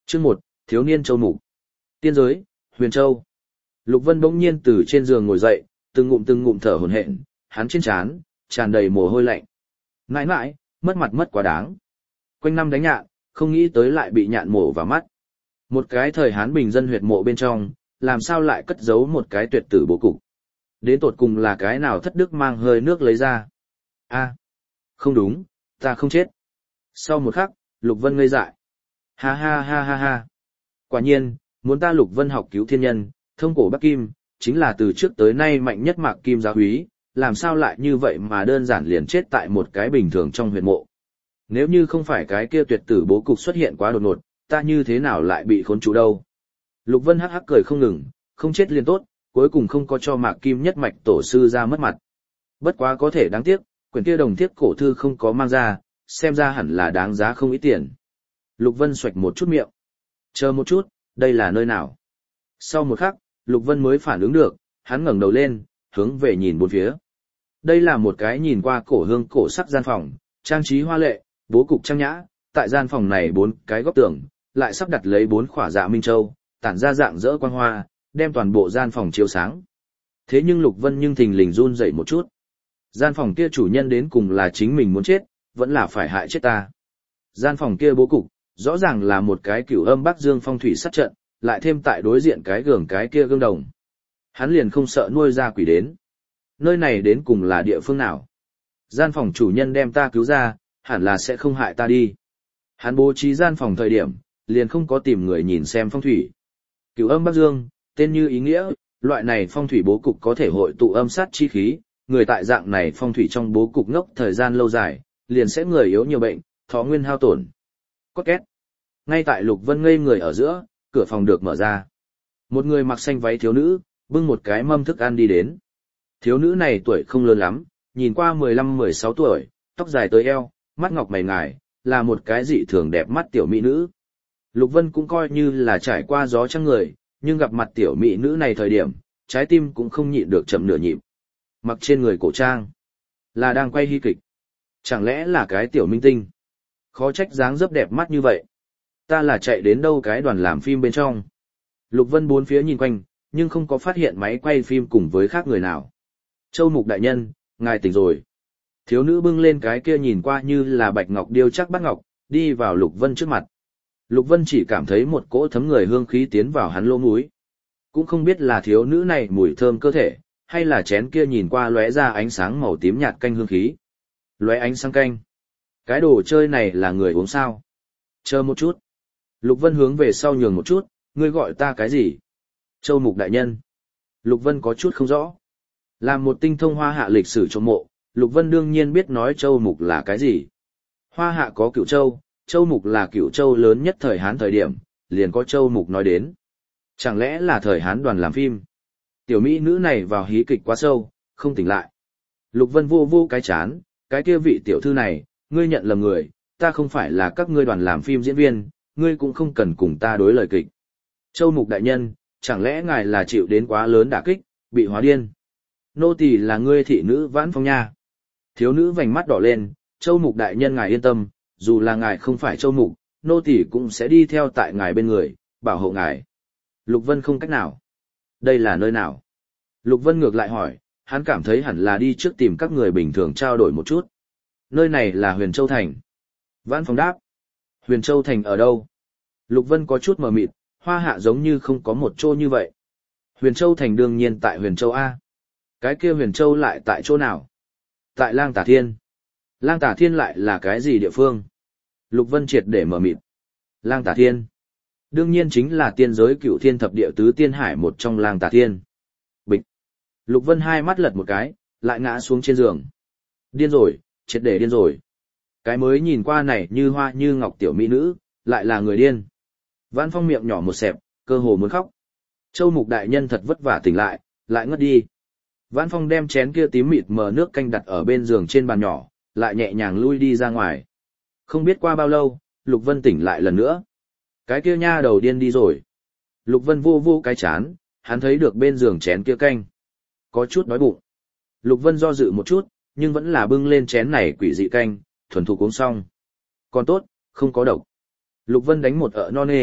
Chương 1, thiếu niên châu mục. Tiên giới, Huyền Châu. Lục Vân bỗng nhiên từ trên giường ngồi dậy, từng ngụm thở hổn hển, hắn trên trán tràn đầy mồ hôi lạnh. Mãi mãi, mất mặt mất quá đáng. Quanh năm đánh nhạn, không nghĩ tới lại bị nhạn mổ vào mắt. Một cái thời Hán bình dân huyệt mộ bên trong, làm sao lại cất giấu một cái tuyệt tử bố cục. Đến tột cùng là cái nào thất đức mang hơi nước lấy ra. Không đúng, ta không chết. Sau một khắc, Lục Vân ngây dại. Ha ha ha ha ha. Quả nhiên, muốn ta Lục Vân học cứu thiên nhân, thông cổ Bắc Kim, chính là từ trước tới nay mạnh nhất Mạc Kim giáo úy, làm sao lại như vậy mà đơn giản liền chết tại một cái bình thường trong huyệt mộ. Nếu như không phải cái kia tuyệt tử bố cục xuất hiện quá đột ngột, ta như thế nào lại bị khốn trụ đâu. Lục Vân hắc hắc cười không ngừng, không chết liền tốt, cuối cùng không có cho Mạc Kim nhất mạch tổ sư ra mất mặt. Bất quá có thể đáng tiếc, quyển kia đồng thiết cổ thư không có mang ra, xem ra hẳn là đáng giá không ít tiền. Lục Vân xoạch một chút miệng. Chờ một chút, đây là nơi nào? Sau một khắc, Lục Vân mới phản ứng được, hắn ngẩng đầu lên, hướng về nhìn bốn phía. Đây là một cái nhìn qua cổ hương cổ sắc gian phòng, trang trí hoa lệ, bố cục trang nhã, tại gian phòng này 4 cái góc tường, lại sắp đặt lấy 4 khỏa dạ minh châu, tản ra dạng rỡ quang hoa, đem toàn bộ gian phòng chiếu sáng. Thế nhưng Lục Vân nhưng thình lình run dậy một chút. Gian phòng kia chủ nhân đến cùng là chính mình muốn chết, vẫn là phải hại chết ta. Gian phòng kia bố cục, rõ ràng là một cái cửu âm Bắc Dương phong thủy sát trận, lại thêm tại đối diện cái kia gương đồng. Hắn liền không sợ nuôi ra quỷ đến. Nơi này đến cùng là địa phương nào? Gian phòng chủ nhân đem ta cứu ra, hẳn là sẽ không hại ta đi. Hắn bố trí gian phòng thời điểm, liền không có tìm người nhìn xem phong thủy. Cửu âm Bắc Dương, tên như ý nghĩa, loại này phong thủy bố cục có thể hội tụ âm sát chi khí, người tại dạng này phong thủy trong bố cục ngốc thời gian lâu dài, liền sẽ người yếu nhiều bệnh, thọ nguyên hao tổn. Cốt két. Ngay tại Lục Vân ngây người ở giữa, cửa phòng được mở ra. Một người mặc xanh váy thiếu nữ, bưng một cái mâm thức ăn đi đến. Thiếu nữ này tuổi không lớn lắm, nhìn qua 15-16 tuổi, tóc dài tới eo, mắt ngọc mày ngài, là một cái dị thường đẹp mắt tiểu mỹ nữ. Lục Vân cũng coi như là trải qua gió trăng người, nhưng gặp mặt tiểu mỹ nữ này thời điểm, trái tim cũng không nhịn được chậm nửa nhịp. Mặc trên người cổ trang, là đang quay hy kịch. Chẳng lẽ là cái tiểu minh tinh? Khó trách dáng dấp đẹp mắt như vậy. Ta là chạy đến đâu cái đoàn làm phim bên trong. Lục Vân bốn phía nhìn quanh, nhưng không có phát hiện máy quay phim cùng với khác người nào. Châu Mục đại nhân, ngài tỉnh rồi. Thiếu nữ bưng lên cái kia nhìn qua như là bạch ngọc điêu chắc bát ngọc, đi vào Lục Vân trước mặt. Lục Vân chỉ cảm thấy một cỗ thấm người hương khí tiến vào hắn lỗ mũi. Cũng không biết là thiếu nữ này mùi thơm cơ thể, hay là chén kia nhìn qua lóe ra ánh sáng màu tím nhạt canh hương khí. Lóe ánh sáng canh. Cái đồ chơi này là người uống sao? Chờ một chút. Lục Vân hướng về sau nhường một chút, ngươi gọi ta cái gì? Châu Mục đại nhân. Lục Vân có chút không rõ. Làm một tinh thông hoa hạ lịch sử trong mộ, Lục Vân đương nhiên biết nói Châu Mục là cái gì. Hoa hạ có Cửu Châu, Châu Mục là Cửu Châu lớn nhất thời Hán thời điểm, liền có Châu Mục nói đến. Chẳng lẽ là thời Hán đoàn làm phim? Tiểu mỹ nữ này vào hí kịch quá sâu, không tỉnh lại. Lục Vân vô cái chán, cái kia vị tiểu thư này, ngươi nhận lầm người, ta không phải là các ngươi đoàn làm phim diễn viên, ngươi cũng không cần cùng ta đối lời kịch. Châu Mục đại nhân, chẳng lẽ ngài là chịu đến quá lớn đả kích, bị hóa điên? Nô tỳ là ngươi thị nữ Vãn Phong nha. Thiếu nữ vành mắt đỏ lên, Châu Mục đại nhân ngài yên tâm, dù là ngài không phải Châu Mục, nô tỳ cũng sẽ đi theo tại ngài bên người, bảo hộ ngài. Lục Vân không cách nào. Đây là nơi nào? Lục Vân ngược lại hỏi, hắn cảm thấy hẳn là đi trước tìm các người bình thường trao đổi một chút. Nơi này là Huyền Châu Thành. Vãn Phong đáp. Huyền Châu Thành ở đâu? Lục Vân có chút mờ mịt, Hoa hạ giống như không có một chỗ như vậy. Huyền Châu Thành đương nhiên tại Huyền Châu A. Cái kia Huyền Châu lại tại chỗ nào? Tại Lang Tả Thiên. Lang Tả Thiên lại là cái gì địa phương? Lục Vân triệt để mờ mịt. Lang Tả Thiên. Đương nhiên chính là tiên giới Cửu Thiên thập địa tứ tiên hải một trong Lang Tả Thiên. Bịch. Lục Vân hai mắt lật một cái, lại ngã xuống trên giường. Điên rồi, triệt để điên rồi. Cái mới nhìn qua này như hoa như ngọc tiểu mỹ nữ, lại là người điên. Vãn Phong miệng nhỏ một xẹp, cơ hồ muốn khóc. Châu Mục đại nhân thật vất vả tỉnh lại ngất đi. Vãn Phong đem chén kia tím mịt mờ nước canh đặt ở bên giường trên bàn nhỏ, lại nhẹ nhàng lui đi ra ngoài. Không biết qua bao lâu, Lục Vân tỉnh lại lần nữa. Cái kia nha đầu điên đi rồi. Lục Vân vô cái chán, hắn thấy được bên giường chén kia canh. Có chút đói bụng. Lục Vân do dự một chút, nhưng vẫn là bưng lên chén này quỷ dị canh, thuần thục uống xong. Còn tốt, không có độc. Lục Vân đánh một ợ no nê,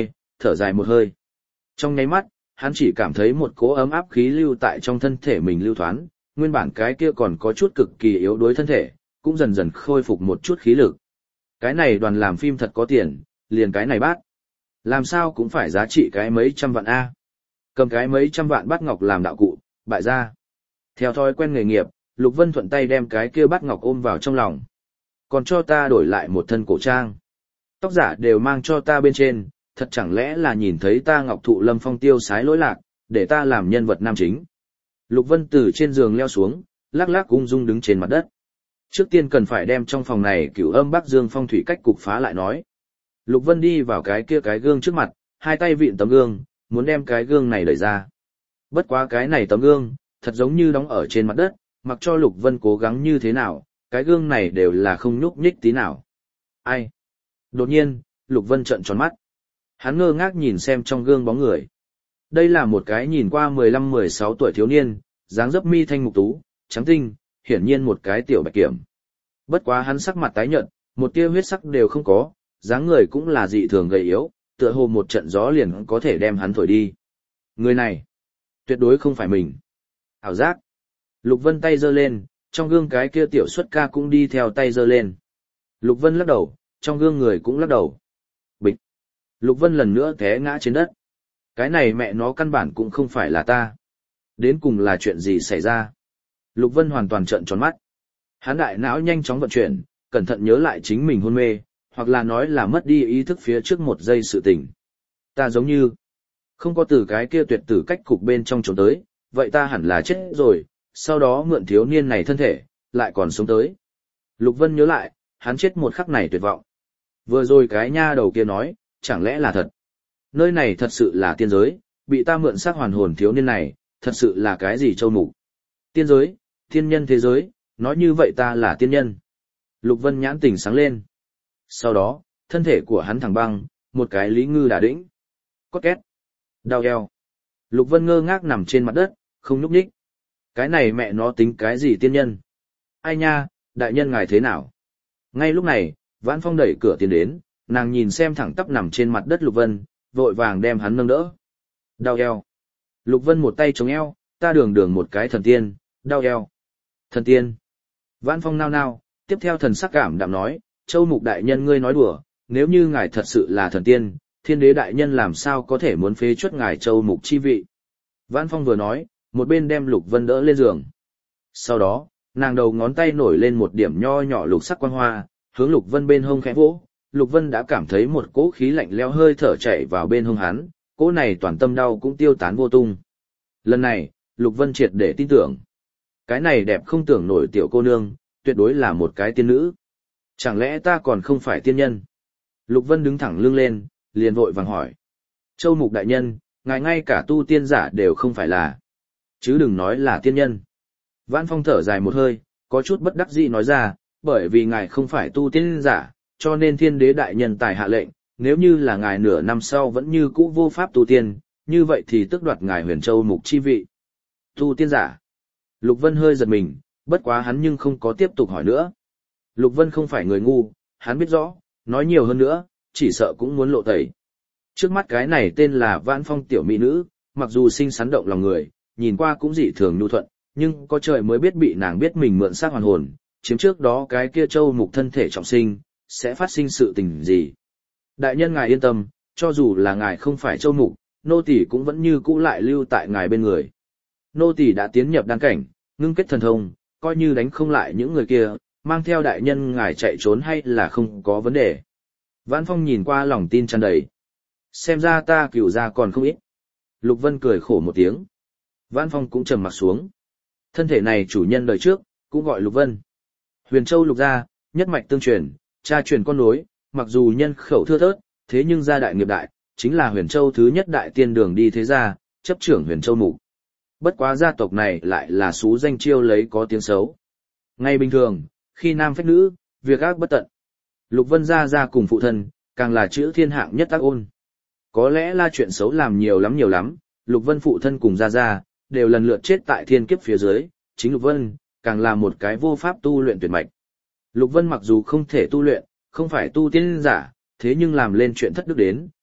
thở dài một hơi. Trong nháy mắt, hắn chỉ cảm thấy một cỗ ấm áp khí lưu tại trong thân thể mình lưu thoán, nguyên bản cái kia còn có chút cực kỳ yếu đuối thân thể, cũng dần dần khôi phục một chút khí lực. Cái này đoàn làm phim thật có tiền, liền cái này bát. Làm sao cũng phải giá trị cái mấy trăm vạn A. Cầm cái mấy trăm vạn bát ngọc làm đạo cụ, bại ra. Theo thói quen nghề nghiệp, Lục Vân thuận tay đem cái kia bát ngọc ôm vào trong lòng. Còn cho ta đổi lại một thân cổ trang. Tóc giả đều mang cho ta bên trên, thật chẳng lẽ là nhìn thấy ta ngọc thụ lâm phong tiêu sái lỗi lạc, để ta làm nhân vật nam chính. Lục Vân từ trên giường leo xuống, lắc lắc ung dung đứng trên mặt đất. Trước tiên cần phải đem trong phòng này cửu âm Bắc Dương phong thủy cách cục phá lại nói. Lục Vân đi vào cái kia cái gương trước mặt, hai tay vịn tấm gương, muốn đem cái gương này đẩy ra. Bất quá cái này tấm gương, thật giống như đóng ở trên mặt đất, mặc cho Lục Vân cố gắng như thế nào, cái gương này đều là không nhúc nhích tí nào. Ai? Đột nhiên, Lục Vân trợn tròn mắt. Hắn ngơ ngác nhìn xem trong gương bóng người. Đây là một cái nhìn qua 15-16 tuổi thiếu niên, dáng dấp mi thanh mục tú, trắng tinh, hiển nhiên một cái tiểu bạch kiểm. Bất quá hắn sắc mặt tái nhợt, một tia huyết sắc đều không có, dáng người cũng là dị thường gầy yếu, tựa hồ một trận gió liền có thể đem hắn thổi đi. Người này, tuyệt đối không phải mình. Ảo giác. Lục Vân tay giơ lên, trong gương cái kia tiểu xuất ca cũng đi theo tay giơ lên. Lục Vân lắc đầu, trong gương người cũng lắc đầu. Bịch. Lục Vân lần nữa té ngã trên đất. Cái này mẹ nó căn bản cũng không phải là ta. Đến cùng là chuyện gì xảy ra? Lục Vân hoàn toàn trợn tròn mắt. Hắn đại não nhanh chóng vận chuyển, cẩn thận nhớ lại chính mình hôn mê, hoặc là nói là mất đi ý thức phía trước một giây sự tình. Ta giống như không có từ cái kia tuyệt tử cách cục bên trong trốn tới, vậy ta hẳn là chết rồi, sau đó mượn thiếu niên này thân thể, lại còn sống tới. Lục Vân nhớ lại, hắn chết một khắc này tuyệt vọng. Vừa rồi cái nha đầu kia nói, chẳng lẽ là thật? Nơi này thật sự là tiên giới, bị ta mượn xác hoàn hồn thiếu niên này, thật sự là cái gì châu mục? Tiên giới, thiên nhân thế giới, nói như vậy ta là tiên nhân. Lục Vân nhãn tỉnh sáng lên. Sau đó, thân thể của hắn thẳng băng, một cái lý ngư đả đĩnh. Cốt két. Đau eo. Lục Vân ngơ ngác nằm trên mặt đất, không nhúc nhích. Cái này mẹ nó tính cái gì tiên nhân? Ai nha, đại nhân ngài thế nào? Ngay lúc này, Vãn Phong đẩy cửa tiến đến, nàng nhìn xem thẳng tắp nằm trên mặt đất Lục Vân, vội vàng đem hắn nâng đỡ. Đau eo. Lục Vân một tay chống eo, ta đường đường một cái thần tiên, đau eo. Thần tiên. Vãn Phong nao nao, tiếp theo thần sắc cảm đạm nói, Châu Mục đại nhân ngươi nói đùa, nếu như ngài thật sự là thần tiên, Thiên Đế đại nhân làm sao có thể muốn phế chuất ngài Châu Mục chi vị. Vãn Phong vừa nói, một bên đem Lục Vân đỡ lên giường. Sau đó, nàng đầu ngón tay nổi lên một điểm nho nhỏ lục sắc quang hoa, hướng Lục Vân bên hông khẽ vỗ. Lục Vân đã cảm thấy một cỗ khí lạnh lẽo hơi thở chạy vào bên hông hắn, cỗ này toàn tâm đau cũng tiêu tán vô tung. Lần này, Lục Vân triệt để tin tưởng. Cái này đẹp không tưởng nổi tiểu cô nương, tuyệt đối là một cái tiên nữ. Chẳng lẽ ta còn không phải tiên nhân? Lục Vân đứng thẳng lưng lên, liền vội vàng hỏi. Châu Mục đại nhân, ngài ngay cả tu tiên giả đều không phải là. Chứ đừng nói là tiên nhân. Vãn Phong thở dài một hơi, có chút bất đắc dĩ nói ra, bởi vì ngài không phải tu tiên giả, cho nên Thiên Đế đại nhân tài hạ lệnh, nếu như là ngài nửa năm sau vẫn như cũ vô pháp tu tiên, như vậy thì tước đoạt ngài Huyền Châu Mục chi vị. Tu tiên giả. Lục Vân hơi giật mình, bất quá hắn nhưng không có tiếp tục hỏi nữa. Lục Vân không phải người ngu, hắn biết rõ, nói nhiều hơn nữa, chỉ sợ cũng muốn lộ tẩy. Trước mắt cái này tên là Vãn Phong tiểu mỹ nữ, mặc dù xinh xắn động lòng người, nhìn qua cũng dị thường nhu thuận, nhưng có trời mới biết bị nàng biết mình mượn xác hoàn hồn, chiếm trước đó cái kia Châu Mục thân thể trọng sinh, sẽ phát sinh sự tình gì. Đại nhân ngài yên tâm, cho dù là ngài không phải Châu Mục, nô tỳ cũng vẫn như cũ lại lưu tại ngài bên người. Nô tỳ đã tiến nhập đan cảnh, ngưng kết thần thông, coi như đánh không lại những người kia, mang theo đại nhân ngài chạy trốn hay là không có vấn đề. Vãn Phong nhìn qua lòng tin tràn đầy. Xem ra ta cửu ra còn không ít. Lục Vân cười khổ một tiếng. Vãn Phong cũng trầm mặt xuống. Thân thể này chủ nhân đời trước, cũng gọi Lục Vân. Huyền Châu Lục gia, nhất mạch tương truyền, cha truyền con nối, mặc dù nhân khẩu thưa thớt, thế nhưng gia đại nghiệp đại, chính là Huyền Châu thứ nhất đại tiên đường đi thế gia, chấp trưởng Huyền Châu Mục. Bất quá gia tộc này lại là xú danh chiêu lấy có tiếng xấu. Ngay bình thường, khi nam phách nữ, việc ác bất tận. Lục Vân gia cùng phụ thân, càng là chữ thiên hạng nhất ác ôn. Có lẽ là chuyện xấu làm nhiều lắm, Lục Vân phụ thân cùng gia đều lần lượt chết tại thiên kiếp phía dưới, chính Lục Vân, càng là một cái vô pháp tu luyện tuyệt mạch. Lục Vân mặc dù không thể tu luyện, không phải tu tiên giả, thế nhưng làm lên chuyện thất đức đến,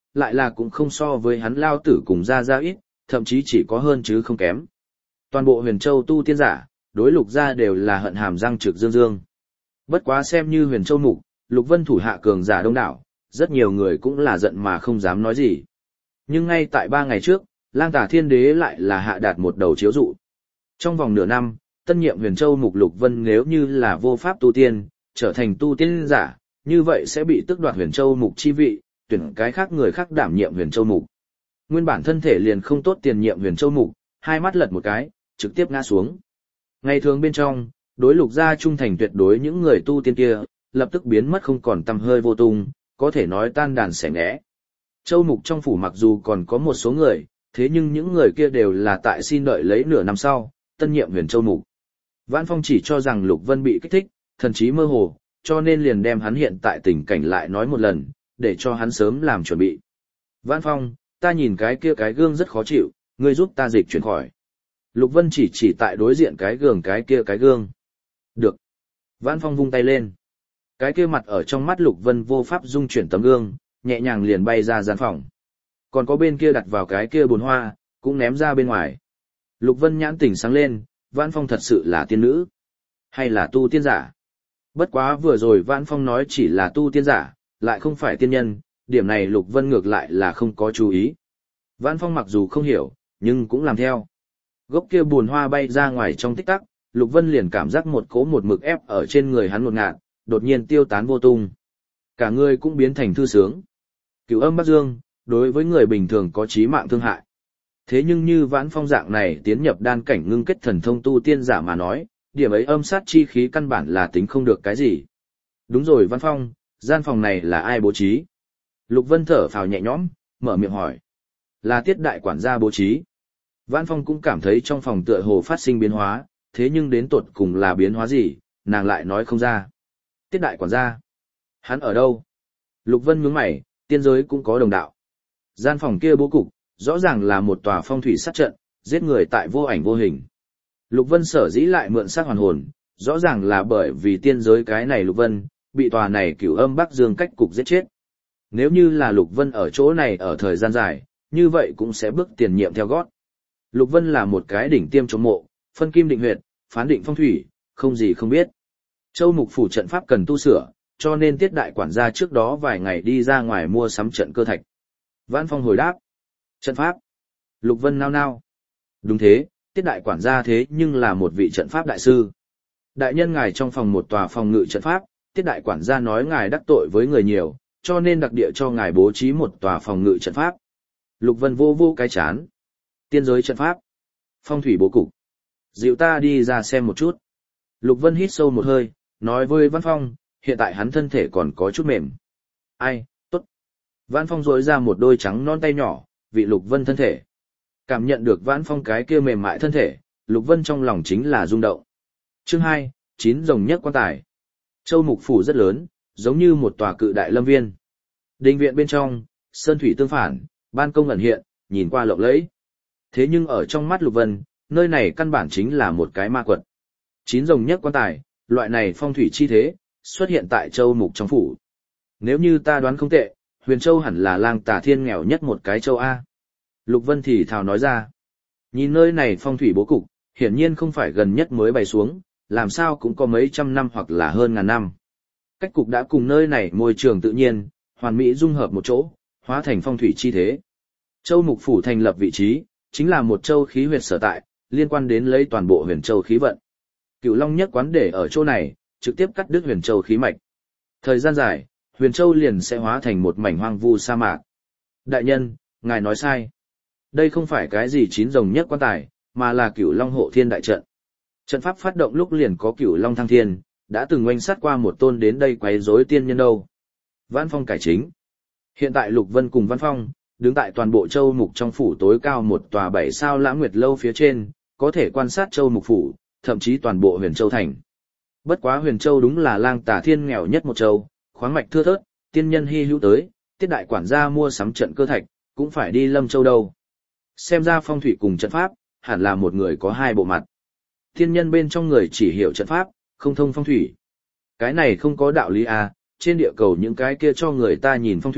lại là cũng không so với hắn lao tử cùng ra ít, thậm chí chỉ có hơn chứ không kém. Toàn bộ Huyền Châu tu tiên giả, đối Lục gia đều là hận hàm răng trực dương dương. Bất quá xem như Huyền Châu mục, Lục Vân thủ hạ cường giả đông đảo, rất nhiều người cũng là giận mà không dám nói gì. Nhưng ngay tại 3 ngày trước, Lang Tà Thiên Đế lại là hạ đạt một đầu chiếu dụ. Trong vòng nửa năm, tân nhiệm Huyền Châu mục Lục Vân nếu như là vô pháp tu tiên, trở thành tu tiên giả, như vậy sẽ bị tước đoạt Huyền Châu mục chi vị, tuyển cái khác người khác đảm nhiệm Huyền Châu mục. Nguyên bản thân thể liền không tốt tiền nhiệm Huyền Châu mục, hai mắt lật một cái, trực tiếp ngã xuống. Ngày thường bên trong, đối Lục gia trung thành tuyệt đối những người tu tiên kia, lập tức biến mất không còn tăm hơi vô tung, có thể nói tan đàn xẻ nghẽ. Châu mục trong phủ mặc dù còn có một số người, thế nhưng những người kia đều là tại xin đợi lấy nửa năm sau, tân nhiệm Huyền Châu mục. Vãn Phong chỉ cho rằng Lục Vân bị kích thích, thần trí mơ hồ, cho nên liền đem hắn hiện tại tình cảnh lại nói một lần, để cho hắn sớm làm chuẩn bị. Vãn Phong, ta nhìn cái kia cái gương rất khó chịu, ngươi giúp ta dịch chuyển khỏi. Lục Vân chỉ tại đối diện cái gương. Được. Vãn Phong vung tay lên. Cái kia mặt ở trong mắt Lục Vân vô pháp dung chuyển tấm gương, nhẹ nhàng liền bay ra gian phòng. Còn có bên kia đặt vào cái kia bồn hoa, cũng ném ra bên ngoài. Lục Vân nhãn tỉnh sáng lên, Vãn Phong thật sự là tiên nữ. Hay là tu tiên giả? Bất quá vừa rồi Vãn Phong nói chỉ là tu tiên giả, lại không phải tiên nhân, điểm này Lục Vân ngược lại là không có chú ý. Vãn Phong mặc dù không hiểu, nhưng cũng làm theo. Gốc kia bùn hoa bay ra ngoài trong tích tắc, Lục Vân liền cảm giác một cỗ một mực ép ở trên người hắn một ngạt, đột nhiên tiêu tán vô tung. Cả người cũng biến thành thư sướng. Cửu âm Bắc Dương, đối với người bình thường có chí mạng thương hại. Thế nhưng như Vãn Phong dạng này tiến nhập đan cảnh ngưng kết thần thông tu tiên giả mà nói, điểm ấy âm sát chi khí căn bản là tính không được cái gì. Đúng rồi Vãn Phong, gian phòng này là ai bố trí? Lục Vân thở phào nhẹ nhõm, mở miệng hỏi. Là Tiết đại quản gia bố trí. Vãn Phong cũng cảm thấy trong phòng tựa hồ phát sinh biến hóa, thế nhưng đến tột cùng là biến hóa gì, nàng lại nói không ra. Tiết đại quản gia. Hắn ở đâu? Lục Vân nhướng mày, tiên giới cũng có đồng đạo. Gian phòng kia bố cục, rõ ràng là một tòa phong thủy sát trận, giết người tại vô ảnh vô hình. Lục Vân sở dĩ lại mượn xác hoàn hồn, rõ ràng là bởi vì tiên giới cái này Lục Vân, bị tòa này Cửu âm Bắc Dương cách cục giết chết. Nếu như là Lục Vân ở chỗ này ở thời gian dài, như vậy cũng sẽ bước tiền nhiệm theo gót. Lục Vân là một cái đỉnh tiêm chống mộ, phân kim định huyệt, phán định phong thủy, không gì không biết. Châu mục phủ trận pháp cần tu sửa, cho nên Tiết đại quản gia trước đó vài ngày đi ra ngoài mua sắm trận cơ thạch. Vãn Phong hồi đáp. Trận pháp. Lục Vân nao nao. Đúng thế, Tiết đại quản gia thế nhưng là một vị trận pháp đại sư. Đại nhân ngài trong phòng một tòa phòng ngự trận pháp, Tiết đại quản gia nói ngài đắc tội với người nhiều, cho nên đặc địa cho ngài bố trí một tòa phòng ngự trận pháp. Lục Vân vô vô cái chán. Tiên giới trận pháp. Phong thủy bố cục. Dịu ta đi ra xem một chút. Lục Vân hít sâu một hơi, nói với Vãn Phong, hiện tại hắn thân thể còn có chút mềm. Ai, tốt. Vãn Phong rỗi ra một đôi trắng non tay nhỏ, vị Lục Vân thân thể. Cảm nhận được Vãn Phong cái kia mềm mại thân thể, Lục Vân trong lòng chính là rung động. Chương 2, 9 rồng nhất quan tài. Châu mục phủ rất lớn, giống như một tòa cự đại lâm viên. Đình viện bên trong, sơn thủy tương phản, ban công ẩn hiện, nhìn qua lộng lẫy. Thế nhưng ở trong mắt Lục Vân, nơi này căn bản chính là một cái ma quật. 9 rồng nhất quan tài, loại này phong thủy chi thế, xuất hiện tại châu mục trong phủ. Nếu như ta đoán không tệ, Huyền Châu hẳn là Lang Tà Thiên nghèo nhất một cái châu A. Lục Vân thì thào nói ra. Nhìn nơi này phong thủy bố cục, hiển nhiên không phải gần nhất mới bày xuống, làm sao cũng có mấy trăm năm hoặc là hơn ngàn năm. Cách cục đã cùng nơi này môi trường tự nhiên, hoàn mỹ dung hợp một chỗ, hóa thành phong thủy chi thế. Châu mục phủ thành lập vị trí, chính là một châu khí huyệt sở tại, liên quan đến lấy toàn bộ Huyền Châu khí vận. Cửu Long nhất quán để ở chỗ này, trực tiếp cắt đứt Huyền Châu khí mạch. Thời gian dài, Huyền Châu liền sẽ hóa thành một mảnh hoang vu sa mạc. Đại nhân, ngài nói sai. Đây không phải cái gì 9 rồng nhất quan tài, mà là Cửu Long hộ thiên đại trận. Trận pháp phát động lúc liền có Cửu Long thăng thiên, đã từng oanh sát qua một tôn đến đây quấy rối tiên nhân đâu. Vãn Phong cải chính. Hiện tại Lục Vân cùng Vãn Phong, đứng tại toàn bộ châu mục trong phủ tối cao một tòa 7 sao Lãng Nguyệt lâu phía trên, có thể quan sát châu mục phủ, thậm chí toàn bộ Huyền Châu thành. Bất quá Huyền Châu đúng là Lang Tà Thiên nghèo nhất một châu, khoáng mạch thưa thớt, tiên nhân hy hữu tới, Tiết đại quản gia mua sắm trận cơ thạch, cũng phải đi Lâm Châu đâu. Xem ra phong thủy cùng trận pháp, hẳn là một người có hai bộ mặt. Tiên nhân bên trong người chỉ hiểu trận pháp, không thông phong thủy. Cái này không có đạo lý à, trên địa cầu những cái kia cho người ta nhìn phong thủy,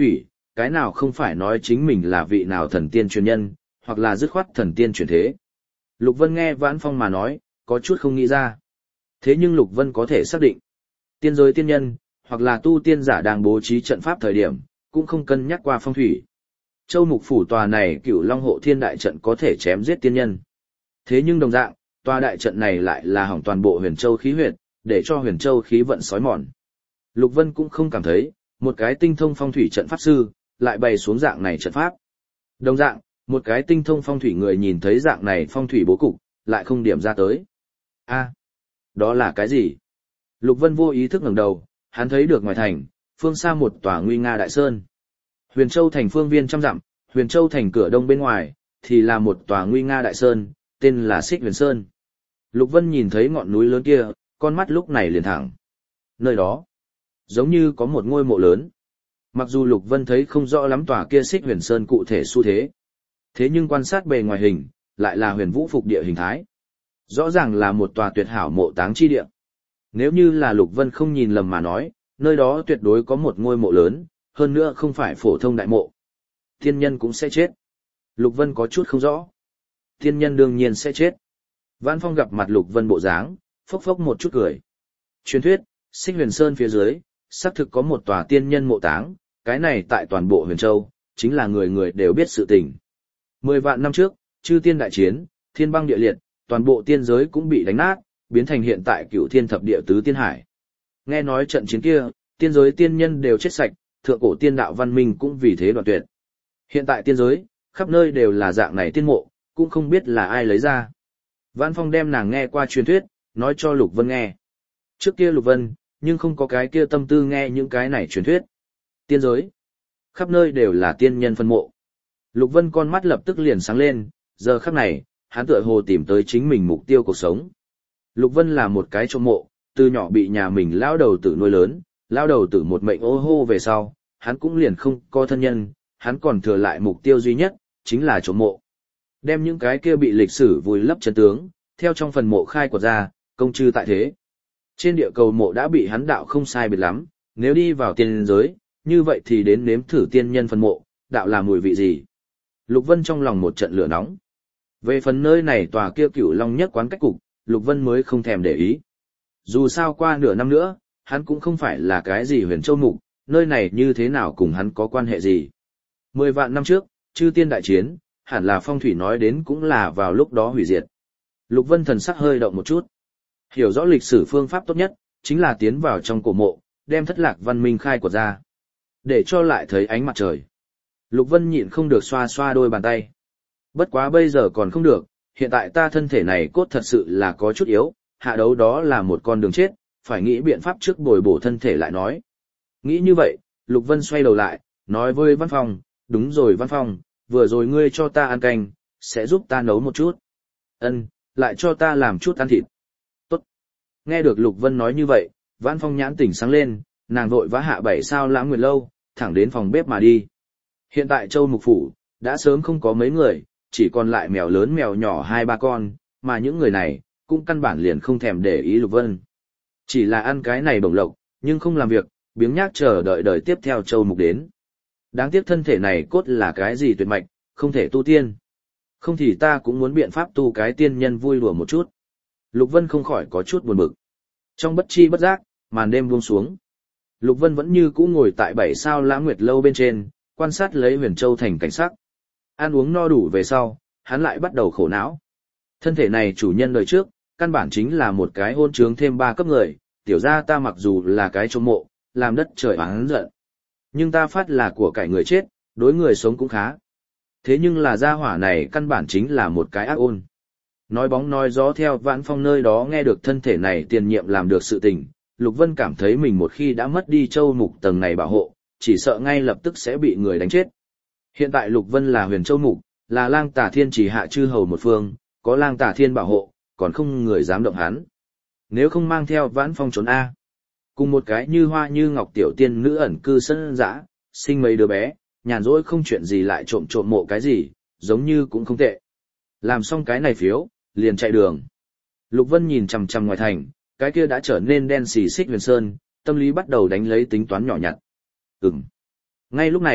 cái nào không phải nói chính mình là vị nào thần tiên truyền nhân, hoặc là dứt khoát thần tiên truyền thế. Lục Vân nghe Vãn Phong mà nói, có chút không nghĩ ra. Thế nhưng Lục Vân có thể xác định, tiên giới tiên nhân, hoặc là tu tiên giả đang bố trí trận pháp thời điểm, cũng không cân nhắc qua phong thủy. Châu Mục Phủ tòa này Cửu Long Hộ Thiên đại trận có thể chém giết tiên nhân. Thế nhưng đồng dạng, tòa đại trận này lại là hỏng toàn bộ Huyền Châu khí huyệt, để cho Huyền Châu khí vận sói mòn. Lục Vân cũng không cảm thấy, một cái tinh thông phong thủy trận pháp sư, lại bày xuống dạng này trận pháp. Đồng dạng, một cái tinh thông phong thủy người nhìn thấy dạng này phong thủy bố cục, lại không điểm ra tới. A, đó là cái gì? Lục Vân vô ý thức ngẩng đầu, hắn thấy được ngoài thành, phương xa một tòa nguy nga đại sơn. Huyền Châu thành phương viên trăm dặm, Huyền Châu thành cửa đông bên ngoài, thì là một tòa nguy nga đại sơn, tên là Xích Huyền Sơn. Lục Vân nhìn thấy ngọn núi lớn kia, con mắt lúc này liền thẳng. Nơi đó, giống như có một ngôi mộ lớn. Mặc dù Lục Vân thấy không rõ lắm tòa kia Xích Huyền Sơn cụ thể xu thế. Thế nhưng quan sát bề ngoài hình, lại là huyền vũ phục địa hình thái. Rõ ràng là một tòa tuyệt hảo mộ táng chi địa. Nếu như là Lục Vân không nhìn lầm mà nói, nơi đó tuyệt đối có một ngôi mộ lớn, hơn nữa không phải phổ thông đại mộ. Tiên nhân cũng sẽ chết. Lục Vân có chút không rõ. Tiên nhân đương nhiên sẽ chết. Vãn Phong gặp mặt Lục Vân bộ dáng, phốc phốc một chút cười. Truyền thuyết, Xích Huyền Sơn phía dưới, xác thực có một tòa tiên nhân mộ táng, cái này tại toàn bộ Huyền Châu, chính là người người đều biết sự tình. 10 vạn năm trước, chư tiên đại chiến, thiên băng địa liệt, toàn bộ tiên giới cũng bị đánh nát, biến thành hiện tại Cửu Thiên Thập Địa Tứ Tiên Hải. Nghe nói trận chiến kia, tiên giới tiên nhân đều chết sạch, thượng cổ tiên đạo văn minh cũng vì thế đoạn tuyệt. Hiện tại tiên giới, khắp nơi đều là dạng này tiên mộ, cũng không biết là ai lấy ra. Vãn Phong đem nàng nghe qua truyền thuyết, nói cho Lục Vân nghe. Trước kia Lục Vân, nhưng không có cái kia tâm tư nghe những cái này truyền thuyết. Tiên giới, khắp nơi đều là tiên nhân phân mộ. Lục Vân con mắt lập tức liền sáng lên, giờ khắc này, hắn tựa hồ tìm tới chính mình mục tiêu cuộc sống. Lục Vân là một cái trộm mộ, từ nhỏ bị nhà mình lão đầu tử nuôi lớn, lão đầu tử một mệnh ô hô về sau, hắn cũng liền không có thân nhân, hắn còn thừa lại mục tiêu duy nhất, chính là trộm mộ. Đem những cái kia bị lịch sử vùi lấp chân tướng, theo trong phần mộ khai quật ra, công chư tại thế. Trên địa cầu mộ đã bị hắn đạo không sai biệt lắm, nếu đi vào tiên giới, như vậy thì đến nếm thử tiên nhân phần mộ, đạo là mùi vị gì. Lục Vân trong lòng một trận lửa nóng. Về phần nơi này tòa kia Cửu Long nhất quán cách cục, Lục Vân mới không thèm để ý. Dù sao qua nửa năm nữa, hắn cũng không phải là cái gì Huyền Châu mục, nơi này như thế nào cùng hắn có quan hệ gì. 10 vạn năm trước, chư tiên đại chiến, hẳn là phong thủy nói đến cũng là vào lúc đó hủy diệt. Lục Vân thần sắc hơi động một chút. Hiểu rõ lịch sử phương pháp tốt nhất, chính là tiến vào trong cổ mộ, đem thất lạc văn minh khai quật ra. Để cho lại thấy ánh mặt trời. Lục Vân nhịn không được xoa xoa đôi bàn tay. Bất quá bây giờ còn không được, hiện tại ta thân thể này cốt thật sự là có chút yếu, hạ đấu đó là một con đường chết, phải nghĩ biện pháp trước bồi bổ thân thể lại nói. Nghĩ như vậy, Lục Vân xoay đầu lại, nói với Văn Phong, đúng rồi Văn Phong, vừa rồi ngươi cho ta ăn canh, sẽ giúp ta nấu một chút. Ân, lại cho ta làm chút ăn thịt. Tốt. Nghe được Lục Vân nói như vậy, Văn Phong nhãn tỉnh sáng lên, nàng vội vã hạ 7 sao Lãng Nguyệt lâu, thẳng đến phòng bếp mà đi. Hiện tại Châu Mục Phủ, đã sớm không có mấy người, chỉ còn lại mèo lớn mèo nhỏ 2-3 con, mà những người này, cũng căn bản liền không thèm để ý Lục Vân. Chỉ là ăn cái này bổng lộc, nhưng không làm việc, biếng nhác chờ đợi đời tiếp theo Châu Mục đến. Đáng tiếc thân thể này cốt là cái gì tuyệt mạch, không thể tu tiên. Không thì ta cũng muốn biện pháp tu cái tiên nhân vui đùa một chút. Lục Vân không khỏi có chút buồn bực. Trong bất chi bất giác, màn đêm buông xuống. Lục Vân vẫn như cũ ngồi tại 7 sao Lãng Nguyệt lâu bên trên, quan sát lấy Huyền Châu thành cảnh sắc. Ăn uống no đủ về sau, hắn lại bắt đầu khổ não. Thân thể này chủ nhân đời trước, căn bản chính là một cái hôn trướng thêm 3 cấp người, tiểu ra ta mặc dù là cái trộm mộ, làm đất trời oán giận. Nhưng ta phát là của cải người chết, đối người sống cũng khá. Thế nhưng là gia hỏa này căn bản chính là một cái ác ôn. Nói bóng nói gió theo Vãn Phong nơi đó nghe được thân thể này tiền nhiệm làm được sự tình, Lục Vân cảm thấy mình một khi đã mất đi Châu Mục tầng này bảo hộ, chỉ sợ ngay lập tức sẽ bị người đánh chết. Hiện tại Lục Vân là Huyền Châu Mục, là Lang Tà Thiên chỉ hạ chư hầu một phương, có Lang Tà Thiên bảo hộ, còn không người dám động hắn. Nếu không mang theo Vãn Phong trốn A. Cùng một cái như hoa như ngọc tiểu tiên nữ ẩn cư sân dã, sinh mấy đứa bé, nhàn rỗi không chuyện gì lại trộm trộm mộ cái gì, giống như cũng không tệ. Làm xong cái này phiếu, liền chạy đường. Lục Vân nhìn chằm chằm ngoài thành, cái kia đã trở nên đen xì Xích Huyền Sơn, tâm lý bắt đầu đánh lấy tính toán nhỏ nhặt. Ngay lúc này,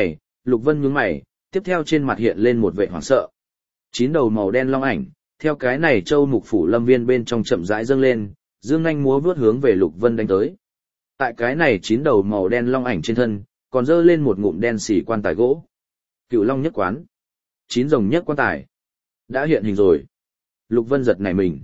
Lục Vân nhướng mày, tiếp theo trên mặt hiện lên một vẻ hoảng sợ. 9 đầu màu đen long ảnh, theo cái này châu mục phủ lâm viên bên trong chậm rãi dâng lên, dương nhanh múa vướt hướng về Lục Vân đánh tới. Tại cái này 9 đầu màu đen long ảnh trên thân, còn dơ lên một ngụm đen xỉ quan tài gỗ. Cựu Long Nhất Quán. 9 rồng nhất quan tài. Đã hiện hình rồi. Lục Vân giật nảy mình.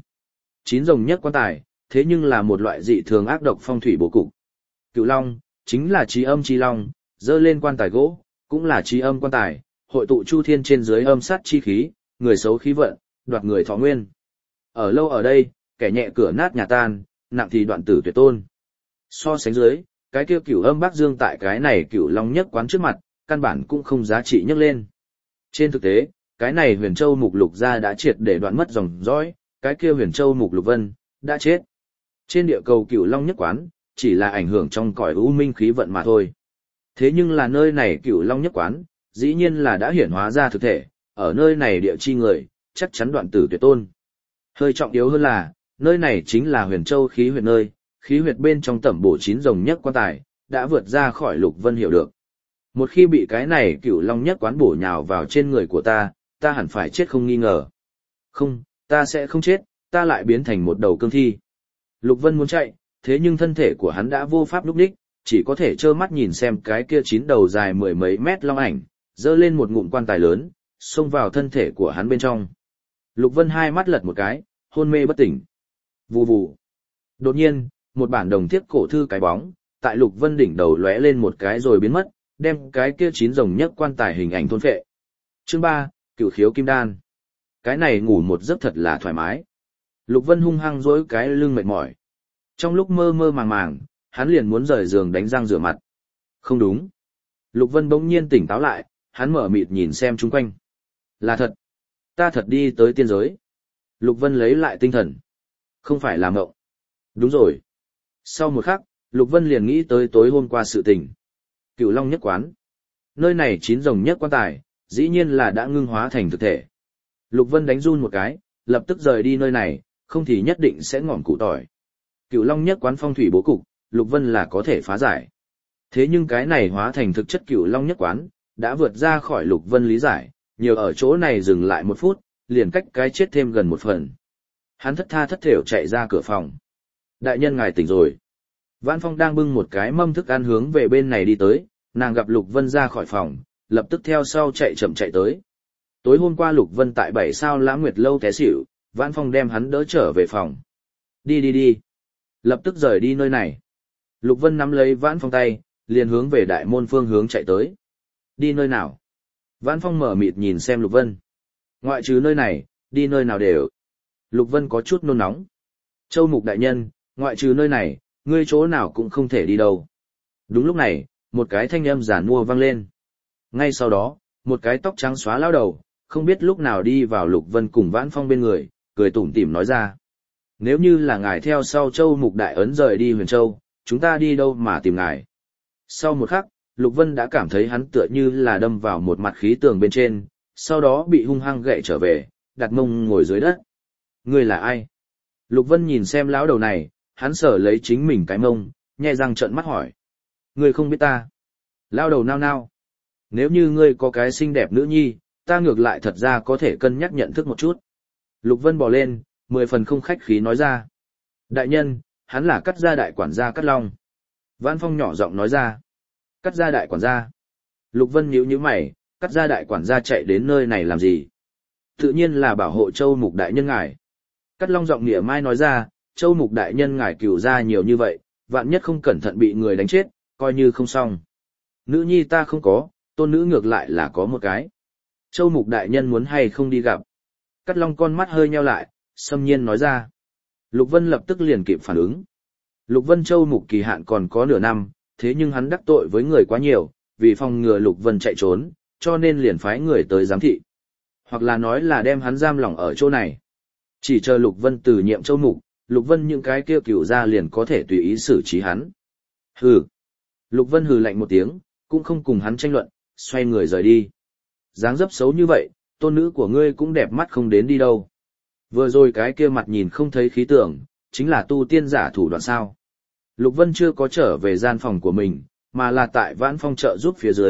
9 rồng nhất quan tài, thế nhưng là một loại dị thường ác độc phong thủy bố cục. Cựu Long, chính là trí âm chi long, dơ lên quan tài gỗ, cũng là trí âm quan tài, hội tụ chu thiên trên dưới âm sát chi khí, người xấu khí vận, đoạt người thọ nguyên. Ở lâu ở đây, kẻ nhẹ cửa nát nhà tan, nặng thì đoạn tử tuyệt tôn. So sánh dưới, cái kia Cửu Âm Bắc Dương tại cái này Cửu Long Nhất Quán trước mặt, căn bản cũng không giá trị nhắc lên. Trên thực tế, cái này Huyền Châu Mục Lục gia đã triệt để đoạn mất dòng dõi, cái kia Huyền Châu Mục Lục Vân đã chết. Trên địa cầu Cửu Long Nhất Quán, chỉ là ảnh hưởng trong cõi u minh khí vận mà thôi. Thế nhưng là nơi này Cửu Long Nhất Quán, dĩ nhiên là đã hiển hóa ra thực thể, ở nơi này địa chi người, chắc chắn đoạn tử tuyệt tôn. Hơi trọng yếu hơn là, nơi này chính là Huyền Châu khí huyệt nơi, khí huyệt bên trong tẩm bổ 9 rồng nhất quan tài, đã vượt ra khỏi Lục Vân hiểu được. Một khi bị cái này Cửu Long Nhất Quán bổ nhào vào trên người của ta hẳn phải chết không nghi ngờ. Không, ta sẽ không chết, ta lại biến thành một đầu cương thi. Lục Vân muốn chạy, thế nhưng thân thể của hắn đã vô pháp lúc đích, chỉ có thể trơ mắt nhìn xem cái kia 9 đầu dài 10 mấy mét long ảnh, dơ lên một ngụm quan tài lớn, xông vào thân thể của hắn bên trong. Lục Vân hai mắt lật một cái, hôn mê bất tỉnh. Vù vù. Đột nhiên, một bản đồng thiết cổ thư cái bóng, tại Lục Vân đỉnh đầu lóe lên một cái rồi biến mất, đem cái kia 9 rồng nhất quan tài hình ảnh thôn phệ. Chương 3, Cửu Khiếu Kim Đan. Cái này ngủ một giấc thật là thoải mái. Lục Vân hung hăng duỗi cái lưng mệt mỏi. Trong lúc mơ mơ màng màng, hắn liền muốn rời giường đánh răng rửa mặt. Không đúng. Lục Vân bỗng nhiên tỉnh táo lại, hắn mở mịt nhìn xem chung quanh. Là thật. Ta thật đi tới tiên giới. Lục Vân lấy lại tinh thần. Không phải là mộng. Đúng rồi. Sau một khắc, Lục Vân liền nghĩ tới tối hôm qua sự tình. Cửu Long Nhất Quán. Nơi này 9 rồng nhất quan tài, dĩ nhiên là đã ngưng hóa thành thực thể. Lục Vân đánh run một cái, lập tức rời đi nơi này, không thì nhất định sẽ ngỏm củ tỏi. Cửu Long Nhất Quán phong thủy bố cục, Lục Vân là có thể phá giải. Thế nhưng cái này hóa thành thực chất Cửu Long Nhất Quán, đã vượt ra khỏi Lục Vân lý giải, nhiều ở chỗ này dừng lại 1 phút, liền cách cái chết thêm gần 1 phần. Hắn thất tha thất thểu chạy ra cửa phòng. Đại nhân ngài tỉnh rồi. Vãn Phong đang bưng một cái mâm thức ăn hướng về bên này đi tới, nàng gặp Lục Vân ra khỏi phòng, lập tức theo sau chạy chậm chạy tới. Tối hôm qua Lục Vân tại 7 sao Lãng Nguyệt lâu té xỉu, Vãn Phong đem hắn đỡ trở về phòng. Đi đi đi. Lập tức rời đi nơi này. Lục Vân nắm lấy Vãn Phong tay, liền hướng về đại môn phương hướng chạy tới. Đi nơi nào? Vãn Phong mở mịt nhìn xem Lục Vân. Ngoại trừ nơi này, đi nơi nào đều. Lục Vân có chút nôn nóng. Châu Mục đại nhân, ngoại trừ nơi này, ngươi chỗ nào cũng không thể đi đâu. Đúng lúc này, một cái thanh âm giản mua vang lên. Ngay sau đó, một cái tóc trắng xóa lao đầu, không biết lúc nào đi vào Lục Vân cùng Vãn Phong bên người, cười tủm tỉm nói ra. Nếu như là ngài theo sau Châu Mục đại ấn rời đi Huyền Châu, chúng ta đi đâu mà tìm ngài. Sau một khắc, Lục Vân đã cảm thấy hắn tựa như là đâm vào một mặt khí tường bên trên, sau đó bị hung hăng gậy trở về, đặt mông ngồi dưới đất. Ngươi là ai? Lục Vân nhìn xem lão đầu này, hắn sở lấy chính mình cái mông, nhe răng trợn mắt hỏi. Ngươi không biết ta. Lão đầu nao nao. Nếu như ngươi có cái xinh đẹp nữ nhi, ta ngược lại thật ra có thể cân nhắc nhận thức một chút. Lục Vân bò lên, 10 phần không khách khí nói ra. Đại nhân, hắn là Cắt gia đại quản gia Cắt Long. Vãn Phong nhỏ giọng nói ra. Cắt gia đại quản gia. Lục Vân nhíu nhíu mày, Cắt gia đại quản gia chạy đến nơi này làm gì? Tự nhiên là bảo hộ Châu Mục đại nhân ngài. Cắt Long giọng nghĩa mai nói ra, Châu Mục đại nhân ngài cửu ra nhiều như vậy, vạn nhất không cẩn thận bị người đánh chết, coi như không xong. Nữ nhi ta không có, tôn nữ ngược lại là có một cái. Châu Mục đại nhân muốn hay không đi gặp. Cắt Long con mắt hơi nheo lại, xâm nhiên nói ra. Lục Vân lập tức liền kịp phản ứng. Lục Vân Châu Mục kỳ hạn còn có nửa năm, thế nhưng hắn đắc tội với người quá nhiều, vì phòng ngừa Lục Vân chạy trốn, cho nên liền phái người tới giám thị. Hoặc là nói là đem hắn giam lỏng ở chỗ này. Chỉ chờ Lục Vân từ nhiệm Châu Mục, Lục Vân những cái kia cửu ra liền có thể tùy ý xử trí hắn. Hừ. Lục Vân hừ lạnh một tiếng, cũng không cùng hắn tranh luận, xoay người rời đi. Dáng dấp xấu như vậy, tôn nữ của ngươi cũng đẹp mắt không đến đi đâu. Vừa rồi cái kia mặt nhìn không thấy khí tưởng, chính là tu tiên giả thủ đoạn sao. Lục Vân chưa có trở về gian phòng của mình, mà là tại Vãn Phong trợ giúp phía dưới,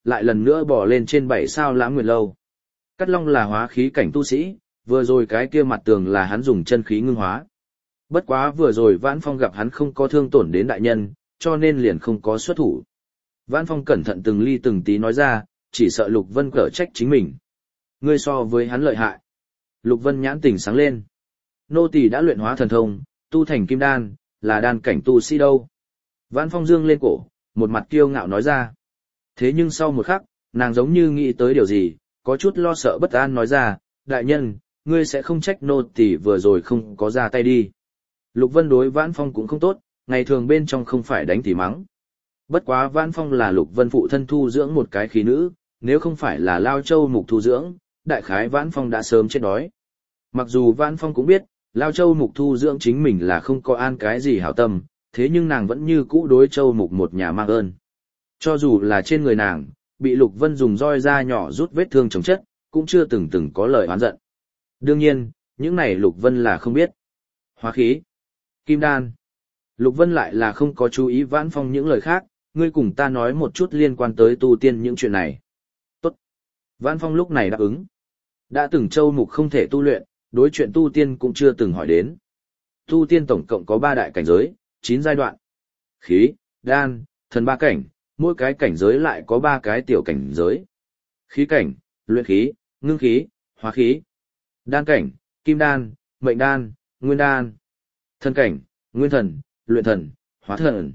lại lần nữa bỏ lên trên 7 sao Lãng Nguyệt Lâu. Cắt Long là hóa khí cảnh tu sĩ, vừa rồi cái kia mặt tường là hắn dùng chân khí ngưng hóa. Bất quá vừa rồi Vãn Phong gặp hắn không có thương tổn đến đại nhân, cho nên liền không có xuất thủ. Vãn Phong cẩn thận từng ly từng tí nói ra, chỉ sợ Lục Vân cở trách chính mình. Ngươi so với hắn lợi hại. Lục Vân nhãn tỉnh sáng lên. Nô tỳ đã luyện hóa thần thông, tu thành kim đan, là đan cảnh tu sĩ đâu. Vãn Phong dương lên cổ, một mặt kiêu ngạo nói ra. Thế nhưng sau một khắc, nàng giống như nghĩ tới điều gì, có chút lo sợ bất an nói ra, đại nhân, ngươi sẽ không trách nô tỳ vừa rồi không có ra tay đi. Lục Vân đối Vãn Phong cũng không tốt, ngày thường bên trong không phải đánh thì mắng. Bất quá Vãn Phong là Lục Vân phụ thân thu dưỡng một cái khí nữ, nếu không phải là Lao Châu Mục thu dưỡng, đại khái Vãn Phong đã sớm chết đói. Mặc dù Vãn Phong cũng biết, Lao Châu Mục thu dưỡng chính mình là không có an cái gì hảo tâm, thế nhưng nàng vẫn như cũ đối Châu Mục một nhà mang ơn. Cho dù là trên người nàng, bị Lục Vân dùng roi da nhỏ rút vết thương chống chất, cũng chưa từng có lời oán giận. Đương nhiên, những này Lục Vân là không biết. Hóa khí, kim đan. Lục Vân lại là không có chú ý Vãn Phong những lời khác, ngươi cùng ta nói một chút liên quan tới tu tiên những chuyện này. Tốt. Vãn Phong lúc này đáp ứng. Đã từng Châu Mục không thể tu luyện, đối chuyện tu tiên cũng chưa từng hỏi đến. Tu tiên tổng cộng có 3 đại cảnh giới, 9 giai đoạn. Khí, đan, thần 3 cảnh, mỗi cái cảnh giới lại có 3 cái tiểu cảnh giới. Khí cảnh, luyện khí, ngưng khí, hóa khí. Đan cảnh, kim đan, mệnh đan, nguyên đan. Thần cảnh, nguyên thần, luyện thần, hóa thần.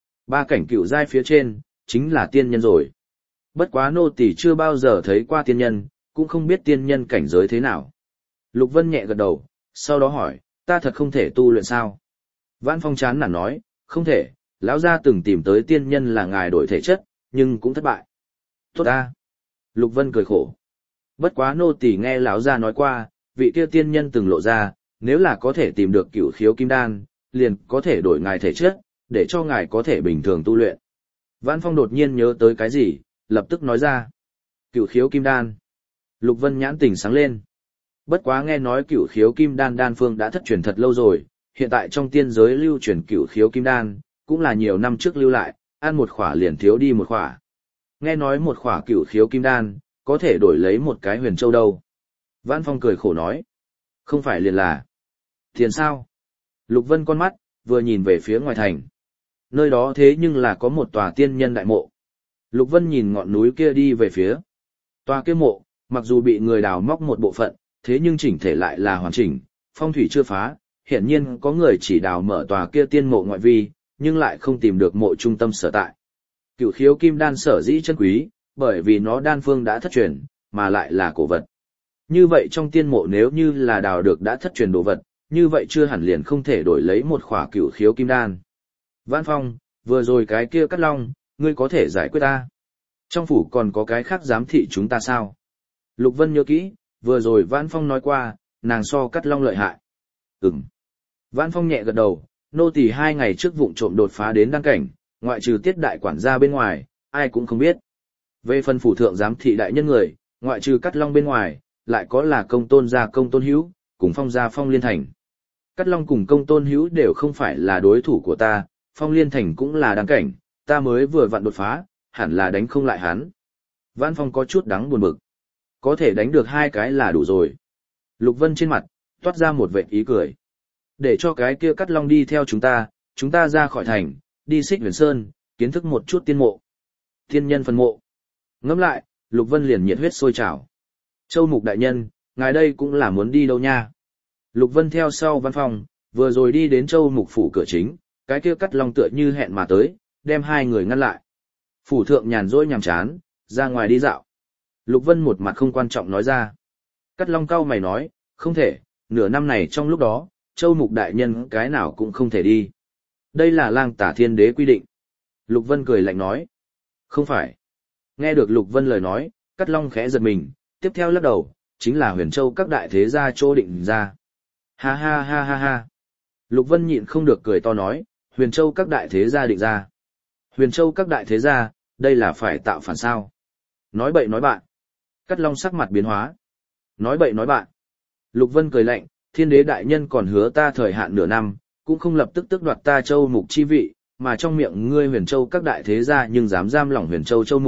3 cảnh cựu giai phía trên, chính là tiên nhân rồi. Bất quá nô tỳ chưa bao giờ thấy qua tiên nhân, cũng không biết tiên nhân cảnh giới thế nào. Lục Vân nhẹ gật đầu, sau đó hỏi, ta thật không thể tu luyện sao? Vãn Phong chán nản nói, không thể, lão gia từng tìm tới tiên nhân là ngài đổi thể chất, nhưng cũng thất bại. Tốt ta. Lục Vân cười khổ. Bất quá nô tỳ nghe lão gia nói qua, vị kia tiên nhân từng lộ ra, nếu là có thể tìm được cửu khiếu kim đan, liền có thể đổi ngài thể chất, để cho ngài có thể bình thường tu luyện. Vãn Phong đột nhiên nhớ tới cái gì, lập tức nói ra. Cửu khiếu kim đan. Lục Vân nhãn tỉnh sáng lên. Bất quá nghe nói cửu khiếu kim đan đan phương đã thất truyền thật lâu rồi, hiện tại trong tiên giới lưu truyền cửu khiếu kim đan, cũng là nhiều năm trước lưu lại, ăn một khỏa liền thiếu đi một khỏa. Nghe nói một khỏa cửu khiếu kim đan, có thể đổi lấy một cái huyền châu đâu. Vãn Phong cười khổ nói. Không phải liền là tiền sao? Lục Vân con mắt, vừa nhìn về phía ngoài thành. Nơi đó thế nhưng là có một tòa tiên nhân đại mộ. Lục Vân nhìn ngọn núi kia đi về phía. Tòa kia mộ, mặc dù bị người đào móc một bộ phận, thế nhưng chỉnh thể lại là hoàn chỉnh, phong thủy chưa phá, hiển nhiên có người chỉ đào mở tòa kia tiên mộ ngoại vi, nhưng lại không tìm được mộ trung tâm sở tại. Cửu khiếu kim đan sở dĩ chân quý, bởi vì nó đan phương đã thất truyền, mà lại là cổ vật. Như vậy trong tiên mộ nếu như là đào được đã thất truyền đồ vật, như vậy chưa hẳn liền không thể đổi lấy một khỏa cửu khiếu kim đan. Vãn Phong, vừa rồi cái kia Cắt Long, ngươi có thể giải quyết ta. Trong phủ còn có cái khác giám thị chúng ta sao? Lục Vân nhớ kỹ, vừa rồi Vãn Phong nói qua, nàng so Cắt Long lợi hại. Ừm. Vãn Phong nhẹ gật đầu, nô tỳ 2 ngày trước vụng trộm đột phá đến đăng cảnh, ngoại trừ Tiết đại quản gia bên ngoài, ai cũng không biết. Về phần phủ thượng giám thị đại nhân người, ngoại trừ Cắt Long bên ngoài, lại có là Công Tôn gia Công Tôn Hữu, cùng Phong gia Phong Liên Thành. Cắt Long cùng Công Tôn Hữu đều không phải là đối thủ của ta, Phong Liên Thành cũng là đăng cảnh, ta mới vừa vặn đột phá, hẳn là đánh không lại hắn. Vãn Phong có chút đắng buồn bực. Có thể đánh được 2 cái là đủ rồi. Lục Vân trên mặt, toát ra một vệt ý cười. Để cho cái kia Cắt Long đi theo chúng ta ra khỏi thành, đi Xích Huyền Sơn, kiến thức một chút tiên mộ. Tiên nhân phần mộ. Ngẫm lại, Lục Vân liền nhiệt huyết sôi trào. Châu Mục đại nhân, ngài đây cũng là muốn đi đâu nha? Lục Vân theo sau Vãn Phong, vừa rồi đi đến Châu Mục phủ cửa chính, cái kia Cắt Long tựa như hẹn mà tới, đem 2 người ngăn lại. Phủ thượng nhàn rỗi nhàm chán, ra ngoài đi dạo. Lục Vân một mặt không quan trọng nói ra. Cắt Long cau mày nói, không thể, nửa năm này trong lúc đó, Châu Mục đại nhân cái nào cũng không thể đi. Đây là Lang Tả Thiên Đế quy định. Lục Vân cười lạnh nói. Không phải. Nghe được Lục Vân lời nói, Cắt Long khẽ giật mình, tiếp theo lắc đầu, chính là Huyền Châu các đại thế gia chỗ định ra. Ha ha ha ha ha. Lục Vân nhịn không được cười to nói, Huyền Châu các đại thế gia định ra. Huyền Châu các đại thế gia, đây là phải tạo phản sao. Nói bậy nói bạn. Cắt Long sắc mặt biến hóa. Nói bậy nói bạn. Lục Vân cười lạnh, Thiên Đế đại nhân còn hứa ta thời hạn nửa năm, cũng không lập tức tước đoạt ta Châu Mục chi vị, mà trong miệng ngươi Huyền Châu các đại thế gia nhưng dám giam lỏng Huyền Châu Châu Mục,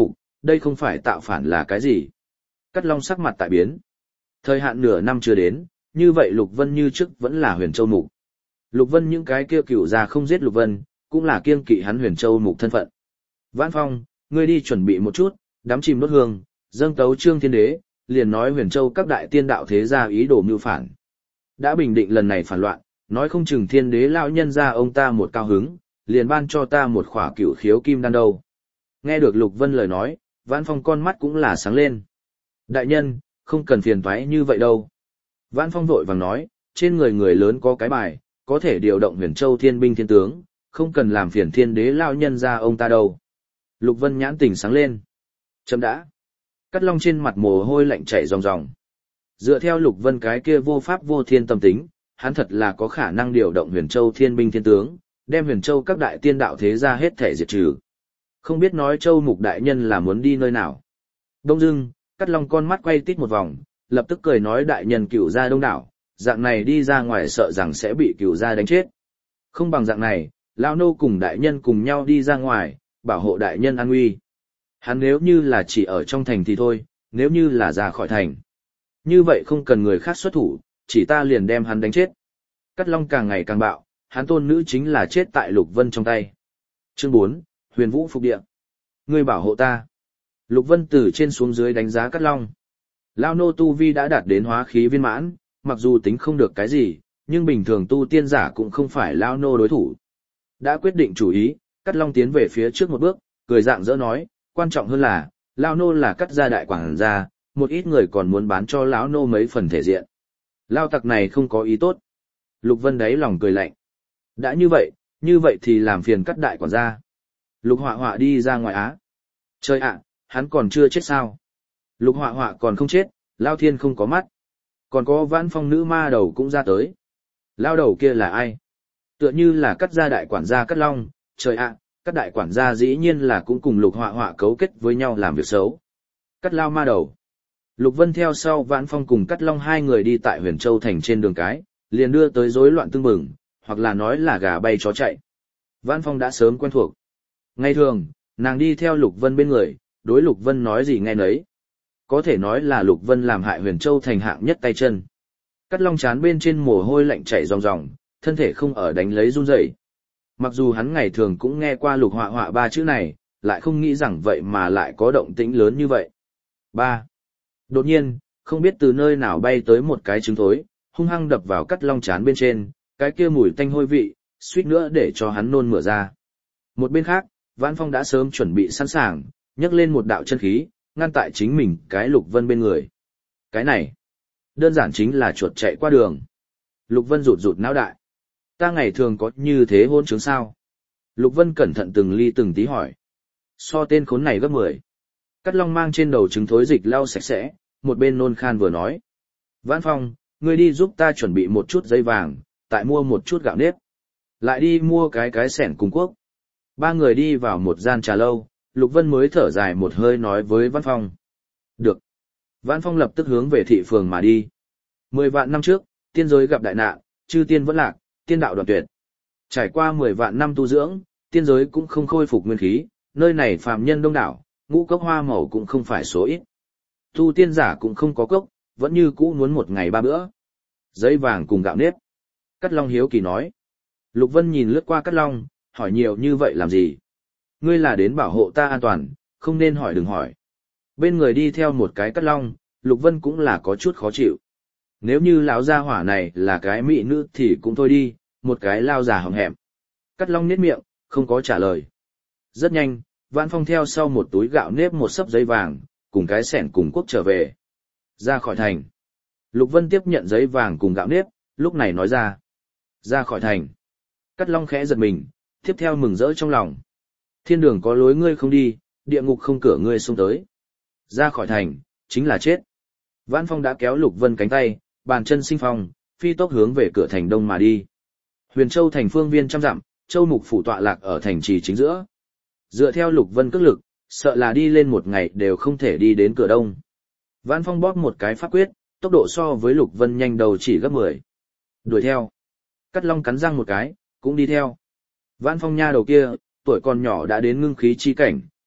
đây không phải tạo phản là cái gì? Cát Long sắc mặt tại biến. Thời hạn nửa năm chưa đến, như vậy Lục Vân như trước vẫn là Huyền Châu Mục. Lục Vân những cái kia cựu gia không giết Lục Vân, cũng là kiêng kỵ hắn Huyền Châu Mục thân phận. Vãn Phong, ngươi đi chuẩn bị một chút, đám chìm đốt hương, dâng tấu Trương Thiên Đế, liền nói Huyền Châu các đại tiên đạo thế gia ý đồ mưu phản. Đã bình định lần này phản loạn, nói không chừng Thiên Đế lão nhân ra ông ta một cao hứng, liền ban cho ta một khỏa cửu khiếu kim đan đâu. Nghe được Lục Vân lời nói, Vãn Phong con mắt cũng là sáng lên. Đại nhân, không cần phiền toái như vậy đâu. Vãn Phong vội vàng nói, trên người người lớn có cái bài, có thể điều động Huyền Châu thiên binh thiên tướng, không cần làm phiền Thiên Đế lão nhân ra ông ta đâu. Lục Vân nhãn tỉnh sáng lên. Chấm đã. Cát Long trên mặt mồ hôi lạnh chảy ròng ròng. Dựa theo Lục Vân cái kia vô pháp vô thiên tâm tính, hắn thật là có khả năng điều động Huyền Châu thiên binh thiên tướng, đem Huyền Châu các đại tiên đạo thế gia hết thể diệt trừ. Không biết nói Châu Mục đại nhân là muốn đi nơi nào. Đông dưng, Cát Long con mắt quay tít một vòng, lập tức cười nói đại nhân cửu gia đông đảo, dạng này đi ra ngoài sợ rằng sẽ bị cửu gia đánh chết. Không bằng dạng này, lão nô cùng đại nhân cùng nhau đi ra ngoài, bảo hộ đại nhân an nguy. Hắn nếu như là chỉ ở trong thành thì thôi, nếu như là ra khỏi thành. Như vậy không cần người khác xuất thủ, chỉ ta liền đem hắn đánh chết. Cát Long càng ngày càng bạo, hắn tôn nữ chính là chết tại Lục Vân trong tay. Chương 4, Huyền Vũ Phục Địa. Ngươi bảo hộ ta. Lục Vân từ trên xuống dưới đánh giá Cát Long. Lao nô tu vi đã đạt đến hóa khí viên mãn, mặc dù tính không được cái gì, nhưng bình thường tu tiên giả cũng không phải Lao nô đối thủ. Đã quyết định chủ ý, Cát Long tiến về phía trước một bước, cười dạng dỡ nói, quan trọng hơn là, Lao nô là Cát gia đại quảng gia, một ít người còn muốn bán cho lão nô mấy phần thể diện. Lao tặc này không có ý tốt. Lục Vân đáy lòng cười lạnh. Đã như vậy thì làm phiền Cát đại quản gia. Lục Họa Họa đi ra ngoài á. Trời ạ, hắn còn chưa chết sao? Lục Họa Họa còn không chết, Lao Thiên không có mắt. Còn có Vãn Phong nữ ma đầu cũng ra tới. Lao đầu kia là ai? Tựa như là Cát gia đại quản gia Cát Long, trời ạ, Cát đại quản gia dĩ nhiên là cũng cùng Lục Họa Họa cấu kết với nhau làm việc xấu. Cát Lao ma đầu. Lục Vân theo sau Vãn Phong cùng Cát Long hai người đi tại Huyền Châu thành trên đường cái, liền đưa tới rối loạn tương mừng, hoặc là nói là gà bay chó chạy. Vãn Phong đã sớm quen thuộc. Ngày thường, nàng đi theo Lục Vân bên người, đối Lục Vân nói gì nghe nấy. Có thể nói là Lục Vân làm hại Huyền Châu thành hạng nhất tay chân. Cát Long chán bên trên mồ hôi lạnh chảy ròng ròng, thân thể không ở đánh lấy run rẩy. Mặc dù hắn ngày thường cũng nghe qua Lục Họa Họa ba chữ này, lại không nghĩ rằng vậy mà lại có động tĩnh lớn như vậy. 3. Đột nhiên, không biết từ nơi nào bay tới một cái trứng thối, hung hăng đập vào Cát Long chán bên trên, cái kia mùi tanh hôi vị, suýt nữa để cho hắn nôn mửa ra. Một bên khác, Vãn Phong đã sớm chuẩn bị sẵn sàng, nhấc lên một đạo chân khí, ngăn tại chính mình cái Lục Vân bên người. Cái này, đơn giản chính là chuột chạy qua đường. Lục Vân rụt rụt não đại. Ta ngày thường có như thế hôn chứng sao? Lục Vân cẩn thận từng ly từng tí hỏi. So tên khốn này gấp 10. Cát Long mang trên đầu trứng thối dịch lau sạch sẽ, một bên nôn khan vừa nói. Vãn Phong, ngươi đi giúp ta chuẩn bị một chút giấy vàng, tại mua một chút gạo nếp. Lại đi mua cái xẻng cùng cuốc. Ba người đi vào một gian trà lâu, Lục Vân mới thở dài một hơi nói với Vãn Phong. Được. Vãn Phong lập tức hướng về thị phường mà đi. 10 vạn năm trước, tiên giới gặp đại nạn, chư tiên vẫn lạc, tiên đạo đoạn tuyệt. Trải qua 10 vạn năm tu dưỡng, tiên giới cũng không khôi phục nguyên khí, nơi này phàm nhân đông đảo, ngũ cốc hoa màu cũng không phải số ít. Tu tiên giả cũng không có cốc, vẫn như cũ muốn một ngày 3 bữa. Giấy vàng cùng gạo nếp. Cát Long hiếu kỳ nói. Lục Vân nhìn lướt qua Cát Long, hỏi nhiều như vậy làm gì? Ngươi là đến bảo hộ ta an toàn, không nên hỏi đừng hỏi. Bên người đi theo một cái Cát Long, Lục Vân cũng là có chút khó chịu. Nếu như lão gia hỏa này là cái mỹ nữ thì cũng thôi đi, một cái lao già hỏng hẹm. Cát Long nhếch miệng, không có trả lời. Rất nhanh, Vãn Phong theo sau một túi gạo nếp một xấp giấy vàng, cùng cái xẻng cùng cuốc trở về. Ra khỏi thành. Lục Vân tiếp nhận giấy vàng cùng gạo nếp, lúc này nói ra. Ra khỏi thành. Cát Long khẽ giật mình, tiếp theo mừng rỡ trong lòng. Thiên đường có lối ngươi không đi, địa ngục không cửa ngươi xông tới. Ra khỏi thành, chính là chết. Vãn Phong đã kéo Lục Vân cánh tay, bàn chân sinh phong, phi tốc hướng về cửa thành đông mà đi. Huyền Châu thành phương viên trăm dặm, Châu Mục phủ tọa lạc ở thành trì chính giữa. Dựa theo Lục Vân cước lực, sợ là đi lên một ngày đều không thể đi đến cửa đông. Vãn Phong bóp một cái pháp quyết, tốc độ so với Lục Vân nhanh đầu chỉ gấp 10. Đuổi theo. Cát Long cắn răng một cái, cũng đi theo. Vãn Phong nha đầu kia, tuổi còn nhỏ đã đến ngưng khí chi cảnh,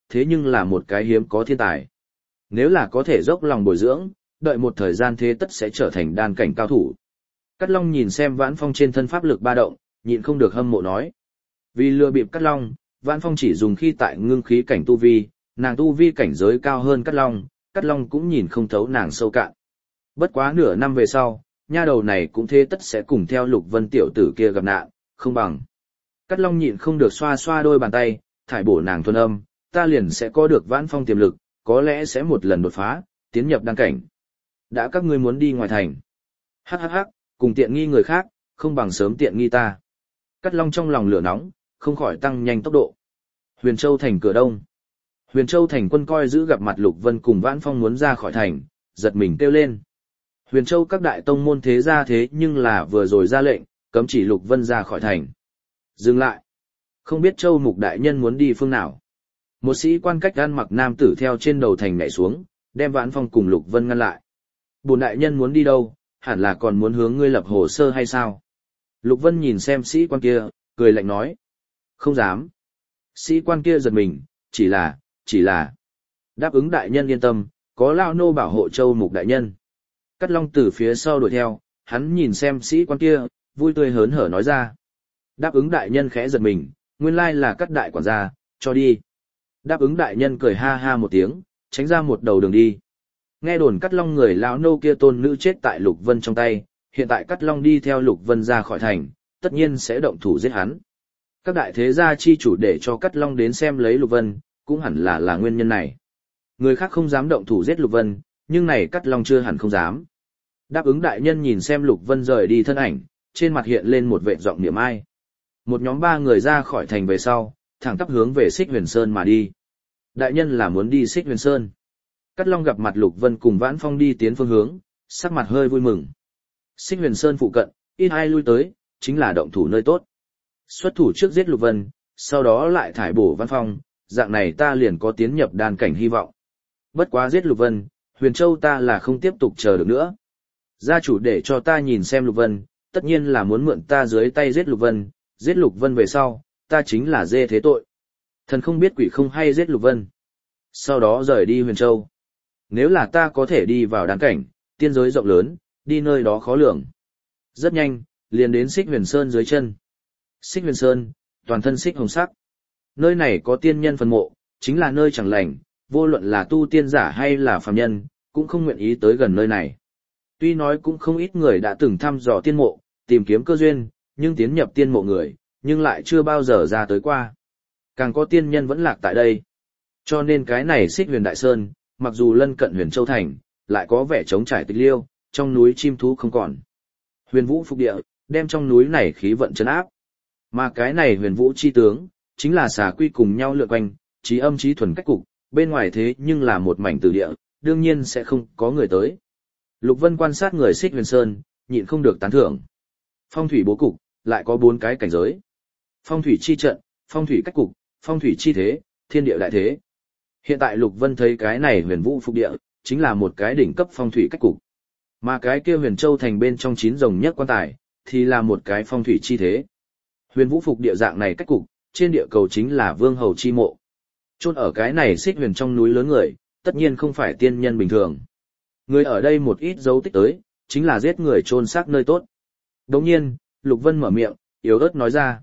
thế nhưng là một cái hiếm có thiên tài. Nếu là có thể dốc lòng bồi dưỡng, đợi một thời gian thế tất sẽ trở thành đan cảnh cao thủ. Cát Long nhìn xem Vãn Phong trên thân pháp lực ba động, nhịn không được hâm mộ nói. Vì lừa bịp Cát Long, Vãn Phong chỉ dùng khi tại ngưng khí cảnh tu vi, nàng tu vi cảnh giới cao hơn Cát Long cũng nhìn không thấu nàng sâu cạn. Bất quá nửa năm về sau, nha đầu này cũng thế tất sẽ cùng theo Lục Vân tiểu tử kia gặp nạn, không bằng. Cát Long nhịn không được xoa xoa đôi bàn tay, thải bổ nàng thuần âm, ta liền sẽ có được Vãn Phong tiềm lực, có lẽ sẽ một lần đột phá, tiến nhập đan cảnh. Đã các ngươi muốn đi ngoài thành. Hắc hắc hắc, cùng tiện nghi người khác, không bằng sớm tiện nghi ta. Cát Long trong lòng lửa nóng, không khỏi tăng nhanh tốc độ. Huyền Châu thành cửa đông. Huyền Châu thành quân coi giữ gặp mặt Lục Vân cùng Vãn Phong muốn ra khỏi thành, giật mình kêu lên. Huyền Châu các đại tông môn thế ra thế nhưng là vừa rồi ra lệnh, cấm chỉ Lục Vân ra khỏi thành. Dừng lại. Không biết Châu Mục đại nhân muốn đi phương nào. Một sĩ quan cách ăn mặc nam tử theo trên đầu thành nhảy xuống, đem Vãn Phong cùng Lục Vân ngăn lại. Bổn đại nhân muốn đi đâu, hẳn là còn muốn hướng ngươi lập hồ sơ hay sao? Lục Vân nhìn xem sĩ quan kia, cười lạnh nói. Không dám. Sĩ quan kia giật mình, chỉ là. Đáp ứng đại nhân yên tâm, có lao nô bảo hộ Châu Mục đại nhân. Cát Long từ phía sau đuổi theo, hắn nhìn xem sĩ quan kia, vui tươi hớn hở nói ra. Đáp ứng đại nhân khẽ giật mình, nguyên lai là Cát đại quản gia, cho đi. Đáp ứng đại nhân cười ha ha một tiếng, tránh ra một đầu đường đi. Nghe đồn Cát Long người lão nô kia tôn nữ chết tại Lục Vân trong tay, hiện tại Cát Long đi theo Lục Vân ra khỏi thành, tất nhiên sẽ động thủ giết hắn. Các đại thế gia chi chủ để cho Cát Long đến xem lấy Lục Vân, cũng hẳn là nguyên nhân này. Người khác không dám động thủ giết Lục Vân, nhưng này Cát Long chưa hẳn không dám. Đáp ứng đại nhân nhìn xem Lục Vân rời đi thân ảnh, trên mặt hiện lên một vệt giọng niệm ai. Một nhóm 3 người ra khỏi thành về sau, thẳng tắp hướng về Xích Huyền Sơn mà đi. Đại nhân là muốn đi Xích Huyền Sơn. Cát Long gặp mặt Lục Vân cùng Vãn Phong đi tiến phương hướng, sắc mặt hơi vui mừng. Xích Huyền Sơn phụ cận, ít ai lui tới, chính là động thủ nơi tốt. Xuất thủ trước giết Lục Vân, sau đó lại thải bổ Vãn Phong, dạng này ta liền có tiến nhập đan cảnh hy vọng. Bất quá giết Lục Vân, Huyền Châu ta là không tiếp tục chờ được nữa. Gia chủ để cho ta nhìn xem Lục Vân, tất nhiên là muốn mượn ta dưới tay giết Lục Vân về sau, ta chính là dê thế tội. Thần không biết quỷ không hay giết Lục Vân. Sau đó rời đi Huyền Châu. Nếu là ta có thể đi vào đan cảnh, tiên giới rộng lớn, đi nơi đó khó lường. Rất nhanh, liền đến Xích Huyền Sơn dưới chân. Xích Huyền Sơn, toàn thân xích hồng sắc. Nơi này có tiên nhân phần mộ, chính là nơi chẳng lành, vô luận là tu tiên giả hay là phàm nhân, cũng không nguyện ý tới gần nơi này. Tuy nói cũng không ít người đã từng thăm dò tiên mộ, tìm kiếm cơ duyên, nhưng tiến nhập tiên mộ người, nhưng lại chưa bao giờ ra tới qua. Càng có tiên nhân vẫn lạc tại đây. Cho nên cái này Xích Huyền Đại Sơn, mặc dù lân cận Huyền Châu Thành, lại có vẻ trống trải tịch liêu, trong núi chim thú không còn. Huyền Vũ Phục Địa, đem trong núi này khí vận trấn áp. Mà cái này Huyền Vũ chi tướng, chính là xà quy cùng nhau lượn quanh, trí âm trí thuần cách cục, bên ngoài thế nhưng là một mảnh tử địa, đương nhiên sẽ không có người tới. Lục Vân quan sát người Xích Huyền Sơn, nhịn không được tán thưởng. Phong thủy bố cục, lại có 4 cái cảnh giới. Phong thủy chi trận, phong thủy cách cục, phong thủy chi thế, thiên địa đại thế. Hiện tại Lục Vân thấy cái này Huyền Vũ Phục Địa, chính là một cái đỉnh cấp phong thủy cách cục. Mà cái kia Huyền Châu Thành bên trong 9 rồng nhất quan tài, thì là một cái phong thủy chi thế. Huyền Vũ Phục Địa dạng này cách cục, trên địa cầu chính là vương hầu chi mộ. Chôn ở cái này Xích Huyền trong núi lớn người, tất nhiên không phải tiên nhân bình thường. Người ở đây một ít dấu tích tới, chính là giết người chôn xác nơi tốt. Đồng nhiên, Lục Vân mở miệng, yếu ớt nói ra.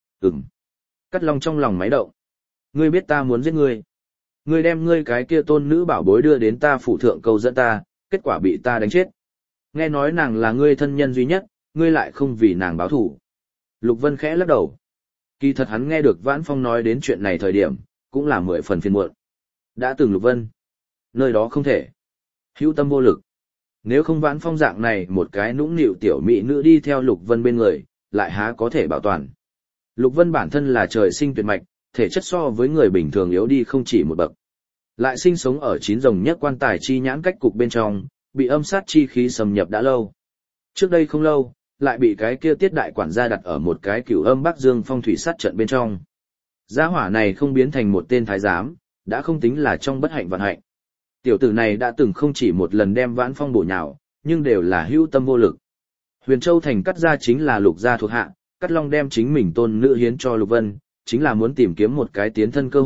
Cát Long trong lòng máy động. Ngươi biết ta muốn giết ngươi. Ngươi đem ngươi cái kia tôn nữ bảo bối đưa đến ta phủ thượng cầu dẫn ta, kết quả bị ta đánh chết. Nghe nói nàng là ngươi thân nhân duy nhất, ngươi lại không vì nàng báo thù. Lục Vân khẽ lắc đầu. Kỳ thật hắn nghe được Vãn Phong nói đến chuyện này thời điểm, cũng là 10 phần phiền muộn. Đã từng Lục Vân. Nơi đó không thể. Hữu tâm vô lực. Nếu không Vãn Phong dạng này một cái nũng nịu tiểu mỹ nữ đi theo Lục Vân bên người, lại há có thể bảo toàn. Lục Vân bản thân là trời sinh tuyệt mạch, thể chất so với người bình thường yếu đi không chỉ một bậc. Lại sinh sống ở 9 rồng nhất quan tài chi nhãn cách cục bên trong, bị âm sát chi khí xâm nhập đã lâu. Trước đây không lâu, lại bị cái kia Tiết đại quản gia đặt ở một cái Cửu Âm Bắc Dương phong thủy sát trận bên trong. Gia hỏa này không biến thành một tên thái giám, đã không tính là trong bất hạnh vạn hạnh. Tiểu tử này đã từng không chỉ một lần đem Vãn Phong bổ nhào, nhưng đều là hữu tâm vô lực. Huyền Châu Thành Cát gia chính là Lục gia thuộc hạ, Cát Long đem chính mình tôn nữ hiến cho Lục Vân, chính là muốn tìm kiếm một cái tiến thân cơ hội,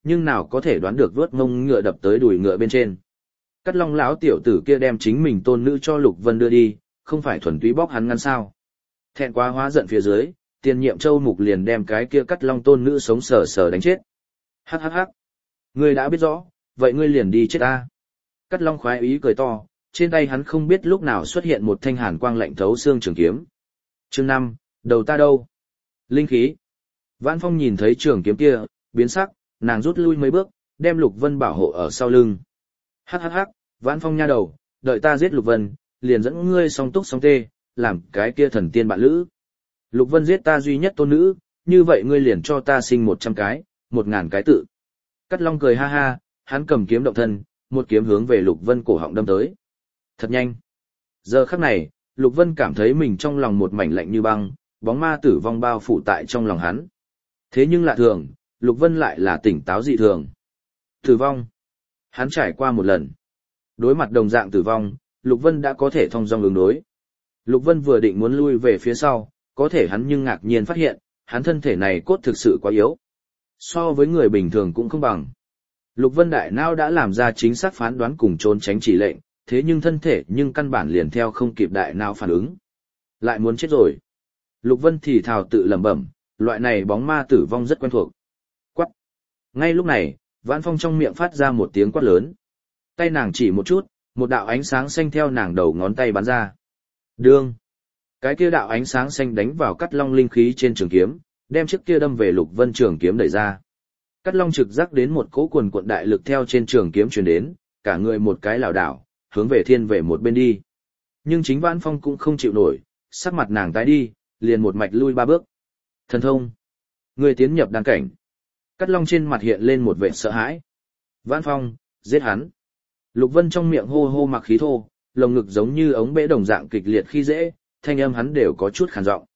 nhưng nào có thể đoán được vuốt mông ngựa đập tới đùi ngựa bên trên. Cắt Long lão tiểu tử kia đem chính mình tôn nữ cho Lục Vân đưa đi, không phải thuần túy bóc hắn ngăn sao? Thẹn quá hóa giận phía dưới, tiền nhiệm Châu Mục liền đem cái kia Cắt Long tôn nữ sống sờ sờ đánh chết. Hắc hắc hắc. Ngươi đã biết rõ, vậy ngươi liền đi chết ta. Cắt Long khoái ý cười to, trên tay hắn không biết lúc nào xuất hiện một thanh hàn quang lạnh thấu xương trường kiếm. Chương 5, đầu ta đâu? Linh khí. Vãn Phong nhìn thấy trường kiếm kia, biến sắc, nàng rút lui mấy bước, đem Lục Vân bảo hộ ở sau lưng. Hắc hắc hắc, Vãn Phong nha đầu, đợi ta giết Lục Vân, liền dẫn ngươi song túc song tê, làm cái kia thần tiên bạn lữ. Lục Vân giết ta duy nhất tôn nữ, như vậy ngươi liền cho ta sinh 100 cái, 1000 cái tự. Cắt Long cười ha ha, hắn cầm kiếm động thân, một kiếm hướng về Lục Vân cổ họng đâm tới. Thật nhanh. Giờ khắc này, Lục Vân cảm thấy mình trong lòng một mảnh lạnh như băng, bóng ma tử vong bao phủ tại trong lòng hắn. Thế nhưng lạ thường, Lục Vân lại là tỉnh táo dị thường. Tử vong. Hắn trải qua một lần. Đối mặt đồng dạng tử vong, Lục Vân đã có thể thông dong ứng đối. Lục Vân vừa định muốn lui về phía sau, có thể hắn nhưng ngạc nhiên phát hiện, hắn thân thể này cốt thực sự quá yếu. So với người bình thường cũng không bằng. Lục Vân đại não đã làm ra chính xác phán đoán cùng trốn tránh chỉ lệnh, thế nhưng thân thể nhưng căn bản liền theo không kịp đại não phản ứng. Lại muốn chết rồi. Lục Vân thì thào tự lẩm bẩm, loại này bóng ma tử vong rất quen thuộc. Quát. Ngay lúc này, Vãn Phong trong miệng phát ra một tiếng quát lớn. Tay nàng chỉ một chút, một đạo ánh sáng xanh theo nàng đầu ngón tay bắn ra. Đương. Cái kia đạo ánh sáng xanh đánh vào Cắt Long linh khí trên trường kiếm, đem chiếc kia đâm về Lục Vân trường kiếm đẩy ra. Cắt Long trực giác đến một cỗ quần cuộn đại lực theo trên trường kiếm truyền đến, cả người một cái lảo đảo, hướng về thiên về một bên đi. Nhưng chính Vãn Phong cũng không chịu nổi, sắc mặt nàng tái đi, liền một mạch lui 3 bước. Thần thông. Người tiến nhập đan cảnh. Cắt Long trên mặt hiện lên một vẻ sợ hãi. Vãn Phong, giết hắn. Lục Vân trong miệng hô hô mặc khí thô, lồng ngực giống như ống bể đồng dạng kịch liệt khi dễ, thanh âm hắn đều có chút khàn giọng.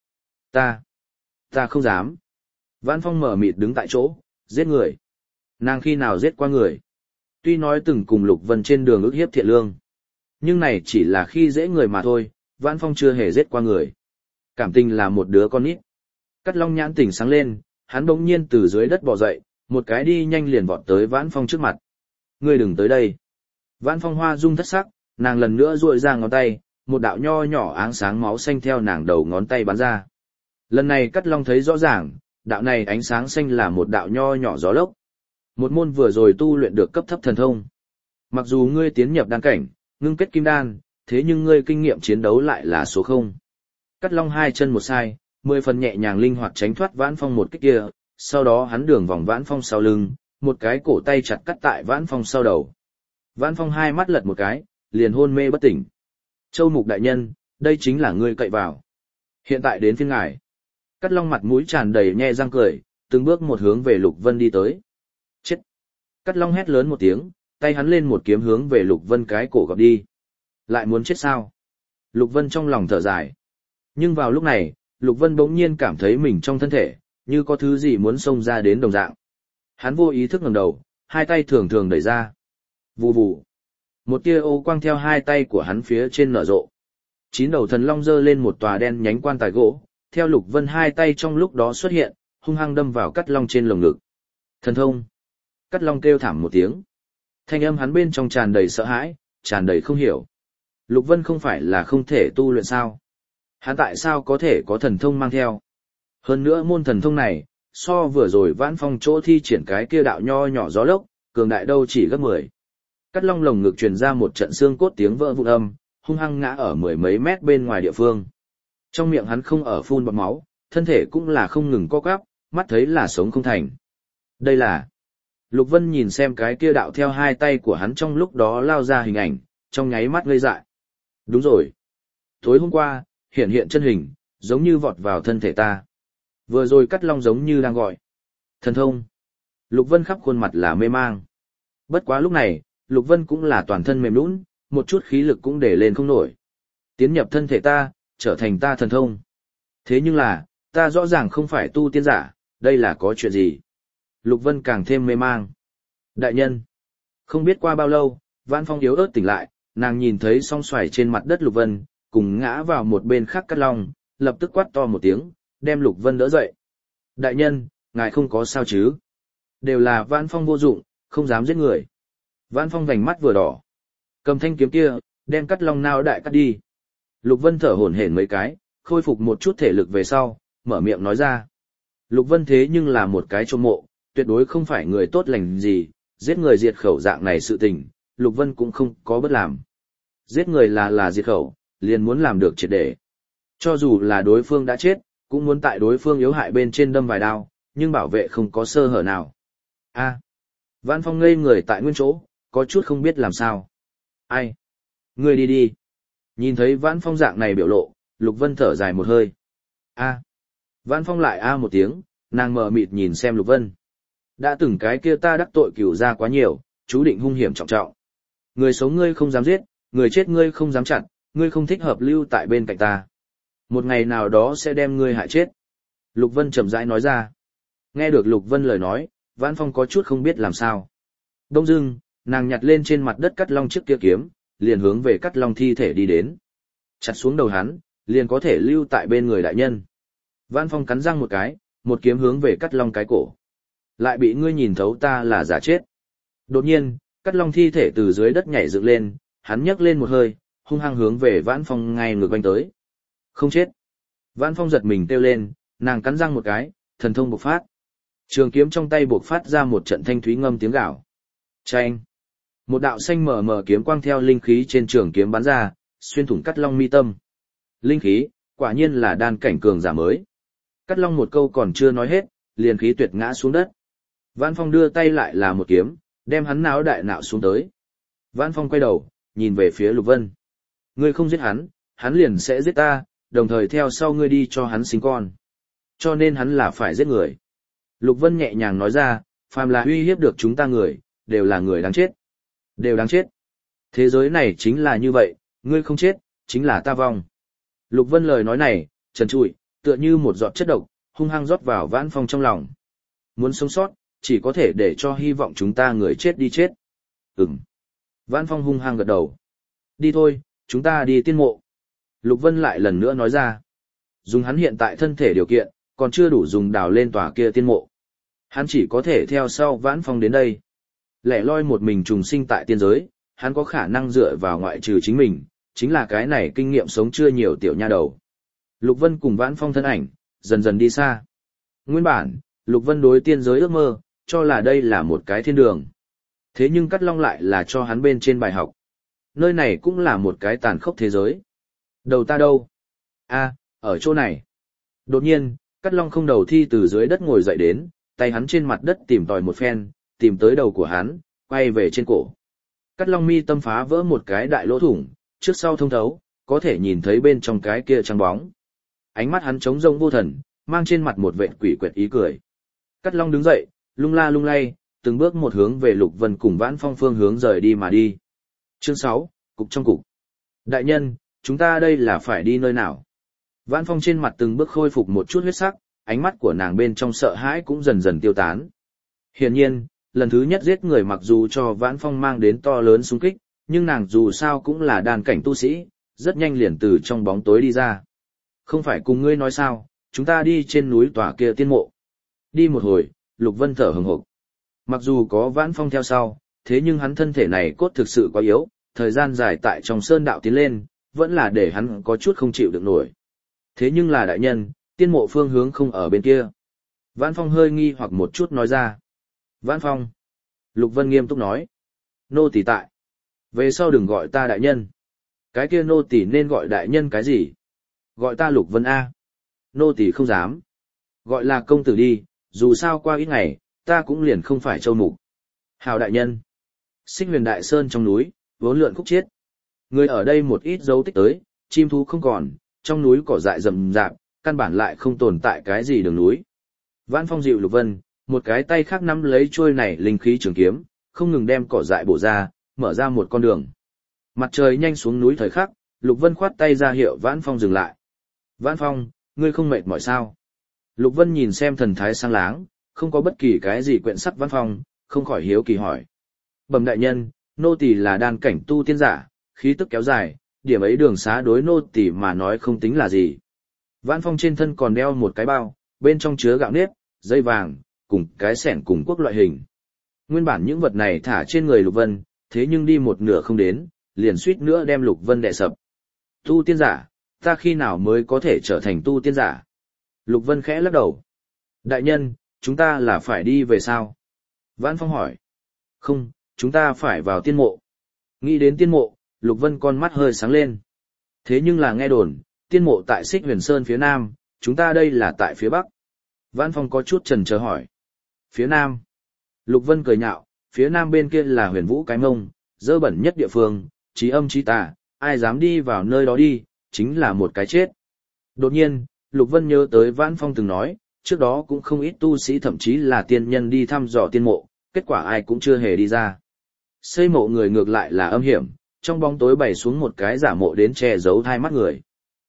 Ta không dám. Vãn Phong mở mịt đứng tại chỗ, giết người. Nàng khi nào giết qua người? Tuy nói từng cùng Lục Vân trên đường ức hiếp thiện lương, nhưng này chỉ là khi dễ người mà thôi, Vãn Phong chưa hề giết qua người. Cảm tình là một đứa con nít. Cắt Long nhãn tỉnh sáng lên, hắn bỗng nhiên từ dưới đất bò dậy, một cái đi nhanh liền vọt tới Vãn Phong trước mặt. Ngươi đừng tới đây. Vãn Phong hoa dung thất sắc, nàng lần nữa duỗi ra ngón tay, một đạo nho nhỏ áng sáng máu xanh theo nàng đầu ngón tay bắn ra. Lần này Cắt Long thấy rõ ràng, đạo này ánh sáng xanh là một đạo nho nhỏ gió lốc. Một môn vừa rồi tu luyện được cấp thấp thần thông. Mặc dù ngươi tiến nhập đan cảnh, ngưng kết kim đan, thế nhưng ngươi kinh nghiệm chiến đấu lại là số 0. Cắt Long hai chân một sai, 10 phần nhẹ nhàng linh hoạt tránh thoát Vãn Phong một kích kia, sau đó hắn đường vòng Vãn Phong sau lưng, một cái cổ tay chặt cắt tại Vãn Phong sau đầu. Vãn Phong hai mắt lật một cái, liền hôn mê bất tỉnh. Châu Mục đại nhân, đây chính là ngươi cậy vào. Hiện tại đến phiên ngài. Cắt Long mặt mũi tràn đầy nhe răng cười, từng bước một hướng về Lục Vân đi tới. Chết! Cắt Long hét lớn một tiếng, tay hắn lên một kiếm hướng về Lục Vân cái cổ gọt đi. Lại muốn chết sao? Lục Vân trong lòng thở dài. Nhưng vào lúc này, Lục Vân bỗng nhiên cảm thấy mình trong thân thể, như có thứ gì muốn xông ra đến đồng dạng. Hắn vô ý thức ngẩng đầu, hai tay thường thường đẩy ra. Vù vù. Một tia ô quang theo hai tay của hắn phía trên nở rộ. 9 đầu thần long giơ lên một tòa đen nhánh quan tài gỗ, theo Lục Vân hai tay trong lúc đó xuất hiện, hung hăng đâm vào Cắt Long trên lồng ngực. Thần thông. Cắt Long kêu thảm một tiếng. Thanh âm hắn bên trong tràn đầy sợ hãi, tràn đầy không hiểu. Lục Vân không phải là không thể tu luyện sao? Hắn tại sao có thể có thần thông mang theo? Hơn nữa môn thần thông này, so vừa rồi Vãn Phong chỗ thi triển cái kia đạo nho nhỏ gió lốc, cường đại đâu chỉ gấp 10. Cắt Long lồng ngực truyền ra một trận xương cốt tiếng vỡ vụn âm, hung hăng ngã ở 10 mấy mét bên ngoài địa phương. Trong miệng hắn không ở phun bọt máu, thân thể cũng là không ngừng co quắp, mắt thấy là sống không thành. Đây là... Lục Vân nhìn xem cái kia đạo theo hai tay của hắn trong lúc đó lao ra hình ảnh, trong nháy mắt ngây dại. Đúng rồi. Tối hôm qua, hiện chân hình, giống như vọt vào thân thể ta. Vừa rồi Cắt Long giống như đang gọi. Thần thông. Lục Vân khắp khuôn mặt là mê mang. Bất quá lúc này, Lục Vân cũng là toàn thân mềm nhũn, một chút khí lực cũng để lên không nổi. Tiến nhập thân thể ta, trở thành ta thần thông. Thế nhưng là, ta rõ ràng không phải tu tiên giả, đây là có chuyện gì? Lục Vân càng thêm mê mang. Đại nhân. Không biết qua bao lâu, Vãn Phong yếu ớt tỉnh lại, nàng nhìn thấy song xoài trên mặt đất Lục Vân, cùng ngã vào một bên khác Cắt Long, lập tức quát to một tiếng, đem Lục Vân đỡ dậy. Đại nhân, ngài không có sao chứ? Đều là Vãn Phong vô dụng, không dám giết người. Vãn Phong vành mắt vừa đỏ. Cầm thanh kiếm kia, đem Cắt Long não đại cắt đi. Lục Vân thở hổn hển mấy cái, khôi phục một chút thể lực về sau, mở miệng nói ra. Lục Vân thế nhưng là một cái trộm mộ, tuyệt đối không phải người tốt lành gì, giết người diệt khẩu dạng này sự tình, Lục Vân cũng không có bất làm. Giết người là diệt khẩu, liền muốn làm được triệt để. Cho dù là đối phương đã chết, cũng muốn tại đối phương yếu hại bên trên đâm vài đao, nhưng bảo vệ không có sơ hở nào. A. Vãn Phong ngây người tại nguyên chỗ, có chút không biết làm sao. Ai? Ngươi đi đi. Nhìn thấy Vãn Phong dạng này biểu lộ, Lục Vân thở dài một hơi. A. Vãn Phong lại a một tiếng, nàng mờ mịt nhìn xem Lục Vân. Đã từng cái kia ta đắc tội cửu ra quá nhiều, chú định hung hiểm trọng trọng. Người sống ngươi không dám giết, người chết ngươi không dám chặn, ngươi không thích hợp lưu tại bên cạnh ta. Một ngày nào đó sẽ đem ngươi hại chết. Lục Vân chậm rãi nói ra. Nghe được Lục Vân lời nói, Vãn Phong có chút không biết làm sao. Đông dưng, nàng nhặt lên trên mặt đất Cắt Long trước kia kiếm, liền hướng về Cắt Long thi thể đi đến. Chặt xuống đầu hắn, liền có thể lưu tại bên người đại nhân. Vãn Phong cắn răng một cái, một kiếm hướng về Cắt Long cái cổ. Lại bị ngươi nhìn thấu ta là giả chết. Đột nhiên, Cắt Long thi thể từ dưới đất nhảy dựng lên, hắn nhấc lên một hơi, hung hăng hướng về Vãn Phong ngay ngược quanh tới. Không chết. Vãn Phong giật mình kêu lên, nàng cắn răng một cái, thần thông bộc phát. Trường kiếm trong tay bộc phát ra một trận thanh thúy ngâm tiếng gào. Chanh. Một đạo xanh mờ mờ kiếm quang theo linh khí trên trường kiếm bắn ra, xuyên thủng Cắt Long mi tâm. Linh khí, quả nhiên là đan cảnh cường giả mới. Cắt Long một câu còn chưa nói hết, liền khí tuyệt ngã xuống đất. Vãn Phong đưa tay lại là một kiếm, đem hắn náo đại nạo xuống tới. Vãn Phong quay đầu, nhìn về phía Lục Vân. Ngươi không giết hắn liền sẽ giết ta, đồng thời theo sau ngươi đi cho hắn sinh con. Cho nên hắn là phải giết người. Lục Vân nhẹ nhàng nói ra, phàm là uy hiếp được chúng ta người, đều là người đáng chết. Đều đáng chết. Thế giới này chính là như vậy, ngươi không chết, chính là ta vong. Lục Vân lời nói này, trần trụi, tựa như một giọt chất độc, hung hăng rót vào Vãn Phong trong lòng. Muốn sống sót, chỉ có thể để cho hy vọng chúng ta người chết đi chết. Ừm. Vãn Phong hung hăng gật đầu. Đi thôi, chúng ta đi tiên mộ. Lục Vân lại lần nữa nói ra. Dùng hắn hiện tại thân thể điều kiện, còn chưa đủ dùng đào lên tòa kia tiên mộ. Hắn chỉ có thể theo sau Vãn Phong đến đây. Lẻ loi một mình trùng sinh tại tiên giới, hắn có khả năng dựa vào ngoại trừ chính mình, chính là cái này kinh nghiệm sống chưa nhiều tiểu nha đầu. Lục Vân cùng Vãn Phong thân ảnh, dần dần đi xa. Nguyên bản, Lục Vân đối tiên giới ước mơ, cho là đây là một cái thiên đường. Thế nhưng Cắt Long lại là cho hắn bên trên bài học. Nơi này cũng là một cái tàn khốc thế giới. Đầu ta đâu? A, ở chỗ này. Đột nhiên, Cắt Long không đầu thi từ dưới đất ngồi dậy đến, tay hắn trên mặt đất tìm tòi một phen, tìm tới đầu của hắn, quay về trên cổ. Cắt Long mi tâm phá vỡ một cái đại lỗ thủng, trước sau thông thấu, có thể nhìn thấy bên trong cái kia trắng bóng. Ánh mắt hắn trống rỗng vô thần, mang trên mặt một vệt quỷ quệt ý cười. Cắt Long đứng dậy, lung la lung lay, từng bước một hướng về Lục Vân cùng Vãn Phong phương hướng rời đi mà đi. Chương 6, Cục trong cục. Đại nhân, chúng ta đây là phải đi nơi nào? Vãn Phong trên mặt từng bước khôi phục một chút huyết sắc, ánh mắt của nàng bên trong sợ hãi cũng dần dần tiêu tán. Hiển nhiên, lần thứ nhất giết người mặc dù cho Vãn Phong mang đến to lớn xung kích, nhưng nàng dù sao cũng là đàn cảnh tu sĩ, rất nhanh liền từ trong bóng tối đi ra. Không phải cùng ngươi nói sao, chúng ta đi trên núi tòa kia tiên mộ. Đi một hồi, Lục Vân thở hừng hực. Mặc dù có Vãn Phong theo sau, thế nhưng hắn thân thể này cốt thực sự quá yếu, thời gian dài tại trong sơn đạo tiến lên, vẫn là để hắn có chút không chịu được nổi. Thế nhưng là đại nhân, tiên mộ phương hướng không ở bên kia. Vãn Phong hơi nghi hoặc một chút nói ra. Vãn Phong. Lục Vân nghiêm túc nói. Nô tỳ tại. Về sau đừng gọi ta đại nhân. Cái kia nô tỳ nên gọi đại nhân cái gì? Gọi ta Lục Vân A. Nô tỳ không dám. Gọi là công tử đi, dù sao qua ít ngày, ta cũng liền không phải châu mục. Hào đại nhân. Xích Huyền Đại Sơn trong núi, vốn lượn khúc chiết. Người ở đây một ít dấu tích tới, chim thú không còn, trong núi cỏ dại rậm rạp, căn bản lại không tồn tại cái gì đường núi. Vãn Phong dịu Lục Vân, một cái tay khác nắm lấy chuôi này linh khí trường kiếm, không ngừng đem cỏ dại bổ ra, mở ra một con đường. Mặt trời nhanh xuống núi thời khắc, Lục Vân khoát tay ra hiệu Vãn Phong dừng lại. Vãn Phong, ngươi không mệt mỏi sao? Lục Vân nhìn xem thần thái sang láng, không có bất kỳ cái gì quyện sắc Vãn Phong, không khỏi hiếu kỳ hỏi. Bẩm đại nhân, nô tỳ là đan cảnh tu tiên giả, khí tức kéo dài, điểm ấy đường xá đối nô tỳ mà nói không tính là gì. Vãn Phong trên thân còn đeo một cái bao, bên trong chứa gạo nếp, dây vàng, cùng cái xẻng cùng quốc loại hình. Nguyên bản những vật này thả trên người Lục Vân, thế nhưng đi một nửa không đến, liền suýt nữa đem Lục Vân đè sập. Tu tiên giả, ta khi nào mới có thể trở thành tu tiên giả? Lục Vân khẽ lắc đầu. Đại nhân, chúng ta là phải đi về sao? Vãn Phong hỏi. Không, chúng ta phải vào tiên mộ. Nghĩ đến tiên mộ, Lục Vân con mắt hơi sáng lên. Thế nhưng là nghe đồn, tiên mộ tại Xích Huyền Sơn phía nam, chúng ta đây là tại phía bắc. Vãn Phong có chút chần chờ hỏi. Phía nam. Lục Vân cười nhạo, phía nam bên kia là Huyền Vũ cái mông, dơ bẩn nhất địa phương, trí âm trí tà, ai dám đi vào nơi đó đi, chính là một cái chết. Đột nhiên, Lục Vân nhớ tới Vãn Phong từng nói, trước đó cũng không ít tu sĩ thậm chí là tiên nhân đi thăm dò tiên mộ, kết quả ai cũng chưa hề đi ra. Xây mộ người ngược lại là âm hiểm, trong bóng tối bày xuống một cái giả mộ đến che giấu thai mắt người.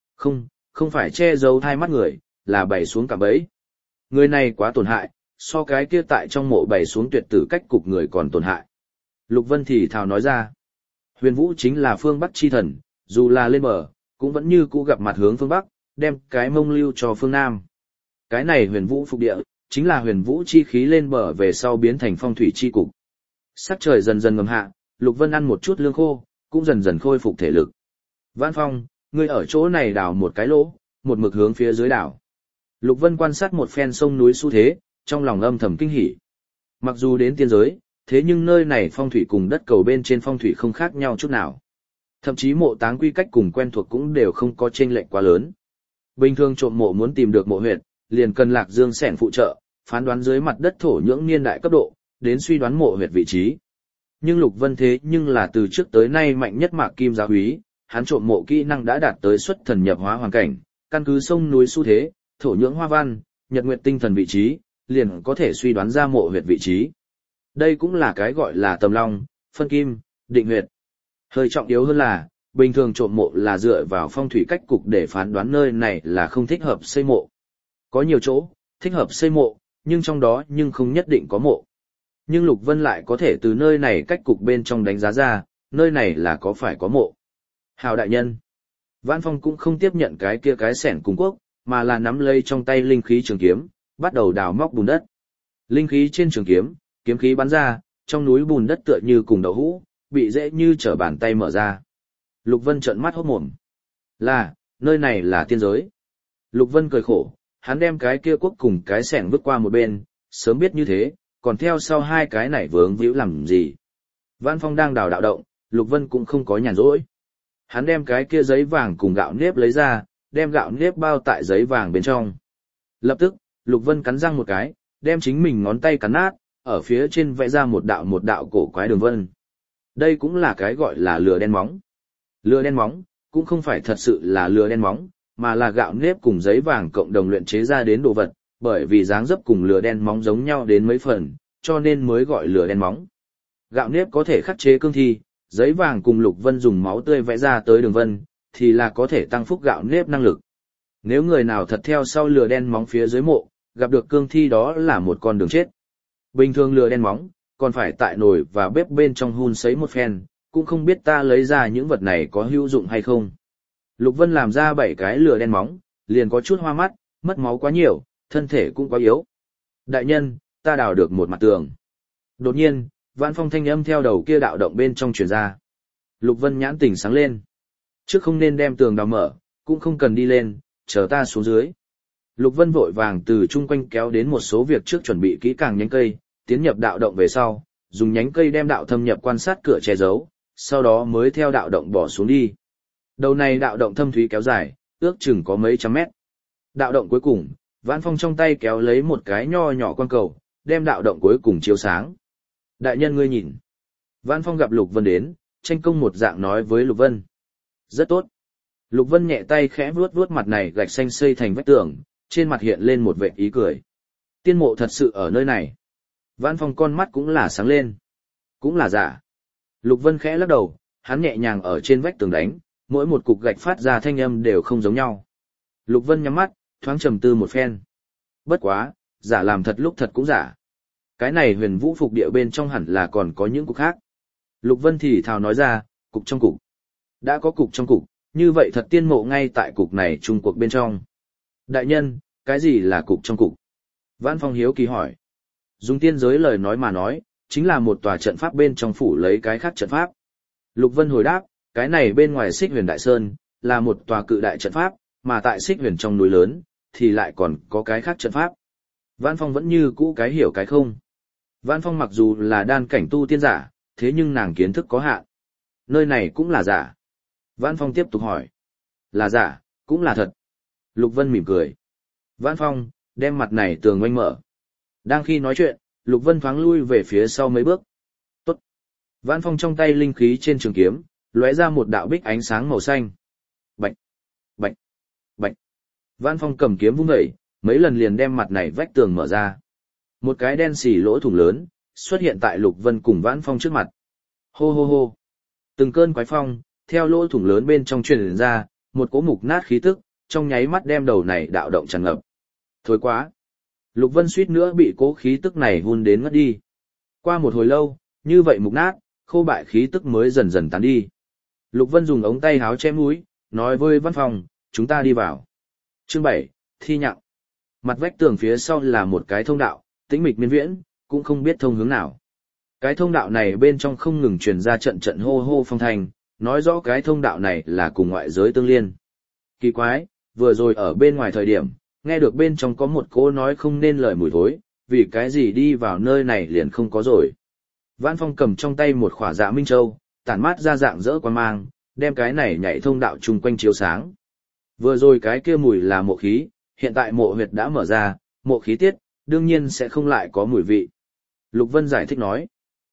Không phải che giấu thai mắt người, là bày xuống cả bẫy. Người này quá tổn hại, so cái kia tại trong mộ bày xuống tuyệt tử cách cục người còn tổn hại. Lục Vân thì thào nói ra. Huyền Vũ chính là phương Bắc chi thần, dù là lên bờ, cũng vẫn như cũ gặp mặt hướng phương Bắc, đem cái mông lưu cho phương Nam. Cái này Huyền Vũ phục địa, chính là Huyền Vũ chi khí lên bờ về sau biến thành phong thủy chi cục. Sắc trời dần dần ngầm hạ, Lục Vân ăn một chút lương khô, cũng dần dần khôi phục thể lực. Vãn Phong, ngươi ở chỗ này đào một cái lỗ, một mực hướng phía dưới đảo. Lục Vân quan sát một phen sông núi xu thế, trong lòng âm thầm kinh hỉ. Mặc dù đến tiên giới, thế nhưng nơi này phong thủy cùng đất cầu bên trên phong thủy không khác nhau chút nào. Thậm chí mộ táng quy cách cùng quen thuộc cũng đều không có chênh lệch quá lớn. Bình thường trộm mộ muốn tìm được mộ huyệt, liền cần Lạc Dương xẻng phụ trợ, phán đoán dưới mặt đất thổ nhưỡng niên đại cấp độ, đến suy đoán mộ huyệt vị trí. Nhưng Lục Vân thế nhưng là từ trước tới nay mạnh nhất Mạc Kim giáo úy, hắn trộm mộ kỹ năng đã đạt tới xuất thần nhập hóa hoàn cảnh, căn cứ sông núi xu thế, thổ nhưỡng hoa văn, nhật nguyệt tinh thần vị trí, liền có thể suy đoán ra mộ huyệt vị trí. Đây cũng là cái gọi là tầm long, phân kim, định huyệt. Hơi trọng yếu hơn là, bình thường trộm mộ là dựa vào phong thủy cách cục để phán đoán nơi này là không thích hợp xây mộ. Có nhiều chỗ, thích hợp xây mộ, nhưng trong đó nhưng không nhất định có mộ. Nhưng Lục Vân lại có thể từ nơi này cách cục bên trong đánh giá ra, nơi này là có phải có mộ. Hào đại nhân. Vãn Phong cũng không tiếp nhận cái kia cái xẻng cùng quốc, mà là nắm lấy trong tay linh khí trường kiếm, bắt đầu đào móc bùn đất. Linh khí trên trường kiếm, kiếm khí bắn ra, trong núi bùn đất tựa như cùng đậu hũ, bị dễ như trở bàn tay mở ra. Lục Vân trợn mắt hốt mồm. Nơi này là tiên giới. Lục Vân cười khổ, hắn đem cái kia quốc cùng cái xẻng vứt qua một bên, sớm biết như thế, còn theo sau hai cái này vướng víu làm gì. Vãn Phong đang đào đạo động, Lục Vân cũng không có nhàn rỗi. Hắn đem cái kia giấy vàng cùng gạo nếp lấy ra, đem gạo nếp bao tại giấy vàng bên trong. Lập tức, Lục Vân cắn răng một cái, đem chính mình ngón tay cắn nát, ở phía trên vẽ ra một đạo cổ quái đường vân. Đây cũng là cái gọi là lừa đen móng. Lừa đen móng, cũng không phải thật sự là lừa đen móng, mà là gạo nếp cùng giấy vàng cộng đồng luyện chế ra đến đồ vật, bởi vì dáng dấp cùng lừa đen móng giống nhau đến mấy phần, cho nên mới gọi lừa đen móng. Gạo nếp có thể khắc chế cương thi, giấy vàng cùng Lục Vân dùng máu tươi vẽ ra tới đường vân, thì là có thể tăng phúc gạo nếp năng lực. Nếu người nào thật theo sau lừa đen móng phía dưới mộ, gặp được cương thi đó là một con đường chết. Bình thường lừa đen móng, còn phải tại nồi và bếp bên trong hun sấy một phen, cũng không biết ta lấy ra những vật này có hữu dụng hay không. Lục Vân làm ra 7 cái lừa đen móng, liền có chút hoa mắt, mất máu quá nhiều, thân thể cũng quá yếu. Đại nhân, ta đào được một mặt tường. Đột nhiên, Vãn Phong thanh âm theo đầu kia đạo động bên trong truyền ra. Lục Vân nhãn tỉnh sáng lên. Trước không nên đem tường đào mở, cũng không cần đi lên, chờ ta xuống dưới. Lục Vân vội vàng từ chung quanh kéo đến một số việc trước chuẩn bị kỹ càng nhánh cây, tiến nhập đạo động về sau, dùng nhánh cây đem đạo thâm nhập quan sát cửa che giấu, sau đó mới theo đạo động bỏ xuống đi. Đầu này đạo động thâm thúy kéo dài, ước chừng có mấy trăm mét. Đạo động cuối cùng, Vãn Phong trong tay kéo lấy một cái nho nhỏ quan cầu, đem đạo động cuối cùng chiếu sáng. Đại nhân ngươi nhìn. Vãn Phong gặp Lục Vân đến, tranh công một dạng nói với Lục Vân. Rất tốt. Lục Vân nhẹ tay khẽ vuốt vuốt mặt này gạch xanh xây thành vách tường, trên mặt hiện lên một vệt ý cười. Tiên mộ thật sự ở nơi này. Vãn Phong con mắt cũng là sáng lên. Cũng là giả. Lục Vân khẽ lắc đầu, hắn nhẹ nhàng ở trên vách tường đánh, mỗi một cục gạch phát ra thanh âm đều không giống nhau. Lục Vân nhắm mắt, thoáng trầm tư một phen. Bất quá, giả làm thật lúc thật cũng giả. Cái này Huyền Vũ phục địa bên trong hẳn là còn có những cục khác. Lục Vân thì thào nói ra, cục trong cục. Đã có cục trong cục, như vậy thật tiên mộ ngay tại cục này chung cuộc bên trong. Đại nhân, cái gì là cục trong cục? Vãn Phong hiếu kỳ hỏi. Dùng tiên giới lời nói mà nói, chính là một tòa trận pháp bên trong phủ lấy cái khác trận pháp. Lục Vân hồi đáp, cái này bên ngoài Xích Huyền Đại Sơn, là một tòa cự đại trận pháp, mà tại Xích Huyền trong núi lớn, thì lại còn có cái khác trận pháp. Vãn Phong vẫn như cũ cái hiểu cái không. Vãn Phong mặc dù là đan cảnh tu tiên giả, thế nhưng nàng kiến thức có hạn. Nơi này cũng là giả. Vãn Phong tiếp tục hỏi. Là giả, cũng là thật. Lục Vân mỉm cười. Vãn Phong, đem mặt này tường oanh mở. Đang khi nói chuyện, Lục Vân thoáng lui về phía sau mấy bước. Tốt. Vãn Phong trong tay linh khí trên trường kiếm, lóe ra một đạo bích ánh sáng màu xanh. Bạch, bạch, bạch. Vãn Phong cầm kiếm vung dậy, mấy lần liền đem mặt này vách tường mở ra. Một cái đen xì lỗ thủng lớn, xuất hiện tại Lục Vân cùng Vãn Phong trước mặt. Hô hô hô. Từng cơn quái phong, theo lỗ thủng lớn bên trong truyền ra, một cỗ mục nát khí tức, trong nháy mắt đem đầu này đạo động tràn ngập. Thối quá. Lục Vân suýt nữa bị cỗ khí tức này hun đến ngất đi. Qua một hồi lâu, như vậy mục nát, khô bại khí tức mới dần dần tán đi. Lục Vân dùng ống tay háo che mũi, nói với Văn Phong, chúng ta đi vào. Chương 7, thi nhặng. Mặt vách tường phía sau là một cái thông đạo, tĩnh mịch miên viễn, cũng không biết thông hướng nào. Cái thông đạo này bên trong không ngừng truyền ra trận trận hô hô phong thanh, nói rõ cái thông đạo này là cùng ngoại giới tương liên. Kỳ quái, vừa rồi ở bên ngoài thời điểm, nghe được bên trong có một cô nói không nên lời mùi thối, vì cái gì đi vào nơi này liền không có rồi. Vãn Phong cầm trong tay một khỏa dạ minh châu, tản mát ra dạng dỡ quan mang, đem cái này nhảy thông đạo chung quanh chiếu sáng. Vừa rồi cái kia mùi là mộ khí, hiện tại mộ huyệt đã mở ra, mộ khí tiết, đương nhiên sẽ không lại có mùi vị. Lục Vân giải thích nói.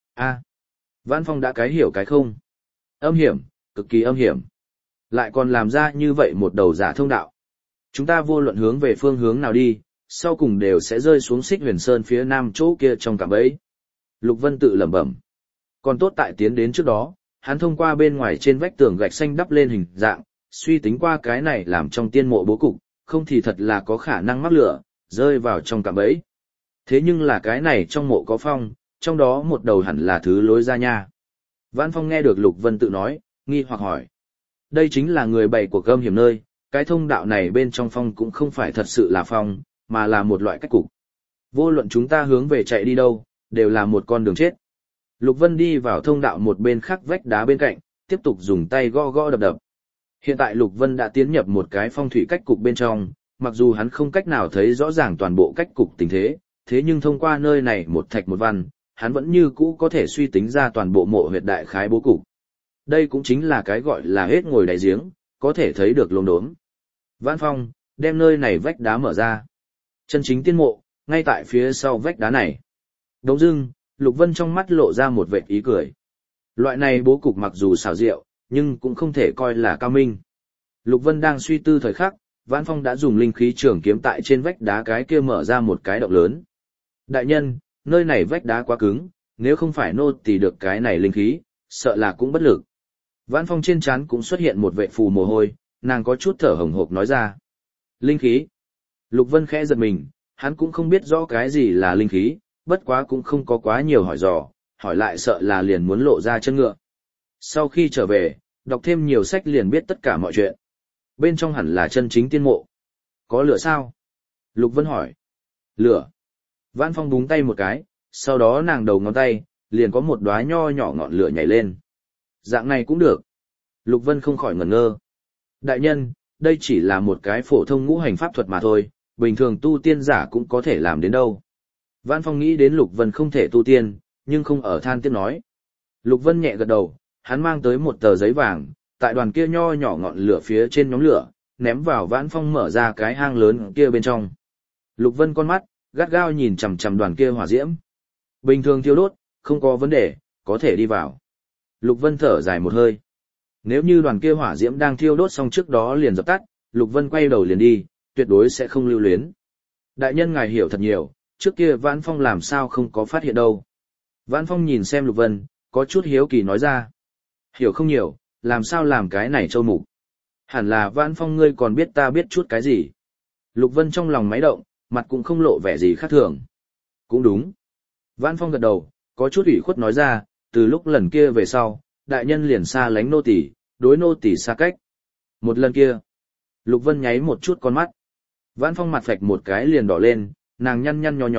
Vãn Phong đã cái hiểu cái không. Âm hiểm, cực kỳ âm hiểm. Lại còn làm ra như vậy một đầu giả thông đạo. Chúng ta vô luận hướng về phương hướng nào đi, sau cùng đều sẽ rơi xuống Xích Huyền Sơn phía nam chỗ kia trong cạm bẫy. Lục Vân tự lẩm bẩm. Còn tốt tại tiến đến trước đó, hắn thông qua bên ngoài trên vách tường gạch xanh đắp lên hình dạng, suy tính qua cái này làm trong tiên mộ bố cục, không thì thật là có khả năng mắc lửa, rơi vào trong cạm bẫy. Thế nhưng là cái này trong mộ có phong, trong đó một đầu hẳn là thứ lối ra nha. Vãn Phong nghe được Lục Vân tự nói, nghi hoặc hỏi. Đây chính là người bày cuộc gâm hiểm nơi, cái thông đạo này bên trong phong cũng không phải thật sự là phong, mà là một loại cách cục. Vô luận chúng ta hướng về chạy đi đâu, đều là một con đường chết. Lục Vân đi vào thông đạo một bên khác vách đá bên cạnh, tiếp tục dùng tay gõ gõ đập đập. Hiện tại Lục Vân đã tiến nhập một cái phong thủy cách cục bên trong, mặc dù hắn không cách nào thấy rõ ràng toàn bộ cách cục tình thế, thế nhưng thông qua nơi này một thạch một văn, hắn vẫn như cũ có thể suy tính ra toàn bộ mộ huyệt đại khái bố cục. Đây cũng chính là cái gọi là hết ngồi đáy giếng, có thể thấy được lồn đốm. Vãn Phong, đem nơi này vách đá mở ra. Chân chính tiên mộ, ngay tại phía sau vách đá này. Đống dưng, Lục Vân trong mắt lộ ra một vệt ý cười. Loại này bố cục mặc dù xảo diệu, nhưng cũng không thể coi là cao minh. Lục Vân đang suy tư thời khắc, Vãn Phong đã dùng linh khí trường kiếm tại trên vách đá cái kia mở ra một cái động lớn. Đại nhân, nơi này vách đá quá cứng, nếu không phải nô tỳ được cái này linh khí, sợ là cũng bất lực. Vãn Phong trên trán cũng xuất hiện một vệt phù mồ hôi, nàng có chút thở hổn hộc nói ra. Linh khí. Lục Vân khẽ giật mình, hắn cũng không biết rõ cái gì là linh khí, bất quá cũng không có quá nhiều hỏi dò, hỏi lại sợ là liền muốn lộ ra chân ngựa. Sau khi trở về, đọc thêm nhiều sách liền biết tất cả mọi chuyện. Bên trong hẳn là chân chính tiên mộ. Có lửa sao? Lục Vân hỏi. Lửa. Vãn Phong búng tay một cái, sau đó nàng đầu ngón tay, liền có một đóa nho nhỏ ngọn lửa nhảy lên. Dạng này cũng được. Lục Vân không khỏi ngẩn ngơ. Đại nhân, đây chỉ là một cái phổ thông ngũ hành pháp thuật mà thôi, bình thường tu tiên giả cũng có thể làm đến đâu. Vãn Phong nghĩ đến Lục Vân không thể tu tiên, nhưng không ở than tiếc nói. Lục Vân nhẹ gật đầu, hắn mang tới một tờ giấy vàng, tại đoàn kia nho nhỏ ngọn lửa phía trên nhóm lửa, ném vào Vãn Phong mở ra cái hang lớn kia bên trong. Lục Vân con mắt, gắt gao nhìn chằm chằm đoàn kia hỏa diễm. Bình thường thiêu đốt, không có vấn đề, có thể đi vào. Lục Vân thở dài một hơi. Nếu như đoàn kia hỏa diễm đang thiêu đốt xong trước đó liền dập tắt, Lục Vân quay đầu liền đi, tuyệt đối sẽ không lưu luyến. Đại nhân ngài hiểu thật nhiều, trước kia Vãn Phong làm sao không có phát hiện đâu. Vãn Phong nhìn xem Lục Vân, có chút hiếu kỳ nói ra. Hiểu không nhiều, làm sao làm cái này châu mục. Hẳn là Vãn Phong ngươi còn biết ta biết chút cái gì. Lục Vân trong lòng máy động, mặt cũng không lộ vẻ gì khác thường. Cũng đúng. Vãn Phong gật đầu, có chút ủy khuất nói ra, từ lúc lần kia về sau, đại nhân liền xa lánh nô tỳ, đối nô tỳ xa cách. Một lần kia, Lục Vân nháy một chút con mắt. Vãn Phong mặt phạch một cái liền đỏ lên, nàng nhăn nhăn nhó nhó,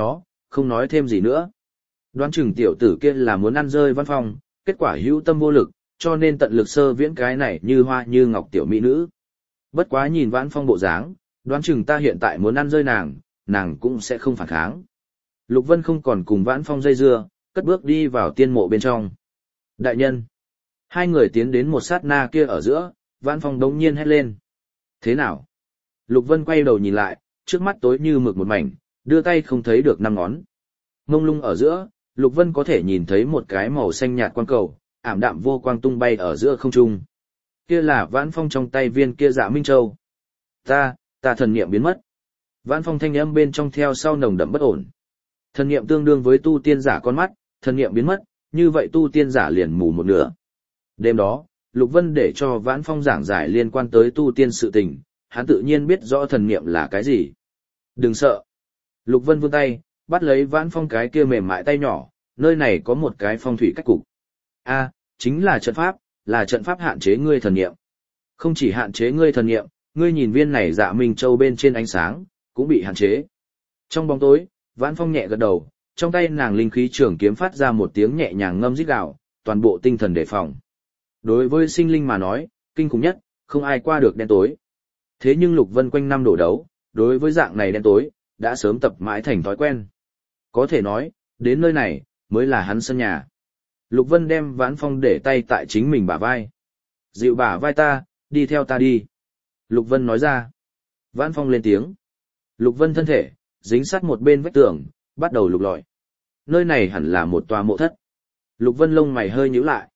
không nói thêm gì nữa. Đoán chừng tiểu tử kia là muốn ăn rơi Vãn Phong, kết quả hữu tâm vô lực, cho nên tận lực sơ viễn cái này như hoa như ngọc tiểu mỹ nữ. Bất quá nhìn Vãn Phong bộ dáng, đoán chừng ta hiện tại muốn ăn rơi nàng, nàng cũng sẽ không phản kháng. Lục Vân không còn cùng Vãn Phong dây dưa, cất bước đi vào tiên mộ bên trong. Đại nhân! Hai người tiến đến một sát na kia ở giữa, Vãn Phong đống nhiên hét lên. Thế nào? Lục Vân quay đầu nhìn lại, trước mắt tối như mực một mảnh, đưa tay không thấy được năm ngón. Mông lung ở giữa, Lục Vân có thể nhìn thấy một cái màu xanh nhạt quang cầu, ảm đạm vô quang tung bay ở giữa không trung. Kia là Vãn Phong trong tay viên kia Dạ Minh Châu. Ta thần niệm biến mất. Vãn Phong thanh âm bên trong theo sau nồng đậm bất ổn. Thần niệm tương đương với tu tiên giả con mắt, thần niệm biến mất, như vậy tu tiên giả liền mù một nửa. Đêm đó, Lục Vân để cho Vãn Phong giảng giải liên quan tới tu tiên sự tình, hắn tự nhiên biết rõ thần niệm là cái gì. Đừng sợ. Lục Vân vươn tay, bắt lấy Vãn Phong cái kia mềm mại tay nhỏ, nơi này có một cái phong thủy cách cục. Chính là trận pháp hạn chế ngươi thần niệm. Không chỉ hạn chế ngươi thần niệm, ngươi nhìn viên này Dạ Minh Châu bên trên ánh sáng, cũng bị hạn chế. Trong bóng tối, Vãn Phong nhẹ gật đầu, trong tay nàng linh khí trường kiếm phát ra một tiếng nhẹ nhàng ngâm rít gào, toàn bộ tinh thần đề phòng. Đối với sinh linh mà nói, kinh khủng nhất, không ai qua được đen tối. Thế nhưng Lục Vân quanh năm đổ đấu, đối với dạng này đen tối, đã sớm tập mãi thành thói quen. Có thể nói, đến nơi này, mới là hắn sân nhà. Lục Vân đem Vãn Phong để tay tại chính mình bả vai. Dịu bả vai ta, đi theo ta đi. Lục Vân nói ra. Vãn Phong lên tiếng. Lục Vân thân thể, dính sát một bên vách tường, bắt đầu lục lọi. Nơi này hẳn là một tòa mộ thất. Lục Vân lông mày hơi nhíu lại.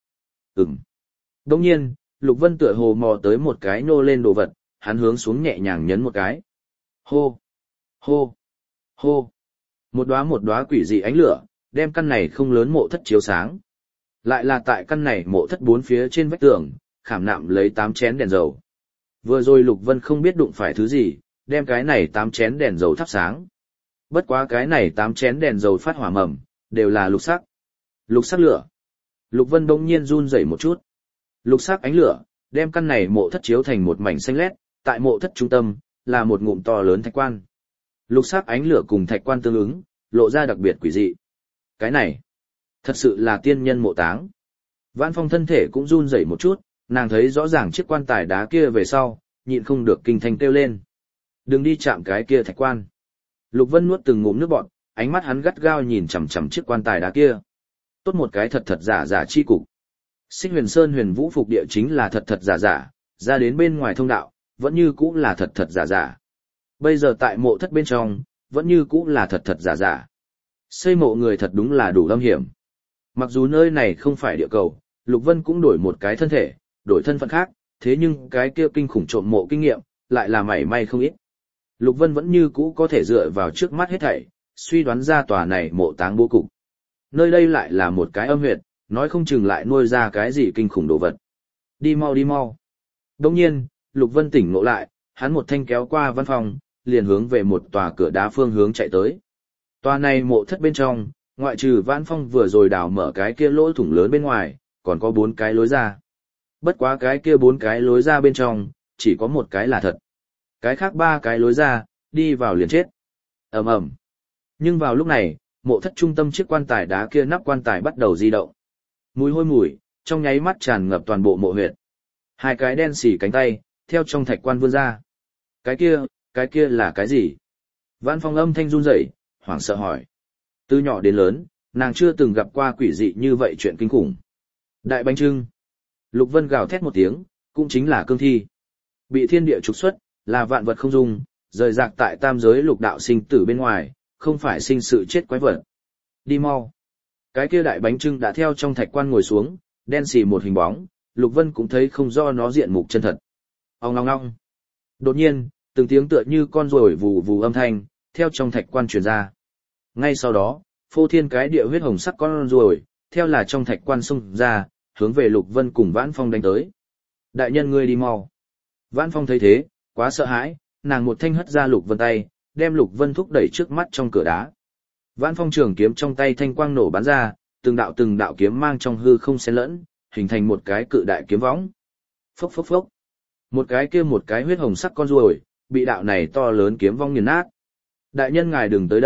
Đồng nhiên, Lục Vân tựa hồ mò tới một cái nô lên đồ vật, hắn hướng xuống nhẹ nhàng nhấn một cái. Hô! Hô! Hô! Một đóa quỷ dị ánh lửa, đem căn này không lớn mộ thất chiếu sáng. Lại là tại căn này mộ thất bốn phía trên vách tường, khảm nạm lấy 8 chén đèn dầu. Vừa rồi Lục Vân không biết đụng phải thứ gì, đem cái này 8 chén đèn dầu thắp sáng. Bất quá cái này 8 chén đèn dầu phát hỏa mầm, đều là lục sắc. Lục sắc lửa. Lục Vân bỗng nhiên run rẩy một chút. Lục sắc ánh lửa, đem căn này mộ thất chiếu thành một mảnh xanh lét, tại mộ thất trung tâm, là một ngụm to lớn thạch quan. Lục sắc ánh lửa cùng thạch quan tương ứng, lộ ra đặc biệt quỷ dị. Cái này, thật sự là tiên nhân mộ táng. Vãn Phong thân thể cũng run rẩy một chút, nàng thấy rõ ràng chiếc quan tài đá kia về sau, nhịn không được kinh thanh kêu lên. Đừng đi chạm cái kia thạch quan. Lục Vân nuốt từng ngụm nước bọt, ánh mắt hắn gắt gao nhìn chằm chằm chiếc quan tài đá kia. Tốt một cái thật thật giả giả chi cục. Xích Huyền Sơn Huyền Vũ Phục Địa chính là thật thật giả giả, ra đến bên ngoài thông đạo, vẫn như cũ là thật thật giả giả. Bây giờ tại mộ thất bên trong, vẫn như cũ là thật thật giả giả. Xây mộ người thật đúng là đủ âm hiểm. Mặc dù nơi này không phải địa cầu, Lục Vân cũng đổi một cái thân thể, đổi thân phận khác, thế nhưng cái kia kinh khủng trộm mộ kinh nghiệm, lại là mảy may không ít. Lục Vân vẫn như cũ có thể dựa vào trước mắt hết thảy, suy đoán ra tòa này mộ táng bố cục. Nơi đây lại là một cái âm huyệt, nói không chừng lại nuôi ra cái gì kinh khủng đồ vật. Đi mau đi mau. Đồng nhiên, Lục Vân tỉnh ngộ lại, hắn một thanh kéo qua văn phòng, liền hướng về một tòa cửa đá phương hướng chạy tới. Tòa này mộ thất bên trong, ngoại trừ Vãn Phong vừa rồi đào mở cái kia lỗ thủng lớn bên ngoài, còn có 4 cái lối ra. Bất quá cái kia 4 cái lối ra bên trong, chỉ có một cái là thật. Cái khác 3 cái lối ra, đi vào liền chết. Ầm ầm. Nhưng vào lúc này, mộ thất trung tâm chiếc quan tài đá kia nắp quan tài bắt đầu di động. Mùi hôi mùi, trong nháy mắt tràn ngập toàn bộ mộ huyệt. 2 cái đen xì cánh tay, theo trong thạch quan vươn ra. Cái kia là cái gì? Vãn Phong âm thanh run rẩy, hoảng sợ hỏi. Từ nhỏ đến lớn, nàng chưa từng gặp qua quỷ dị như vậy chuyện kinh khủng. Đại bánh trưng. Lục Vân gào thét một tiếng, cũng chính là cương thi. Bị thiên địa trục xuất, là vạn vật không dung, rời rạc tại tam giới lục đạo sinh tử bên ngoài, không phải sinh sự chết quái vật. Đi mau. Cái kia đại bánh trưng đã theo trong thạch quan ngồi xuống, đen xì một hình bóng, Lục Vân cũng thấy không do nó diện mục chân thật. Ong ong ong. Đột nhiên, từng tiếng tựa như con ruồi vù vù âm thanh, theo trong thạch quan truyền ra. Ngay sau đó, phô thiên cái địa huyết hồng sắc con ruồi, theo là trong thạch quan xông ra, hướng về Lục Vân cùng Vãn Phong đánh tới. Đại nhân ngươi đi mau. Vãn Phong thấy thế, quá sợ hãi, nàng một thanh hất ra Lục Vân tay, đem Lục Vân thúc đẩy trước mắt trong cửa đá. Vãn Phong trường kiếm trong tay thanh quang nổ bắn ra, từng đạo kiếm mang trong hư không xen lẫn, hình thành một cái cự đại kiếm võng. Phốc phốc phốc. Một cái huyết hồng sắc con ruồi, bị đạo này to lớn kiếm vong nghiền nát. Đại nhân ngài đừng tới đây,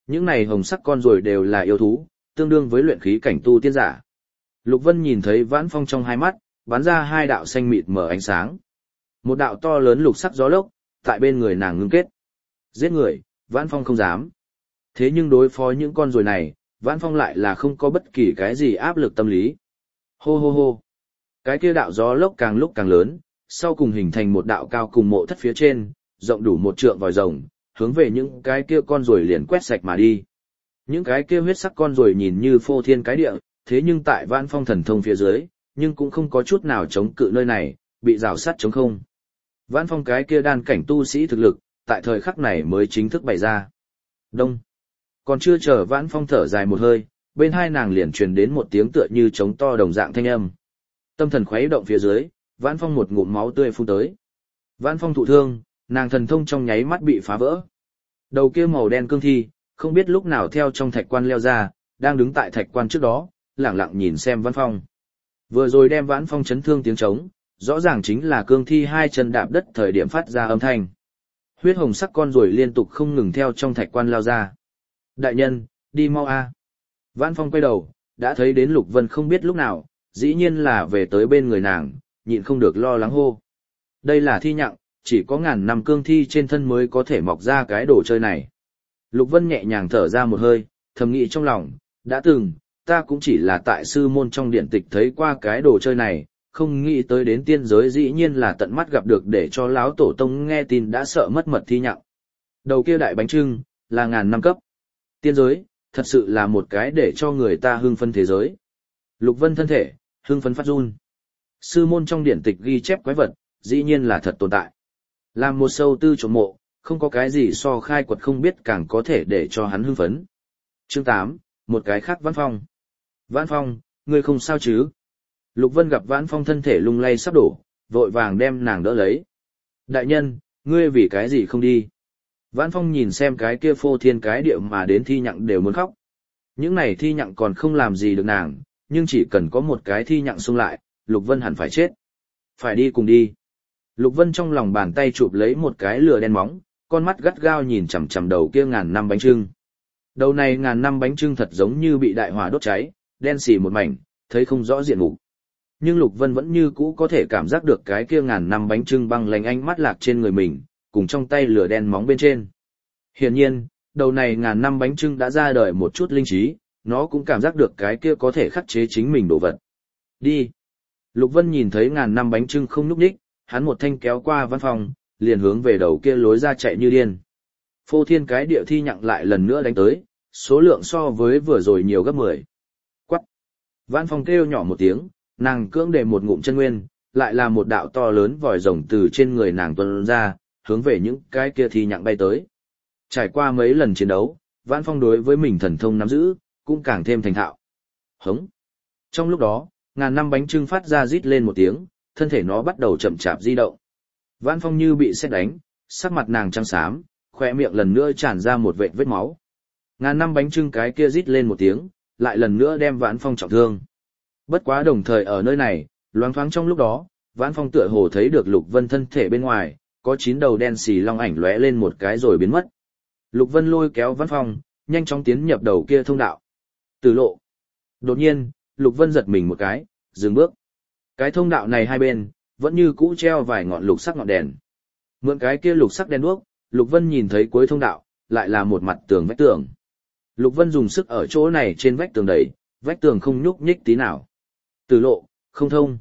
Những này hồng sắc con ruồi đều là yêu thú, tương đương với luyện khí cảnh tu tiên giả. Lục Vân nhìn thấy Vãn Phong trong hai mắt, bắn ra hai đạo xanh mịt mở ánh sáng. Một đạo to lớn lục sắc gió lốc, tại bên người nàng ngưng kết. Giết người, Vãn Phong không dám. Thế nhưng đối phó những con ruồi này, Vãn Phong lại là không có bất kỳ cái gì áp lực tâm lý. Hô hô hô. Cái kia đạo gió lốc càng lúc càng lớn, sau cùng hình thành một đạo cao cùng mộ thất phía trên, rộng đủ 1 trượng vòi rồng, hướng về những cái kia con ruồi liền quét sạch mà đi. Những cái kia huyết sắc con ruồi nhìn như phô thiên cái địa, thế nhưng tại Vãn Phong thần thông phía dưới, nhưng cũng không có chút nào chống cự nơi này, bị rào sắt chống không. Vãn Phong cái kia đan cảnh tu sĩ thực lực, tại thời khắc này mới chính thức bày ra. Đông. Còn chưa chờ Vãn Phong thở dài một hơi, bên hai nàng liền truyền đến một tiếng tựa như trống to đồng dạng thanh âm. Tâm thần khuấy động phía dưới, Vãn Phong một ngụm máu tươi phun tới. Vãn Phong thụ thương, nàng thần thông trong nháy mắt bị phá vỡ. Đầu kia màu đen cương thi, không biết lúc nào theo trong thạch quan leo ra, đang đứng tại thạch quan trước đó, lẳng lặng nhìn xem Vãn Phong. Vừa rồi đem Vãn Phong chấn thương tiếng trống, rõ ràng chính là cương thi hai chân đạp đất thời điểm phát ra âm thanh. Huyết hồng sắc con ruồi liên tục không ngừng theo trong thạch quan lao ra. Đại nhân, đi mau a. Vãn Phong quay đầu, đã thấy đến Lục Vân không biết lúc nào, dĩ nhiên là về tới bên người nàng, nhịn không được lo lắng hô. Đây là thi nhặng, chỉ có ngàn năm cương thi trên thân mới có thể mọc ra cái đồ chơi này. Lục Vân nhẹ nhàng thở ra một hơi, thầm nghĩ trong lòng, đã từng, ta cũng chỉ là tại sư môn trong điện tịch thấy qua cái đồ chơi này, không nghĩ tới đến tiên giới dĩ nhiên là tận mắt gặp được để cho lão tổ tông nghe tin đã sợ mất mật thi nhặng. Đầu kia đại bánh trưng, là ngàn năm cấp. Tiên giới, thật sự là một cái để cho người ta hưng phấn thế giới. Lục Vân thân thể, hưng phấn phát run. Sư môn trong điển tịch ghi chép quái vật, dĩ nhiên là thật tồn tại. Làm một sâu tư trộm mộ, không có cái gì so khai quật không biết càng có thể để cho hắn hưng phấn. Chương 8, một cái khác Vãn Phong. Vãn Phong, ngươi không sao chứ? Lục Vân gặp Vãn Phong thân thể lung lay sắp đổ, vội vàng đem nàng đỡ lấy. Đại nhân, ngươi vì cái gì không đi? Vãn Phong nhìn xem cái kia phô thiên cái địa mà đến thi nhặng đều muốn khóc. Những này thi nhặng còn không làm gì được nàng, nhưng chỉ cần có một cái thi nhặng xung lại, Lục Vân hẳn phải chết. Phải đi cùng đi. Lục Vân trong lòng bàn tay chụp lấy một cái lửa đen móng, con mắt gắt gao nhìn chằm chằm đầu kia ngàn năm bánh trưng. Đầu này ngàn năm bánh trưng thật giống như bị đại hỏa đốt cháy, đen xì một mảnh, thấy không rõ diện mục. Nhưng Lục Vân vẫn như cũ có thể cảm giác được cái kia ngàn năm bánh trưng băng lạnh ánh mắt lạc trên người mình, cùng trong tay lửa đen móng bên trên. Hiển nhiên, đầu này ngàn năm bánh trưng đã ra đời một chút linh trí, nó cũng cảm giác được cái kia có thể khắc chế chính mình đồ vật. Đi. Lục Vân nhìn thấy ngàn năm bánh trưng không nhúc nhích, hắn một thanh kéo qua Vãn Phong, liền hướng về đầu kia lối ra chạy như điên. Phô thiên cái địa thi nhặng lại lần nữa đánh tới, số lượng so với vừa rồi nhiều gấp 10. Quắc. Vãn Phong kêu nhỏ một tiếng, nàng cưỡng để một ngụm chân nguyên, lại là một đạo to lớn vòi rồng từ trên người nàng tuôn ra, hướng về những cái kia thi nhặng bay tới. Trải qua mấy lần chiến đấu, Vãn Phong đối với mình thần thông nắm giữ, cũng càng thêm thành thạo. Hống. Trong lúc đó, ngàn năm bánh trưng phát ra rít lên một tiếng, thân thể nó bắt đầu chậm chạp di động. Vãn Phong như bị sét đánh, sắc mặt nàng trắng xám, khóe miệng lần nữa tràn ra một vệt vết máu. Ngàn năm bánh trưng cái kia rít lên một tiếng, lại lần nữa đem Vãn Phong trọng thương. Bất quá đồng thời ở nơi này, loáng thoáng trong lúc đó, Vãn Phong tựa hồ thấy được Lục Vân thân thể bên ngoài, có 9 đầu đen xì long ảnh lóe lên một cái rồi biến mất. Lục Vân lôi kéo Vãn Phong, nhanh chóng tiến nhập đầu kia thông đạo. Tử lộ. Đột nhiên, Lục Vân giật mình một cái, dừng bước. Cái thông đạo này hai bên, vẫn như cũ treo vài ngọn lục sắc ngọn đèn. Mượn cái kia lục sắc đèn đuốc, Lục Vân nhìn thấy cuối thông đạo, lại là một mặt tường vách tường. Lục Vân dùng sức ở chỗ này trên vách tường đẩy, vách tường không nhúc nhích tí nào. Tử lộ, không thông.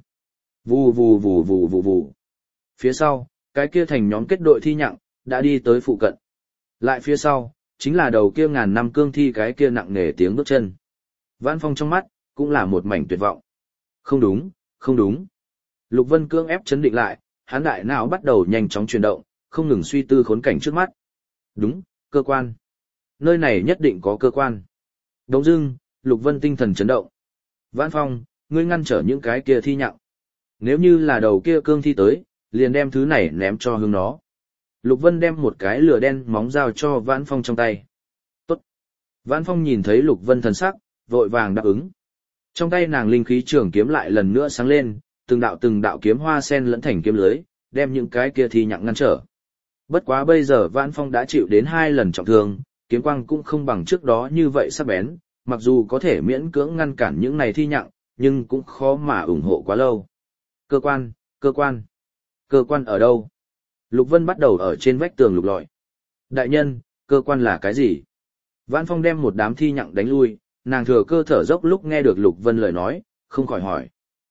Vù vù vù vù vù vù. Phía sau, cái kia thành nhóm kết đội thi nhặng, đã đi tới phụ cận. Lại phía sau, chính là đầu kia ngàn năm cương thi cái kia nặng nề tiếng bước chân. Vãn Phong trong mắt, cũng là một mảnh tuyệt vọng. Không đúng, không đúng. Lục Vân cưỡng ép chấn định lại, hắn đại não bắt đầu nhanh chóng chuyển động, không ngừng suy tư khốn cảnh trước mắt. Đúng, cơ quan. Nơi này nhất định có cơ quan. Đống dưng, Lục Vân tinh thần chấn động. Vãn Phong, ngươi ngăn trở những cái kia thi nhặng. Nếu như là đầu kia cương thi tới, liền đem thứ này ném cho hướng nó. Lục Vân đem một cái lửa đen móng dao cho Vãn Phong trong tay. Tốt. Vãn Phong nhìn thấy Lục Vân thần sắc, vội vàng đáp ứng. Trong tay nàng linh khí trường kiếm lại lần nữa sáng lên, từng đạo kiếm hoa sen lẫn thành kiếm lưới, đem những cái kia thi nhặng ngăn trở. Bất quá bây giờ Vãn Phong đã chịu đến 2 lần trọng thương, kiếm quang cũng không bằng trước đó như vậy sắc bén, mặc dù có thể miễn cưỡng ngăn cản những này thi nhặng, nhưng cũng khó mà ủng hộ quá lâu. Cơ quan, cơ quan, cơ quan ở đâu? Lục Vân bắt đầu ở trên vách tường lục lọi. Đại nhân, cơ quan là cái gì? Vãn Phong đem một đám thi nhặng đánh lui, nàng thừa cơ thở dốc lúc nghe được Lục Vân lời nói, không khỏi hỏi.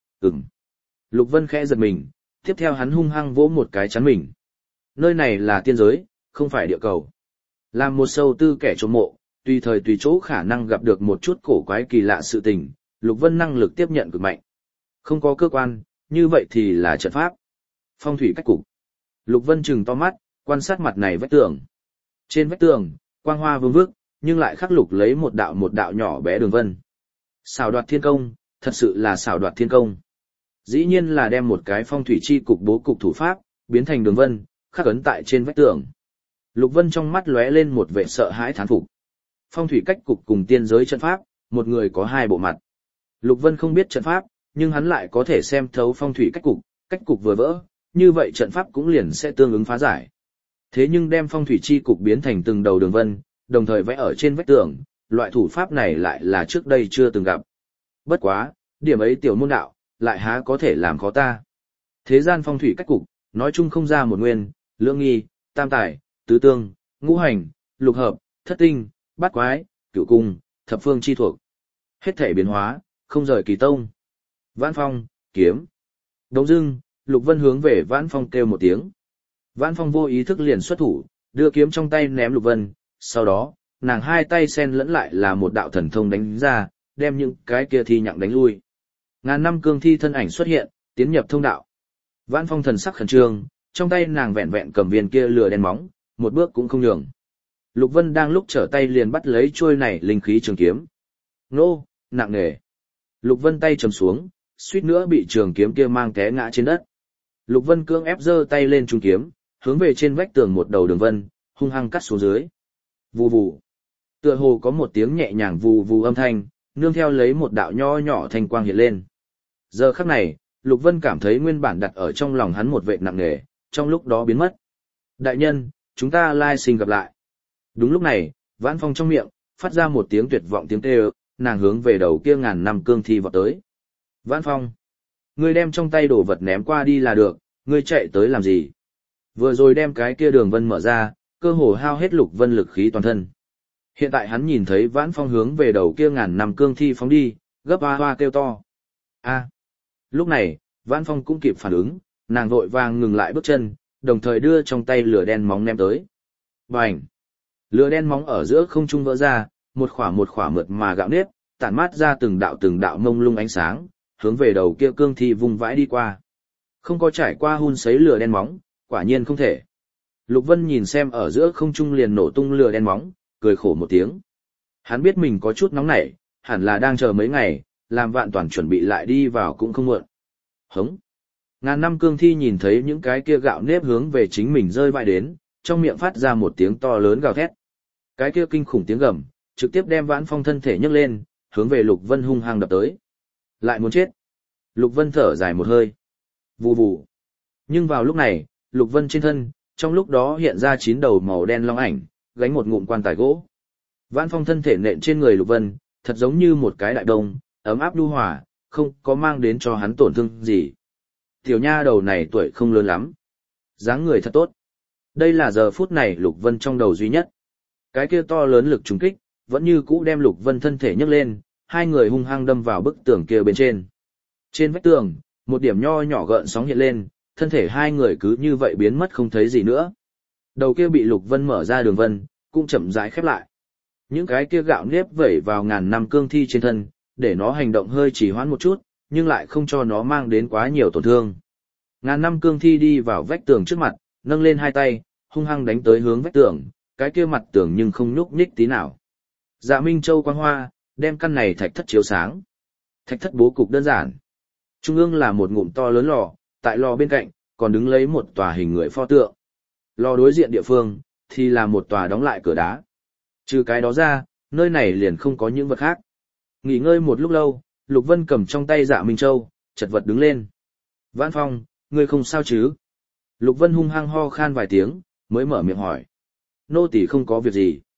Lục Vân khẽ giật mình, tiếp theo hắn hung hăng vỗ một cái chắn mình. Nơi này là tiên giới, không phải địa cầu. Làm một sâu tư kẻ trộm mộ, tùy thời tùy chỗ khả năng gặp được một chút cổ quái kỳ lạ sự tình, Lục Vân năng lực tiếp nhận cực mạnh. Không có cơ quan, như vậy thì là trận pháp. Phong thủy cách cục. Lục Vân trừng to mắt, quan sát mặt này vách tường. Trên vách tường, quang hoa vương vước, nhưng lại khắc lục lấy một đạo nhỏ bé đường vân. Xảo đoạt thiên công, thật sự là xảo đoạt thiên công. Dĩ nhiên là đem một cái phong thủy chi cục bố cục thủ pháp, biến thành đường vân, khắc ấn tại trên vách tường. Lục Vân trong mắt lóe lên một vẻ sợ hãi thán phục. Phong thủy cách cục cùng tiên giới trận pháp, một người có hai bộ mặt. Lục Vân không biết trận pháp, nhưng hắn lại có thể xem thấu phong thủy cách cục vừa vỡ, như vậy trận pháp cũng liền sẽ tương ứng phá giải. Thế nhưng đem phong thủy chi cục biến thành từng đầu đường vân, đồng thời vẽ ở trên vách tường, loại thủ pháp này lại là trước đây chưa từng gặp. Bất quá, điểm ấy tiểu môn đạo, lại há có thể làm khó ta. Thế gian phong thủy cách cục, nói chung không ra một nguyên, lưỡng nghi, tam tài, tứ tương, ngũ hành, lục hợp, thất tinh, bát quái, cửu cung, thập phương chi thuộc. Hết thể biến hóa, không rời kỳ tông. Vãn Phong, kiếm. Đống dưng, Lục Vân hướng về Vãn Phong kêu một tiếng. Vãn Phong vô ý thức liền xuất thủ, đưa kiếm trong tay ném Lục Vân, sau đó, nàng hai tay xen lẫn lại là một đạo thần thông đánh ra, đem những cái kia thi nhặng đánh lui. Ngàn năm cương thi thân ảnh xuất hiện, tiến nhập thông đạo. Vãn Phong thần sắc khẩn trương, trong tay nàng vẹn vẹn cầm viên kia lửa đen móng, một bước cũng không nhường. Lục Vân đang lúc trở tay liền bắt lấy chuôi này linh khí trường kiếm. Nô, nặng nề. Lục Vân tay trầm xuống, suýt nữa bị trường kiếm kia mang té ngã trên đất. Lục Vân cưỡng ép giơ tay lên trung kiếm, hướng về trên vách tường một đầu đường vân, hung hăng cắt xuống dưới. Vù vù. Tựa hồ có một tiếng nhẹ nhàng vù vù âm thanh, nương theo lấy một đạo nho nhỏ thanh quang hiện lên. Giờ khắc này, Lục Vân cảm thấy nguyên bản đặt ở trong lòng hắn một vệt nặng nề, trong lúc đó biến mất. Đại nhân, chúng ta lai sinh gặp lại. Đúng lúc này, Vãn Phong trong miệng, phát ra một tiếng tuyệt vọng tiếng kêu, nàng hướng về đầu kia ngàn năm cương thi vọt tới. Vãn Phong, ngươi đem trong tay đồ vật ném qua đi là được, ngươi chạy tới làm gì? Vừa rồi đem cái kia đường vân mở ra, cơ hồ hao hết Lục Vân lực khí toàn thân. Hiện tại hắn nhìn thấy Vãn Phong hướng về đầu kia ngàn năm cương thi phóng đi, gấp hoa hoa kêu to. A. Lúc này, Vãn Phong cũng kịp phản ứng, nàng vội vàng ngừng lại bước chân, đồng thời đưa trong tay lửa đen móng ném tới. Bành! Lửa đen móng ở giữa không trung vỡ ra, một khỏa mượt mà gạo nếp, tản mát ra từng đạo mông lung ánh sáng, hướng về đầu kia cương thi vung vãi đi qua. Không có trải qua hun sấy lửa đen móng, quả nhiên không thể. Lục Vân nhìn xem ở giữa không trung liền nổ tung lửa đen móng, cười khổ một tiếng. Hắn biết mình có chút nóng nảy, hẳn là đang chờ mấy ngày, làm vạn toàn chuẩn bị lại đi vào cũng không muộn. Hống! Ngàn năm cương thi nhìn thấy những cái kia gạo nếp hướng về chính mình rơi vãi đến, trong miệng phát ra một tiếng to lớn gào thét. Cái kia kinh khủng tiếng gầm, trực tiếp đem Vãn Phong thân thể nhấc lên, hướng về Lục Vân hung hăng đập tới. Lại muốn chết. Lục Vân thở dài một hơi. Vù vù. Nhưng vào lúc này, Lục Vân trên thân, trong lúc đó hiện ra 9 đầu màu đen long ảnh, gánh một ngụm quan tài gỗ. Vãn Phong thân thể nện trên người Lục Vân, thật giống như một cái đại đông, ấm áp nhu hòa, không có mang đến cho hắn tổn thương gì. Tiểu nha đầu này tuổi không lớn lắm. Dáng người thật tốt. Đây là giờ phút này Lục Vân trong đầu duy nhất. Cái kia to lớn lực trùng kích, vẫn như cũ đem Lục Vân thân thể nhấc lên, hai người hung hăng đâm vào bức tường kia bên trên. Trên vách tường, một điểm nho nhỏ gợn sóng hiện lên, thân thể hai người cứ như vậy biến mất không thấy gì nữa. Đầu kia bị Lục Vân mở ra đường vân, cũng chậm rãi khép lại. Những cái kia gạo nếp vẩy vào ngàn năm cương thi trên thân, để nó hành động hơi trì hoãn một chút, nhưng lại không cho nó mang đến quá nhiều tổn thương. Ngàn năm cương thi đi vào vách tường trước mặt, nâng lên hai tay, hung hăng đánh tới hướng vách tường, cái kia mặt tường nhưng không nhúc nhích tí nào. Dạ Minh Châu quang hoa, đem căn này thạch thất chiếu sáng. Thạch thất bố cục đơn giản. Trung ương là một ngụm to lớn lò, tại lò bên cạnh, còn đứng lấy một tòa hình người pho tượng. Lò đối diện địa phương, thì là một tòa đóng lại cửa đá. Trừ cái đó ra, nơi này liền không có những vật khác. Nghỉ ngơi một lúc lâu, Lục Vân cầm trong tay Dạ Minh Châu, chật vật đứng lên. Vãn Phong, ngươi không sao chứ? Lục Vân hung hăng ho khan vài tiếng, mới mở miệng hỏi. Nô tỳ không có việc gì.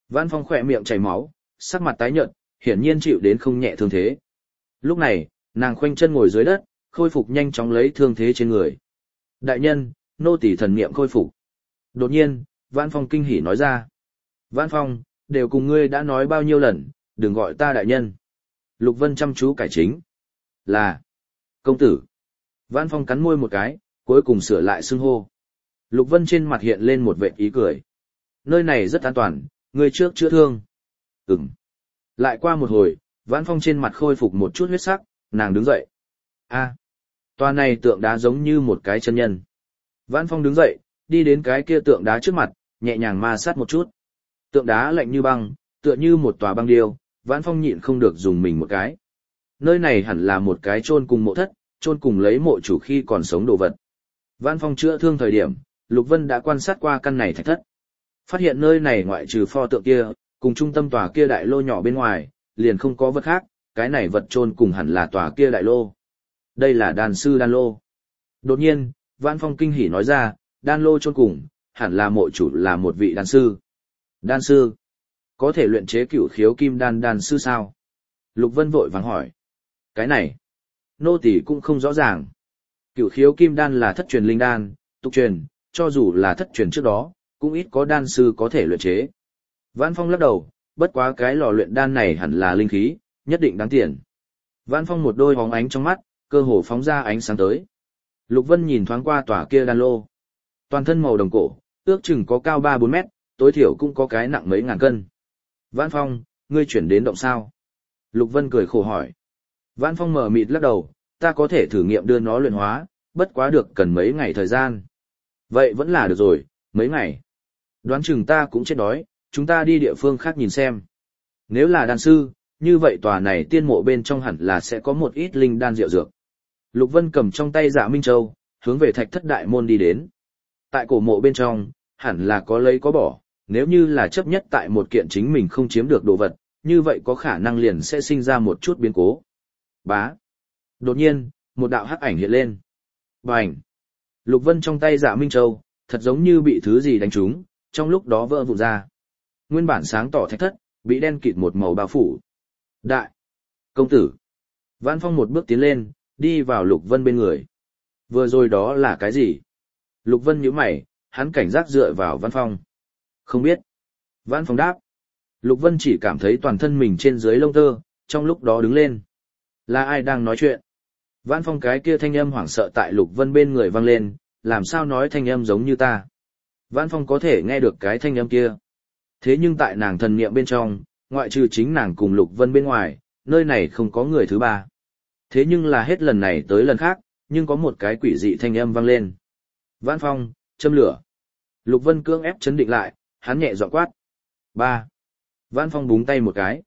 Vãn Phong khỏe miệng chảy máu, sắc mặt tái nhợt, hiển nhiên chịu đến không nhẹ thương thế. Lúc này, nàng khoanh chân ngồi dưới đất, khôi phục nhanh chóng lấy thương thế trên người. Đại nhân, nô tỳ thần niệm khôi phục. Đột nhiên, Vãn Phong kinh hỉ nói ra. Vãn Phong, đều cùng ngươi đã nói bao nhiêu lần, đừng gọi ta đại nhân. Lục Vân chăm chú cải chính. Là, công tử. Vãn Phong cắn môi một cái, cuối cùng sửa lại xưng hô. Lục Vân trên mặt hiện lên một vệt ý cười. Nơi này rất an toàn, ngươi trước chữa thương. Ừm. Lại qua một hồi, Vãn Phong trên mặt khôi phục một chút huyết sắc, nàng đứng dậy. A, tòa này tượng đá giống như một cái chân nhân. Vãn Phong đứng dậy, đi đến cái kia tượng đá trước mặt, nhẹ nhàng ma sát một chút. Tượng đá lạnh như băng, tựa như một tòa băng điêu, Vãn Phong nhịn không được dùng mình một cái. Nơi này hẳn là một cái chôn cùng mộ thất, chôn cùng lấy mộ chủ khi còn sống đồ vật. Vãn Phong chữa thương thời điểm, Lục Vân đã quan sát qua căn này thạch thất. Phát hiện nơi này ngoại trừ pho tượng kia, cùng trung tâm tòa kia đại lô nhỏ bên ngoài, liền không có vật khác, cái này vật chôn cùng hẳn là tòa kia đại lô. Đây là đan sư đan lô. Đột nhiên, Vãn Phong kinh hỉ nói ra, đan lô chôn cùng, hẳn là mộ chủ là một vị đan sư. Đan sư? Có thể luyện chế cửu khiếu kim đan đan sư sao? Lục Vân vội vàng hỏi. Cái này, nô tỳ cũng không rõ ràng. Cửu khiếu kim đan là thất truyền linh đan, tục truyền, cho dù là thất truyền trước đó, cũng ít có đan sư có thể luyện chế. Vãn Phong lắc đầu, bất quá cái lò luyện đan này hẳn là linh khí, nhất định đáng tiền. Vãn Phong một đôi bóng ánh trong mắt, cơ hồ phóng ra ánh sáng tới. Lục Vân nhìn thoáng qua tòa kia đan lô. Toàn thân màu đồng cổ, ước chừng có cao 3-4 mét, tối thiểu cũng có cái nặng mấy ngàn cân. Vãn Phong, ngươi chuyển đến động sao? Lục Vân cười khổ hỏi. Vãn Phong mở mịt lắc đầu, ta có thể thử nghiệm đưa nó luyện hóa, bất quá được cần mấy ngày thời gian. Vậy vẫn là được rồi, mấy ngày. Đoán chừng ta cũng chết đói, chúng ta đi địa phương khác nhìn xem. Nếu là đan sư, như vậy tòa này tiên mộ bên trong hẳn là sẽ có một ít linh đan rượu dược. Lục Vân cầm trong tay Dạ Minh Châu, hướng về thạch thất đại môn đi đến. Tại cổ mộ bên trong, hẳn là có lấy có bỏ, nếu như là chấp nhất tại một kiện chính mình không chiếm được đồ vật, như vậy có khả năng liền sẽ sinh ra một chút biến cố. Bá. Đột nhiên, một đạo hắc ảnh hiện lên. Bành. Lục Vân trong tay Dạ Minh Châu, thật giống như bị thứ gì đánh trúng, trong lúc đó vỡ vụn ra. Nguyên bản sáng tỏ thạch thất, bị đen kịt một màu bao phủ. Đại. Công tử. Vãn Phong một bước tiến lên, đi vào Lục Vân bên người. Vừa rồi đó là cái gì? Lục Vân nhíu mày, hắn cảnh giác dựa vào Vãn Phong. Không biết. Vãn Phong đáp. Lục Vân chỉ cảm thấy toàn thân mình trên dưới lông tơ, trong lúc đó đứng lên. Là ai đang nói chuyện? Vãn Phong cái kia thanh âm hoảng sợ tại Lục Vân bên người vang lên, làm sao nói thanh âm giống như ta. Vãn Phong có thể nghe được cái thanh âm kia. Thế nhưng tại nàng thần niệm bên trong, ngoại trừ chính nàng cùng Lục Vân bên ngoài, nơi này không có người thứ ba. Thế nhưng là hết lần này tới lần khác, nhưng có một cái quỷ dị thanh âm vang lên. Vãn Phong, châm lửa. Lục Vân cưỡng ép chấn định lại, hắn nhẹ giọng quát. 3. Vãn Phong búng tay một cái.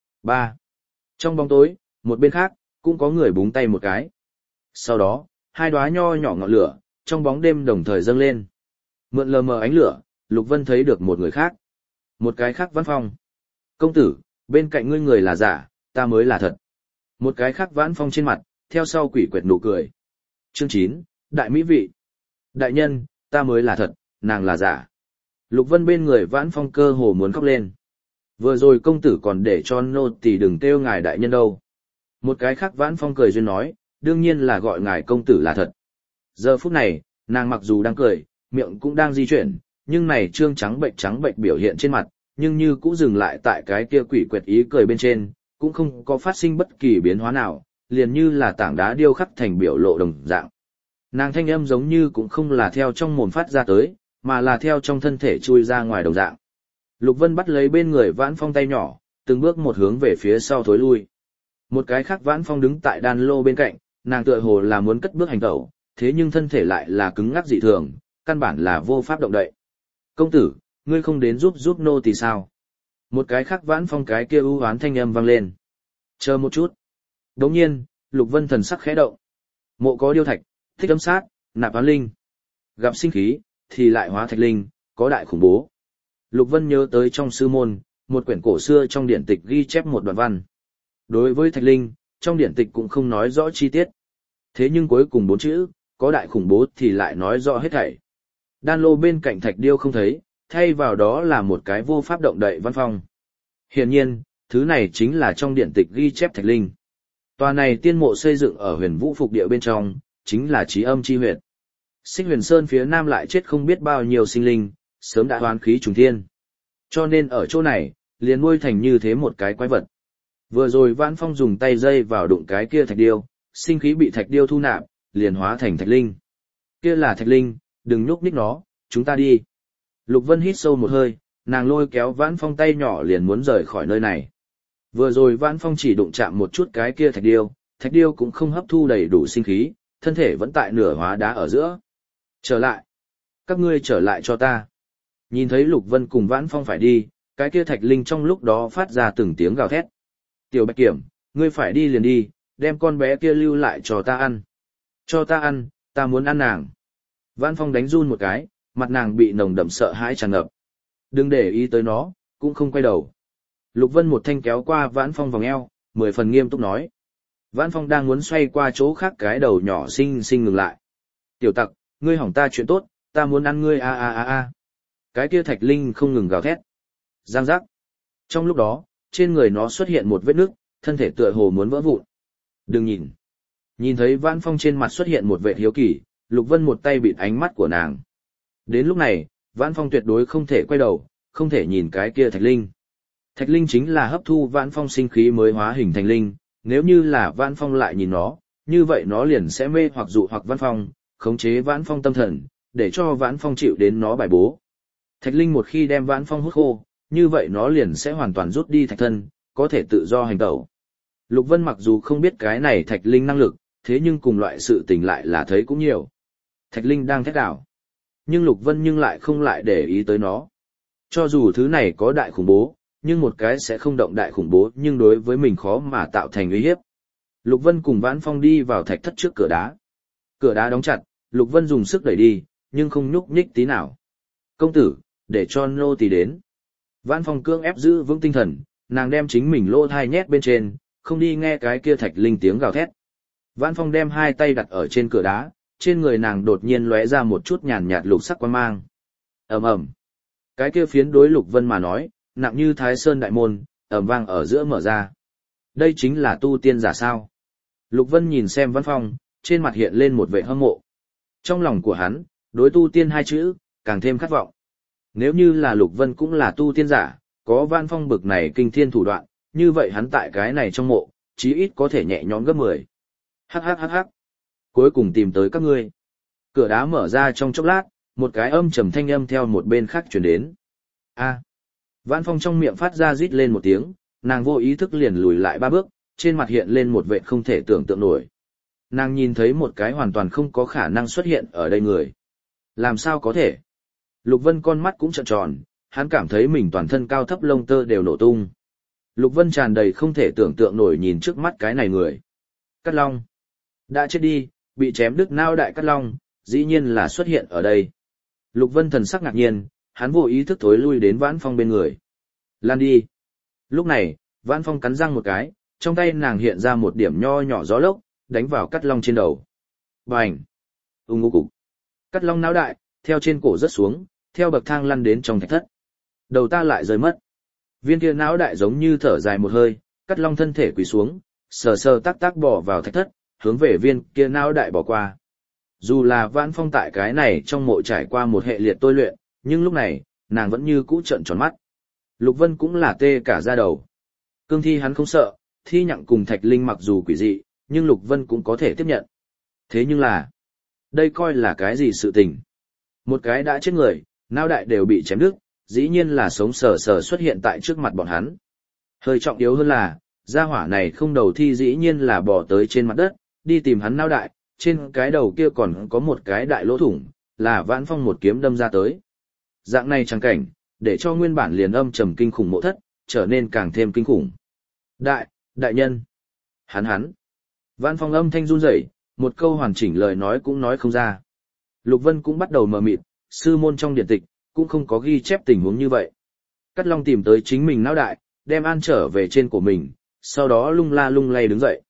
3. Trong bóng tối, một bên khác, cũng có người búng tay một cái. Sau đó, hai đóa nho nhỏ ngọn lửa, trong bóng đêm đồng thời dâng lên. Mượn lờ mờ ánh lửa, Lục Vân thấy được một người khác. Một cái khác Vãn Phong. Công tử, bên cạnh ngươi người là giả, ta mới là thật. Một cái khác Vãn Phong trên mặt, theo sau quỷ quệt nụ cười. Chương 9, Đại Mỹ Vị. Đại nhân, ta mới là thật, nàng là giả. Lục Vân bên người Vãn Phong cơ hồ muốn khóc lên. Vừa rồi công tử còn để cho nô tỳ đừng kêu ngài đại nhân đâu. Một cái khác Vãn Phong cười duyên nói, đương nhiên là gọi ngài công tử là thật. Giờ phút này, nàng mặc dù đang cười, miệng cũng đang di chuyển, nhưng này trương trắng bệnh biểu hiện trên mặt, nhưng như cũng dừng lại tại cái kia quỷ quệt ý cười bên trên, cũng không có phát sinh bất kỳ biến hóa nào, liền như là tảng đá điêu khắc thành biểu lộ đồng dạng. Nàng thanh âm giống như cũng không là theo trong mồm phát ra tới, mà là theo trong thân thể chui ra ngoài đồng dạng. Lục Vân bắt lấy bên người Vãn Phong tay nhỏ, từng bước một hướng về phía sau thối lui. Một cái khác Vãn Phong đứng tại đan lô bên cạnh, nàng tựa hồ là muốn cất bước hành tẩu, thế nhưng thân thể lại là cứng ngắc dị thường, căn bản là vô pháp động đậy. Công tử, ngươi không đến giúp nô tỳ sao? Một cái khác Vãn Phong cái kia ưu oán thanh âm vang lên. Chờ một chút. Đống nhiên, Lục Vân thần sắc khẽ động. Mộ có điêu thạch, thích âm sát, nạp oán linh. Gặp sinh khí, thì lại hóa thạch linh, có đại khủng bố. Lục Vân nhớ tới trong sư môn, một quyển cổ xưa trong điển tịch ghi chép một đoạn văn. Đối với thạch linh, trong điển tịch cũng không nói rõ chi tiết. Thế nhưng cuối cùng 4 chữ, có đại khủng bố thì lại nói rõ hết thảy. Đan lô bên cạnh thạch điêu không thấy, thay vào đó là một cái vô pháp động đậy văn phong. Hiển nhiên, thứ này chính là trong điện tịch ghi chép thạch linh. Tòa này tiên mộ xây dựng ở huyền vũ phục địa bên trong, chính là Chí Âm chi huyệt. Xích Huyền Sơn phía nam lại chết không biết bao nhiêu sinh linh, sớm đã hoán khí trùng thiên. Cho nên ở chỗ này, liền nuôi thành như thế một cái quái vật. Vừa rồi Vãn Phong dùng tay dây vào đụng cái kia thạch điêu, sinh khí bị thạch điêu thu nạp, liền hóa thành thạch linh. Kia là thạch linh, đừng nhúc nhích nó, chúng ta đi. Lục Vân hít sâu một hơi, nàng lôi kéo Vãn Phong tay nhỏ liền muốn rời khỏi nơi này. Vừa rồi Vãn Phong chỉ đụng chạm một chút cái kia thạch điêu cũng không hấp thu đầy đủ sinh khí, thân thể vẫn tại nửa hóa đá ở giữa. Trở lại. Các ngươi trở lại cho ta. Nhìn thấy Lục Vân cùng Vãn Phong phải đi, cái kia thạch linh trong lúc đó phát ra từng tiếng gào thét. Tiểu Bạch Kiểm, ngươi phải đi liền đi, đem con bé kia lưu lại cho ta ăn. Cho ta ăn, ta muốn ăn nàng. Vãn Phong đánh run một cái, mặt nàng bị nồng đậm sợ hãi tràn ngập. Đừng để ý tới nó, cũng không quay đầu. Lục Vân một thanh kéo qua Vãn Phong vòng eo, 10 phần nghiêm túc nói. Vãn Phong đang muốn xoay qua chỗ khác, cái đầu nhỏ xinh xinh ngừng lại. Tiểu tặc, ngươi hỏng ta chuyện tốt, ta muốn ăn ngươi a a a a. Cái kia thạch linh không ngừng gào thét. Giang giác. Trong lúc đó, trên người nó xuất hiện một vết nứt, thân thể tựa hồ muốn vỡ vụn. Đừng nhìn. Nhìn thấy Vãn Phong trên mặt xuất hiện một vẻ hiếu kỳ, Lục Vân một tay bịt ánh mắt của nàng. Đến lúc này, Vãn Phong tuyệt đối không thể quay đầu, không thể nhìn cái kia thạch linh. Thạch linh chính là hấp thu Vãn Phong sinh khí mới hóa hình thành linh, nếu như là Vãn Phong lại nhìn nó, như vậy nó liền sẽ mê hoặc dụ hoặc Vãn Phong, khống chế Vãn Phong tâm thần, để cho Vãn Phong chịu đến nó bài bố. Thạch linh một khi đem Vãn Phong hút khô, như vậy nó liền sẽ hoàn toàn rút đi thạch thân, có thể tự do hành tẩu. Lục Vân mặc dù không biết cái này thạch linh năng lực, thế nhưng cùng loại sự tình lại là thấy cũng nhiều. Thạch linh đang thét đảo. Nhưng Lục Vân nhưng lại không lại để ý tới nó. Cho dù thứ này có đại khủng bố, nhưng một cái sẽ không động đại khủng bố nhưng đối với mình khó mà tạo thành uy hiếp. Lục Vân cùng Vãn Phong đi vào thạch thất trước cửa đá. Cửa đá đóng chặt, Lục Vân dùng sức đẩy đi, nhưng không nhúc nhích tí nào. Công tử, để cho nô tỳ đến. Vãn Phong cưỡng ép giữ vững tinh thần, nàng đem chính mình lỗ thai nhét bên trên, không đi nghe cái kia thạch linh tiếng gào thét. Vãn Phong đem hai tay đặt ở trên cửa đá, trên người nàng đột nhiên lóe ra một chút nhàn nhạt lục sắc quang mang. Ầm ầm. Cái kia phiến đối Lục Vân mà nói, nặng như Thái Sơn đại môn, ầm vang ở giữa mở ra. Đây chính là tu tiên giả sao? Lục Vân nhìn xem Vãn Phong, trên mặt hiện lên một vẻ hâm mộ. Trong lòng của hắn, đối tu tiên hai chữ, càng thêm khát vọng. Nếu như là Lục Vân cũng là tu tiên giả, có Vãn Phong bực này kinh thiên thủ đoạn, như vậy hắn tại cái này trong mộ, chí ít có thể nhẹ nhõm gấp 10. Hắc hắc hắc hắc. Cuối cùng tìm tới các ngươi. Cửa đá mở ra trong chốc lát, một cái âm trầm thanh âm theo một bên khác truyền đến. A. Vãn Phong trong miệng phát ra rít lên một tiếng, nàng vô ý thức liền lùi lại 3 bước, trên mặt hiện lên một vẻ không thể tưởng tượng nổi. Nàng nhìn thấy một cái hoàn toàn không có khả năng xuất hiện ở đây người. Làm sao có thể? Lục Vân con mắt cũng trợn tròn, hắn cảm thấy mình toàn thân cao thấp lông tơ đều nổ tung. Lục Vân tràn đầy không thể tưởng tượng nổi nhìn trước mắt cái này người. Cát Long. Đã chết đi, bị chém đứt nao đại Cát Long, dĩ nhiên là xuất hiện ở đây. Lục Vân thần sắc ngạc nhiên, hắn vô ý thức thối lui đến Vãn Phong bên người. Lan đi. Lúc này, Vãn Phong cắn răng một cái, trong tay nàng hiện ra một điểm nho nhỏ gió lốc, đánh vào Cát Long trên đầu. Bành. Ngô cục. Cát Long náo đại, theo trên cổ rớt xuống, theo bậc thang lăn đến trong thạch thất. Đầu ta lại rơi mất. Viên kia não đại giống như thở dài một hơi, Cát Long thân thể quỳ xuống, sờ sờ tác tác bỏ vào thạch thất, hướng về viên kia não đại bỏ qua. Dù là Vãn Phong tại cái này trong mộ trải qua một hệ liệt tôi luyện, nhưng lúc này, nàng vẫn như cũ trợn tròn mắt. Lục Vân cũng là tê cả da đầu. Cương thi hắn không sợ, thi nhặng cùng thạch linh mặc dù quỷ dị, nhưng Lục Vân cũng có thể tiếp nhận. Thế nhưng là, đây coi là cái gì sự tình? Một cái đã chết người, não đại đều bị chém đứt, dĩ nhiên là sống sờ sờ xuất hiện tại trước mặt bọn hắn. Hơi trọng yếu hơn là, gia hỏa này không đầu thi dĩ nhiên là bò tới trên mặt đất, đi tìm hắn não đại, trên cái đầu kia còn có một cái đại lỗ thủng, là Vãn Phong một kiếm đâm ra tới. Dạng này chẳng cảnh, để cho nguyên bản liền âm trầm kinh khủng mộ thất, trở nên càng thêm kinh khủng. Đại nhân. Hắn. Vãn Phong âm thanh run rẩy, một câu hoàn chỉnh lời nói cũng nói không ra. Lục Vân cũng bắt đầu mờ mịt, sư môn trong điển tịch, cũng không có ghi chép tình huống như vậy. Cát Long tìm tới chính mình não đại, đem an trở về trên của mình, sau đó lung la lung lay đứng dậy.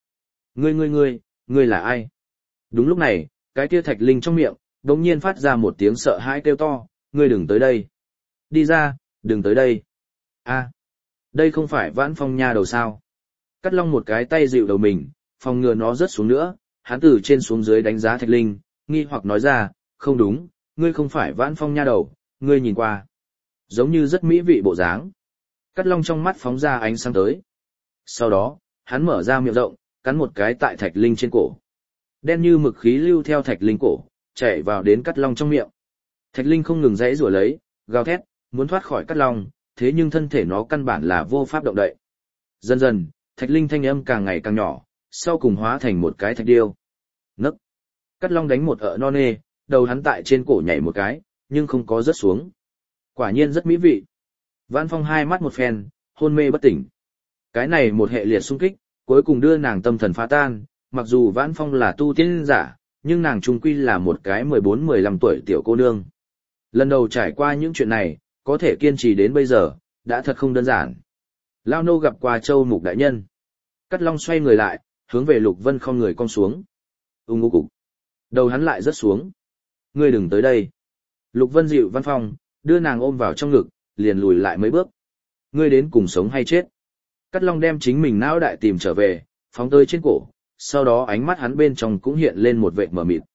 Ngươi là ai? Đúng lúc này, cái kia thạch linh trong miệng, đột nhiên phát ra một tiếng sợ hãi kêu to, ngươi đừng tới đây. Đi ra, đừng tới đây. A, đây không phải Vãn Phong nha đầu sao? Cắt Long một cái tay dịu đầu mình, phòng ngừa nó rớt xuống nữa, hắn từ trên xuống dưới đánh giá Thạch Linh, nghi hoặc nói ra, không đúng, ngươi không phải Vãn Phong nha đầu, ngươi nhìn qua. Giống như rất mỹ vị bộ dáng. Cắt Long trong mắt phóng ra ánh sáng tới. Sau đó, hắn mở ra miệng rộng, cắn một cái tại Thạch Linh trên cổ. Đen như mực khí lưu theo Thạch Linh cổ, chảy vào đến Cắt Long trong miệng. Thạch Linh không ngừng giãy giụa lấy, gào thét, muốn thoát khỏi Cắt Long, thế nhưng thân thể nó căn bản là vô pháp động đậy. Dần dần, Thạch Linh thanh âm càng ngày càng nhỏ, sau cùng hóa thành một cái thạch điêu. Nấc. Cắt Long đánh một ợ non nê, đầu hắn tại trên cổ nhảy một cái, nhưng không có rớt xuống. Quả nhiên rất mỹ vị. Vãn Phong hai mắt một phen, hôn mê bất tỉnh. Cái này một hệ liệt xung kích, cuối cùng đưa nàng tâm thần phá tan, mặc dù Vãn Phong là tu tiên giả, nhưng nàng trung quy là một cái 14-15 tuổi tiểu cô nương. Lần đầu trải qua những chuyện này, có thể kiên trì đến bây giờ, đã thật không đơn giản. Lao nô gặp qua Châu Mục đại nhân. Cắt Long xoay người lại, hướng về Lục Vân không người cong xuống. Ngô cục. Đầu hắn lại rớt xuống. Ngươi đừng tới đây. Lục Vân dịu Văn Phong, đưa nàng ôm vào trong ngực, liền lùi lại mấy bước. Ngươi đến cùng sống hay chết? Cắt Long đem chính mình não đại tìm trở về, phóng tới trên cổ, sau đó ánh mắt hắn bên trong cũng hiện lên một vệt mờ mịt.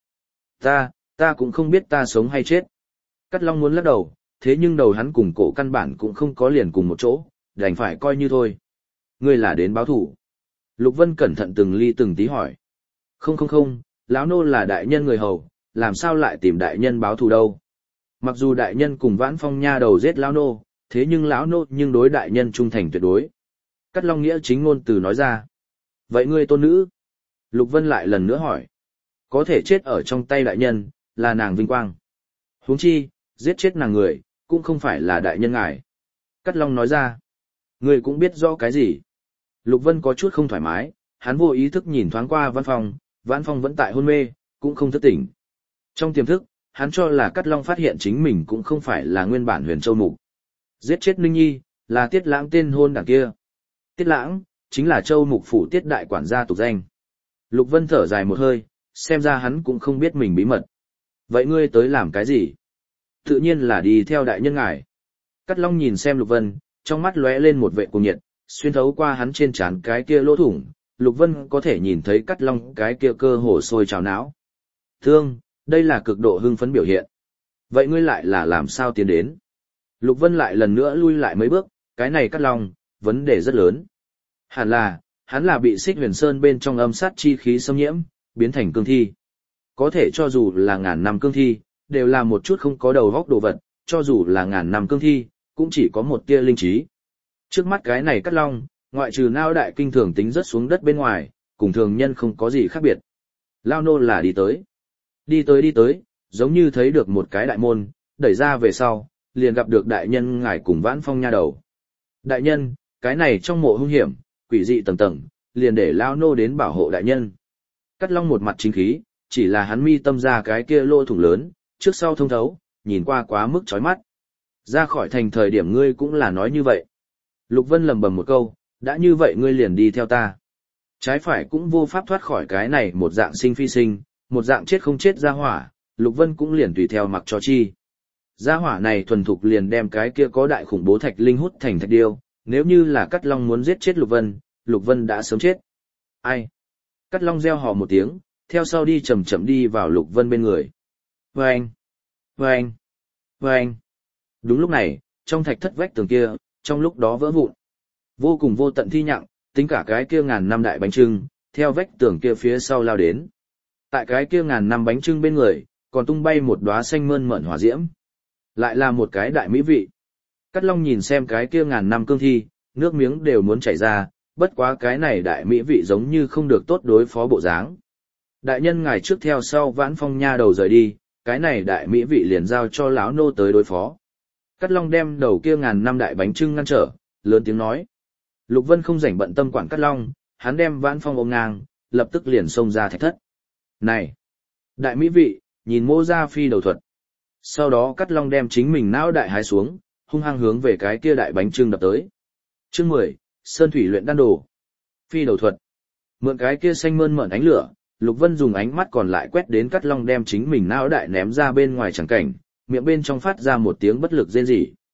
Ta cũng không biết ta sống hay chết. Cắt Long muốn lắc đầu, thế nhưng đầu hắn cùng cổ căn bản cũng không có liền cùng một chỗ, đành phải coi như thôi. Ngươi là đến báo thủ. Lục Vân cẩn thận từng ly từng tí hỏi. Không, lão nô là đại nhân người hầu, làm sao lại tìm đại nhân báo thù đâu. Mặc dù đại nhân cùng Vãn Phong nha đầu giết lão nô, thế nhưng lão nô nhưng đối đại nhân trung thành tuyệt đối. Cắt Long nghĩa chính ngôn từ nói ra. Vậy ngươi tôn nữ? Lục Vân lại lần nữa hỏi. Có thể chết ở trong tay đại nhân, là nàng vinh quang. Huống chi, giết chết nàng người, cũng không phải là đại nhân ngài. Cắt Long nói ra. Ngươi cũng biết rõ cái gì? Lục Vân có chút không thoải mái, hắn vô ý thức nhìn thoáng qua Vãn Phong vẫn tại hôn mê, cũng không thức tỉnh. Trong tiềm thức, hắn cho là Cắt Long phát hiện chính mình cũng không phải là nguyên bản Huyền Châu Mục. Giết chết Ninh Nhi, là Tiết Lãng tên hôn đảng kia. Tiết Lãng, chính là Châu Mục phủ Tiết đại quản gia tục danh. Lục Vân thở dài một hơi, xem ra hắn cũng không biết mình bí mật. Vậy ngươi tới làm cái gì? Tự nhiên là đi theo đại nhân ngài. Cắt Long nhìn xem Lục Vân, trong mắt lóe lên một vệ cuồng nhiệt, xuyên thấu qua hắn trên trán cái kia lỗ thủng, Lục Vân có thể nhìn thấy Cắt Long cái kia cơ hồ sôi trào não. Thương, đây là cực độ hưng phấn biểu hiện. Vậy ngươi lại là làm sao tiến đến? Lục Vân lại lần nữa lui lại mấy bước, cái này Cắt Long, vấn đề rất lớn. Hẳn là, hắn là bị Xích Huyền Sơn bên trong âm sát chi khí xâm nhiễm, biến thành cương thi. Có thể cho dù là ngàn năm cương thi, đều là một chút không có đầu góc đồ vật, cho dù là ngàn năm cương thi, cũng chỉ có một tia linh trí. Trước mắt cái này Cắt Long, ngoại trừ não đại kinh thường tính rớt xuống đất bên ngoài, cùng thường nhân không có gì khác biệt. Lao nô là đi tới, giống như thấy được một cái đại môn, đẩy ra về sau, liền gặp được đại nhân ngài cùng Vãn Phong nha đầu. Đại nhân, cái này trong mộ hung hiểm, quỷ dị tầng tầng, liền để Lao nô đến bảo hộ đại nhân. Cắt Long một mặt chính khí, chỉ là hắn mi tâm ra cái kia lỗ thủng lớn, trước sau thông thấu, nhìn qua quá mức chói mắt. Ra khỏi thành thời điểm ngươi cũng là nói như vậy. Lục Vân lầm bầm một câu, đã như vậy ngươi liền đi theo ta. Trái phải cũng vô pháp thoát khỏi cái này một dạng sinh phi sinh, một dạng chết không chết ra hỏa, Lục Vân cũng liền tùy theo mặc cho chi. Gia hỏa này thuần thục liền đem cái kia có đại khủng bố thạch linh hút thành thạch điêu, nếu như là Cắt Long muốn giết chết Lục Vân đã sớm chết. Ai? Cắt Long reo hò một tiếng, theo sau đi chậm chậm đi vào Lục Vân bên người. Vâng! Đúng lúc này, trong thạch thất vách tường kia, trong lúc đó vỡ vụn. Vô cùng vô tận thi nhặng, tính cả cái kia ngàn năm đại bánh trưng, theo vách tường kia phía sau lao đến. Tại cái kia ngàn năm bánh trưng bên người, còn tung bay một đóa xanh mơn mởn hỏa diễm. Lại là một cái đại mỹ vị. Cắt Long nhìn xem cái kia ngàn năm cương thi, nước miếng đều muốn chảy ra, bất quá cái này đại mỹ vị giống như không được tốt đối phó bộ dáng. Đại nhân ngài trước theo sau Vãn Phong nha đầu rời đi, cái này đại mỹ vị liền giao cho lão nô tới đối phó. Cắt Long đem đầu kia ngàn năm đại bánh trưng ngăn trở, lớn tiếng nói. Lục Vân không rảnh bận tâm quản Cắt Long, hắn đem Vãn Phong ôm ngang, lập tức liền xông ra thạch thất. Này! Đại mỹ vị, nhìn Mô Gia phi đầu thuật. Sau đó Cắt Long đem chính mình não đại hái xuống, hung hăng hướng về cái kia đại bánh trưng đập tới. Chương 10, Sơn Thủy luyện đan đồ. Phi đầu thuật. Mượn cái kia xanh mơn mởn ánh lửa, Lục Vân dùng ánh mắt còn lại quét đến Cắt Long đem chính mình não đại ném ra bên ngoài chẳng cảnh, miệng bên trong phát ra một tiếng bất lực rên rỉ.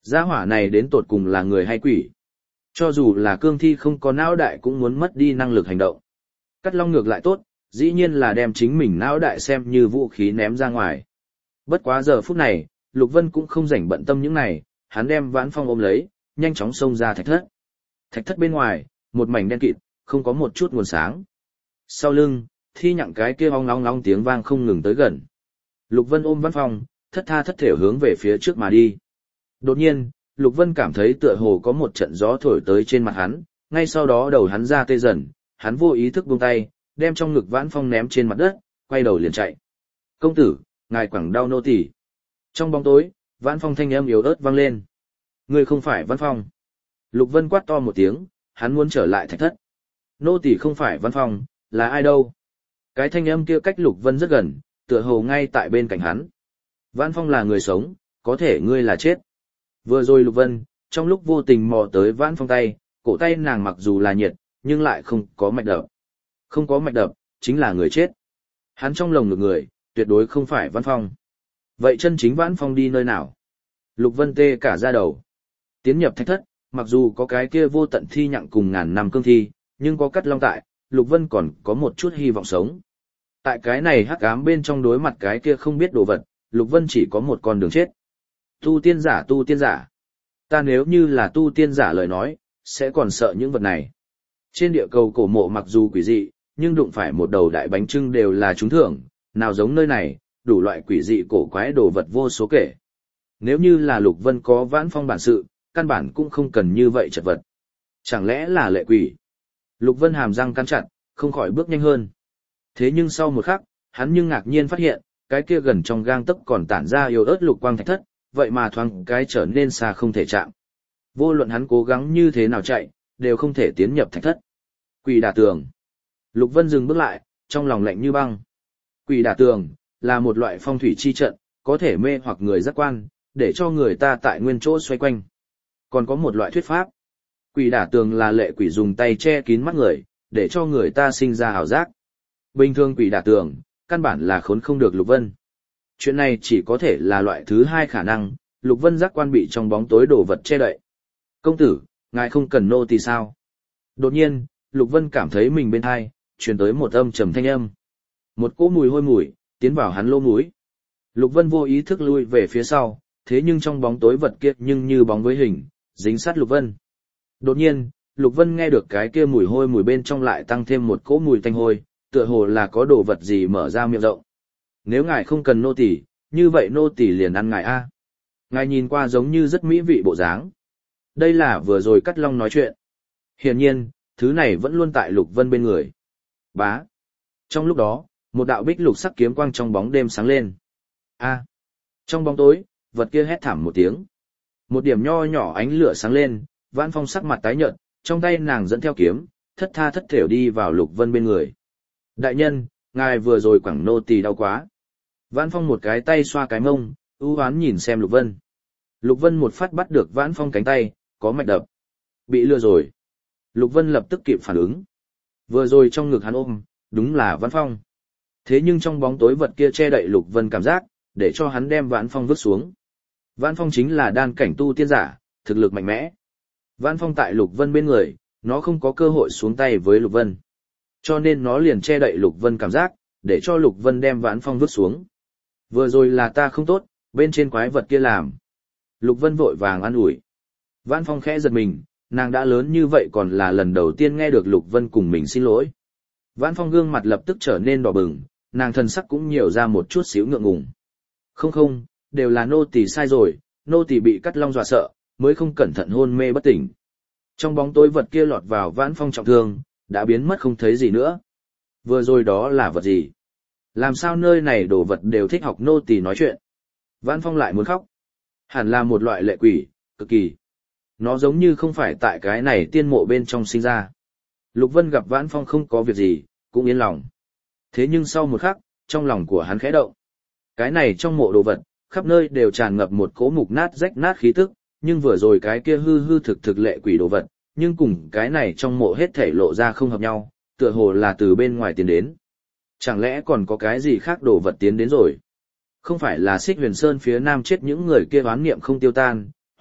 Gia hỏa này đến tột cùng là người hay quỷ. Cho dù là cương thi không có não đại cũng muốn mất đi năng lực hành động. Cắt Long ngược lại tốt, dĩ nhiên là đem chính mình não đại xem như vũ khí ném ra ngoài. Bất quá giờ phút này, Lục Vân cũng không rảnh bận tâm những này, hắn đem Vãn Phong ôm lấy, nhanh chóng xông ra thạch thất. Thạch thất bên ngoài, một mảnh đen kịt, không có một chút nguồn sáng. Sau lưng, thi nhặng cái kia ong long tiếng vang không ngừng tới gần. Lục Vân ôm Vãn Phong, thất tha thất thểu hướng về phía trước mà đi. Đột nhiên, Lục Vân cảm thấy tựa hồ có một trận gió thổi tới trên mặt hắn, ngay sau đó đầu hắn ra tê dần, hắn vô ý thức buông tay, đem trong ngực Vãn Phong ném trên mặt đất, quay đầu liền chạy. Công tử, ngài quẳng đau nô tỳ. Trong bóng tối, Vãn Phong thanh âm yếu ớt vang lên. Ngươi không phải Vãn Phong. Lục Vân quát to một tiếng, hắn muốn trở lại thạch thất. Nô tỳ không phải Vãn Phong, là ai đâu? Cái thanh âm kia cách Lục Vân rất gần, tựa hồ ngay tại bên cạnh hắn. Vãn Phong là người sống, có thể ngươi là chết. Vừa rồi Lục Vân, trong lúc vô tình mò tới Vãn Phong tay, cổ tay nàng mặc dù là nhiệt, nhưng lại không có mạch đập. Không có mạch đập, chính là người chết. Hắn trong lồng ngực người, tuyệt đối không phải Vãn Phong. Vậy chân chính Vãn Phong đi nơi nào? Lục Vân tê cả da đầu. Tiến nhập thạch thất, mặc dù có cái kia vô tận thi nhặng cùng ngàn năm cương thi, nhưng có Cắt Long tại, Lục Vân còn có một chút hy vọng sống. Tại cái này hắc ám bên trong đối mặt cái kia không biết đồ vật, Lục Vân chỉ có một con đường chết. Tu tiên giả. Ta nếu như là tu tiên giả lời nói, sẽ còn sợ những vật này. Trên địa cầu cổ mộ mặc dù quỷ dị, nhưng đụng phải một đầu đại bánh trưng đều là trúng thưởng, nào giống nơi này, đủ loại quỷ dị cổ quái đồ vật vô số kể. Nếu như là Lục Vân có Vãn Phong bản sự, căn bản cũng không cần như vậy chật vật. Chẳng lẽ là lệ quỷ? Lục Vân hàm răng cắn chặt, không khỏi bước nhanh hơn. Thế nhưng sau một khắc, hắn nhưng ngạc nhiên phát hiện, cái kia gần trong gang tấc còn tản ra yếu ớt lục quang thạch thất, vậy mà thoáng cái trở nên xa không thể chạm. Vô luận hắn cố gắng như thế nào chạy, đều không thể tiến nhập thạch thất. Quỷ đả tường. Lục Vân dừng bước lại, trong lòng lạnh như băng. Quỷ đả tường là một loại phong thủy chi trận, có thể mê hoặc người giác quan, để cho người ta tại nguyên chỗ xoay quanh. Còn có một loại thuyết pháp. Quỷ đả tường là lệ quỷ dùng tay che kín mắt người, để cho người ta sinh ra ảo giác. Bình thường quỷ đả tường, căn bản là khốn không được Lục Vân. Chuyện này chỉ có thể là loại thứ hai khả năng, Lục Vân giác quan bị trong bóng tối đồ vật che đậy. Công tử, ngài không cần nô tỳ sao? Đột nhiên, Lục Vân cảm thấy mình bên tai truyền tới một âm trầm thanh âm. Một cỗ mùi hôi mùi tiến vào hắn lỗ mũi. Lục Vân vô ý thức lui về phía sau, thế nhưng trong bóng tối vật kia nhưng như bóng với hình, dính sát Lục Vân. Đột nhiên, Lục Vân nghe được cái kia mùi hôi mùi bên trong lại tăng thêm một cỗ mùi tanh hôi, tựa hồ là có đồ vật gì mở ra miệng rộng. Nếu ngài không cần nô tỳ, như vậy nô tỳ liền ăn ngài a. Ngài nhìn qua giống như rất mỹ vị bộ dáng. Đây là vừa rồi Cắt Long nói chuyện. Hiển nhiên, thứ này vẫn luôn tại Lục Vân bên người. Bá. Trong lúc đó, một đạo bích lục sắc kiếm quang trong bóng đêm sáng lên. A. Trong bóng tối, vật kia hét thảm một tiếng. Một điểm nho nhỏ ánh lửa sáng lên, Vãn Phong sắc mặt tái nhợt, trong tay nàng dẫn theo kiếm, thất tha thất thểu đi vào Lục Vân bên người. Đại nhân, ngài vừa rồi quẳng nô tỳ đau quá. Vãn Phong một cái tay xoa cái mông, ưu hoán nhìn xem Lục Vân. Lục Vân một phát bắt được Vãn Phong cánh tay, có mạch đập. Bị lừa rồi. Lục Vân lập tức kịp phản ứng. Vừa rồi trong ngực hắn ôm, đúng là Vãn Phong. Thế nhưng trong bóng tối vật kia che đậy Lục Vân cảm giác, để cho hắn đem Vãn Phong vứt xuống. Vãn Phong chính là đan cảnh tu tiên giả, thực lực mạnh mẽ. Vãn Phong tại Lục Vân bên người, nó không có cơ hội xuống tay với Lục Vân. Cho nên nó liền che đậy Lục Vân cảm giác, để cho Lục Vân đem Vãn Phong vứt xuống. Vừa rồi là ta không tốt, bên trên quái vật kia làm. Lục Vân vội vàng an ủi. Vãn Phong khẽ giật mình, nàng đã lớn như vậy còn là lần đầu tiên nghe được Lục Vân cùng mình xin lỗi. Vãn Phong gương mặt lập tức trở nên đỏ bừng, nàng thân sắc cũng nhiều ra một chút xíu ngượng ngùng. Không, đều là nô tỳ sai rồi, nô tỳ bị Cắt Long dọa sợ, mới không cẩn thận hôn mê bất tỉnh. Trong bóng tối vật kia lọt vào Vãn Phong trọng thương, đã biến mất không thấy gì nữa. Vừa rồi đó là vật gì? Làm sao nơi này đồ vật đều thích học nô tỳ nói chuyện? Vãn Phong lại muốn khóc. Hẳn là một loại lệ quỷ, cực kỳ. Nó giống như không phải tại cái này tiên mộ bên trong sinh ra. Lục Vân gặp Vãn Phong không có việc gì, cũng yên lòng. Thế nhưng sau một khắc, trong lòng của hắn khẽ động. Cái này trong mộ đồ vật, khắp nơi đều tràn ngập một cỗ mục nát rách nát khí tức, nhưng vừa rồi cái kia hư hư thực lệ quỷ đồ vật, nhưng cùng cái này trong mộ hết thảy lộ ra không hợp nhau, tựa hồ là từ bên ngoài tiến đến. Chẳng lẽ còn có cái gì khác đồ vật tiến đến rồi? Không phải là Xích Huyền Sơn phía nam chết những người kia oán niệm không tiêu tan,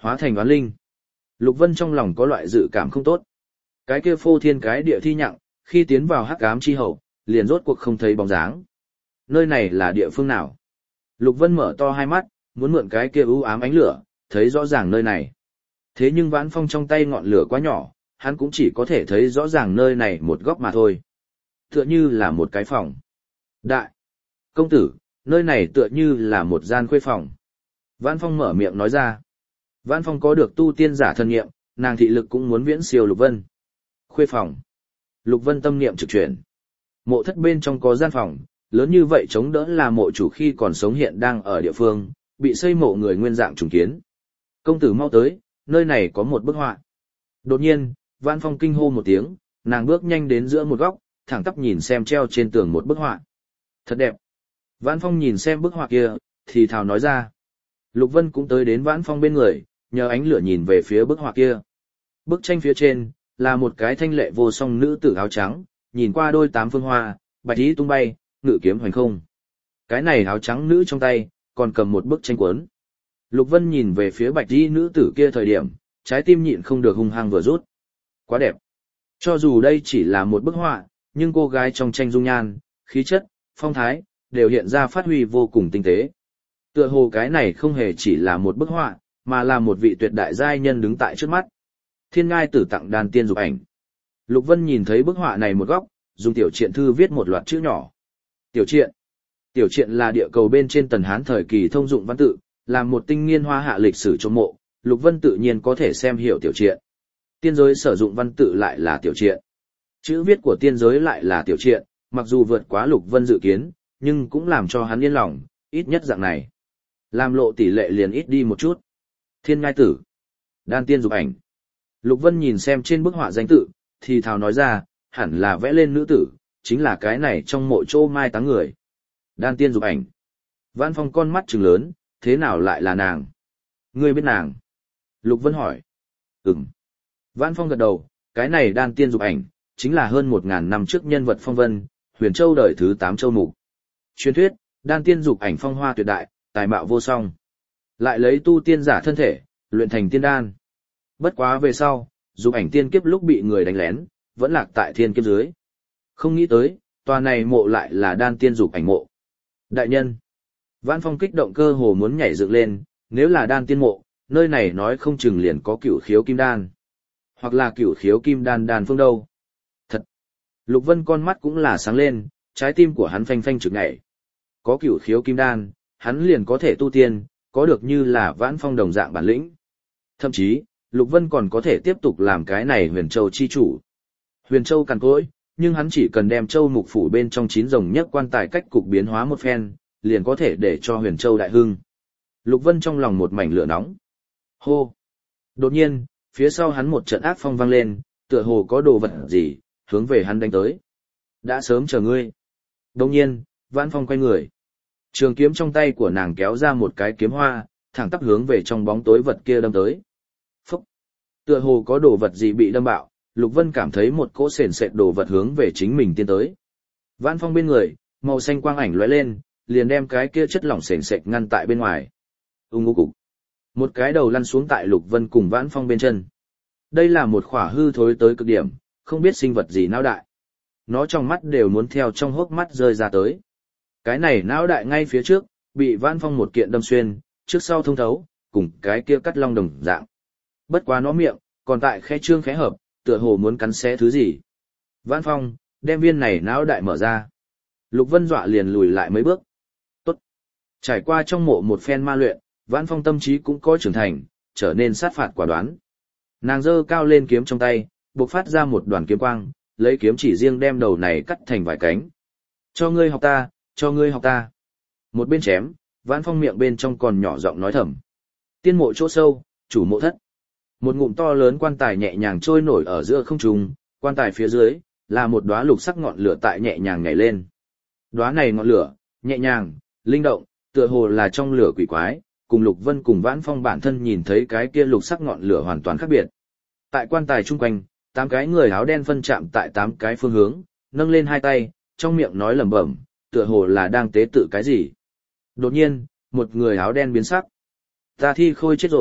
Hóa thành oán linh. Lục Vân trong lòng có loại dự cảm không tốt. Cái kia phô thiên cái địa thi nhặng, khi tiến vào hắc ám chi hậu, liền rốt cuộc không thấy bóng dáng. Nơi này là địa phương nào? Lục Vân mở to hai mắt, muốn mượn cái kia u ám ánh lửa, thấy rõ ràng nơi này. Thế nhưng Vãn Phong trong tay ngọn lửa quá nhỏ, hắn cũng chỉ có thể thấy rõ ràng nơi này một góc mà thôi. Tựa như là một cái phòng. Đại! Công tử, nơi này tựa như là một gian khuê phòng. Vãn Phong mở miệng nói ra. Vãn Phong có được tu tiên giả thân nghiệm, nàng thị lực cũng muốn viễn siêu Lục Vân. Khuê phòng. Lục Vân tâm niệm trực chuyển. Mộ thất bên trong có gian phòng, lớn như vậy chống đỡ là mộ chủ khi còn sống hiện đang ở địa phương, bị xây mộ người nguyên dạng trùng kiến. Công tử mau tới, nơi này có một bức họa. Đột nhiên, Vãn Phong kinh hô một tiếng, nàng bước nhanh đến giữa một góc, thẳng tắp nhìn xem treo trên tường một bức họa. Thật đẹp. Vãn Phong nhìn xem bức họa kia, thì thào nói ra. Lục Vân cũng tới đến Vãn Phong bên người, nhờ ánh lửa nhìn về phía bức họa kia. Bức tranh phía trên là một cái thanh lệ vô song nữ tử áo trắng, nhìn qua đôi tám phương hoa, bạch y tung bay, ngự kiếm hoành không. Cái này áo trắng nữ trong tay còn cầm một bức tranh cuốn. Lục Vân nhìn về phía bạch y nữ tử kia thời điểm, trái tim nhịn không được hung hăng vừa rút. Quá đẹp. Cho dù đây chỉ là một bức họa, nhưng cô gái trong tranh dung nhan, khí chất, phong thái, đều hiện ra phát huy vô cùng tinh tế. Tựa hồ cái này không hề chỉ là một bức họa, mà là một vị tuyệt đại giai nhân đứng tại trước mắt. Thiên ngai tử tặng đan tiên dục ảnh. Lục Vân nhìn thấy bức họa này một góc, dùng tiểu truyện thư viết một loạt chữ nhỏ. Tiểu truyện. Tiểu truyện là địa cầu bên trên Tần Hán thời kỳ thông dụng văn tự, là một tinh nghiên hoa hạ lịch sử trong mộ, Lục Vân tự nhiên có thể xem hiểu tiểu truyện. Tiên giới sử dụng văn tự lại là tiểu truyện. Chữ viết của tiên giới lại là tiểu truyện, mặc dù vượt quá Lục Vân dự kiến, nhưng cũng làm cho hắn yên lòng, ít nhất dạng này. Làm lộ tỷ lệ liền ít đi một chút. Thiên ngai tử. Đan tiên dục ảnh. Lục Vân nhìn xem trên bức họa danh tự, thì thào nói ra, hẳn là vẽ lên nữ tử, chính là cái này trong mộ chỗ mai táng người. Đan tiên dục ảnh. Vãn Phong con mắt trừng lớn, thế nào lại là nàng? Ngươi biết nàng? Lục Vân hỏi. Ừm. Vãn Phong gật đầu, cái này đan tiên dục ảnh, chính là hơn 1000 năm trước nhân vật phong vân, Huyền Châu đời thứ 8 châu mục. Truyền thuyết, đan tiên dục ảnh phong hoa tuyệt đại, tài mạo vô song. Lại lấy tu tiên giả thân thể, luyện thành tiên đan. Bất quá về sau, dục ảnh tiên kiếp lúc bị người đánh lén, vẫn lạc tại thiên kiếp dưới. Không nghĩ tới, tòa này mộ lại là đan tiên dục ảnh mộ. Đại nhân. Vãn Phong kích động cơ hồ muốn nhảy dựng lên, nếu là đan tiên mộ, nơi này nói không chừng liền có cửu khiếu kim đan. Hoặc là cửu khiếu kim đan đan phương đâu. Thật. Lục Vân con mắt cũng là sáng lên, trái tim của hắn phanh phanh trực nhảy. Có cửu khiếu kim đan, hắn liền có thể tu tiên, có được như là Vãn Phong đồng dạng bản lĩnh. Thậm chí, Lục Vân còn có thể tiếp tục làm cái này Huyền Châu chi chủ. Huyền Châu cằn cỗi, nhưng hắn chỉ cần đem Châu mục phủ bên trong 9 rồng nhất quan tài cách cục biến hóa một phen, liền có thể để cho Huyền Châu đại hưng. Lục Vân trong lòng một mảnh lửa nóng. Hô! Đột nhiên, phía sau hắn một trận ác phong vang lên, tựa hồ có đồ vật gì, hướng về hắn đánh tới. Đã sớm chờ ngươi. Đồng nhiên, Vãn Phong quay người. Trường kiếm trong tay của nàng kéo ra một cái kiếm hoa, thẳng tắp hướng về trong bóng tối vật kia đâm tới. Phúc! Tựa hồ có đồ vật gì bị đâm bạo, Lục Vân cảm thấy một cỗ sền sệt đồ vật hướng về chính mình tiến tới. Vãn Phong bên người, màu xanh quang ảnh lóe lên, liền đem cái kia chất lỏng sền sệt ngăn tại bên ngoài. Ung cục. Một cái đầu lăn xuống tại Lục Vân cùng Vãn Phong bên chân. Đây là một khỏa hư thối tới cực điểm, không biết sinh vật gì não đại. Nó trong mắt đều muốn theo trong hốc mắt rơi ra tới. Cái này não đại ngay phía trước, bị Vãn Phong một kiện đâm xuyên, trước sau thông thấu, cùng cái kia cắt long đồng dạng. Bất quá nó miệng, còn tại khe trương khẽ hợp, tựa hồ muốn cắn xé thứ gì. Vãn Phong, đem viên này não đại mở ra. Lục Vân dọa liền lùi lại mấy bước. Tốt. Trải qua trong mộ một phen ma luyện, Vãn Phong tâm trí cũng có trưởng thành, trở nên sát phạt quả đoán. Nàng giơ cao lên kiếm trong tay, bộc phát ra một đoàn kiếm quang, lấy kiếm chỉ riêng đem đầu này cắt thành vài cánh. Cho ngươi học ta, cho ngươi học ta. Một bên chém, Vãn Phong miệng bên trong còn nhỏ giọng nói thầm. Tiên mộ chỗ sâu, chủ mộ thất. Một ngụm to lớn quan tài nhẹ nhàng trôi nổi ở giữa không trung, quan tài phía dưới là một đóa lục sắc ngọn lửa tại nhẹ nhàng nhảy lên. Đóa này ngọn lửa, nhẹ nhàng, linh động, tựa hồ là trong lửa quỷ quái, cùng Lục Vân cùng Vãn Phong bản thân nhìn thấy cái kia lục sắc ngọn lửa hoàn toàn khác biệt. Tại quan tài chung quanh, 8 cái người áo đen phân chạm tại 8 cái phương hướng, nâng lên hai tay, trong miệng nói lẩm bẩm, tựa hồ là đang tế tự cái gì. Đột nhiên, một người áo đen biến sắc. Ta thi khôi chết rồi,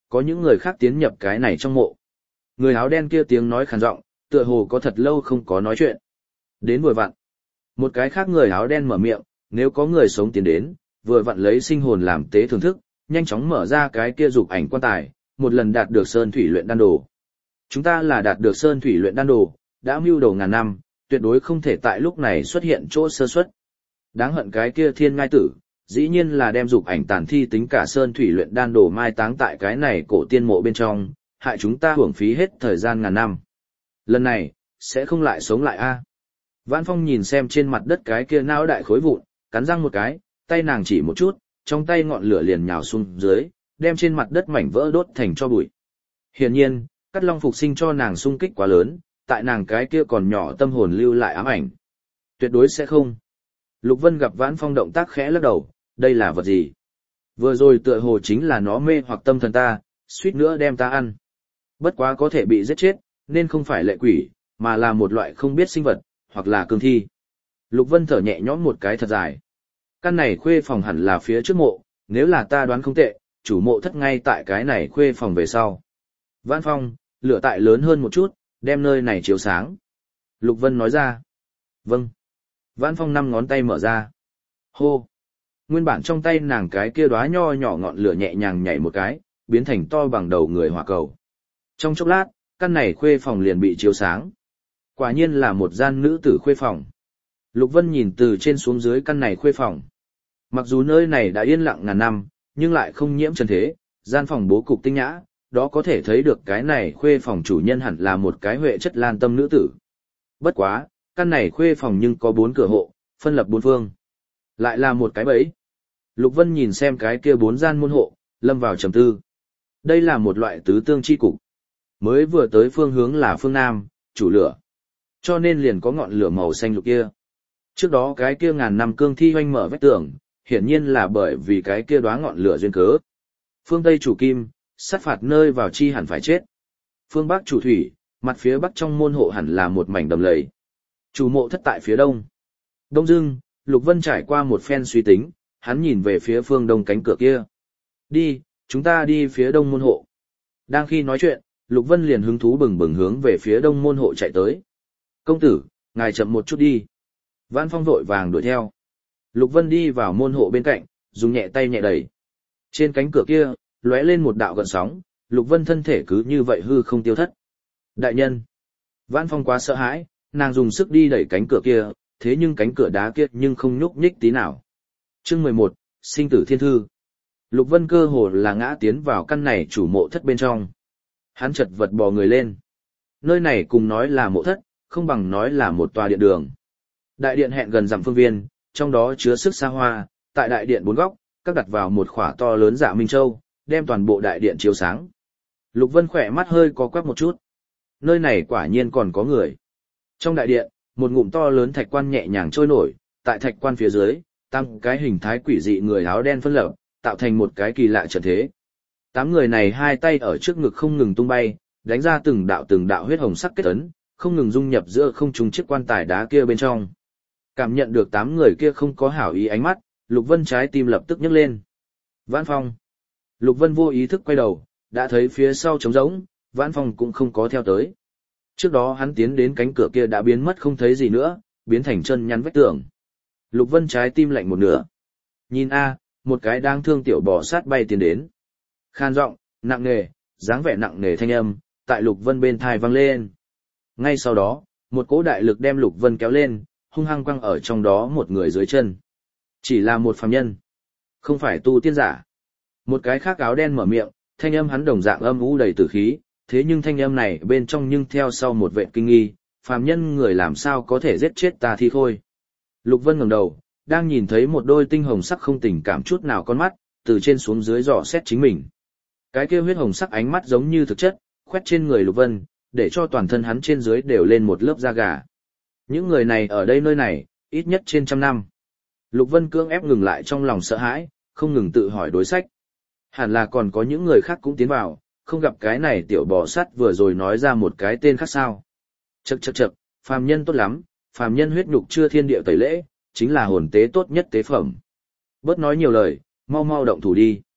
có những người khác tiến nhập cái này trong mộ. Người áo đen kia tiếng nói khàn giọng, tựa hồ có thật lâu không có nói chuyện. Đến vừa vặn. Một cái khác người áo đen mở miệng, nếu có người sống tiến đến, vừa vặn lấy sinh hồn làm tế thưởng thức, nhanh chóng mở ra cái kia dục ảnh quan tài, một lần đạt được sơn thủy luyện đan đồ. Chúng ta là đạt được sơn thủy luyện đan đồ, đã mưu đồ ngàn năm, tuyệt đối không thể tại lúc này xuất hiện chỗ sơ suất. Đáng hận cái kia thiên ngai tử, dĩ nhiên là đem dục ảnh tàn thi tính cả sơn thủy luyện đan đồ mai táng tại cái này cổ tiên mộ bên trong, hại chúng ta hưởng phí hết thời gian ngàn năm. Lần này, sẽ không lại sống lại a. Vãn Phong nhìn xem trên mặt đất cái kia não đại khối vụn, cắn răng một cái, tay nàng chỉ một chút, trong tay ngọn lửa liền nhào xuống dưới, đem trên mặt đất mảnh vỡ đốt thành tro bụi. Hiển nhiên, Cắt Long phục sinh cho nàng sung kích quá lớn, tại nàng cái kia còn nhỏ tâm hồn lưu lại ám ảnh. Tuyệt đối sẽ không. Lục Vân gặp Vãn Phong động tác khẽ lắc đầu, đây là vật gì? Vừa rồi tựa hồ chính là nó mê hoặc tâm thần ta, suýt nữa đem ta ăn. Bất quá có thể bị giết chết, nên không phải lệ quỷ, mà là một loại không biết sinh vật, hoặc là cương thi. Lục Vân thở nhẹ nhõm một cái thật dài. Căn này khuê phòng hẳn là phía trước mộ, nếu là ta đoán không tệ, chủ mộ thất ngay tại cái này khuê phòng về sau. Vãn Phong, lửa tại lớn hơn một chút, đem nơi này chiếu sáng. Lục Vân nói ra. Vâng. Vãn Phong 5 ngón tay mở ra. Hô. Nguyên bản trong tay nàng cái kia đóa nho nhỏ ngọn lửa nhẹ nhàng nhảy một cái, biến thành to bằng đầu người hỏa cầu. Trong chốc lát, căn này khuê phòng liền bị chiếu sáng. Quả nhiên là một gian nữ tử khuê phòng. Lục Vân nhìn từ trên xuống dưới căn này khuê phòng. Mặc dù nơi này đã yên lặng ngàn năm, nhưng lại không nhiễm trần thế, gian phòng bố cục tinh nhã, đó có thể thấy được cái này khuê phòng chủ nhân hẳn là một cái huệ chất lan tâm nữ tử. Bất quá, căn này khuê phòng nhưng có 4 cửa hộ, phân lập 4 phương. Lại là một cái bẫy. Lục Vân nhìn xem cái kia 4 gian môn hộ, lâm vào trầm tư. Đây là một loại tứ tương chi cục. Mới vừa tới phương hướng là phương Nam, chủ lửa. Cho nên liền có ngọn lửa màu xanh lục kia. Trước đó cái kia ngàn năm cương thi hoanh mở vách tường, hiển nhiên là bởi vì cái kia đóa ngọn lửa duyên cớ. Phương Tây chủ kim, sát phạt nơi vào chi hẳn phải chết. Phương Bắc chủ thủy, mặt phía bắc trong môn hộ hẳn là một mảnh đầm lầy. Chủ mộ thất tại phía đông. Đông dưng, Lục Vân trải qua một phen suy tính, hắn nhìn về phía phương đông cánh cửa kia. Đi, chúng ta đi phía đông môn hộ. Đang khi nói chuyện, Lục Vân liền hứng thú bừng bừng hướng về phía đông môn hộ chạy tới. Công tử, ngài chậm một chút đi. Vãn Phong vội vàng đuổi theo. Lục Vân đi vào môn hộ bên cạnh, dùng nhẹ tay nhẹ đẩy. Trên cánh cửa kia, lóe lên một đạo gợn sóng, Lục Vân thân thể cứ như vậy hư không tiêu thất. Đại nhân. Vãn Phong quá sợ hãi, nàng dùng sức đi đẩy cánh cửa kia, thế nhưng cánh cửa đá kia nhưng không nhúc nhích tí nào. Chương 11, Sinh tử thiên thư. Lục Vân cơ hồ là ngã tiến vào căn này chủ mộ thất bên trong. Hắn chật vật bò người lên. Nơi này cùng nói là mộ thất, không bằng nói là một tòa điện đường. Đại điện hẹn gần dặm phương viên, trong đó chứa sức xa hoa, tại đại điện 4 góc, các đặt vào một khỏa to lớn dạ minh châu, đem toàn bộ đại điện chiếu sáng. Lục Vân khỏe mắt hơi có quắc một chút. Nơi này quả nhiên còn có người. Trong đại điện, một ngụm to lớn thạch quan nhẹ nhàng trôi nổi, tại thạch quan phía dưới, tăng cái hình thái quỷ dị người áo đen phân lập, tạo thành một cái kỳ lạ trận thế. 8 người này hai tay ở trước ngực không ngừng tung bay, đánh ra từng đạo huyết hồng sắc kết ấn, không ngừng dung nhập giữa không trung chiếc quan tài đá kia bên trong. Cảm nhận được 8 người kia không có hảo ý ánh mắt, Lục Vân trái tim lập tức nhấc lên. Vãn Phong. Lục Vân vô ý thức quay đầu, đã thấy phía sau trống rỗng, Vãn Phong cũng không có theo tới. Trước đó hắn tiến đến cánh cửa kia đã biến mất không thấy gì nữa, biến thành chân nhắn vách tường. Lục Vân trái tim lạnh một nửa. Nhìn a, một cái đáng thương tiểu bò sát bay tiến đến. Khan giọng, nặng nề, dáng vẻ nặng nề thanh âm, tại Lục Vân bên thai vang lên. Ngay sau đó, một cỗ đại lực đem Lục Vân kéo lên, hung hăng quăng ở trong đó một người dưới chân. Chỉ là một phàm nhân, không phải tu tiên giả. Một cái khác áo đen mở miệng, thanh âm hắn đồng dạng âm u đầy tử khí, thế nhưng thanh âm này bên trong nhưng theo sau một vệt kinh nghi, phàm nhân người làm sao có thể giết chết ta thi khôi. Lục Vân ngẩng đầu, đang nhìn thấy một đôi tinh hồng sắc không tình cảm chút nào con mắt, từ trên xuống dưới dò xét chính mình. Cái kia huyết hồng sắc ánh mắt giống như thực chất, khoét trên người Lục Vân, để cho toàn thân hắn trên dưới đều lên một lớp da gà. Những người này ở đây nơi này, ít nhất trên 100 năm. Lục Vân cưỡng ép ngừng lại trong lòng sợ hãi, không ngừng tự hỏi đối sách. Hẳn là còn có những người khác cũng tiến vào, không gặp cái này tiểu bò sắt vừa rồi nói ra một cái tên khác sao. Chậc, phàm nhân tốt lắm, phàm nhân huyết nhục chưa thiên địa tẩy lễ, chính là hồn tế tốt nhất tế phẩm. Bớt nói nhiều lời, mau mau động thủ đi.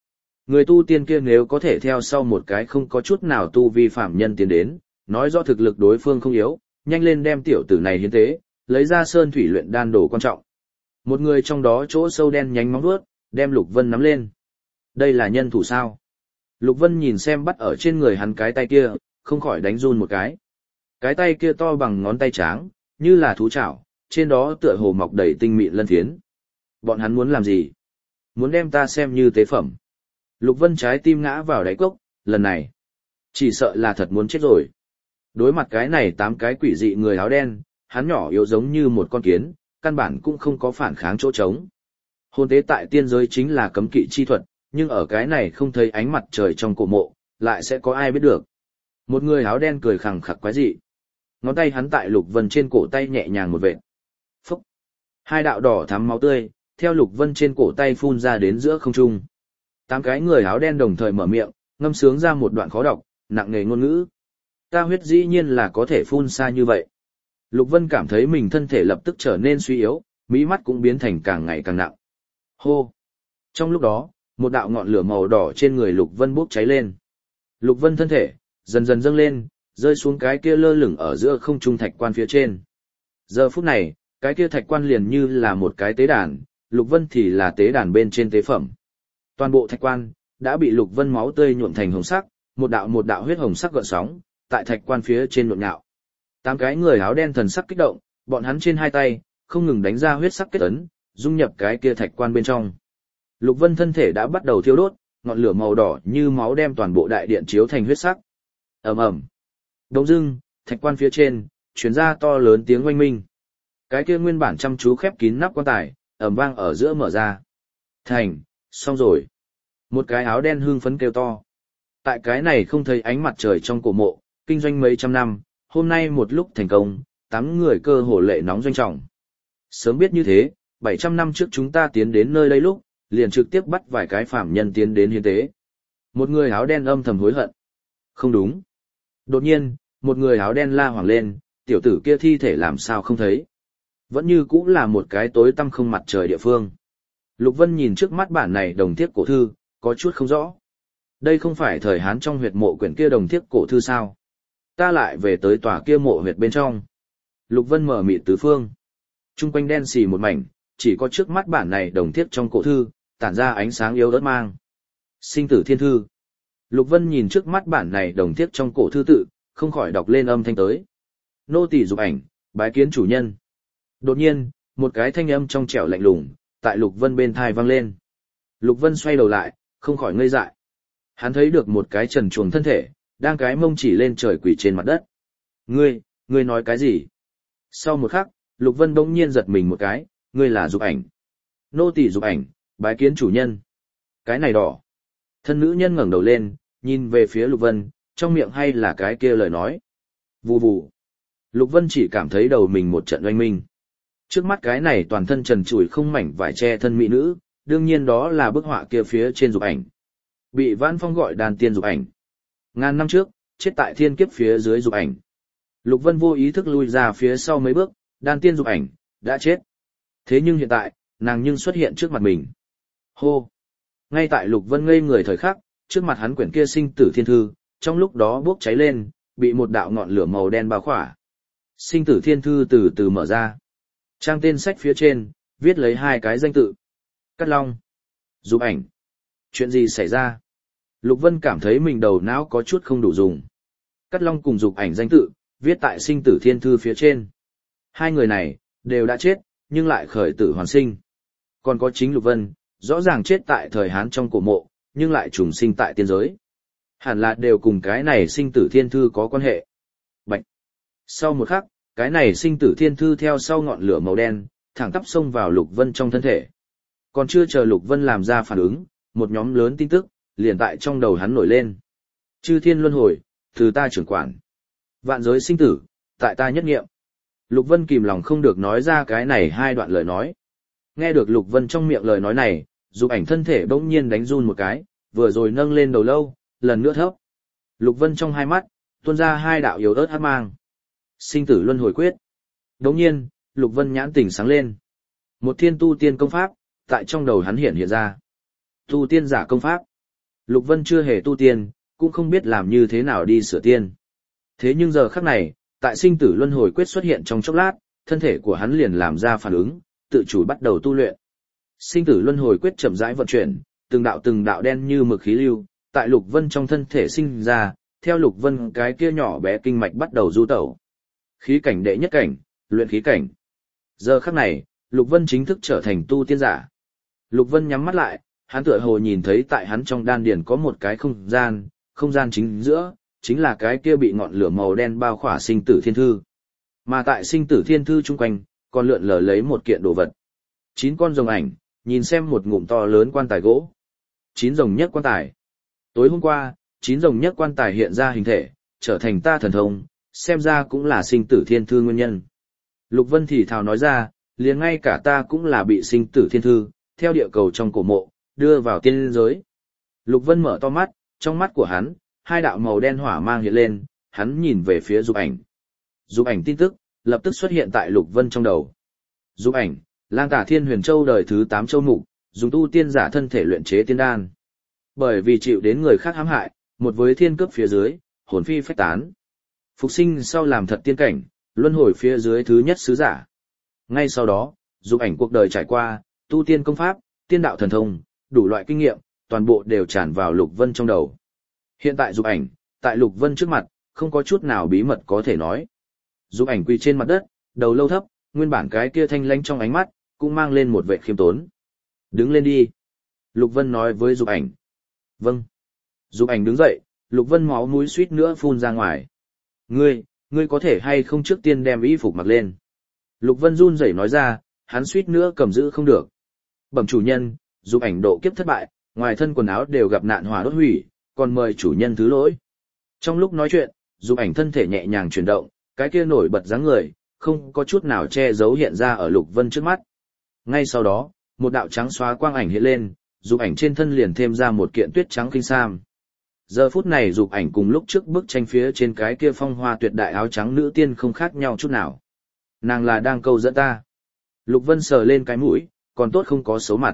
Người tu tiên kia nếu có thể theo sau một cái không có chút nào tu vi phạm nhân tiến đến, nói rõ thực lực đối phương không yếu, nhanh lên đem tiểu tử này hiến tế, lấy ra sơn thủy luyện đan đồ quan trọng. Một người trong đó chỗ sâu đen nhánh móng vuốt, đem Lục Vân nắm lên. Đây là nhân thủ sao? Lục Vân nhìn xem bắt ở trên người hắn cái tay kia, không khỏi đánh run một cái. Cái tay kia to bằng ngón tay tráng, như là thú chảo, trên đó tựa hồ mọc đầy tinh mịn lân phiến. Bọn hắn muốn làm gì? Muốn đem ta xem như tế phẩm. Lục Vân trái tim ngã vào đáy cốc, lần này, chỉ sợ là thật muốn chết rồi. Đối mặt cái này 8 cái quỷ dị người áo đen, hắn nhỏ yếu giống như một con kiến, căn bản cũng không có phản kháng chỗ trống. Hồn tế tại tiên giới chính là cấm kỵ chi thuật, nhưng ở cái này không thấy ánh mặt trời trong cổ mộ, lại sẽ có ai biết được. Một người áo đen cười khẳng khặc quái dị. Ngón tay hắn tại Lục Vân trên cổ tay nhẹ nhàng một vệt. Phúc! 2 đạo đỏ thắm máu tươi, theo Lục Vân trên cổ tay phun ra đến giữa không trung. 8 cái người áo đen đồng thời mở miệng, ngâm sướng ra một đoạn khó đọc, nặng nề ngôn ngữ. Ta huyết dĩ nhiên là có thể phun xa như vậy. Lục Vân cảm thấy mình thân thể lập tức trở nên suy yếu, mí mắt cũng biến thành càng ngày càng nặng. Hô! Trong lúc đó, một đạo ngọn lửa màu đỏ trên người Lục Vân bốc cháy lên. Lục Vân thân thể dần dần dâng lên, rơi xuống cái kia lơ lửng ở giữa không trung thạch quan phía trên. Giờ phút này, cái kia thạch quan liền như là một cái tế đàn, Lục Vân thì là tế đàn bên trên tế phẩm. Toàn bộ thạch quan đã bị Lục Vân máu tươi nhuộm thành hồng sắc, một đạo huyết hồng sắc gợn sóng, tại thạch quan phía trên nhộn nhạo. 8 cái người áo đen thần sắc kích động, bọn hắn trên 2 tay không ngừng đánh ra huyết sắc kết ấn, dung nhập cái kia thạch quan bên trong. Lục Vân thân thể đã bắt đầu thiêu đốt, ngọn lửa màu đỏ như máu đem toàn bộ đại điện chiếu thành huyết sắc. Ầm ầm. Đống dưng, thạch quan phía trên truyền ra to lớn tiếng oanh minh. Cái kia nguyên bản chăm chú khép kín nắp quan tài, ầm vang ở giữa mở ra. Thành, xong rồi. Một cái áo đen hưng phấn kêu to. Tại cái này không thấy ánh mặt trời trong cổ mộ, kinh doanh mấy trăm năm, hôm nay một lúc thành công, 8 người cơ hồ lệ nóng doanh trọng. Sớm biết như thế, 700 năm trước chúng ta tiến đến nơi đây lúc, liền trực tiếp bắt vài cái phạm nhân tiến đến hiến tế. Một người áo đen âm thầm hối hận. Không đúng. Đột nhiên, một người áo đen la hoảng lên, tiểu tử kia thi thể làm sao không thấy. Vẫn như cũng là một cái tối tăm không mặt trời địa phương. Lục Vân nhìn trước mắt bản này đồng thiết cổ thư, có chút không rõ. Đây không phải thời Hán trong huyệt mộ quyển kia đồng thiết cổ thư sao? Ta lại về tới tòa kia mộ huyệt bên trong. Lục Vân mở mịt tứ phương. Trung quanh đen xì một mảnh, chỉ có trước mắt bản này đồng thiết trong cổ thư, tản ra ánh sáng yếu ớt mang. Sinh tử thiên thư. Lục Vân nhìn trước mắt bản này đồng thiết trong cổ thư tự, không khỏi đọc lên âm thanh tới. Nô tỳ dục ảnh, bái kiến chủ nhân. Đột nhiên, một cái thanh âm trong trẻo lạnh lùng, tại Lục Vân bên thai vang lên. Lục Vân xoay đầu lại, không khỏi ngây dại. Hắn thấy được một cái trần truồng thân thể, đang cái mông chỉ lên trời quỳ trên mặt đất. Ngươi nói cái gì? Sau một khắc, Lục Vân bỗng nhiên giật mình một cái, ngươi là dục ảnh. Nô tỳ dục ảnh, bái kiến chủ nhân. Cái này đỏ. Thân nữ nhân ngẩng đầu lên, nhìn về phía Lục Vân, trong miệng hay là cái kia lời nói. Vù vù. Lục Vân chỉ cảm thấy đầu mình một trận oanh minh. Trước mắt cái này toàn thân trần trụi không mảnh vải che thân mỹ nữ, đương nhiên đó là bức họa kia phía trên dục ảnh. Bị Vãn Phong gọi đàn tiên dục ảnh. Ngàn năm trước, chết tại thiên kiếp phía dưới dục ảnh. Lục Vân vô ý thức lui ra phía sau mấy bước, đan tiên dục ảnh, đã chết. Thế nhưng hiện tại, nàng nhưng xuất hiện trước mặt mình. Hô! Ngay tại Lục Vân ngây người thời khắc, trước mặt hắn quyển kia sinh tử thiên thư, trong lúc đó bốc cháy lên, bị một đạo ngọn lửa màu đen bao khỏa. Sinh tử thiên thư từ từ mở ra. Trang tên sách phía trên, viết lấy 2 cái danh tự. Cát Long. Dục ảnh. Chuyện gì xảy ra? Lục Vân cảm thấy mình đầu não có chút không đủ dùng. Cát Long cùng dục ảnh danh tự, viết tại sinh tử thiên thư phía trên. 2 người này, đều đã chết, nhưng lại khởi tử hoàn sinh. Còn có chính Lục Vân, rõ ràng chết tại thời Hán trong cổ mộ, nhưng lại trùng sinh tại tiên giới. Hẳn là đều cùng cái này sinh tử thiên thư có quan hệ. Bạch. Sau một khắc, cái này sinh tử thiên thư theo sau ngọn lửa màu đen, thẳng tắp xông vào Lục Vân trong thân thể. Còn chưa chờ Lục Vân làm ra phản ứng, một nhóm lớn tin tức, liền tại trong đầu hắn nổi lên. Chư thiên luân hồi, từ ta trưởng quản. Vạn giới sinh tử, tại ta nhất nghiệm. Lục Vân kìm lòng không được nói ra cái này 2 đoạn lời nói. Nghe được Lục Vân trong miệng lời nói này, Dục ảnh thân thể bỗng nhiên đánh run một cái, vừa rồi nâng lên đầu lâu, lần nữa thấp. Lục Vân trong 2 mắt, tuôn ra 2 đạo yếu ớt hắc mang. Sinh tử luân hồi quyết. Đống nhiên, Lục Vân nhãn tỉnh sáng lên. Một thiên tu tiên công pháp, tại trong đầu hắn hiện ra. Tu tiên giả công pháp. Lục Vân chưa hề tu tiên, cũng không biết làm như thế nào đi sửa tiên. Thế nhưng giờ khắc này, tại sinh tử luân hồi quyết xuất hiện trong chốc lát, thân thể của hắn liền làm ra phản ứng, tự chủ bắt đầu tu luyện. Sinh tử luân hồi quyết chậm rãi vận chuyển, từng đạo đen như mực khí lưu, tại Lục Vân trong thân thể sinh ra, theo Lục Vân cái kia nhỏ bé kinh mạch bắt đầu du tẩu. Khí cảnh đệ nhất cảnh, luyện khí cảnh. Giờ khắc này, Lục Vân chính thức trở thành tu tiên giả. Lục Vân nhắm mắt lại, hắn tựa hồ nhìn thấy tại hắn trong đan điền có một cái không gian chính giữa, chính là cái kia bị ngọn lửa màu đen bao khỏa sinh tử thiên thư. Mà tại sinh tử thiên thư chung quanh, còn lượn lờ lấy một kiện đồ vật. 9 con rồng ảnh, nhìn xem một ngụm to lớn quan tài gỗ. 9 rồng nhất quan tài. Tối hôm qua, 9 rồng nhất quan tài hiện ra hình thể, trở thành ta thần thông, xem ra cũng là sinh tử thiên thư nguyên nhân. Lục Vân thì thào nói ra, liền ngay cả ta cũng là bị sinh tử thiên thư, theo địa cầu trong cổ mộ, đưa vào tiên giới. Lục Vân mở to mắt, trong mắt của hắn, 2 đạo màu đen hỏa mang hiện lên, hắn nhìn về phía Dục Ảnh. Dục Ảnh tin tức, lập tức xuất hiện tại Lục Vân trong đầu. Dục Ảnh, Lang Tả Thiên Huyền Châu đời thứ 8 châu mục, dùng tu tiên giả thân thể luyện chế tiên đan. Bởi vì chịu đến người khác hãm hại, một với thiên cướp phía dưới, hồn phi phách tán. Phục sinh sau làm thật tiên cảnh, luân hồi phía dưới thứ nhất sứ giả. Ngay sau đó, Dục Ảnh cuộc đời trải qua, tu tiên công pháp, tiên đạo thần thông, đủ loại kinh nghiệm, toàn bộ đều tràn vào Lục Vân trong đầu. Hiện tại Dục Ảnh, tại Lục Vân trước mặt, không có chút nào bí mật có thể nói. Dục Ảnh quỳ trên mặt đất, đầu lâu thấp, nguyên bản cái kia thanh lãnh trong ánh mắt, cũng mang lên một vẻ khiêm tốn. Đứng lên đi. Lục Vân nói với Dục Ảnh. Vâng. Dục Ảnh đứng dậy, Lục Vân máu mũi suýt nữa phun ra ngoài. Ngươi có thể hay không trước tiên đem y phục mặc lên. Lục Vân run rẩy nói ra, hắn suýt nữa cầm giữ không được. Bẩm chủ nhân, Dục Ảnh độ kiếp thất bại, ngoài thân quần áo đều gặp nạn hỏa đốt hủy, còn mời chủ nhân thứ lỗi. Trong lúc nói chuyện, Dục Ảnh thân thể nhẹ nhàng chuyển động, cái kia nổi bật dáng người, không có chút nào che giấu hiện ra ở Lục Vân trước mắt. Ngay sau đó, một đạo trắng xóa quang ảnh hiện lên, Dục Ảnh trên thân liền thêm ra một kiện tuyết trắng kinh sam. Giờ phút này Dục Ảnh cùng lúc trước bức tranh phía trên cái kia phong hoa tuyệt đại áo trắng nữ tiên không khác nhau chút nào. Nàng là đang câu dẫn ta. Lục Vân sờ lên cái mũi, còn tốt không có xấu mặt.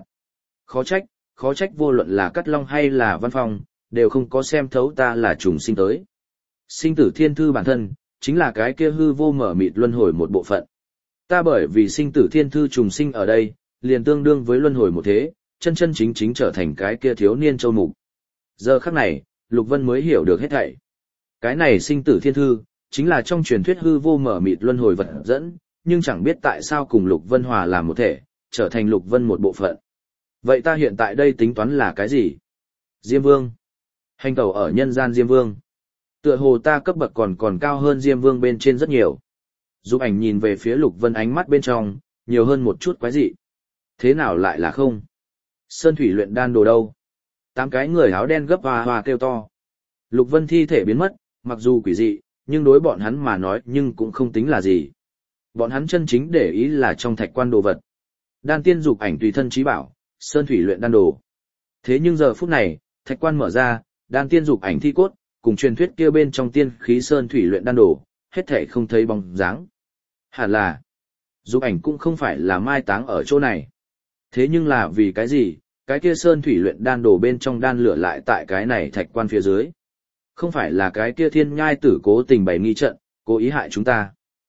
Khó trách vô luận là Cát Long hay là Văn Phong, đều không có xem thấu ta là trùng sinh tới. Sinh tử thiên thư bản thân, chính là cái kia hư vô mở mịt luân hồi một bộ phận. Ta bởi vì sinh tử thiên thư trùng sinh ở đây, liền tương đương với luân hồi một thế, chân chân chính chính trở thành cái kia thiếu niên châu mục. Giờ khắc này, Lục Vân mới hiểu được hết thảy. Cái này sinh tử thiên thư, chính là trong truyền thuyết hư vô mở mịt luân hồi vật dẫn, nhưng chẳng biết tại sao cùng Lục Vân hòa làm một thể, trở thành Lục Vân một bộ phận. Vậy ta hiện tại đây tính toán là cái gì? Diêm Vương. Hành tẩu ở nhân gian Diêm Vương. Tựa hồ ta cấp bậc còn cao hơn Diêm Vương bên trên rất nhiều. Dục Ảnh nhìn về phía Lục Vân ánh mắt bên trong, nhiều hơn một chút quái dị. Thế nào lại là không? Sơn thủy luyện đan đồ đâu? 8 cái người áo đen gấp hoa hoa kêu to. Lục Vân thi thể biến mất, mặc dù quỷ dị, nhưng đối bọn hắn mà nói nhưng cũng không tính là gì. Bọn hắn chân chính để ý là trong thạch quan đồ vật. Đan tiên Dục Ảnh tùy thân trí bảo, sơn thủy luyện đan đồ. Thế nhưng giờ phút này, thạch quan mở ra, đan tiên Dục Ảnh thi cốt, cùng truyền thuyết kia bên trong tiên khí sơn thủy luyện đan đồ, hết thảy không thấy bóng dáng. Hẳn là, Dục Ảnh cũng không phải là mai táng ở chỗ này. Thế nhưng là vì cái gì, cái kia sơn thủy luyện đan đồ bên trong đan lửa lại tại cái này thạch quan phía dưới. Không phải là cái kia thiên nhai tử cố tình bày nghi trận, cố ý hại chúng ta.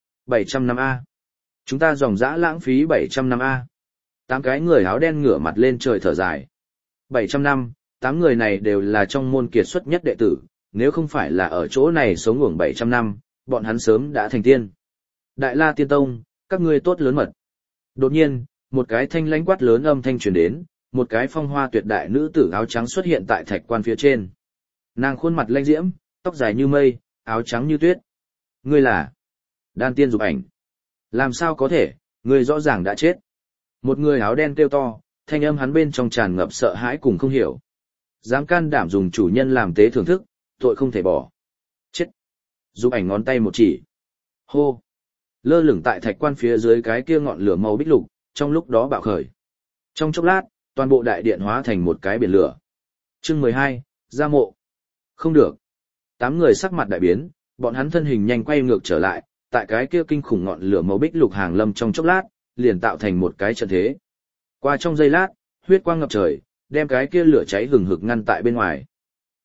700 năm A. Chúng ta dòng dã lãng phí 700 năm A. 8 cái người áo đen ngửa mặt lên trời thở dài. 700 năm, 8 người này đều là trong môn kiệt xuất nhất đệ tử, nếu không phải là ở chỗ này sống ngưỡng 700 năm, bọn hắn sớm đã thành tiên. Đại La Tiên Tông, các ngươi tốt lớn mật. Đột nhiên, một cái thanh lãnh quát lớn âm thanh truyền đến, một cái phong hoa tuyệt đại nữ tử áo trắng xuất hiện tại thạch quan phía trên. Nàng khuôn mặt lãnh diễm, tóc dài như mây, áo trắng như tuyết. Ngươi là Đan tiên Dục Ảnh. Làm sao có thể, ngươi rõ ràng đã chết. Một người áo đen kêu to, thanh âm hắn bên trong tràn ngập sợ hãi cùng không hiểu. Dám can đảm dùng chủ nhân làm tế thưởng thức, tội không thể bỏ. Chết. Dục Ảnh ngón tay một chỉ. Hô. Lơ lửng tại thạch quan phía dưới cái kia ngọn lửa màu bích lục, trong lúc đó bạo khởi. Trong chốc lát, toàn bộ đại điện hóa thành một cái biển lửa. Chương 12, Gia mộ. Không được. 8 người sắc mặt đại biến, bọn hắn thân hình nhanh quay ngược trở lại, tại cái kia kinh khủng ngọn lửa màu bích lục hàng lâm trong chốc lát, liền tạo thành một cái trận thế. Qua trong giây lát, huyết quang ngập trời, đem cái kia lửa cháy hừng hực ngăn tại bên ngoài.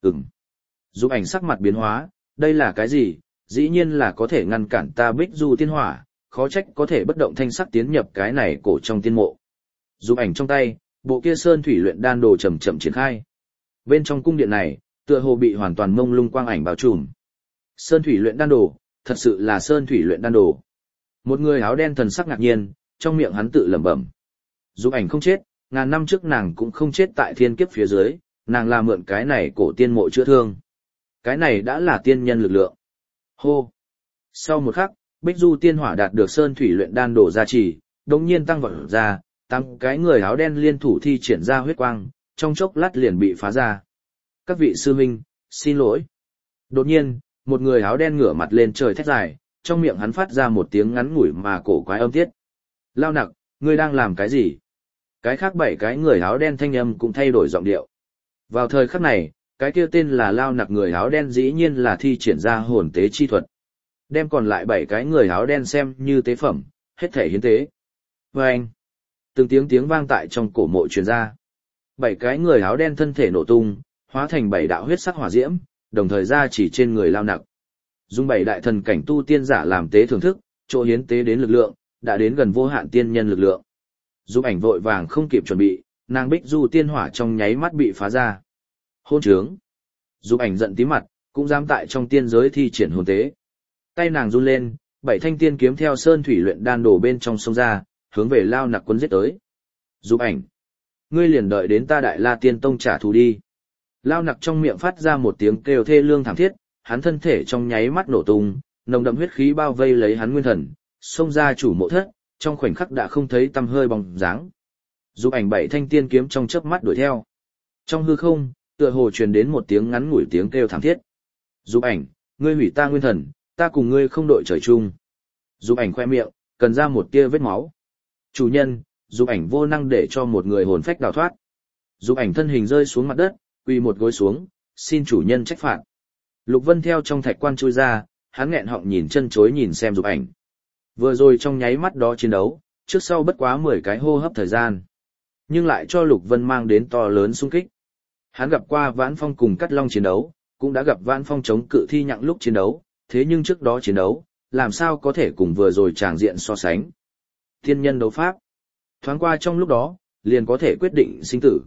Ừm. Dục ảnh sắc mặt biến hóa, đây là cái gì? Dĩ nhiên là có thể ngăn cản ta Bích Du tiên hỏa, khó trách có thể bất động thanh sắc tiến nhập cái này cổ trong tiên mộ. Dục ảnh trong tay, bộ kia sơn thủy luyện đan đồ chậm chậm triển khai. Bên trong cung điện này, tựa hồ bị hoàn toàn mông lung quang ảnh bao trùm. Sơn thủy luyện đan đồ, thật sự là sơn thủy luyện đan đồ. Một người áo đen thần sắc ngạc nhiên, trong miệng hắn tự lẩm bẩm. Dục ảnh không chết, ngàn năm trước nàng cũng không chết tại thiên kiếp phía dưới, nàng là mượn cái này cổ tiên mộ chữa thương. Cái này đã là tiên nhân lực lượng. Hô! Sau một khắc, Bích Du tiên hỏa đạt được sơn thủy luyện đan đồ gia trì, đồng nhiên tăng vọt ra, tăng cái người áo đen liên thủ thi triển ra huyết quang, trong chốc lát liền bị phá ra. Các vị sư huynh, xin lỗi. Đột nhiên, một người áo đen ngửa mặt lên trời thét dài, trong miệng hắn phát ra một tiếng ngắn ngủi mà cổ quái âm tiết. Lao Nặc, ngươi đang làm cái gì? Cái khác 7 cái người áo đen thanh âm cũng thay đổi giọng điệu. Vào thời khắc này, cái kia tên là Lao Nặc người áo đen dĩ nhiên là thi triển ra hồn tế chi thuật. Đem còn lại 7 cái người áo đen xem như tế phẩm, hết thể hiến tế. Và anh, từng tiếng vang tại trong cổ mộ truyền ra. 7 cái người áo đen thân thể nổ tung, hóa thành 7 đạo huyết sắc hỏa diễm, đồng thời ra chỉ trên người Lao Nặc. Dùng 7 đại thần cảnh tu tiên giả làm tế thưởng thức, chỗ hiến tế đến lực lượng, đã đến gần vô hạn tiên nhân lực lượng. Dục ảnh vội vàng không kịp chuẩn bị, nàng Bích Du tiên hỏa trong nháy mắt bị phá ra. Hôn trướng. Dục ảnh giận tím mặt, cũng dám tại trong tiên giới thi triển hồn tế. Tay nàng run lên, 7 thanh tiên kiếm theo sơn thủy luyện đan đổ bên trong sông ra, hướng về Lao Nặc quấn giết tới. Dục ảnh, ngươi liền đợi đến ta Đại La Tiên Tông trả thù đi. Lao Nặc trong miệng phát ra một tiếng kêu thê lương thảm thiết, hắn thân thể trong nháy mắt nổ tung, nồng đậm huyết khí bao vây lấy hắn nguyên thần, xông ra chủ mộ thất, trong khoảnh khắc đã không thấy tăm hơi bóng dáng. Dục ảnh 7 thanh tiên kiếm trong chớp mắt đuổi theo. Trong hư không, tựa hồ truyền đến một tiếng ngắn ngủi tiếng kêu thảm thiết. Dục ảnh, ngươi hủy ta nguyên thần, ta cùng ngươi không đội trời chung. Dục ảnh khoe miệng, cần ra một tia vết máu. Chủ nhân, dục ảnh vô năng để cho một người hồn phách đào thoát. Dục ảnh thân hình rơi xuống mặt đất, quỳ một gối xuống, xin chủ nhân trách phạt. Lục Vân theo trong thạch quan chui ra, hắn nghẹn họng nhìn chân chối nhìn xem dục ảnh. Vừa rồi trong nháy mắt đó chiến đấu, trước sau bất quá 10 cái hô hấp thời gian. Nhưng lại cho Lục Vân mang đến to lớn xung kích. Hắn gặp qua Vãn Phong cùng Cắt Long chiến đấu, cũng đã gặp Vãn Phong chống cự thi nhặng lúc chiến đấu, thế nhưng trước đó chiến đấu, làm sao có thể cùng vừa rồi tràng diện so sánh. Thiên nhân đấu pháp. Thoáng qua trong lúc đó, liền có thể quyết định sinh tử.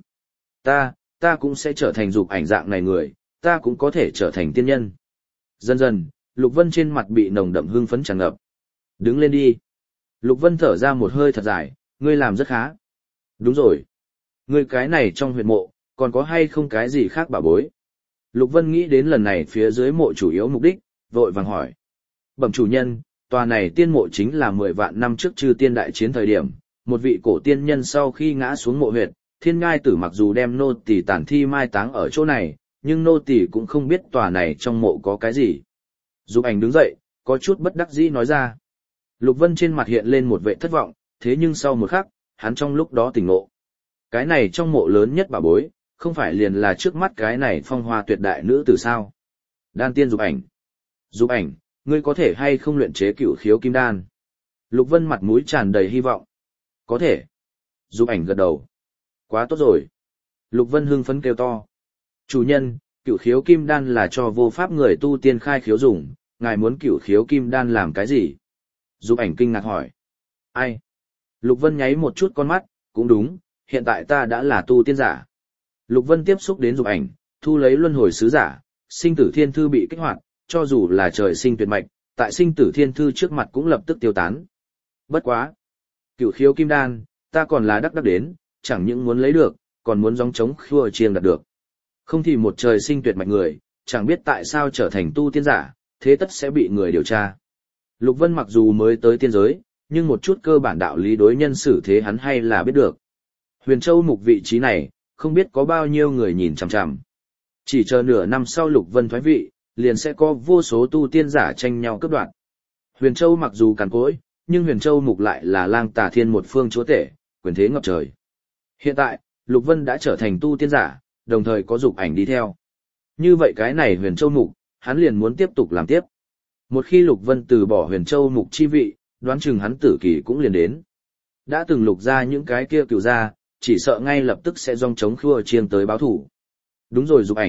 Ta cũng sẽ trở thành dục ảnh dạng này người, ta cũng có thể trở thành tiên nhân. Dần dần, Lục Vân trên mặt bị nồng đậm hưng phấn tràn ngập. Đứng lên đi. Lục Vân thở ra một hơi thật dài, ngươi làm rất khá. Đúng rồi. Ngươi cái này trong huyệt mộ, còn có hay không cái gì khác bảo bối? Lục Vân nghĩ đến lần này phía dưới mộ chủ yếu mục đích, vội vàng hỏi. Bẩm chủ nhân, tòa này tiên mộ chính là 10 vạn năm trước chư tiên đại chiến thời điểm, một vị cổ tiên nhân sau khi ngã xuống mộ huyệt, Thiên Ngai Tử mặc dù đem nô tỳ tản thi mai táng ở chỗ này, nhưng nô tỳ cũng không biết tòa này trong mộ có cái gì. Dục ảnh đứng dậy, có chút bất đắc dĩ nói ra. Lục Vân trên mặt hiện lên một vẻ thất vọng, thế nhưng sau một khắc, hắn trong lúc đó tỉnh ngộ. Cái này trong mộ lớn nhất bảo bối, không phải liền là trước mắt cái này phong hoa tuyệt đại nữ tử sao? Đan tiên dục ảnh. Dục ảnh, ngươi có thể hay không luyện chế cửu khiếu kim đan? Lục Vân mặt mũi tràn đầy hy vọng. Có thể. Dục ảnh gật đầu. Quá tốt rồi. Lục Vân hưng phấn kêu to. Chủ nhân, cửu khiếu kim đan là cho vô pháp người tu tiên khai khiếu dùng, ngài muốn cửu khiếu kim đan làm cái gì? Dục ảnh kinh ngạc hỏi. Ai? Lục Vân nháy một chút con mắt, cũng đúng, hiện tại ta đã là tu tiên giả. Lục Vân tiếp xúc đến dục ảnh, thu lấy luân hồi sứ giả, sinh tử thiên thư bị kích hoạt, cho dù là trời sinh tuyệt mạch, tại sinh tử thiên thư trước mặt cũng lập tức tiêu tán. Bất quá. Cửu khiếu kim đan, ta còn là đắc đến, chẳng những muốn lấy được, còn muốn gióng trống khua chiêng đạt được. Không thì một trời sinh tuyệt mạch người, chẳng biết tại sao trở thành tu tiên giả, thế tất sẽ bị người điều tra. Lục Vân mặc dù mới tới tiên giới, nhưng một chút cơ bản đạo lý đối nhân xử thế hắn hay là biết được. Huyền Châu mục vị trí này, không biết có bao nhiêu người nhìn chằm chằm. Chỉ chờ nửa năm sau Lục Vân thoái vị, liền sẽ có vô số tu tiên giả tranh nhau cướp đoạt. Huyền Châu mặc dù cằn cỗi, nhưng Huyền Châu mục lại là lang tà thiên một phương chúa tể, quyền thế ngập trời. Hiện tại, Lục Vân đã trở thành tu tiên giả, đồng thời có dục ảnh đi theo. Như vậy cái này Huyền Châu mục, hắn liền muốn tiếp tục làm tiếp. Một khi Lục Vân từ bỏ Huyền Châu mục chi vị, đoán chừng hắn tử kỳ cũng liền đến. Đã từng lục ra những cái kia cựu ra, chỉ sợ ngay lập tức sẽ dòng chống khua chiêng tới báo thủ. Đúng rồi dục ảnh,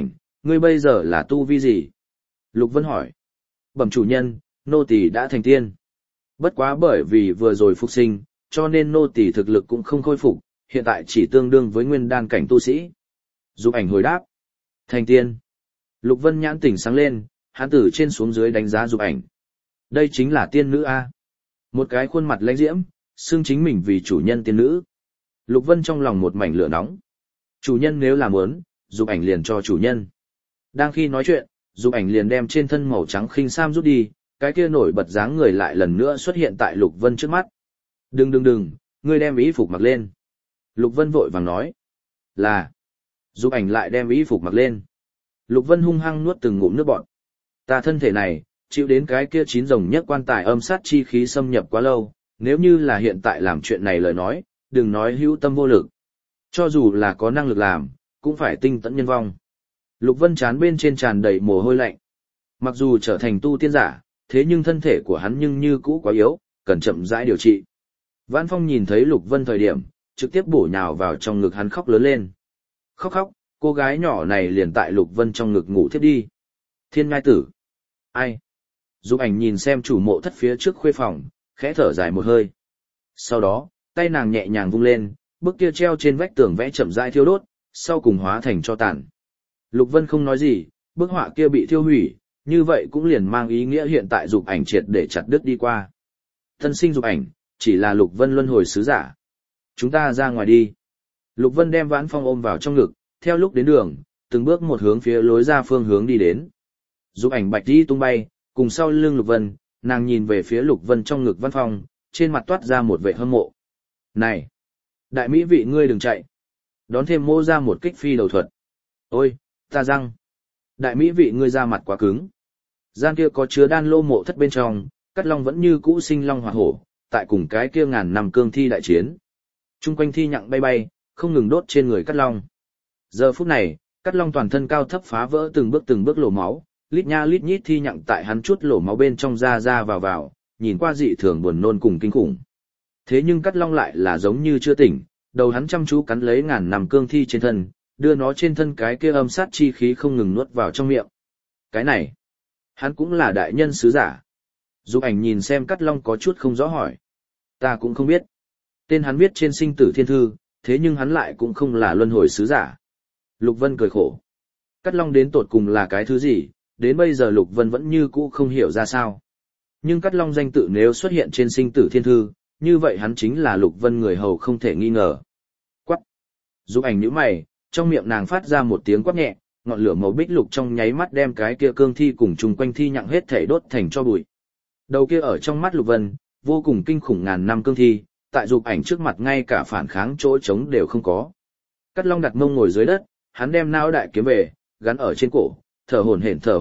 Ngươi bây giờ là tu vi gì? Lục Vân hỏi. Bẩm chủ nhân, nô tỳ đã thành tiên. Bất quá bởi vì vừa rồi phục sinh, cho nên nô tỳ thực lực cũng không khôi phục, hiện tại chỉ tương đương với nguyên đan cảnh tu sĩ. Dục ảnh hồi đáp. Thành tiên. Lục Vân nhãn tỉnh sáng lên, hắn từ trên xuống dưới đánh giá dục ảnh. Đây chính là tiên nữ A. Một cái khuôn mặt lãnh diễm, xưng chính mình vì chủ nhân tiên nữ. Lục Vân trong lòng một mảnh lửa nóng. Chủ nhân nếu làm muốn, dục ảnh liền cho chủ nhân. Đang khi nói chuyện, dục ảnh liền đem trên thân màu trắng khinh sam rút đi, cái kia nổi bật dáng người lại lần nữa xuất hiện tại Lục Vân trước mắt. Đừng, ngươi đem y phục mặc lên. Lục Vân vội vàng nói. Là. Dục ảnh lại đem y phục mặc lên. Lục Vân hung hăng nuốt từng ngụm nước bọt. Ta thân thể này, chịu đến cái kia chín rồng nhất quan tài âm sát chi khí xâm nhập quá lâu, nếu như là hiện tại làm chuyện này lời nói, đừng nói hữu tâm vô lực. Cho dù là có năng lực làm, cũng phải tinh tấn nhân vong. Lục Vân trán bên trên tràn đầy mồ hôi lạnh. Mặc dù trở thành tu tiên giả, thế nhưng thân thể của hắn nhưng như cũ quá yếu, cần chậm rãi điều trị. Vãn Phong nhìn thấy Lục Vân thời điểm, trực tiếp bổ nhào vào trong ngực hắn khóc lớn lên. Khóc, cô gái nhỏ này liền tại Lục Vân trong ngực ngủ thiếp đi. Thiên ngai tử. Ai? Dục ảnh nhìn xem chủ mộ thất phía trước khuê phòng, khẽ thở dài một hơi. Sau đó, tay nàng nhẹ nhàng vung lên, bức kia treo trên vách tường vẽ chậm rãi thiêu đốt, sau cùng hóa thành tro tàn. Lục Vân không nói gì, bức họa kia bị thiêu hủy, như vậy cũng liền mang ý nghĩa hiện tại dục ảnh triệt để chặt đứt đi qua. Thân sinh dục ảnh, chỉ là Lục Vân luân hồi sứ giả. Chúng ta ra ngoài đi. Lục Vân đem Vãn Phong ôm vào trong ngực, theo lúc đến đường, từng bước một hướng phía lối ra phương hướng đi đến. Dục ảnh bạch đi tung bay, cùng sau lưng Lục Vân, nàng nhìn về phía Lục Vân trong ngực Vãn Phong, trên mặt toát ra một vẻ hâm mộ. Này! Đại mỹ vị ngươi đừng chạy. Đón thêm mô ra một kích phi đầu thuật. Ôi, ta răng. Đại mỹ vị ngươi ra mặt quá cứng. Gian kia có chứa đan lô mộ thất bên trong, Cát Long vẫn như cũ sinh long hỏa hổ, tại cùng cái kia ngàn năm cương thi đại chiến. Trung quanh thi nhặng bay bay, không ngừng đốt trên người Cát Long. Giờ phút này, Cát Long toàn thân cao thấp phá vỡ từng bước lổ máu, lít nha lít nhít thi nhặng tại hắn chút lổ máu bên trong ra vào, nhìn qua dị thường buồn nôn cùng kinh khủng. Thế nhưng Cát Long lại là giống như chưa tỉnh, đầu hắn chăm chú cắn lấy ngàn năm cương thi trên thân, đưa nó trên thân cái kia âm sát chi khí không ngừng nuốt vào trong miệng. Cái này, hắn cũng là đại nhân sứ giả. Dục ảnh nhìn xem Cát Long có chút không rõ hỏi. Ta cũng không biết. Tên hắn viết trên sinh tử thiên thư, thế nhưng hắn lại cũng không là luân hồi sứ giả. Lục Vân cười khổ. Cát Long đến tột cùng là cái thứ gì, đến bây giờ Lục Vân vẫn như cũ không hiểu ra sao. Nhưng Cát Long danh tự nếu xuất hiện trên sinh tử thiên thư, như vậy hắn chính là Lục Vân người hầu không thể nghi ngờ. Quắc. Dục ảnh nhíu mày, trong miệng nàng phát ra một tiếng quát nhẹ, ngọn lửa màu bích lục trong nháy mắt đem cái kia cương thi cùng chung quanh thi nhặng hết thể đốt thành cho bụi. Đầu kia ở trong mắt Lục Vân, vô cùng kinh khủng ngàn năm cương thi, tại Dục ảnh trước mặt ngay cả phản kháng chỗ trống đều không có. Cát Long đặt mông ngồi dưới đất, hắn đem não đại kiếm về, gắn ở trên cổ, thở hổn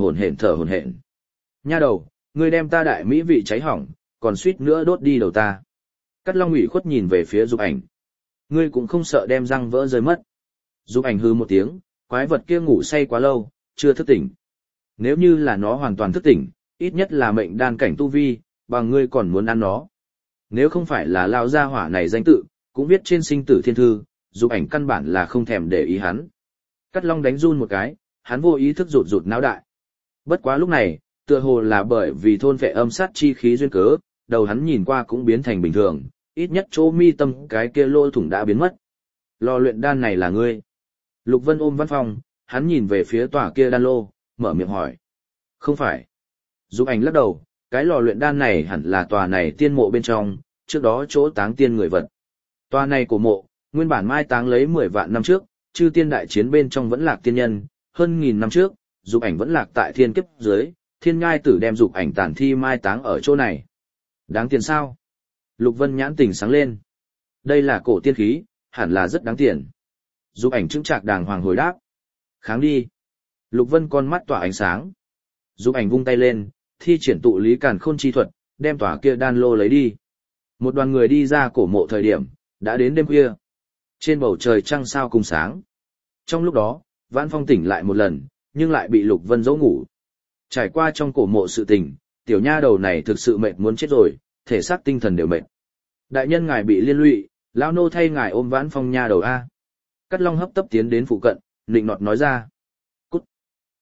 hển. Nha đầu, ngươi đem ta đại mỹ vị cháy hỏng, còn suýt nữa đốt đi đầu ta. Cát Long ủy khuất nhìn về phía Dục ảnh. Ngươi cũng không sợ đem răng vỡ rơi mất. Dục ảnh hư một tiếng, quái vật kia ngủ say quá lâu, chưa thức tỉnh. Nếu như là nó hoàn toàn thức tỉnh, ít nhất là mệnh đan cảnh tu vi, bằng ngươi còn muốn ăn nó. Nếu không phải là lao gia hỏa này danh tự, cũng viết trên sinh tử thiên thư, Dục ảnh căn bản là không thèm để ý hắn. Cát Long đánh run một cái, hắn vô ý thức rụt não đại. Bất quá lúc này, tựa hồ là bởi vì thôn vệ âm sát chi khí duyên cớ, đầu hắn nhìn qua cũng biến thành bình thường, ít nhất chỗ mi tâm cái kia lỗ thủng đã biến mất. Lò luyện đan này là ngươi. Lục Vân ôm Vãn Phong, hắn nhìn về phía tòa kia đan lô, mở miệng hỏi. Không phải. Dục ảnh lắc đầu, cái lò luyện đan này hẳn là tòa này tiên mộ bên trong, trước đó chỗ táng tiên người vật. Tòa này của mộ, nguyên bản mai táng lấy 10 vạn năm trước, chư tiên đại chiến bên trong vẫn lạc tiên nhân, hơn 1000 năm trước, Dục ảnh vẫn lạc tại thiên kiếp dưới, thiên ngai tử đem Dục ảnh tàn thi mai táng ở chỗ này. Đáng tiền sao? Lục Vân nhãn tỉnh sáng lên. Đây là cổ tiên khí, hẳn là rất đáng tiền. Dục ảnh chững chạc đàng hoàng hồi đáp. Kháng đi. Lục Vân con mắt tỏa ánh sáng. Dục ảnh vung tay lên, thi triển tụ lý càn khôn chi thuật, đem tòa kia đan lô lấy đi. Một đoàn người đi ra cổ mộ thời điểm, đã đến đêm khuya. Trên bầu trời trăng sao cùng sáng. Trong lúc đó, Vãn Phong tỉnh lại một lần, nhưng lại bị Lục Vân dỗ ngủ. Trải qua trong cổ mộ sự tình, tiểu nha đầu này thực sự mệt muốn chết rồi, thể xác tinh thần đều mệt. Đại nhân ngài bị liên lụy, lão nô thay ngài ôm Vãn Phong nha đầu a. Cát Long hấp tấp tiến đến phụ cận, nịnh nọt nói ra. Cút.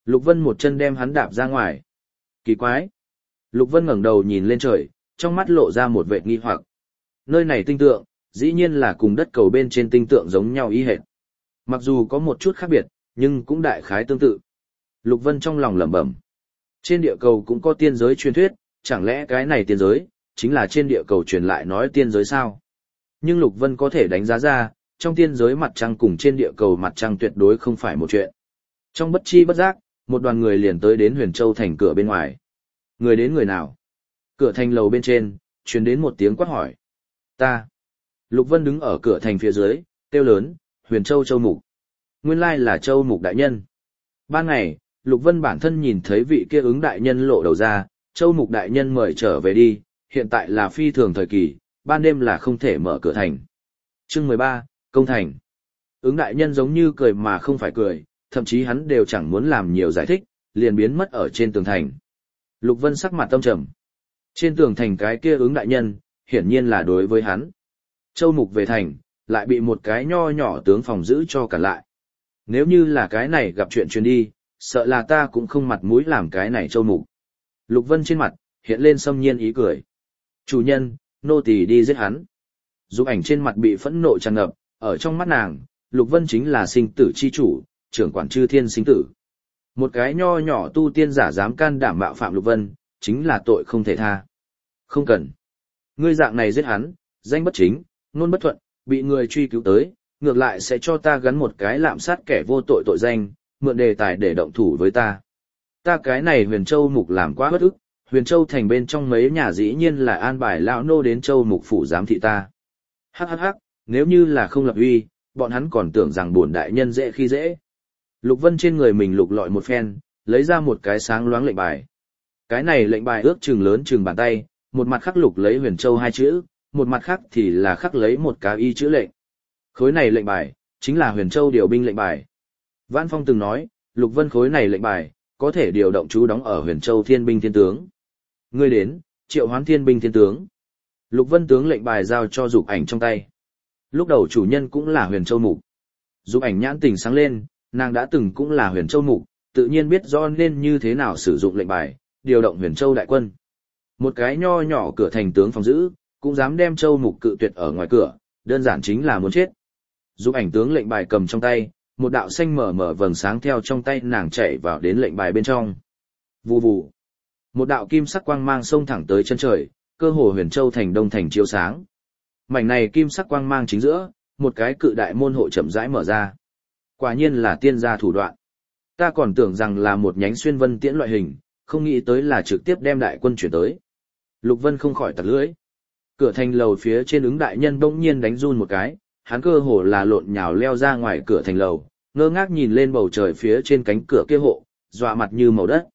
Lục Vân một chân đem hắn đạp ra ngoài. Kỳ quái. Lục Vân ngẩng đầu nhìn lên trời, trong mắt lộ ra một vẻ nghi hoặc. Nơi này tinh tượng, dĩ nhiên là cùng đất cầu bên trên tinh tượng giống nhau y hệt. Mặc dù có một chút khác biệt, nhưng cũng đại khái tương tự. Lục Vân trong lòng lẩm bẩm. Trên địa cầu cũng có tiên giới truyền thuyết, chẳng lẽ cái này tiên giới, chính là trên địa cầu truyền lại nói tiên giới sao? Nhưng Lục Vân có thể đánh giá ra, trong tiên giới mặt trăng cùng trên địa cầu mặt trăng tuyệt đối không phải một chuyện. Trong bất chi bất giác, một đoàn người liền tới đến Huyền Châu thành cửa bên ngoài. Người đến người nào? Cửa thành lầu bên trên, truyền đến một tiếng quát hỏi. Ta. Lục Vân đứng ở cửa thành phía dưới, kêu lớn, Huyền Châu Châu Mục. Nguyên lai là Châu Mục đại nhân. Ban ngày, Lục Vân bản thân nhìn thấy vị kia ứng đại nhân lộ đầu ra, Châu Mục đại nhân mời trở về đi, hiện tại là phi thường thời kỳ, ban đêm là không thể mở cửa thành. Chương 13, Công thành. Ứng đại nhân giống như cười mà không phải cười, thậm chí hắn đều chẳng muốn làm nhiều giải thích, liền biến mất ở trên tường thành. Lục Vân sắc mặt tâm trầm. Trên tường thành cái kia ứng đại nhân, hiển nhiên là đối với hắn. Châu Mục về thành, lại bị một cái nho nhỏ tướng phòng giữ cho cản lại. Nếu như là cái này gặp chuyện truyền đi, sợ là ta cũng không mặt mũi làm cái này Châu Mục. Lục Vân trên mặt, hiện lên xâm nhiên ý cười. Chủ nhân, nô tỳ đi giết hắn. Dục ảnh trên mặt bị phẫn nộ tràn ngập, ở trong mắt nàng, Lục Vân chính là sinh tử chi chủ, trưởng quản chư thiên sinh tử. Một cái nho nhỏ tu tiên giả dám can đảm mạo phạm Lục Vân, chính là tội không thể tha. Không cần. Ngươi dạng này giết hắn, danh bất chính, ngôn bất thuận, bị người truy cứu tới, ngược lại sẽ cho ta gắn một cái lạm sát kẻ vô tội tội danh, mượn đề tài để động thủ với ta. Ta cái này Huyền Châu Mục làm quá bất ức, Huyền Châu thành bên trong mấy nhà dĩ nhiên là an bài lão nô đến Châu Mục phủ giám thị ta. Hắc hắc hắc, nếu như là không lập uy, bọn hắn còn tưởng rằng bổn đại nhân dễ khi dễ. Lục Vân trên người mình lục lọi một phen, lấy ra một cái sáng loáng lệnh bài. Cái này lệnh bài ước chừng lớn chừng bàn tay, một mặt khắc lục lấy Huyền Châu hai chữ, một mặt khác thì là khắc lấy một cái y chữ lệnh. Khối này lệnh bài, chính là Huyền Châu điều binh lệnh bài. Vãn Phong từng nói, Lục Vân khối này lệnh bài, có thể điều động trú đóng ở Huyền Châu thiên binh thiên tướng. Ngươi đến, triệu hoán thiên binh thiên tướng. Lục Vân tướng lệnh bài giao cho Dục ảnh trong tay. Lúc đầu chủ nhân cũng là Huyền Châu Mục. Dục ảnh nhãn tình sáng lên, nàng đã từng cũng là Huyền Châu Mục, tự nhiên biết rõ nên như thế nào sử dụng lệnh bài, điều động Huyền Châu đại quân. Một cái nho nhỏ cửa thành tướng phòng giữ, cũng dám đem Châu Mục cự tuyệt ở ngoài cửa, đơn giản chính là muốn chết. Dục ảnh tướng lệnh bài cầm trong tay, một đạo xanh mở mở vầng sáng theo trong tay nàng chạy vào đến lệnh bài bên trong. Vù vù. Một đạo kim sắc quang mang xông thẳng tới chân trời, cơ hồ Huyền Châu thành đông thành chiếu sáng. Mảnh này kim sắc quang mang chính giữa, một cái cự đại môn hộ chậm rãi mở ra. Quả nhiên là tiên gia thủ đoạn. Ta còn tưởng rằng là một nhánh xuyên vân tiễn loại hình, không nghĩ tới là trực tiếp đem đại quân chuyển tới. Lục Vân không khỏi tặc lưỡi. Cửa thành lầu phía trên ứng đại nhân bỗng nhiên đánh run một cái, hắn cơ hồ là lộn nhào leo ra ngoài cửa thành lầu, ngơ ngác nhìn lên bầu trời phía trên cánh cửa kia hộ, dọa mặt như màu đất.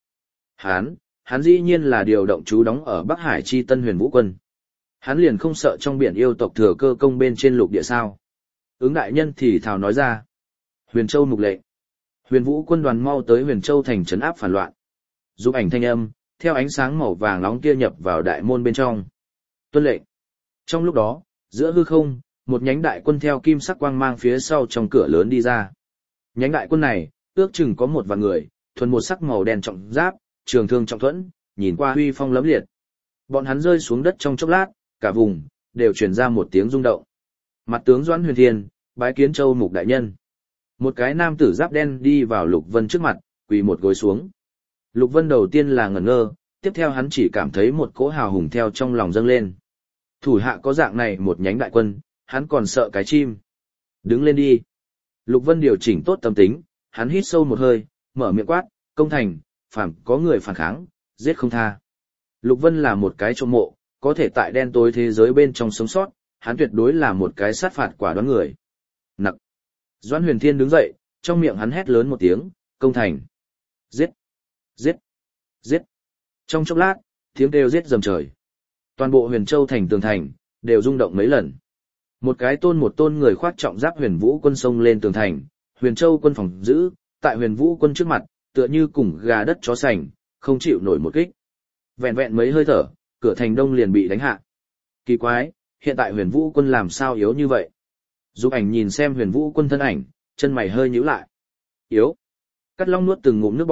Hắn dĩ nhiên là điều động trú đóng ở Bắc Hải chi Tân Huyền Vũ quân. Hắn liền không sợ trong biển yêu tộc thừa cơ công bên trên lục địa sao? Ứng đại nhân thì thào nói ra. Huyền Châu mục lệnh. Huyền Vũ quân đoàn mau tới Huyền Châu thành trấn áp phản loạn. Giúp ảnh thanh âm, theo ánh sáng màu vàng nóng kia nhập vào đại môn bên trong. Tuân lệnh. Trong lúc đó, giữa hư không, một nhánh đại quân theo kim sắc quang mang phía sau trong cửa lớn đi ra. Nhánh đại quân này, ước chừng có một vạn người, thuần một sắc màu đen trọng giáp, trường thương trọng thuẫn, nhìn qua huy phong lẫm liệt. Bọn hắn rơi xuống đất trong chốc lát, cả vùng đều truyền ra một tiếng rung động. Mặt tướng Doãn Huyền Thiên, bái kiến Châu Mục đại nhân. Một cái nam tử giáp đen đi vào Lục Vân trước mặt, quỳ một gối xuống. Lục Vân đầu tiên là ngẩn ngơ, tiếp theo hắn chỉ cảm thấy một cỗ hào hùng theo trong lòng dâng lên. Thủ hạ có dạng này một nhánh đại quân, hắn còn sợ cái chim. Đứng lên đi. Lục Vân điều chỉnh tốt tâm tính, hắn hít sâu một hơi, mở miệng quát, công thành, phàm có người phản kháng, giết không tha. Lục Vân là một cái trộm mộ, có thể tại đen tối thế giới bên trong sống sót, hắn tuyệt đối là một cái sát phạt quả đoán người. Nặc. Doãn Huyền Thiên đứng dậy, trong miệng hắn hét lớn một tiếng, công thành. Giết. Giết. Giết. Trong chốc lát, tiếng kêu giết rầm trời. Toàn bộ Huyền Châu thành tường thành, đều rung động mấy lần. Một tôn người khoác trọng giáp Huyền Vũ quân xông lên tường thành, Huyền Châu quân phòng giữ, tại Huyền Vũ quân trước mặt, tựa như cùng gà đất chó sành, không chịu nổi một kích. Vẹn vẹn mấy hơi thở, cửa thành đông liền bị đánh hạ. Kỳ quái, hiện tại Huyền Vũ quân làm sao yếu như vậy? Dục ảnh nhìn xem Huyền Vũ quân thân ảnh, chân mày hơi nhíu lại. Yếu. Cát Long nuốt từng ngụm nước bọt,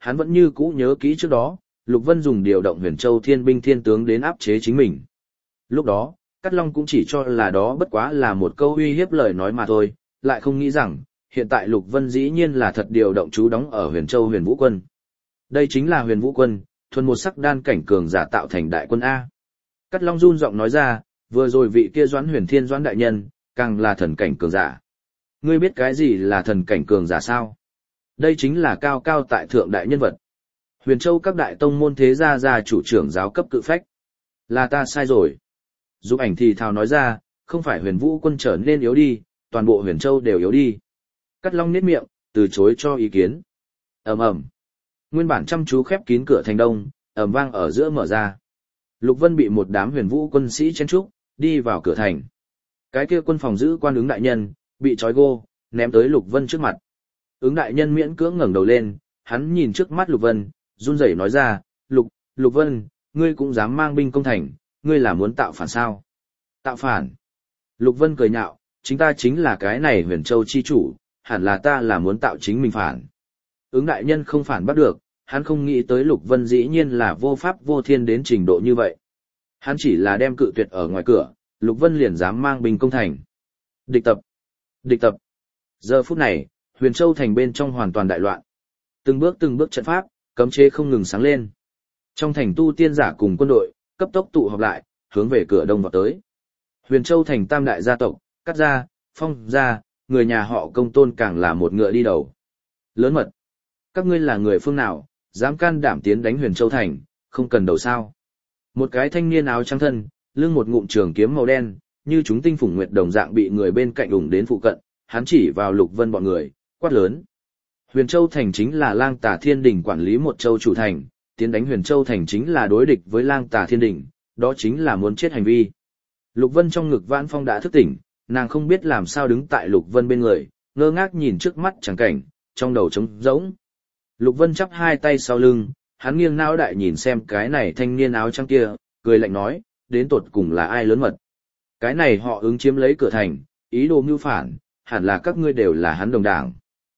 hắn vẫn như cũ nhớ kỹ trước đó, Lục Vân dùng điều động Huyền Châu Thiên binh thiên tướng đến áp chế chính mình. Lúc đó, Cát Long cũng chỉ cho là đó bất quá là một câu uy hiếp lời nói mà thôi, lại không nghĩ rằng, hiện tại Lục Vân dĩ nhiên là thật điều động trú đóng ở Huyền Châu Huyền Vũ Quân. Đây chính là Huyền Vũ Quân, thuần một sắc đan cảnh cường giả tạo thành đại quân A. Cát Long run giọng nói ra, vừa rồi vị kia Doãn Huyền Thiên Doãn đại nhân, càng là thần cảnh cường giả. Ngươi biết cái gì là thần cảnh cường giả sao? Đây chính là cao cao tại thượng đại nhân vật. Huyền Châu các đại tông môn thế gia chủ trưởng giáo cấp cự phách. Là ta sai rồi. Dục Ảnh thì thào nói ra, không phải Huyền Vũ Quân trở nên yếu đi, toàn bộ Huyền Châu đều yếu đi. Cát Long nhếch miệng, từ chối cho ý kiến. Ầm ầm. Nguyên bản chăm chú khép kín cửa thành đông, ầm vang ở giữa mở ra. Lục Vân bị một đám Huyền Vũ quân sĩ chen trúc, đi vào cửa thành. Cái kia quân phòng giữ quan ứng đại nhân, bị trói gô, ném tới Lục Vân trước mặt. Ứng đại nhân miễn cưỡng ngẩng đầu lên, hắn nhìn trước mắt Lục Vân, run rẩy nói ra, Lục Vân, ngươi cũng dám mang binh công thành, ngươi là muốn tạo phản sao? Tạo phản? Lục Vân cười nhạo, chính ta chính là cái này Huyền Châu chi chủ, hẳn là ta là muốn tạo chính mình phản. Ứng đại nhân không phản bắt được, hắn không nghĩ tới Lục Vân dĩ nhiên là vô pháp vô thiên đến trình độ như vậy. Hắn chỉ là đem cự tuyệt ở ngoài cửa, Lục Vân liền dám mang binh công thành. Địch tập! Địch tập! Giờ phút này, Huyền Châu thành bên trong hoàn toàn đại loạn. Từng bước trận pháp, cấm chế không ngừng sáng lên. Trong thành tu tiên giả cùng quân đội, cấp tốc tụ họp lại, hướng về cửa đông vào tới. Huyền Châu thành tam đại gia tộc, Cát gia, Phong gia, người nhà họ Công Tôn càng là một ngựa đi đầu. Lớn mật! Các ngươi là người phương nào, dám can đảm tiến đánh Huyền Châu thành, không cần đầu sao? Một cái thanh niên áo trắng thân, lưng một ngụm trường kiếm màu đen, như chúng tinh phủng nguyệt đồng dạng bị người bên cạnh đủng đến phụ cận, hắn chỉ vào Lục Vân bọn người, quát lớn. Huyền Châu thành chính là Lang Tà Thiên Đình quản lý một châu chủ thành, tiến đánh Huyền Châu thành chính là đối địch với Lang Tà Thiên Đình, đó chính là muốn chết hành vi. Lục Vân trong ngực Vãn Phong đã thức tỉnh, nàng không biết làm sao đứng tại Lục Vân bên người, ngơ ngác nhìn trước mắt chẳng cảnh, trong đầu trống rỗng. Lục Vân chắp hai tay sau lưng, hắn nghiêng não đại nhìn xem cái này thanh niên áo trắng kia, cười lạnh nói, đến tột cùng là ai lớn mật. Cái này họ ứng chiếm lấy cửa thành, ý đồ mưu phản, hẳn là các ngươi đều là hắn đồng đảng.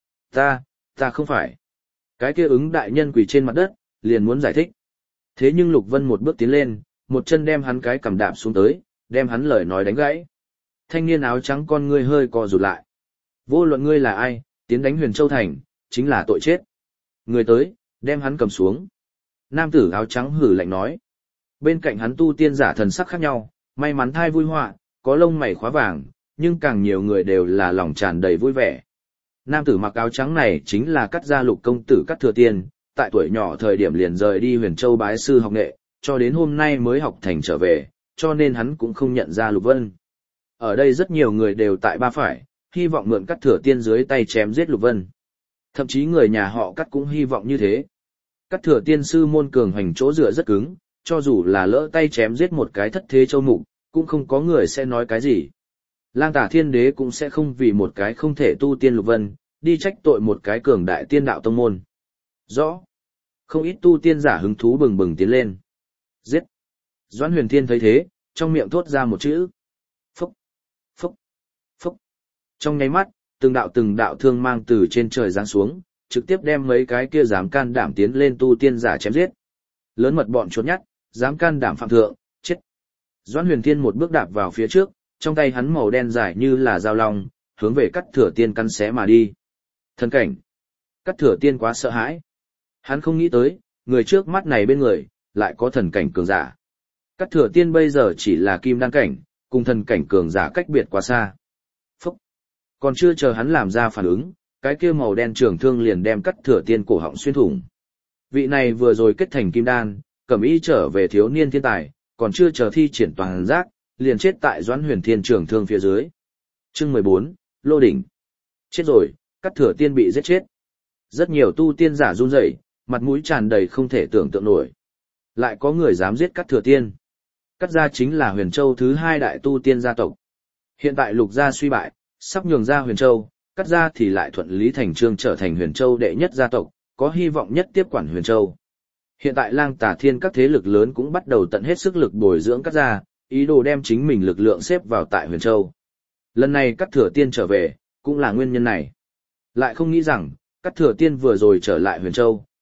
Ta không phải. Cái kia ứng đại nhân quỳ trên mặt đất, liền muốn giải thích. Thế nhưng Lục Vân một bước tiến lên, một chân đem hắn cái cầm đạp xuống tới, đem hắn lời nói đánh gãy. Thanh niên áo trắng con ngươi hơi co rụt lại. Vô luận ngươi là ai, tiến đánh Huyền Châu thành, chính là tội chết. Người tới, đem hắn cầm xuống. Nam tử áo trắng hử lạnh nói. Bên cạnh hắn tu tiên giả thần sắc khác nhau, may mắn thai vui họa, có lông mày khóa vàng, nhưng càng nhiều người đều là lòng tràn đầy vui vẻ. Nam tử mặc áo trắng này chính là Cát gia Lục công tử Cát Thừa Tiên, tại tuổi nhỏ thời điểm liền rời đi Huyền Châu bái sư học nghệ, cho đến hôm nay mới học thành trở về, cho nên hắn cũng không nhận ra Lục Vân. Ở đây rất nhiều người đều tại ba phải, hy vọng mượn Cát Thừa Tiên dưới tay chém giết Lục Vân. Thậm chí người nhà họ Cát cũng hy vọng như thế. Cát Thừa Tiên sư môn cường hành chỗ dựa rất cứng, cho dù là lỡ tay chém giết một cái thất thế châu mục, cũng không có người sẽ nói cái gì. Lang Tả Thiên Đế cũng sẽ không vì một cái không thể tu tiên Lục Vân, đi trách tội một cái cường đại tiên đạo tông môn. Rõ. Không ít tu tiên giả hứng thú bừng bừng tiến lên. Giết. Doãn Huyền Thiên thấy thế, trong miệng thốt ra một chữ. Phúc. Phúc. Phúc. Trong nháy mắt, từng đạo thương mang từ trên trời giáng xuống, trực tiếp đem mấy cái kia dám can đảm tiến lên tu tiên giả chém giết. Lớn mật bọn chốn nhắt, dám can đảm phạm thượng, chết. Doãn Huyền Thiên một bước đạp vào phía trước, trong tay hắn màu đen dài như là dao long, hướng về Cát Thừa Tiên căn xé mà đi. Thần cảnh. Cát Thừa Tiên quá sợ hãi. Hắn không nghĩ tới, người trước mắt này bên người, lại có thần cảnh cường giả. Cát Thừa Tiên bây giờ chỉ là kim đan cảnh, cùng thần cảnh cường giả cách biệt quá xa. Phúc. Còn chưa chờ hắn làm ra phản ứng, cái kia màu đen trường thương liền đem Cát Thừa Tiên cổ họng xuyên thủng. Vị này vừa rồi kết thành kim đan, cẩm y trở về thiếu niên thiên tài, còn chưa chờ thi triển toàn giác, liền chết tại Doãn Huyền Thiên trường thương phía dưới. Chương 14, Lô đỉnh. Chết rồi, Cát Thừa Tiên bị giết chết. Rất nhiều tu tiên giả run rẩy, mặt mũi tràn đầy không thể tưởng tượng nổi. Lại có người dám giết Cát Thừa Tiên. Cát gia chính là Huyền Châu thứ hai đại tu tiên gia tộc. Hiện tại Lục gia suy bại, sắp nhường ra Huyền Châu, Cát gia thì lại thuận lý thành trương trở thành Huyền Châu đệ nhất gia tộc, có hy vọng nhất tiếp quản Huyền Châu. Hiện tại Lang Tả Thiên các thế lực lớn cũng bắt đầu tận hết sức lực bồi dưỡng Cát gia, ý đồ đem chính mình lực lượng xếp vào tại Huyền Châu. Lần này Cát Thừa Tiên trở về, cũng là nguyên nhân này. Lại không nghĩ rằng, Cát Thừa Tiên vừa rồi trở lại Huyền Châu,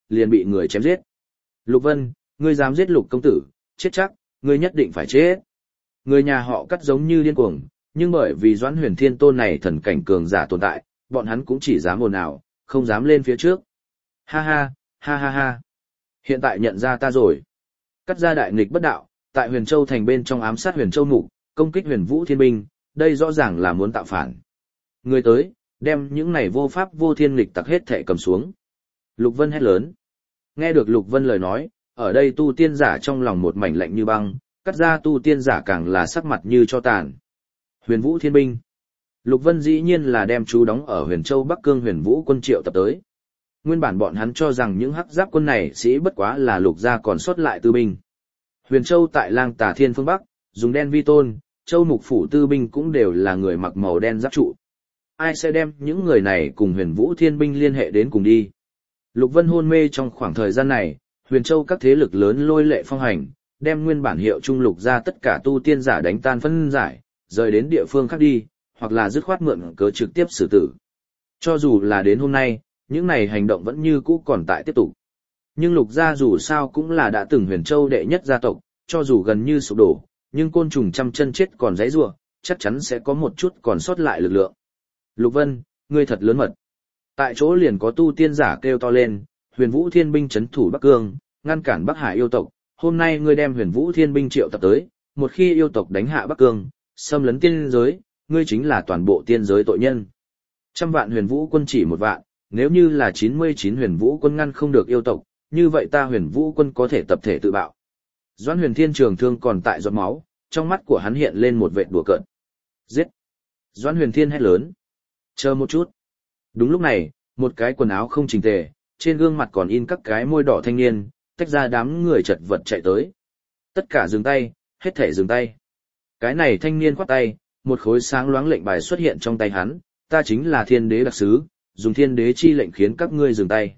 liền bị người chém giết. Lục Vân, ngươi dám giết Lục công tử, chết chắc, ngươi nhất định phải chết. Người nhà họ Cắt giống như điên cuồng, nhưng bởi vì Doãn Huyền Thiên tôn này thần cảnh cường giả tồn tại, bọn hắn cũng chỉ dám ồn ào, không dám lên phía trước. Ha ha, ha ha ha. Hiện tại nhận ra ta rồi. Cắt gia đại nghịch bất đạo, tại Huyền Châu thành bên trong ám sát Huyền Châu mục, công kích Huyền Vũ Thiên binh, đây rõ ràng là muốn tạo phản. Người tới, đem những này vô pháp vô thiên nghịch tặc hết thệ cầm xuống. Lục Vân hét lớn. Nghe được Lục Vân lời nói, ở đây tu tiên giả trong lòng một mảnh lạnh như băng, Cắt gia tu tiên giả càng là sắc mặt như cho tàn. Huyền Vũ Thiên binh. Lục Vân dĩ nhiên là đem chú đóng ở Huyền Châu Bắc Cương Huyền Vũ quân triệu tập tới. Nguyên bản bọn hắn cho rằng những hắc giáp quân này sĩ bất quá là Lục gia còn sót lại tư binh. Huyền Châu tại Lang Tà Thiên phương Bắc, dùng đen vi tôn, Châu Mục phủ tư binh cũng đều là người mặc màu đen giáp trụ. Ai sẽ đem những người này cùng Huyền Vũ Thiên binh liên hệ đến cùng đi? Lục Vân hôn mê trong khoảng thời gian này, Huyền Châu các thế lực lớn lôi lệ phong hành, đem nguyên bản hiệu trung Lục gia tất cả tu tiên giả đánh tan phân giải, rời đến địa phương khác đi, hoặc là dứt khoát mượn cớ trực tiếp xử tử. Cho dù là đến hôm nay, những này hành động vẫn như cũ còn tại tiếp tục. Nhưng Lục gia dù sao cũng là đã từng Huyền Châu đệ nhất gia tộc, cho dù gần như sụp đổ, nhưng côn trùng trăm chân chết còn giãy giụa, chắc chắn sẽ có một chút còn sót lại lực lượng. Lục Vân, ngươi thật lớn mật. Tại chỗ liền có tu tiên giả kêu to lên, Huyền Vũ Thiên binh trấn thủ Bắc Cương, ngăn cản Bắc Hải yêu tộc, hôm nay ngươi đem Huyền Vũ Thiên binh triệu tập tới, một khi yêu tộc đánh hạ Bắc Cương, xâm lấn tiên giới, ngươi chính là toàn bộ tiên giới tội nhân. 100 vạn Huyền Vũ quân chỉ 1 vạn, nếu như là 99 Huyền Vũ quân ngăn không được yêu tộc, như vậy ta Huyền Vũ quân có thể tập thể tự bạo. Doãn Huyền Thiên trường thương còn tại giọt máu, trong mắt của hắn hiện lên một vệt đùa cợt. Giết! Doãn Huyền Thiên hét lớn. Chờ một chút. Đúng lúc này, một cái quần áo không chỉnh tề, trên gương mặt còn in các cái môi đỏ thanh niên, tách ra đám người chật vật chạy tới. Tất cả dừng tay, hết thể dừng tay. Cái này thanh niên khoát tay, một khối sáng loáng lệnh bài xuất hiện trong tay hắn, ta chính là thiên đế đặc sứ, dùng thiên đế chi lệnh khiến các ngươi dừng tay.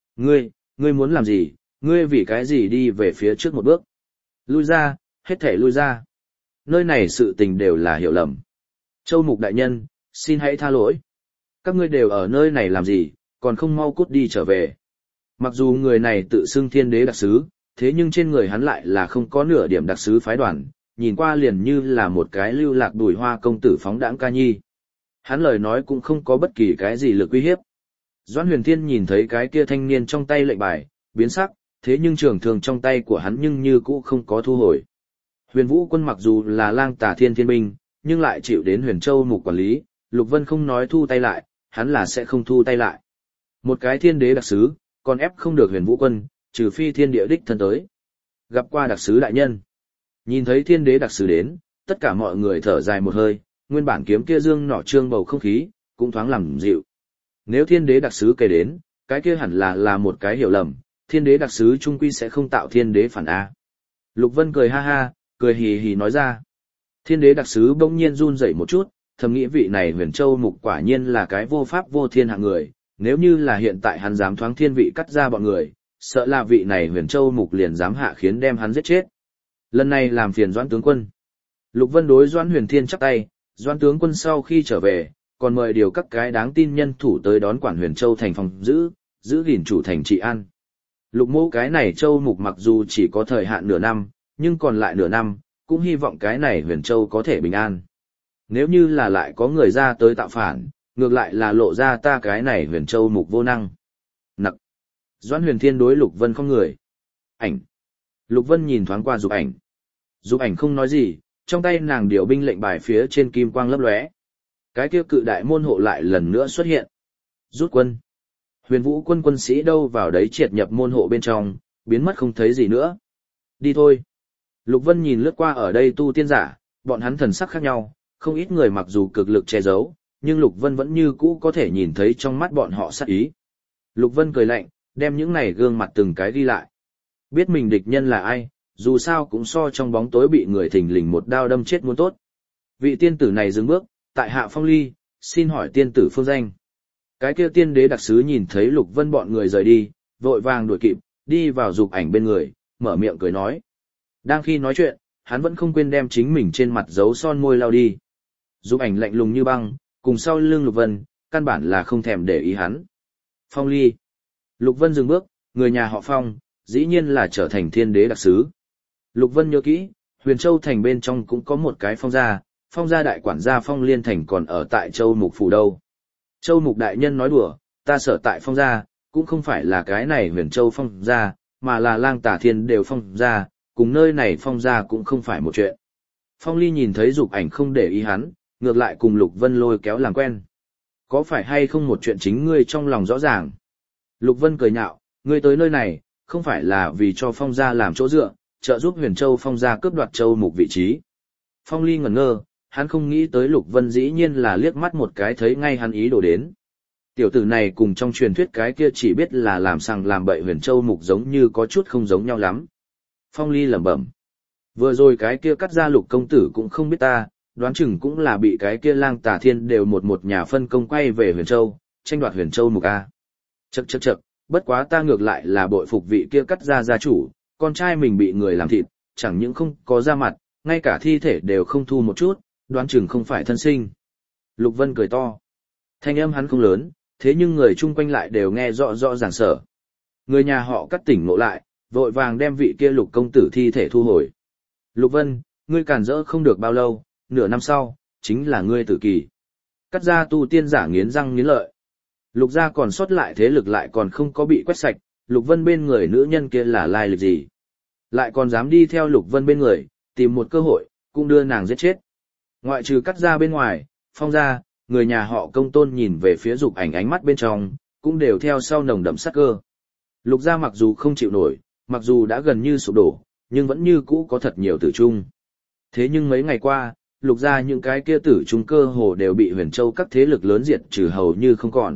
Ngươi muốn làm gì, ngươi vì cái gì đi về phía trước một bước. Lui ra, hết thể lui ra. Nơi này sự tình đều là hiểu lầm. Châu Mục đại nhân, xin hãy tha lỗi. Các ngươi đều ở nơi này làm gì, còn không mau cút đi trở về. Mặc dù người này tự xưng thiên đế đặc sứ, thế nhưng trên người hắn lại là không có nửa điểm đặc sứ phái đoàn, nhìn qua liền như là một cái lưu lạc đùi hoa công tử phóng đãng ca nhi. Hắn lời nói cũng không có bất kỳ cái gì lực uy hiếp. Doãn Huyền Thiên nhìn thấy cái kia thanh niên trong tay lệnh bài, biến sắc, thế nhưng trường thương trong tay của hắn nhưng như cũ không có thu hồi. Huyền Vũ quân mặc dù là Lang Tà Thiên thiên binh, nhưng lại chịu đến Huyền Châu mục quản lý, Lục Vân không nói thu tay lại, hắn là sẽ không thu tay lại. Một cái thiên đế đặc sứ, còn ép không được Huyền Vũ quân, trừ phi thiên địa đích thân tới. Gặp qua đặc sứ đại nhân. Nhìn thấy thiên đế đặc sứ đến, tất cả mọi người thở dài một hơi, nguyên bản kiếm kia dương nỏ trương bầu không khí, cũng thoáng làm dịu. Nếu thiên đế đặc sứ kể đến, cái kia hẳn là một cái hiểu lầm, thiên đế đặc sứ trung quy sẽ không tạo thiên đế phản A. Lục Vân cười ha ha, cười hì hì nói ra. Thiên đế đặc sứ bỗng nhiên run rẩy một chút, thầm nghĩ vị này Huyền Châu mục quả nhiên là cái vô pháp vô thiên hạng người, nếu như là hiện tại hắn dám thoáng thiên vị cắt ra bọn người, sợ là vị này Huyền Châu mục liền dám hạ khiến đem hắn giết chết. Lần này làm phiền Doãn tướng quân. Lục Vân đối Doãn Huyền Thiên chắp tay, Doãn tướng quân sau khi trở về, còn mời điều các cái đáng tin nhân thủ tới đón quản Huyền Châu thành phòng giữ gìn chủ thành trị an. Lục Mỗ cái này Châu mục mặc dù chỉ có thời hạn nửa năm, nhưng còn lại nửa năm, cũng hy vọng cái này Huyền Châu có thể bình an. Nếu như là lại có người ra tới tạo phản, ngược lại là lộ ra ta cái này Huyền Châu mục vô năng. Nặc. Doãn Huyền Thiên đối Lục Vân không người. Ảnh. Lục Vân nhìn thoáng qua Dục Ảnh. Dục Ảnh không nói gì, trong tay nàng điều binh lệnh bài phía trên kim quang lấp lóe. Cái kia cự đại môn hộ lại lần nữa xuất hiện. Rút quân. Huyền Vũ quân quân sĩ đâu vào đấy triệt nhập môn hộ bên trong, biến mất không thấy gì nữa. Đi thôi. Lục Vân nhìn lướt qua ở đây tu tiên giả, bọn hắn thần sắc khác nhau, không ít người mặc dù cực lực che giấu, nhưng Lục Vân vẫn như cũ có thể nhìn thấy trong mắt bọn họ sát ý. Lục Vân cười lạnh, đem những này gương mặt từng cái ghi lại. Biết mình địch nhân là ai, dù sao cũng so trong bóng tối bị người thình lình một đao đâm chết muốn tốt. Vị tiên tử này dừng bước, tại Hạ Phong Ly, xin hỏi tiên tử phương danh. Cái kia tiên đế đặc sứ nhìn thấy Lục Vân bọn người rời đi, vội vàng đuổi kịp, đi vào Dục Ảnh bên người, mở miệng cười nói. Đang khi nói chuyện, hắn vẫn không quên đem chính mình trên mặt dấu son môi lau đi. Dục Ảnh lạnh lùng như băng, cùng sau lưng Lục Vân, căn bản là không thèm để ý hắn. Phong Ly. Lục Vân dừng bước, người nhà họ Phong, dĩ nhiên là trở thành thiên đế đặc sứ. Lục Vân nhớ kỹ, Huyền Châu thành bên trong cũng có một cái Phong gia đại quản gia Phong Liên thành còn ở tại Châu Mục phủ đâu. Châu Mục đại nhân nói đùa, ta sở tại Phong gia, cũng không phải là cái này Huyền Châu Phong gia, mà là Lang Tả Thiên đều Phong gia, cùng nơi này Phong gia cũng không phải một chuyện. Phong Ly nhìn thấy Dục Ảnh không để ý hắn, ngược lại cùng Lục Vân lôi kéo làm quen. Có phải hay không một chuyện chính ngươi trong lòng rõ ràng? Lục Vân cười nhạo, ngươi tới nơi này, không phải là vì cho Phong gia làm chỗ dựa, trợ giúp Huyền Châu Phong gia cướp đoạt Châu Mục vị trí. Phong Ly ngẩn ngơ, hắn không nghĩ tới Lục Vân dĩ nhiên là liếc mắt một cái thấy ngay hắn ý đồ đến. Tiểu tử này cùng trong truyền thuyết cái kia chỉ biết là làm sằng làm bậy Huyền Châu Mục giống như có chút không giống nhau lắm. Phong Ly lẩm bẩm. Vừa rồi cái kia cắt ra Lục công tử cũng không biết ta, đoán chừng cũng là bị cái kia Lang Tả Thiên đều một nhà phân công quay về Huyền Châu, tranh đoạt Huyền Châu Mục A. Chậc, bất quá ta ngược lại là bội phục vị kia cắt ra gia chủ, con trai mình bị người làm thịt, chẳng những không có ra mặt, ngay cả thi thể đều không thu một chút, đoán chừng không phải thân sinh. Lục Vân cười to. Thanh âm hắn không lớn, thế nhưng người chung quanh lại đều nghe rõ rõ ràng sở. Người nhà họ cắt tỉnh ngộ lại, vội vàng đem vị kia Lục công tử thi thể thu hồi. Lục Vân, ngươi cản rỡ không được bao lâu, nửa năm sau, chính là ngươi tử kỳ. Cắt ra tu tiên giả nghiến răng nghiến lợi. Lục gia còn sót lại thế lực lại còn không có bị quét sạch, Lục Vân bên người nữ nhân kia là lai lịch gì? Lại còn dám đi theo Lục Vân bên người, tìm một cơ hội, cũng đưa nàng giết chết. Ngoại trừ cắt ra bên ngoài, Phong gia, người nhà họ Công Tôn nhìn về phía Dục Ảnh ánh mắt bên trong, cũng đều theo sau nồng đậm sát cơ. Lục gia mặc dù không chịu nổi, mặc dù đã gần như sụp đổ, nhưng vẫn như cũ có thật nhiều tử trung. Thế nhưng mấy ngày qua, Lục gia những cái kia tử trung cơ hồ đều bị Huyền Châu các thế lực lớn diệt trừ hầu như không còn.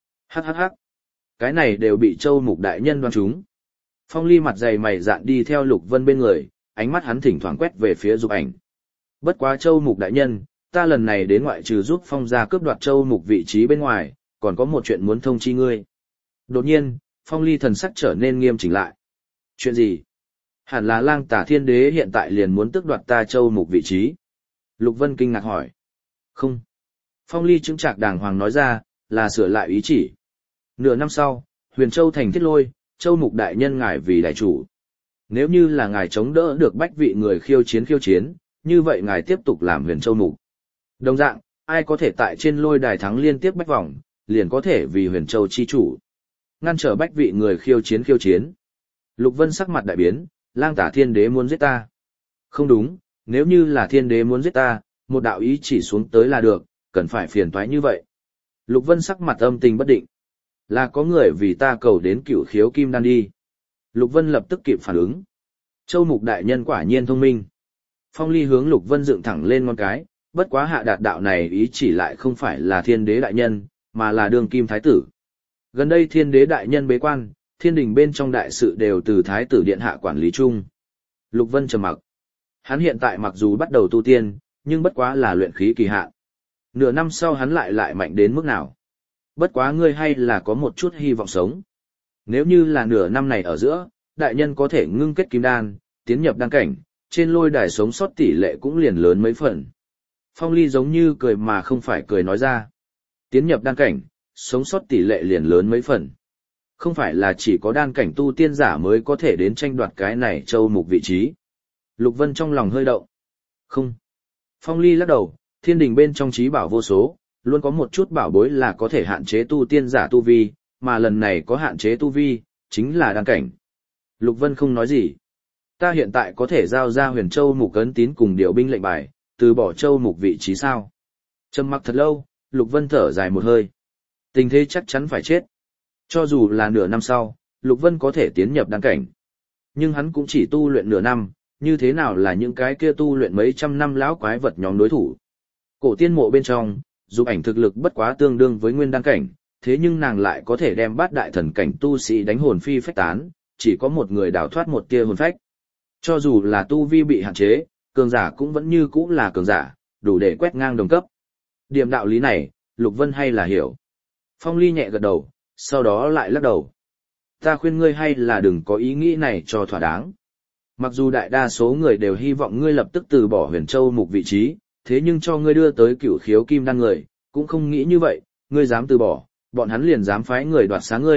Hắc. Cái này đều bị Châu Mục đại nhân đoán trúng. Phong Ly mặt dày mày dạn đi theo Lục Vân bên người, ánh mắt hắn thỉnh thoảng quét về phía Dục Ảnh. Bất quá Châu Mục đại nhân, ta lần này đến ngoại trừ giúp Phong gia cướp đoạt Châu Mục vị trí bên ngoài, còn có một chuyện muốn thông chi ngươi. Đột nhiên, Phong Ly thần sắc trở nên nghiêm chỉnh lại. Chuyện gì? Hẳn là Lang Tả Thiên Đế hiện tại liền muốn tước đoạt ta Châu Mục vị trí. Lục Vân kinh ngạc hỏi. Không. Phong Ly chứng trạc đàng hoàng nói ra, là sửa lại ý chỉ. Nửa năm sau, Huyền Châu thành thiết lôi, Châu Mục đại nhân ngài vì đại chủ. Nếu như là ngài chống đỡ được bách vị người khiêu chiến, như vậy ngài tiếp tục làm Huyền Châu Mục. Đồng dạng, ai có thể tại trên lôi đài thắng liên tiếp bách vòng, liền có thể vì Huyền Châu chi chủ. Ngăn trở bách vị người khiêu chiến. Lục Vân sắc mặt đại biến, Lang Tả Thiên Đế muốn giết ta. Không đúng, nếu như là Thiên Đế muốn giết ta, một đạo ý chỉ xuống tới là được, cần phải phiền toái như vậy. Lục Vân sắc mặt âm tình bất định. Là có người vì ta cầu đến Cửu Khiếu Kim Đan đi. Lục Vân lập tức kịp phản ứng. Châu Mục đại nhân quả nhiên thông minh. Phong Ly hướng Lục Vân dựng thẳng lên ngón cái, bất quá hạ đạt đạo này ý chỉ lại không phải là Thiên Đế đại nhân, mà là đương kim thái tử. Gần đây Thiên Đế đại nhân bế quan, thiên đình bên trong đại sự đều từ thái tử điện hạ quản lý chung. Lục Vân trầm mặc. Hắn hiện tại mặc dù bắt đầu tu tiên, nhưng bất quá là luyện khí kỳ hạn. Nửa năm sau hắn lại mạnh đến mức nào? Bất quá ngươi hay là có một chút hy vọng sống. Nếu như là nửa năm này ở giữa, đại nhân có thể ngưng kết kim đan, tiến nhập đan cảnh, trên lôi đài sống sót tỷ lệ cũng liền lớn mấy phần. Phong Ly giống như cười mà không phải cười nói ra. Tiến nhập đan cảnh, sống sót tỷ lệ liền lớn mấy phần. Không phải là chỉ có đan cảnh tu tiên giả mới có thể đến tranh đoạt cái này Châu Mục vị trí. Lục Vân trong lòng hơi động. Không. Phong Ly lắc đầu, thiên đình bên trong trí bảo vô số, luôn có một chút bảo bối là có thể hạn chế tu tiên giả tu vi, mà lần này có hạn chế tu vi, chính là đan cảnh. Lục Vân không nói gì. Ta hiện tại có thể giao ra Huyền Châu Mục ấn tín cùng điều binh lệnh bài, từ bỏ Châu Mục vị trí sao? Trầm mặc thật lâu, Lục Vân thở dài một hơi. Tình thế chắc chắn phải chết. Cho dù là nửa năm sau, Lục Vân có thể tiến nhập đan cảnh. Nhưng hắn cũng chỉ tu luyện nửa năm, như thế nào là những cái kia tu luyện mấy trăm năm lão quái vật nhóm đối thủ. Cổ tiên mộ bên trong, Dục Ảnh thực lực bất quá tương đương với nguyên đan cảnh, thế nhưng nàng lại có thể đem bát đại thần cảnh tu sĩ đánh hồn phi phách tán, chỉ có một người đào thoát một tia hồn phách. Cho dù là tu vi bị hạn chế, cường giả cũng vẫn như cũ là cường giả, đủ để quét ngang đồng cấp. Điểm đạo lý này, Lục Vân hay là hiểu. Phong Ly nhẹ gật đầu, sau đó lại lắc đầu. Ta khuyên ngươi hay là đừng có ý nghĩ này cho thỏa đáng. Mặc dù đại đa số người đều hy vọng ngươi lập tức từ bỏ Huyền Châu Mục vị trí, thế nhưng cho ngươi đưa tới Cửu Khiếu Kim Đan người, cũng không nghĩ như vậy, ngươi dám từ bỏ, bọn hắn liền dám phái người đoạt xá ngươi,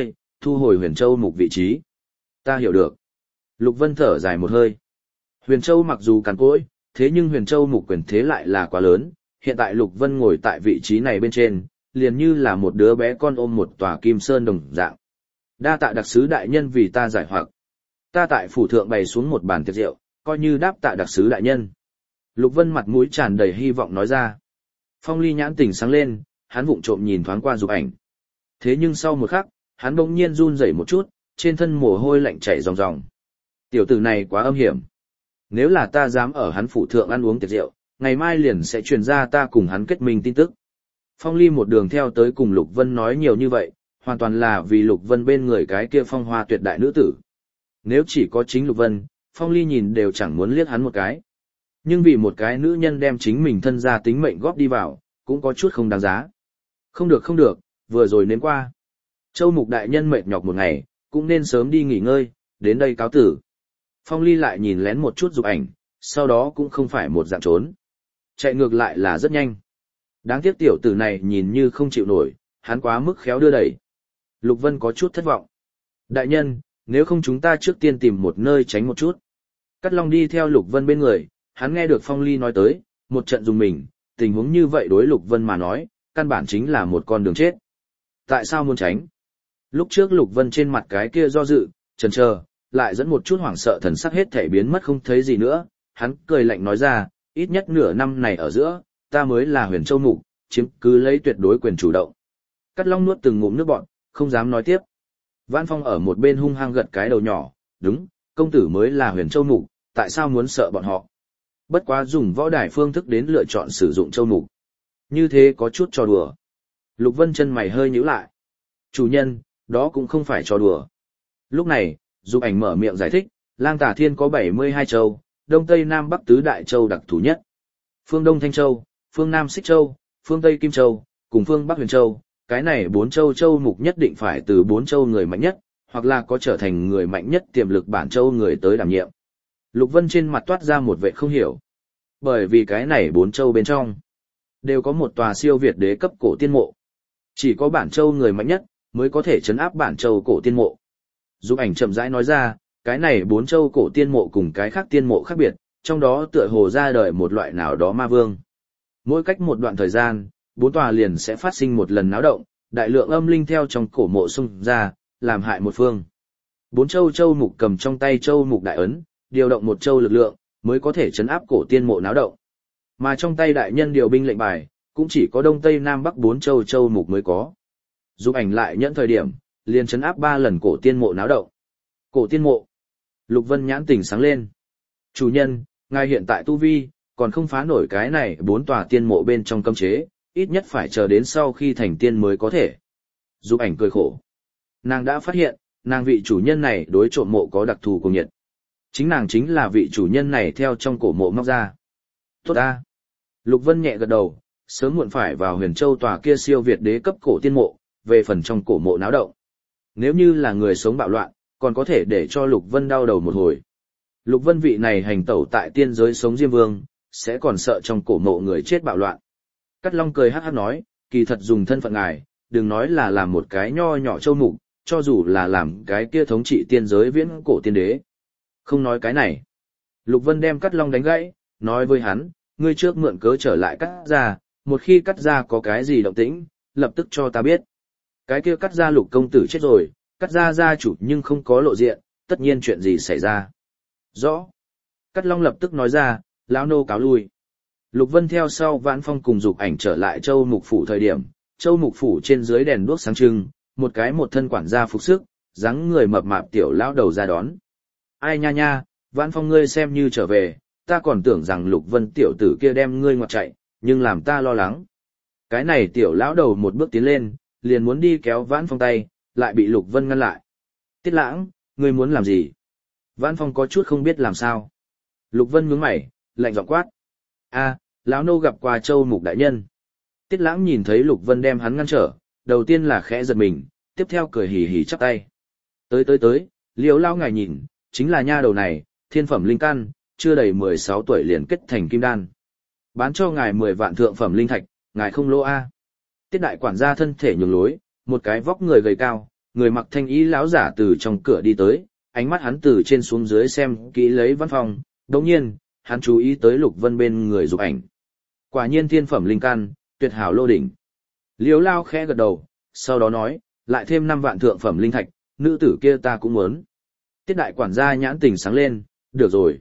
thu hồi Huyền Châu mục vị trí. Ta hiểu được. Lục Vân thở dài một hơi. Huyền Châu mặc dù càn cỗi, thế nhưng Huyền Châu mục quyền thế lại là quá lớn, hiện tại Lục Vân ngồi tại vị trí này bên trên, liền như là một đứa bé con ôm một tòa kim sơn đồng dạng. Đa tạ đặc sứ đại nhân vì ta giải hoặc. Ta tại phủ thượng bày xuống một bàn tiệc rượu, coi như đáp tạ đặc sứ đại nhân. Lục Vân mặt mũi tràn đầy hy vọng nói ra. Phong Ly nhãn tỉnh sáng lên, hắn vụng trộm nhìn thoáng qua Dục Ảnh. Thế nhưng sau một khắc, hắn bỗng nhiên run rẩy một chút, trên thân mồ hôi lạnh chảy ròng ròng. Tiểu tử này quá âm hiểm. Nếu là ta dám ở hắn phủ thượng ăn uống tiệc rượu, ngày mai liền sẽ truyền ra ta cùng hắn kết minh tin tức. Phong Ly một đường theo tới cùng Lục Vân nói nhiều như vậy, hoàn toàn là vì Lục Vân bên người cái kia phong hoa tuyệt đại nữ tử. Nếu chỉ có chính Lục Vân, Phong Ly nhìn đều chẳng muốn liếc hắn một cái. Nhưng vì một cái nữ nhân đem chính mình thân ra tính mệnh góp đi vào, cũng có chút không đáng giá. Không được không được, vừa rồi nếm qua. Châu Mục đại nhân mệt nhọc một ngày, cũng nên sớm đi nghỉ ngơi, đến đây cáo tử. Phong Ly lại nhìn lén một chút Dục Ảnh, sau đó cũng không phải một dạng trốn. Chạy ngược lại là rất nhanh. Đáng tiếc tiểu tử này nhìn như không chịu nổi, hắn quá mức khéo đưa đẩy. Lục Vân có chút thất vọng. Đại nhân, nếu không chúng ta trước tiên tìm một nơi tránh một chút. Cát Long đi theo Lục Vân bên người, hắn nghe được Phong Ly nói tới, một trận dùng mình, tình huống như vậy đối Lục Vân mà nói, căn bản chính là một con đường chết. Tại sao muốn tránh? Lúc trước Lục Vân trên mặt cái kia do dự, chần chờ, lại dẫn một chút hoảng sợ thần sắc hết thể biến mất không thấy gì nữa, hắn cười lạnh nói ra, ít nhất nửa năm này ở giữa, ta mới là Huyền Châu mục, chiếm cứ lấy tuyệt đối quyền chủ động. Cát Long nuốt từng ngụm nước bọt, không dám nói tiếp. Vãn Phong ở một bên hung hăng gật cái đầu nhỏ, đúng, công tử mới là Huyền Châu mục, tại sao muốn sợ bọn họ? Bất quá dùng võ đài phương thức đến lựa chọn sử dụng châu mục. Như thế có chút trò đùa. Lục Vân chân mày hơi nhíu lại. Chủ nhân, đó cũng không phải trò đùa. Lúc này, Dục Ảnh mở miệng giải thích, Lang Tà Thiên có 72 châu, Đông Tây Nam Bắc tứ đại châu đặc thù nhất. Phương Đông Thanh Châu, phương Nam Xích Châu, phương Tây Kim Châu, cùng phương Bắc Huyền Châu, cái này 4 châu châu mục nhất định phải từ 4 châu người mạnh nhất, hoặc là có trở thành người mạnh nhất tiềm lực bản châu người tới đảm nhiệm. Lục Vân trên mặt toát ra một vẻ không hiểu. Bởi vì cái này 4 châu bên trong đều có một tòa siêu việt đế cấp cổ tiên mộ. Chỉ có bản châu người mạnh nhất mới có thể trấn áp bản châu cổ tiên mộ. Dục Ảnh chậm rãi nói ra, cái này 4 châu cổ tiên mộ cùng cái khác tiên mộ khác biệt, trong đó tựa hồ ra đời một loại nào đó ma vương. Mỗi cách một đoạn thời gian, 4 tòa liền sẽ phát sinh một lần náo động, đại lượng âm linh theo trong cổ mộ xung ra, làm hại một phương. 4 châu châu mục cầm trong tay châu mục đại ấn, điều động một châu lực lượng, mới có thể trấn áp cổ tiên mộ náo động. Mà trong tay đại nhân điều binh lệnh bài, cũng chỉ có Đông Tây Nam Bắc 4 châu châu mục mới có. Dục Ảnh lại nhẫn thời điểm, liền trấn áp 3 lần cổ tiên mộ náo động. Cổ tiên mộ. Lục Vân nhãn tỉnh sáng lên. Chủ nhân, ngài hiện tại tu vi, còn không phá nổi cái này 4 tòa tiên mộ bên trong cấm chế, ít nhất phải chờ đến sau khi thành tiên mới có thể. Dục Ảnh cười khổ. Nàng đã phát hiện, nàng vị chủ nhân này đối trộm mộ có đặc thù cùng nhiệt. Chính nàng chính là vị chủ nhân này theo trong cổ mộ móc ra. Tốt ta. Lục Vân nhẹ gật đầu, sớm muộn phải vào Huyền Châu tòa kia siêu việt đế cấp cổ tiên mộ, về phần trong cổ mộ náo động. Nếu như là người sống bạo loạn, còn có thể để cho Lục Vân đau đầu một hồi. Lục Vân vị này hành tẩu tại tiên giới sống Diêm Vương, sẽ còn sợ trong cổ mộ người chết bạo loạn. Cát Long cười hắc hắc nói, kỳ thật dùng thân phận ngài, đừng nói là làm một cái nho nhỏ châu mục, cho dù là làm cái kia thống trị tiên giới viễn cổ tiên đế. Không nói cái này. Lục Vân đem Cát Long đánh gãy, nói với hắn, ngươi trước mượn cớ trở lại Cát gia, một khi Cát gia có cái gì động tĩnh, lập tức cho ta biết. Cái kia Cát gia Lục công tử chết rồi, Cát gia gia chủ nhưng không có lộ diện, tất nhiên chuyện gì xảy ra. Rõ. Cát Long lập tức nói ra, lão nô cáo lui. Lục Vân theo sau Vãn Phong cùng Dục Ảnh trở lại Châu Mục phủ thời điểm, Châu Mục phủ trên dưới đèn đuốc sáng trưng, một thân quản gia phục sức, dáng người mập mạp tiểu lão đầu ra đón. Ai nha nha, Vãn Phong ngươi xem như trở về, ta còn tưởng rằng Lục Vân tiểu tử kia đem ngươi ngoặt chạy, nhưng làm ta lo lắng. Cái này tiểu lão đầu một bước tiến lên, liền muốn đi kéo Vãn Phong tay, lại bị Lục Vân ngăn lại. Tiết Lãng, ngươi muốn làm gì? Vãn Phong có chút không biết làm sao. Lục Vân nhướng mày, lạnh giọng quát. A, lão nô gặp qua Châu Mục đại nhân. Tiết Lãng nhìn thấy Lục Vân đem hắn ngăn trở, đầu tiên là khẽ giật mình, tiếp theo cười hì hì chắp tay. Tới, Liễu lão ngài nhìn, chính là nha đầu này, thiên phẩm linh căn, chưa đầy 16 tuổi liền kết thành kim đan. Bán cho ngài 10 vạn thượng phẩm linh thạch, ngài không lỗ a. Tiết đại quản gia thân thể nhường lối, một cái vóc người gầy cao, người mặc thanh y lão giả từ trong cửa đi tới, ánh mắt hắn từ trên xuống dưới xem kỹ lấy Văn Phong, đồng nhiên, hắn chú ý tới Lục Vân bên người Dục Ảnh. Quả nhiên thiên phẩm linh căn, tuyệt hảo lô đỉnh. Liếu Lao khẽ gật đầu, sau đó nói, lại thêm 5 vạn thượng phẩm linh thạch, nữ tử kia ta cũng muốn. Tiết đại quản gia nhãn tình sáng lên, được rồi.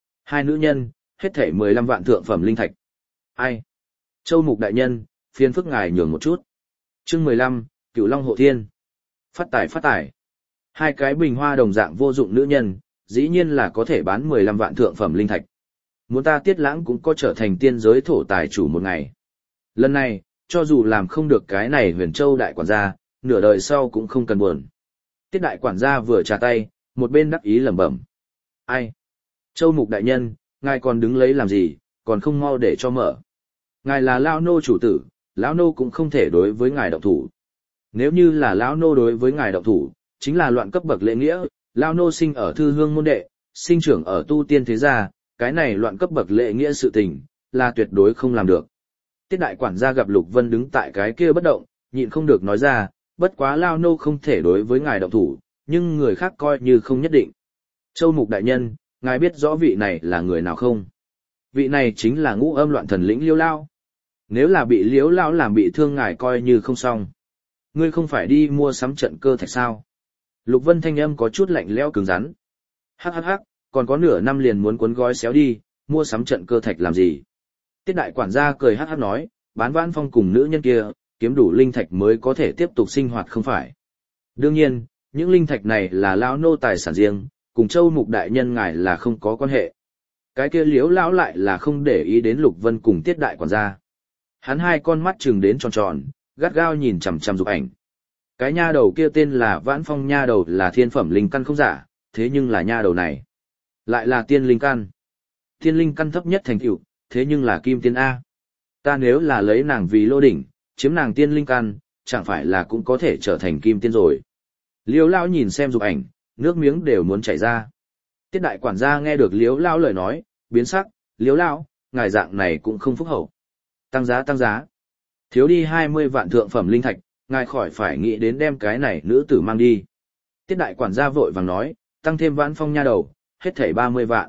2 nữ nhân, hết thảy 15 vạn thượng phẩm linh thạch. Ai? Châu Mục đại nhân, phiền phức ngài nhường một chút. Chương 15, Cửu Long hộ thiên. Phát tài phát tài. 2 cái bình hoa đồng dạng vô dụng nữ nhân, dĩ nhiên là có thể bán 15 vạn thượng phẩm linh thạch. Muốn ta Tiết Lãng cũng có trở thành tiên giới thổ tài chủ một ngày. Lần này, cho dù làm không được cái này Huyền Châu đại quản gia, nửa đời sau cũng không cần buồn. Tiết đại quản gia vừa trà tay, một bên đắc ý lẩm bẩm. Ai? Châu Mục đại nhân, ngài còn đứng lấy làm gì, còn không mau để cho mở. Ngài là lão nô chủ tử, lão nô cũng không thể đối với ngài động thủ. Nếu như là lão nô đối với ngài động thủ, chính là loạn cấp bậc lễ nghĩa, lão nô sinh ở thư hương môn đệ, sinh trưởng ở tu tiên thế gia, cái này loạn cấp bậc lễ nghĩa sự tình, là tuyệt đối không làm được. Tiết đại quản gia gặp Lục Vân đứng tại cái kia bất động, nhịn không được nói ra, bất quá lão nô không thể đối với ngài động thủ, nhưng người khác coi như không nhất định. Châu Mục đại nhân, ngài biết rõ vị này là người nào không? Vị này chính là Ngũ Âm Loạn Thần lĩnh Liêu Lao. Nếu là bị Liêu Lao làm bị thương ngài coi như không xong. Ngươi không phải đi mua sắm trận cơ thạch sao? Lục Vân thanh âm có chút lạnh lẽo cứng rắn. Hắc hắc hắc, còn có nửa năm liền muốn cuốn gói xéo đi, mua sắm trận cơ thạch làm gì? Tiết đại quản gia cười hắc hắc nói, bán Vãn Phong cùng nữ nhân kia, kiếm đủ linh thạch mới có thể tiếp tục sinh hoạt không phải? Đương nhiên, những linh thạch này là lão nô tài sản riêng, cùng Châu Mục đại nhân ngài là không có quan hệ. Cái kia Liếu lão lại là không để ý đến Lục Vân cùng Tiết đại quản gia. Hắn 2 con mắt trừng đến tròn tròn, gắt gao nhìn chằm chằm Dục Ảnh. Cái nha đầu kia tên là Vãn Phong, nha đầu là thiên phẩm linh căn không giả, thế nhưng là nha đầu này lại là tiên linh căn. Tiên linh căn thấp nhất thành tựu, thế nhưng là kim tiên A. Ta nếu là lấy nàng vì lô đỉnh, chiếm nàng tiên linh căn, chẳng phải là cũng có thể trở thành kim tiên rồi. Liếu lão nhìn xem Dục Ảnh, nước miếng đều muốn chảy ra. Tiết đại quản gia nghe được Liếu lão lời nói, biến sắc, Liếu lão, ngài dạng này cũng không phúc hậu. Tăng giá tăng giá. Thiếu đi 20 vạn thượng phẩm linh thạch, ngài khỏi phải nghĩ đến đem cái này nữ tử mang đi. Tiết đại quản gia vội vàng nói, tăng thêm Vãn Phong nha đầu, hết thảy 30 vạn.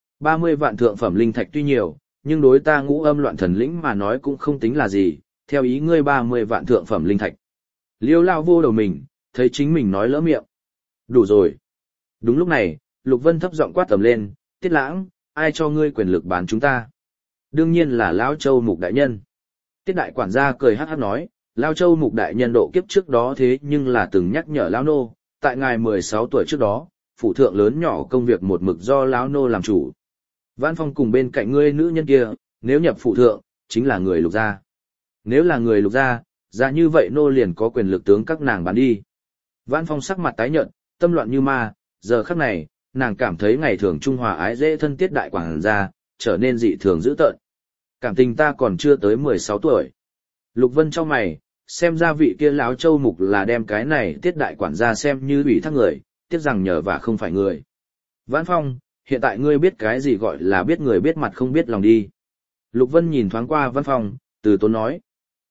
30 vạn thượng phẩm linh thạch tuy nhiều, nhưng đối ta Ngũ Âm Loạn Thần lĩnh mà nói cũng không tính là gì, theo ý ngươi 30 vạn thượng phẩm linh thạch. Liêu lao vô đầu mình, thấy chính mình nói lỡ miệng. Đủ rồi. Đúng lúc này, Lục Vân thấp giọng quát tầm lên, Tiết Lãng, ai cho ngươi quyền lực bán chúng ta? Đương nhiên là lão Châu Mục đại nhân. Tiết đại quản gia cười hắc hắc nói, lão Châu Mục đại nhân độ kiếp trước đó thế nhưng là từng nhắc nhở lão nô, tại ngài 16 tuổi trước đó, phủ thượng lớn nhỏ công việc một mực do lão nô làm chủ. Vãn Phong cùng bên cạnh ngươi nữ nhân kia, nếu nhập phủ thượng, chính là người Lục gia. Nếu là người Lục gia, ra như vậy nô liền có quyền lực tướng các nàng bán đi. Vãn Phong sắc mặt tái nhợt, tâm loạn như ma, giờ khắc này, nàng cảm thấy ngày thường trung hòa ái dễ thân Tiết đại quản gia, trở nên dị thường dữ tợn. Cảm tình ta còn chưa tới 16 tuổi. Lục Vân trong mày, xem ra vị kia lão Châu Mục là đem cái này Tiết đại quản gia xem như ủy thác người, tiếc rằng nhờ và không phải người. Vãn Phong, hiện tại ngươi biết cái gì gọi là biết người biết mặt không biết lòng đi. Lục Vân nhìn thoáng qua Vãn Phong, từ tốn nói.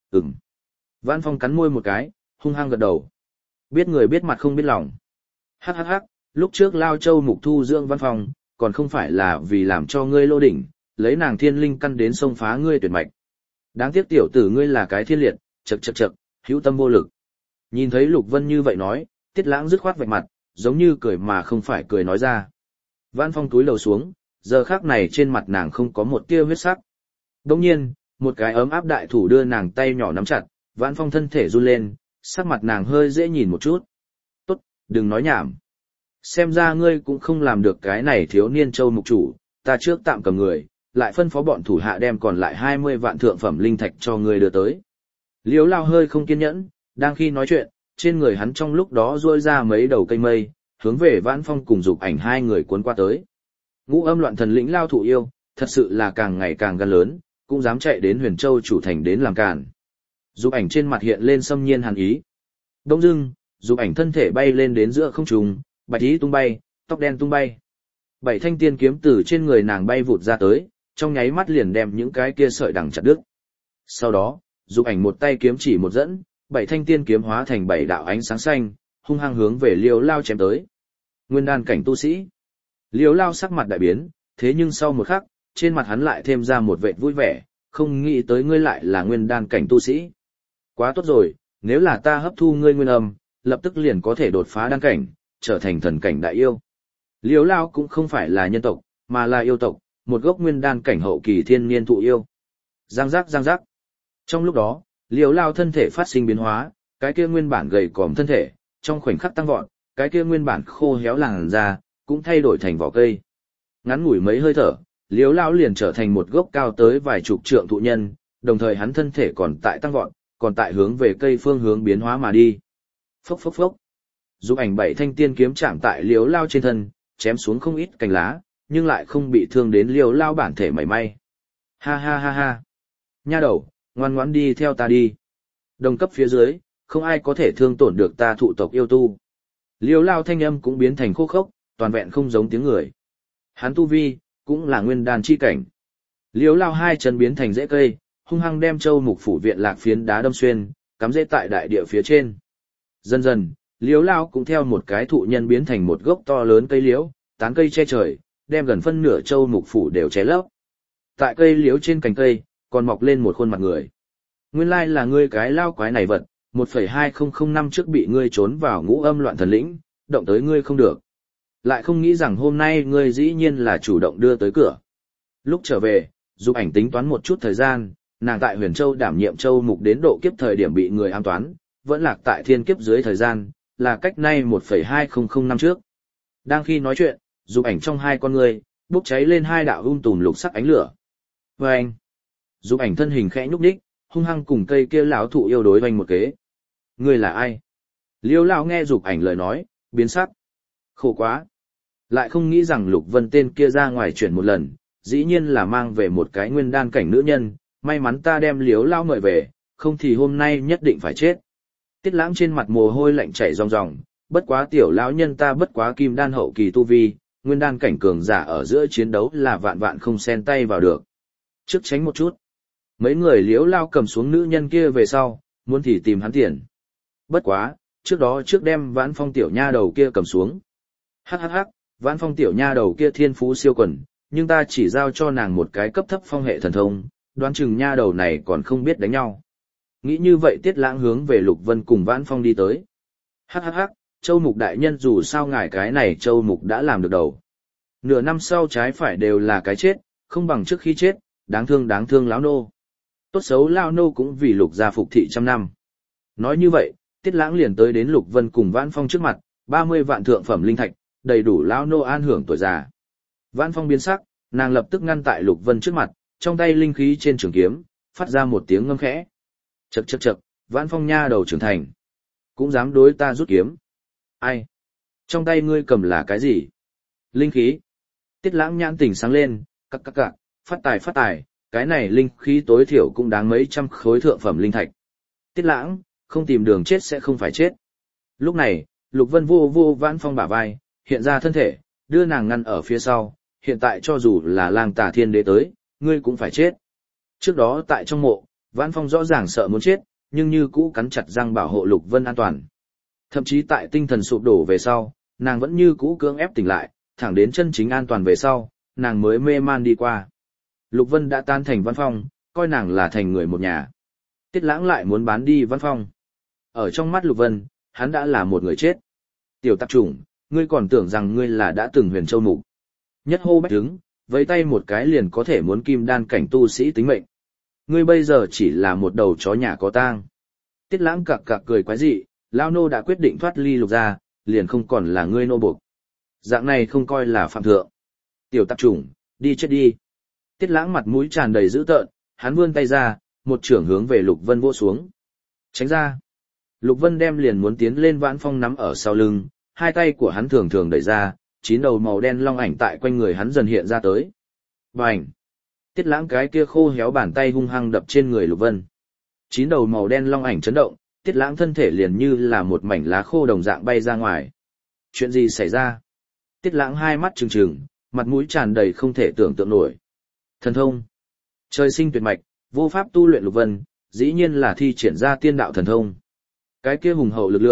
Vãn Phong cắn môi một cái, hung hăng gật đầu. Biết người biết mặt không biết lòng. Hắc hắc hắc, lúc trước Lao Châu Mục thu dưỡng Vãn Phong, còn không phải là vì làm cho ngươi lô đỉnh, lấy nàng thiên linh căn đến xông phá ngươi tuyệt mạch. Đáng tiếc tiểu tử ngươi là cái thiên liệt, chậc chậc chậc, hữu tâm vô lực. Nhìn thấy Lục Vân như vậy nói, Tiết Lãng dứt khoát vạch mặt, giống như cười mà không phải cười nói ra. Vãn Phong túi lầu xuống, giờ khắc này trên mặt nàng không có một tia huyết sắc. Đồng nhiên, một cái ấm áp đại thủ đưa nàng tay nhỏ nắm chặt, Vãn Phong thân thể run lên, sắc mặt nàng hơi dễ nhìn một chút. Tốt, đừng nói nhảm. Xem ra ngươi cũng không làm được cái này thiếu niên Châu Mục chủ, ta trước tạm cầm người, lại phân phó bọn thủ hạ đem còn lại 20 vạn thượng phẩm linh thạch cho ngươi đưa tới. Liếu Lao hơi không kiên nhẫn, đang khi nói chuyện, trên người hắn trong lúc đó duỗi ra mấy đầu cây mây, hướng về Vãn Phong cùng Dục Ảnh 2 người cuốn qua tới. Ngũ Âm Loạn Thần lĩnh Lao thụ yêu, thật sự là càng ngày càng gan lớn, cũng dám chạy đến Huyền Châu chủ thành đến làm càn. Dục Ảnh trên mặt hiện lên xâm nhiên hàn ý. Đông dưng, Dục Ảnh thân thể bay lên đến giữa không trung, bạch ý tung bay, tóc đen tung bay. 7 thanh tiên kiếm từ trên người nàng bay vụt ra tới, trong nháy mắt liền đem những cái kia sợi đằng chặt đứt. Sau đó, Dục Ảnh một tay kiếm chỉ một dẫn, 7 thanh tiên kiếm hóa thành 7 đạo ánh sáng xanh, hung hăng hướng về Liêu Lao chém tới. Nguyên đan cảnh tu sĩ. Liêu Lao sắc mặt đại biến, thế nhưng sau một khắc, trên mặt hắn lại thêm ra một vệt vui vẻ, không nghĩ tới ngươi lại là nguyên đan cảnh tu sĩ. Quá tốt rồi, nếu là ta hấp thu ngươi nguyên âm, lập tức liền có thể đột phá đan cảnh, trở thành thần cảnh đại yêu. Liêu Lao cũng không phải là nhân tộc, mà là yêu tộc, một gốc nguyên đan cảnh hậu kỳ thiên niên thụ yêu. Giang giác giang giác. Trong lúc đó, Liêu Lao thân thể phát sinh biến hóa, cái kia nguyên bản gầy còm thân thể, trong khoảnh khắc tăng vọt, cái kia nguyên bản khô héo làn da, cũng thay đổi thành vỏ cây. Ngắn ngủi mấy hơi thở, Liêu Lao liền trở thành một gốc cao tới vài chục trượng thụ nhân, đồng thời hắn thân thể còn tại tăng vọt, còn tại hướng về cây phương hướng biến hóa mà đi. Phốc phốc phốc. Giúp ảnh bảy thanh tiên kiếm chạm tại Liêu Lao trên thân, chém xuống không ít cành lá, nhưng lại không bị thương đến Liêu Lao bản thể mảy may. Ha ha ha ha. Nha đầu, ngoan ngoãn đi theo ta đi. Đồng cấp phía dưới, không ai có thể thương tổn được ta thụ tộc yêu tu. Liêu Lao thanh âm cũng biến thành khô khốc, toàn vẹn không giống tiếng người. Hắn tu vi, cũng là nguyên đan chi cảnh. Liêu Lao hai chân biến thành rễ cây, hung hăng đem châu mục phủ viện lạc phiến đá đâm xuyên, cắm rễ tại đại địa phía trên. Dần dần, Liêu Lao cũng theo một cái thụ nhân biến thành một gốc to lớn cây liễu, tán cây che trời, đem gần phân nửa châu mục phủ đều che lấp. Tại cây liễu trên cành cây, còn mọc lên một khuôn mặt người. Nguyên lai là ngươi cái lao quái này vật, 1,2005 năm trước bị ngươi trốn vào ngũ âm loạn thần lĩnh, động tới ngươi không được. Lại không nghĩ rằng hôm nay ngươi dĩ nhiên là chủ động đưa tới cửa. Lúc trở về, Dục ảnh tính toán một chút thời gian, nàng tại Huyền Châu đảm nhiệm châu mục đến độ kiếp thời điểm bị người ám toán, vẫn lạc tại thiên kiếp dưới thời gian, là cách nay 1,2005 năm trước. Đang khi nói chuyện, Dục ảnh trong hai con ngươi, bốc cháy lên hai đạo tùm lục sắc ánh lửa. Và anh, Dục ảnh thân hình khẽ nhúc nhích, hung hăng cùng cây kia lão thụ yêu đối hoành một kế. Ngươi là ai? Liêu Lão nghe Dục ảnh lời nói, biến sắc. Khổ quá. Lại không nghĩ rằng Lục Vân tên kia ra ngoài chuyển một lần, dĩ nhiên là mang về một cái nguyên đan cảnh nữ nhân, may mắn ta đem Liêu Lão mời về, không thì hôm nay nhất định phải chết. Tiết Lãng trên mặt mồ hôi lạnh chảy ròng ròng, bất quá tiểu lão nhân ta bất quá kim đan hậu kỳ tu vi, nguyên đan cảnh cường giả ở giữa chiến đấu là vạn vạn không xen tay vào được. Trước tránh một chút. Mấy người Liễu Lao cầm xuống nữ nhân kia về sau, muốn thì tìm hắn tiền. Bất quá, trước đem Vãn Phong tiểu nha đầu kia cầm xuống. Hắc hắc hắc, Vãn Phong tiểu nha đầu kia thiên phú siêu quần, nhưng ta chỉ giao cho nàng một cái cấp thấp phong hệ thần thông, đoán chừng nha đầu này còn không biết đánh nhau. Nghĩ như vậy Tiết Lãng hướng về Lục Vân cùng Vãn Phong đi tới. Hắc hắc hắc, Châu Mục đại nhân dù sao ngài cái này Châu Mục đã làm được đầu. Nửa năm sau trái phải đều là cái chết, không bằng trước khi chết, đáng thương lão nô. Tốt xấu lão nô cũng vì Lục gia phục thị trăm năm. Nói như vậy, Tiết Lãng liền tới đến Lục Vân cùng Vãn Phong trước mặt, 30 vạn thượng phẩm linh thạch, đầy đủ lão nô an hưởng tuổi già. Vãn Phong biến sắc, nàng lập tức ngăn tại Lục Vân trước mặt, trong tay linh khí trên trường kiếm, phát ra một tiếng ngâm khẽ. Chậc chậc chậc, Vãn Phong nha đầu trưởng thành, cũng dám đối ta rút kiếm. Ai? Trong tay ngươi cầm là cái gì? Linh khí. Tiết Lãng nhãn tỉnh sáng lên, cặc, phát tài, cái này linh khí tối thiểu cũng đáng mấy trăm khối thượng phẩm linh thạch. Tiết Lãng, không tìm đường chết sẽ không phải chết. Lúc này, Lục Vân vô Vãn Phong bả vai, hiện ra thân thể, đưa nàng ngăn ở phía sau, hiện tại cho dù là Lang Tà Thiên Đế tới, ngươi cũng phải chết. Trước đó tại trong mộ, Vãn Phong rõ ràng sợ muốn chết, nhưng như cũ cắn chặt răng bảo hộ Lục Vân an toàn. Thậm chí tại tinh thần sụp đổ về sau, nàng vẫn như cũ cưỡng ép tỉnh lại, thẳng đến chân chính an toàn về sau, nàng mới mê man đi qua. Lục Vân đã tan thành Vãn Phong, coi nàng là thành người một nhà. Tiết Lãng lại muốn bán đi Vãn Phong. Ở trong mắt Lục Vân, hắn đã là một người chết. Tiểu tạp chủng, ngươi còn tưởng rằng ngươi là đã từng Huyền Châu Mục. Nhất hô bách đứng, với tay một cái liền có thể muốn kim đan cảnh tu sĩ tính mệnh. Ngươi bây giờ chỉ là một đầu chó nhà có tang. Tiết Lãng cặc cười quái dị, lão nô đã quyết định thoát ly Lục gia, liền không còn là ngươi nô buộc. Dạng này không coi là phạm thượng. Tiểu tạp chủng, đi chết đi. Tiết Lãng mặt mũi tràn đầy dữ tợn, hắn vươn tay ra, một chưởng hướng về Lục Vân vỗ xuống. Tránh ra. Lục Vân đem liền muốn tiến lên Vãn Phong nắm ở sau lưng, hai tay của hắn thường đẩy ra, 9 đầu màu đen long ảnh tại quanh người hắn dần hiện ra tới. Bành! Tiết Lãng cái kia khô héo bàn tay hung hăng đập trên người Lục Vân. 9 đầu màu đen long ảnh chấn động, Tiết Lãng thân thể liền như là một mảnh lá khô đồng dạng bay ra ngoài. Chuyện gì xảy ra? Tiết Lãng hai mắt trừng trừng, mặt mũi tràn đầy không thể tưởng tượng nổi. Thần thông. Trời sinh tuyệt mạch, vô pháp tu luyện Lục Vân, dĩ nhiên là thi triển ra tiên đạo thần thông. Cái kia hùng hậu lực lượng,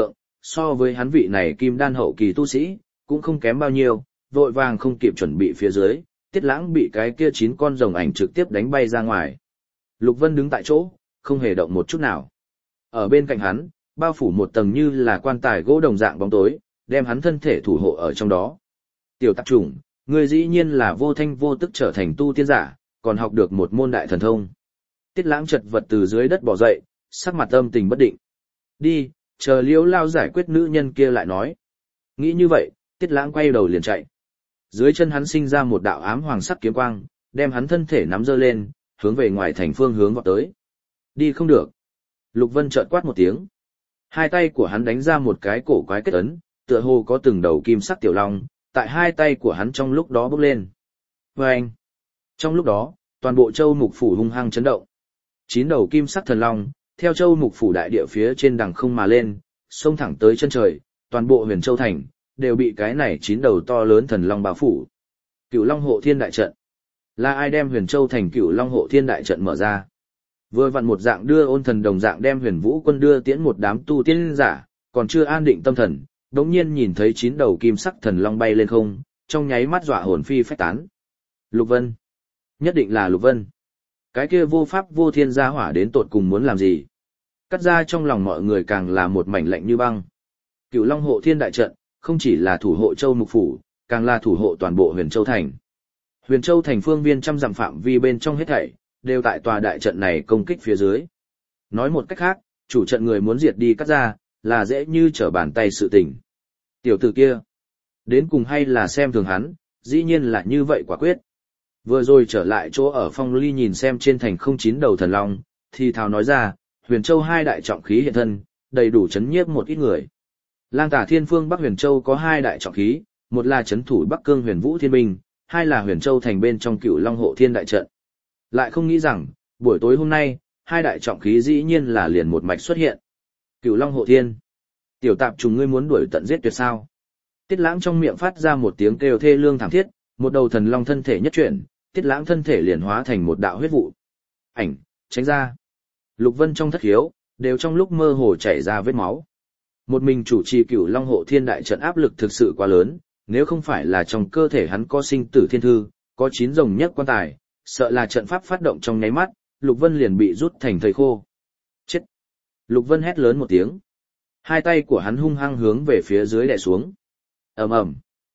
so với hắn vị này kim đan hậu kỳ tu sĩ, cũng không kém bao nhiêu, vội vàng không kịp chuẩn bị phía dưới, Tiết Lãng bị cái kia 9 con rồng ảnh trực tiếp đánh bay ra ngoài. Lục Vân đứng tại chỗ, không hề động một chút nào. Ở bên cạnh hắn, bao phủ một tầng như là quan tài gỗ đồng dạng bóng tối, đem hắn thân thể thủ hộ ở trong đó. Tiểu tạp chủng, ngươi dĩ nhiên là vô thanh vô tức trở thành tu tiên giả, còn học được một môn đại thần thông. Tiết Lãng chật vật từ dưới đất bò dậy, sắc mặt âm tình bất định. Đi, chờ Liễu Lao giải quyết nữ nhân kia lại nói. Nghĩ như vậy, Tiết Lãng quay đầu liền chạy. Dưới chân hắn sinh ra một đạo ám hoàng sắc kiếm quang, đem hắn thân thể nắm giơ lên, hướng về ngoài thành phương hướng vọt tới. Đi không được. Lục Vân chợt quát một tiếng. Hai tay của hắn đánh ra một cái cổ quái kết ấn, tựa hồ có từng đầu kim sắc tiểu long, tại hai tay của hắn trong lúc đó bốc lên. Vâng! Trong lúc đó, toàn bộ châu mục phủ hung hăng chấn động. 9 đầu kim sắc thần long, theo châu mục phủ đại địa phía trên đằng không mà lên, xông thẳng tới chân trời, toàn bộ huyền châu thành, đều bị cái này 9 đầu to lớn thần long bao phủ. Cửu Long Hộ Thiên Đại Trận. Là ai đem huyền châu thành Cửu Long Hộ Thiên Đại Trận mở ra? Vừa vặn một dạng đưa ôn thần đồng dạng đem huyền vũ quân đưa tiễn một đám tu tiên giả, còn chưa an định tâm thần, đống nhiên nhìn thấy 9 đầu kim sắc thần long bay lên không, trong nháy mắt dọa hồn phi phách tán. Lục Vân. Nhất định là Lục Vân. Cái kia vô pháp vô thiên gia hỏa đến tột cùng muốn làm gì? Cắt ra trong lòng mọi người càng là một mảnh lạnh như băng. Cửu Long Hộ Thiên Đại Trận, không chỉ là thủ hộ châu mục phủ, càng là thủ hộ toàn bộ huyền châu thành. Huyền châu thành phương viên trăm dặm phạm vi bên trong hết thảy, đều tại tòa đại trận này công kích phía dưới. Nói một cách khác, chủ trận người muốn diệt đi Cắt ra, là dễ như trở bàn tay sự tình. Tiểu tử kia, đến cùng hay là xem thường hắn, dĩ nhiên là như vậy quả quyết. Vừa rồi trở lại chỗ ở Phong Ly nhìn xem trên thành không 9 đầu thần long, thì thào nói ra, huyền châu 2 đại trọng khí hiện thân, đầy đủ chấn nhiếp một ít người. Lang Tả Thiên Phương Bắc Huyền Châu có 2 đại trọng khí, một là chấn thủ Bắc Cương Huyền Vũ Thiên Binh, hai là Huyền Châu thành bên trong Cửu Long Hộ Thiên Đại Trận. Lại không nghĩ rằng, buổi tối hôm nay, 2 đại trọng khí dĩ nhiên là liền một mạch xuất hiện. Cửu Long Hộ Thiên. Tiểu tạp trùng ngươi muốn đuổi tận giết tuyệt sao? Tiết Lãng trong miệng phát ra một tiếng kêu thê lương thảm thiết, một đầu thần long thân thể nhất chuyển, Tiết Lãng thân thể liền hóa thành một đạo huyết vụ. Ảnh, tránh ra. Lục Vân trong thất khiếu, đều trong lúc mơ hồ chảy ra vết máu. Một mình chủ trì Cửu Long Hộ Thiên Đại Trận áp lực thực sự quá lớn, nếu không phải là trong cơ thể hắn có sinh tử thiên thư, có 9 rồng nhất quan tài, sợ là trận pháp phát động trong nháy mắt, Lục Vân liền bị rút thành thây khô. Chết! Lục Vân hét lớn một tiếng. Hai tay của hắn hung hăng hướng về phía dưới đè xuống. Ầm ầm.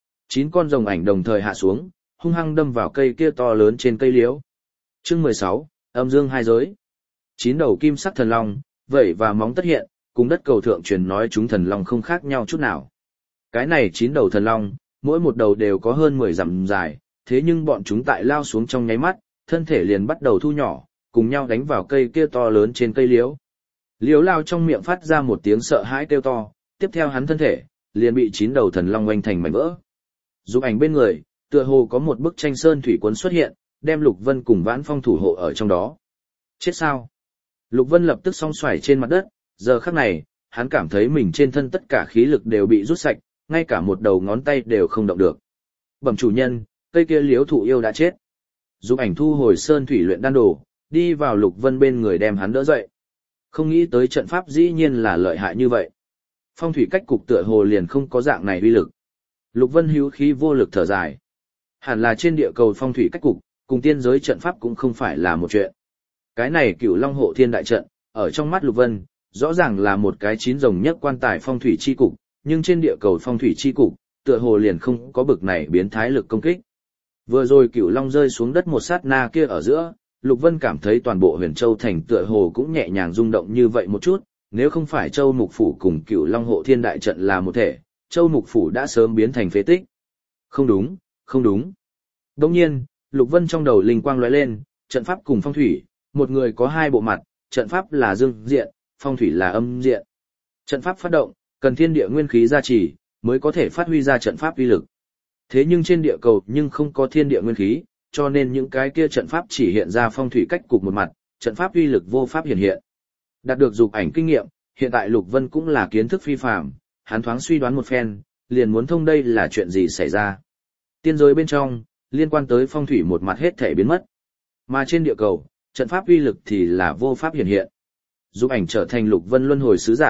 9 con rồng ảnh đồng thời hạ xuống, hung hăng đâm vào cây kia to lớn trên cây liễu. Chương 16, Âm Dương hai giới. 9 đầu kim sắc thần long, vẩy và móng tất hiện, cùng đất cầu thượng truyền nói chúng thần long không khác nhau chút nào. Cái này 9 đầu thần long, mỗi một đầu đều có hơn 10 dặm dài, thế nhưng bọn chúng tại lao xuống trong nháy mắt, thân thể liền bắt đầu thu nhỏ, cùng nhau đánh vào cây kia to lớn trên cây liễu. Liễu lao trong miệng phát ra một tiếng sợ hãi kêu to, tiếp theo hắn thân thể, liền bị 9 đầu thần long oanh thành mảnh vỡ. Dục ảnh bên người, tựa hồ có một bức tranh sơn thủy cuốn xuất hiện, đem Lục Vân cùng Vãn Phong thủ hộ ở trong đó. Chết sao? Lục Vân lập tức song xoài trên mặt đất, giờ khắc này, hắn cảm thấy mình trên thân tất cả khí lực đều bị rút sạch, ngay cả một đầu ngón tay đều không động được. Bẩm chủ nhân, cây kia liễu thụ yêu đã chết. Dục ảnh thu hồi sơn thủy luyện đan đồ, đi vào Lục Vân bên người đem hắn đỡ dậy. Không nghĩ tới trận pháp dĩ nhiên là lợi hại như vậy. Phong thủy cách cục tựa hồ liền không có dạng này uy lực. Lục Vân hữu khí vô lực thở dài. Hẳn là trên địa cầu phong thủy cách cục, cùng tiên giới trận pháp cũng không phải là một chuyện. Cái này Cửu Long Hộ Thiên Đại Trận, ở trong mắt Lục Vân, rõ ràng là một cái 9 rồng nhất quan tài phong thủy chi cục, nhưng trên địa cầu phong thủy chi cục, tựa hồ liền không có bực này biến thái lực công kích. Vừa rồi Cửu Long rơi xuống đất một sát na kia ở giữa, Lục Vân cảm thấy toàn bộ Huyền Châu thành tựa hồ cũng nhẹ nhàng rung động như vậy một chút, nếu không phải Châu Mục Phủ cùng Cửu Long Hộ Thiên Đại Trận là một thể, Châu Mục Phủ đã sớm biến thành phế tích. Không đúng, không đúng. Đồng nhiên, Lục Vân trong đầu linh quang lóe lên, trận pháp cùng phong thủy, một người có 2 bộ mặt, trận pháp là dương diện, phong thủy là âm diện. Trận pháp phát động, cần thiên địa nguyên khí gia trì, mới có thể phát huy ra trận pháp uy lực. Thế nhưng trên địa cầu nhưng không có thiên địa nguyên khí, cho nên những cái kia trận pháp chỉ hiện ra phong thủy cách cục một mặt, trận pháp uy lực vô pháp hiện hiện. Đạt được dục ảnh kinh nghiệm, hiện tại Lục Vân cũng là kiến thức phi phàm, hắn thoáng suy đoán một phen, liền muốn thông đây là chuyện gì xảy ra. Tiên giới bên trong, liên quan tới phong thủy một mặt hết thể biến mất. Mà trên địa cầu, trận pháp uy lực thì là vô pháp hiện hiện. Dục ảnh trở thành Lục Vân luân hồi sứ giả,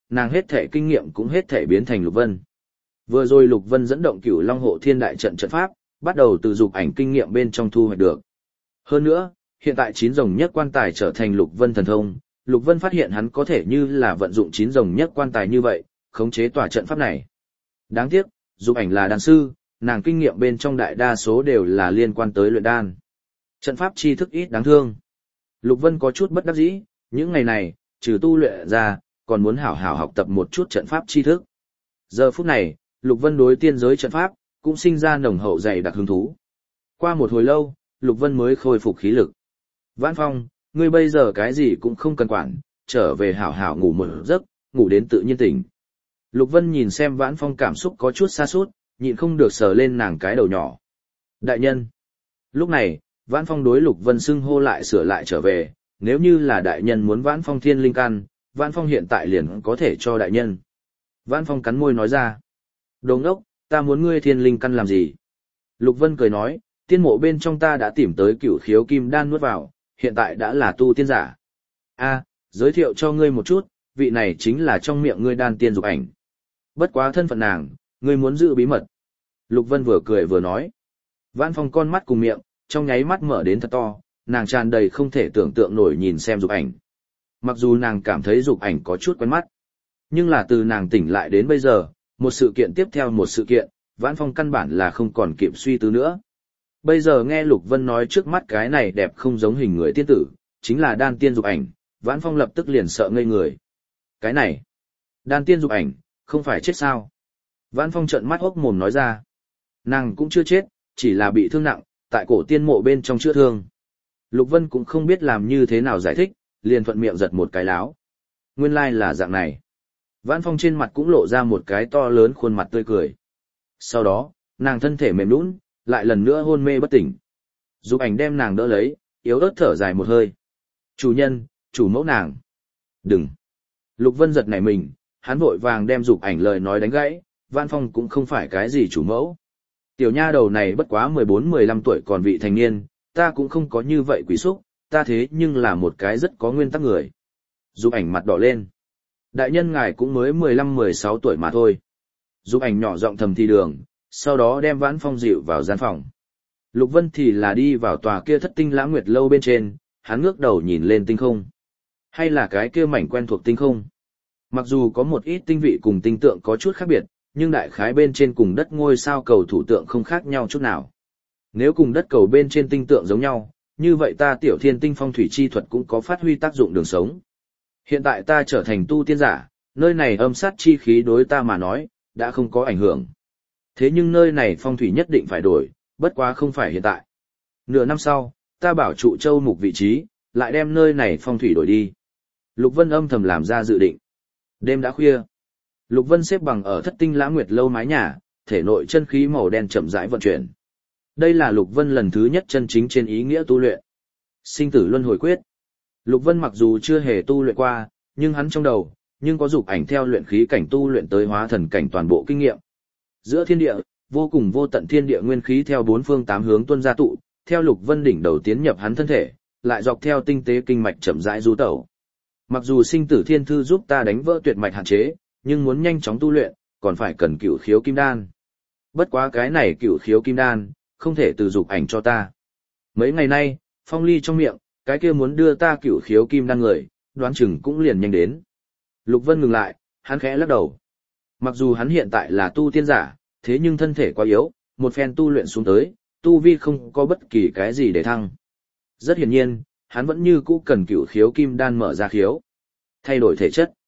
nàng hết thể kinh nghiệm cũng hết thể biến thành Lục Vân. Vừa rồi Lục Vân dẫn động Cửu Long Hộ Thiên đại trận trận pháp, bắt đầu từ dục ảnh kinh nghiệm bên trong thu hoạch được. Hơn nữa, hiện tại chín rồng nhất quan tài trở thành Lục Vân thần thông, Lục Vân phát hiện hắn có thể như là vận dụng chín rồng nhất quan tài như vậy, khống chế tòa trận pháp này. Đáng tiếc, dục ảnh là đan sư, nàng kinh nghiệm bên trong đại đa số đều là liên quan tới luyện đan. Trận pháp tri thức ít đáng thương. Lục Vân có chút bất đắc dĩ, những ngày này, trừ tu luyện ra, còn muốn hảo hảo học tập một chút trận pháp tri thức. Giờ phút này, Lục Vân đối tiên giới trận pháp, cũng sinh ra nồng hậu dày đặc hứng thú. Qua một hồi lâu, Lục Vân mới khôi phục khí lực. Vãn Phong, ngươi bây giờ cái gì cũng không cần quản, trở về hảo hảo ngủ một giấc, ngủ đến tự nhiên tỉnh. Lục Vân nhìn xem Vãn Phong cảm xúc có chút xa sút, nhịn không được sờ lên nàng cái đầu nhỏ. Đại nhân. Lúc này, Vãn Phong đối Lục Vân xưng hô lại sửa lại trở về, nếu như là đại nhân muốn Vãn Phong thiên linh căn, Vãn Phong hiện tại liền có thể cho đại nhân. Vãn Phong cắn môi nói ra. Đồ ngốc, ta muốn ngươi thiên linh căn làm gì? Lục Vân cười nói, tiên mộ bên trong ta đã tìm tới cửu khiếu kim đan nuốt vào, hiện tại đã là tu tiên giả. A, giới thiệu cho ngươi một chút, vị này chính là trong miệng ngươi đan tiên dục ảnh. Bất quá thân phận nàng, ngươi muốn giữ bí mật. Lục Vân vừa cười vừa nói. Vãn Phong con mắt cùng miệng, trong nháy mắt mở đến thật to, nàng tràn đầy không thể tưởng tượng nổi nhìn xem dục ảnh. Mặc dù nàng cảm thấy dục ảnh có chút quen mắt, nhưng là từ nàng tỉnh lại đến bây giờ, một sự kiện tiếp theo một sự kiện, Vãn Phong căn bản là không còn kịp suy tư nữa. Bây giờ nghe Lục Vân nói trước mắt cái này đẹp không giống hình người tiên tử, chính là đan tiên dục ảnh, Vãn Phong lập tức liền sợ ngây người. Cái này, đan tiên dục ảnh, không phải chết sao? Vãn Phong trợn mắt hốc mồm nói ra. Nàng cũng chưa chết, chỉ là bị thương nặng, tại cổ tiên mộ bên trong chữa thương. Lục Vân cũng không biết làm như thế nào giải thích, liền thuận miệng giật một cái láo. Nguyên lai là dạng này. Vãn Phong trên mặt cũng lộ ra một cái to lớn khuôn mặt tươi cười. Sau đó, nàng thân thể mềm nhũn, lại lần nữa hôn mê bất tỉnh. Dục ảnh đem nàng đỡ lấy, yếu ớt thở dài một hơi. Chủ nhân, chủ mẫu nàng. Đừng. Lục Vân giật nảy mình, hắn vội vàng đem dục ảnh lời nói đánh gãy, Vãn Phong cũng không phải cái gì chủ mẫu. Tiểu nha đầu này bất quá 14-15 tuổi còn vị thành niên, ta cũng không có như vậy quỷ xúc, ta thế nhưng là một cái rất có nguyên tắc người. Dục ảnh mặt đỏ lên. Đại nhân ngài cũng mới 15-16 tuổi mà thôi. Dục ảnh nhỏ giọng thầm thì đường, sau đó đem Vãn Phong dịu vào gian phòng. Lục Vân thì là đi vào tòa kia Thất Tinh Lãng Nguyệt lâu bên trên, hắn ngước đầu nhìn lên tinh không. Hay là cái kia mảnh quen thuộc tinh không? Mặc dù có một ít tinh vị cùng tinh tượng có chút khác biệt, nhưng đại khái bên trên cùng đất ngôi sao cầu thủ tượng không khác nhau chút nào. Nếu cùng đất cầu bên trên tinh tượng giống nhau, như vậy ta Tiểu Thiên Tinh phong thủy chi thuật cũng có phát huy tác dụng đường sống. Hiện tại ta trở thành tu tiên giả, nơi này âm sát chi khí đối ta mà nói, đã không có ảnh hưởng. Thế nhưng nơi này phong thủy nhất định phải đổi, bất quá không phải hiện tại. Nửa năm sau, ta bảo trụ châu mục vị trí, lại đem nơi này phong thủy đổi đi. Lục Vân âm thầm làm ra dự định. Đêm đã khuya. Lục Vân xếp bằng ở Thất Tinh Lãng Nguyệt lâu mái nhà, thể nội chân khí màu đen chậm rãi vận chuyển. Đây là Lục Vân lần thứ nhất chân chính trên ý nghĩa tu luyện. Sinh tử luân hồi quyết. Lục Vân mặc dù chưa hề tu luyện qua, nhưng hắn trong đầu, nhưng có dục ảnh theo luyện khí cảnh tu luyện tới hóa thần cảnh toàn bộ kinh nghiệm. Giữa thiên địa, vô cùng vô tận thiên địa nguyên khí theo bốn phương tám hướng tuôn ra tụ, theo Lục Vân đỉnh đầu tiến nhập hắn thân thể, lại dọc theo tinh tế kinh mạch chậm rãi du tẩu. Mặc dù sinh tử thiên thư giúp ta đánh vỡ tuyệt mạch hạn chế, nhưng muốn nhanh chóng tu luyện, còn phải cần cửu khiếu kim đan. Bất quá cái này cửu khiếu kim đan, không thể từ dục ảnh cho ta. Mấy ngày nay, Phong Ly trong miệng, cái kia muốn đưa ta cửu khiếu kim đan người, đoán chừng cũng liền nhanh đến. Lục Vân ngừng lại, hắn khẽ lắc đầu. Mặc dù hắn hiện tại là tu tiên giả, thế nhưng thân thể quá yếu, một phen tu luyện xuống tới, tu vi không có bất kỳ cái gì để thăng. Rất hiển nhiên, hắn vẫn như cũ cần cửu khiếu kim đan mở ra khiếu. Thay đổi thể chất.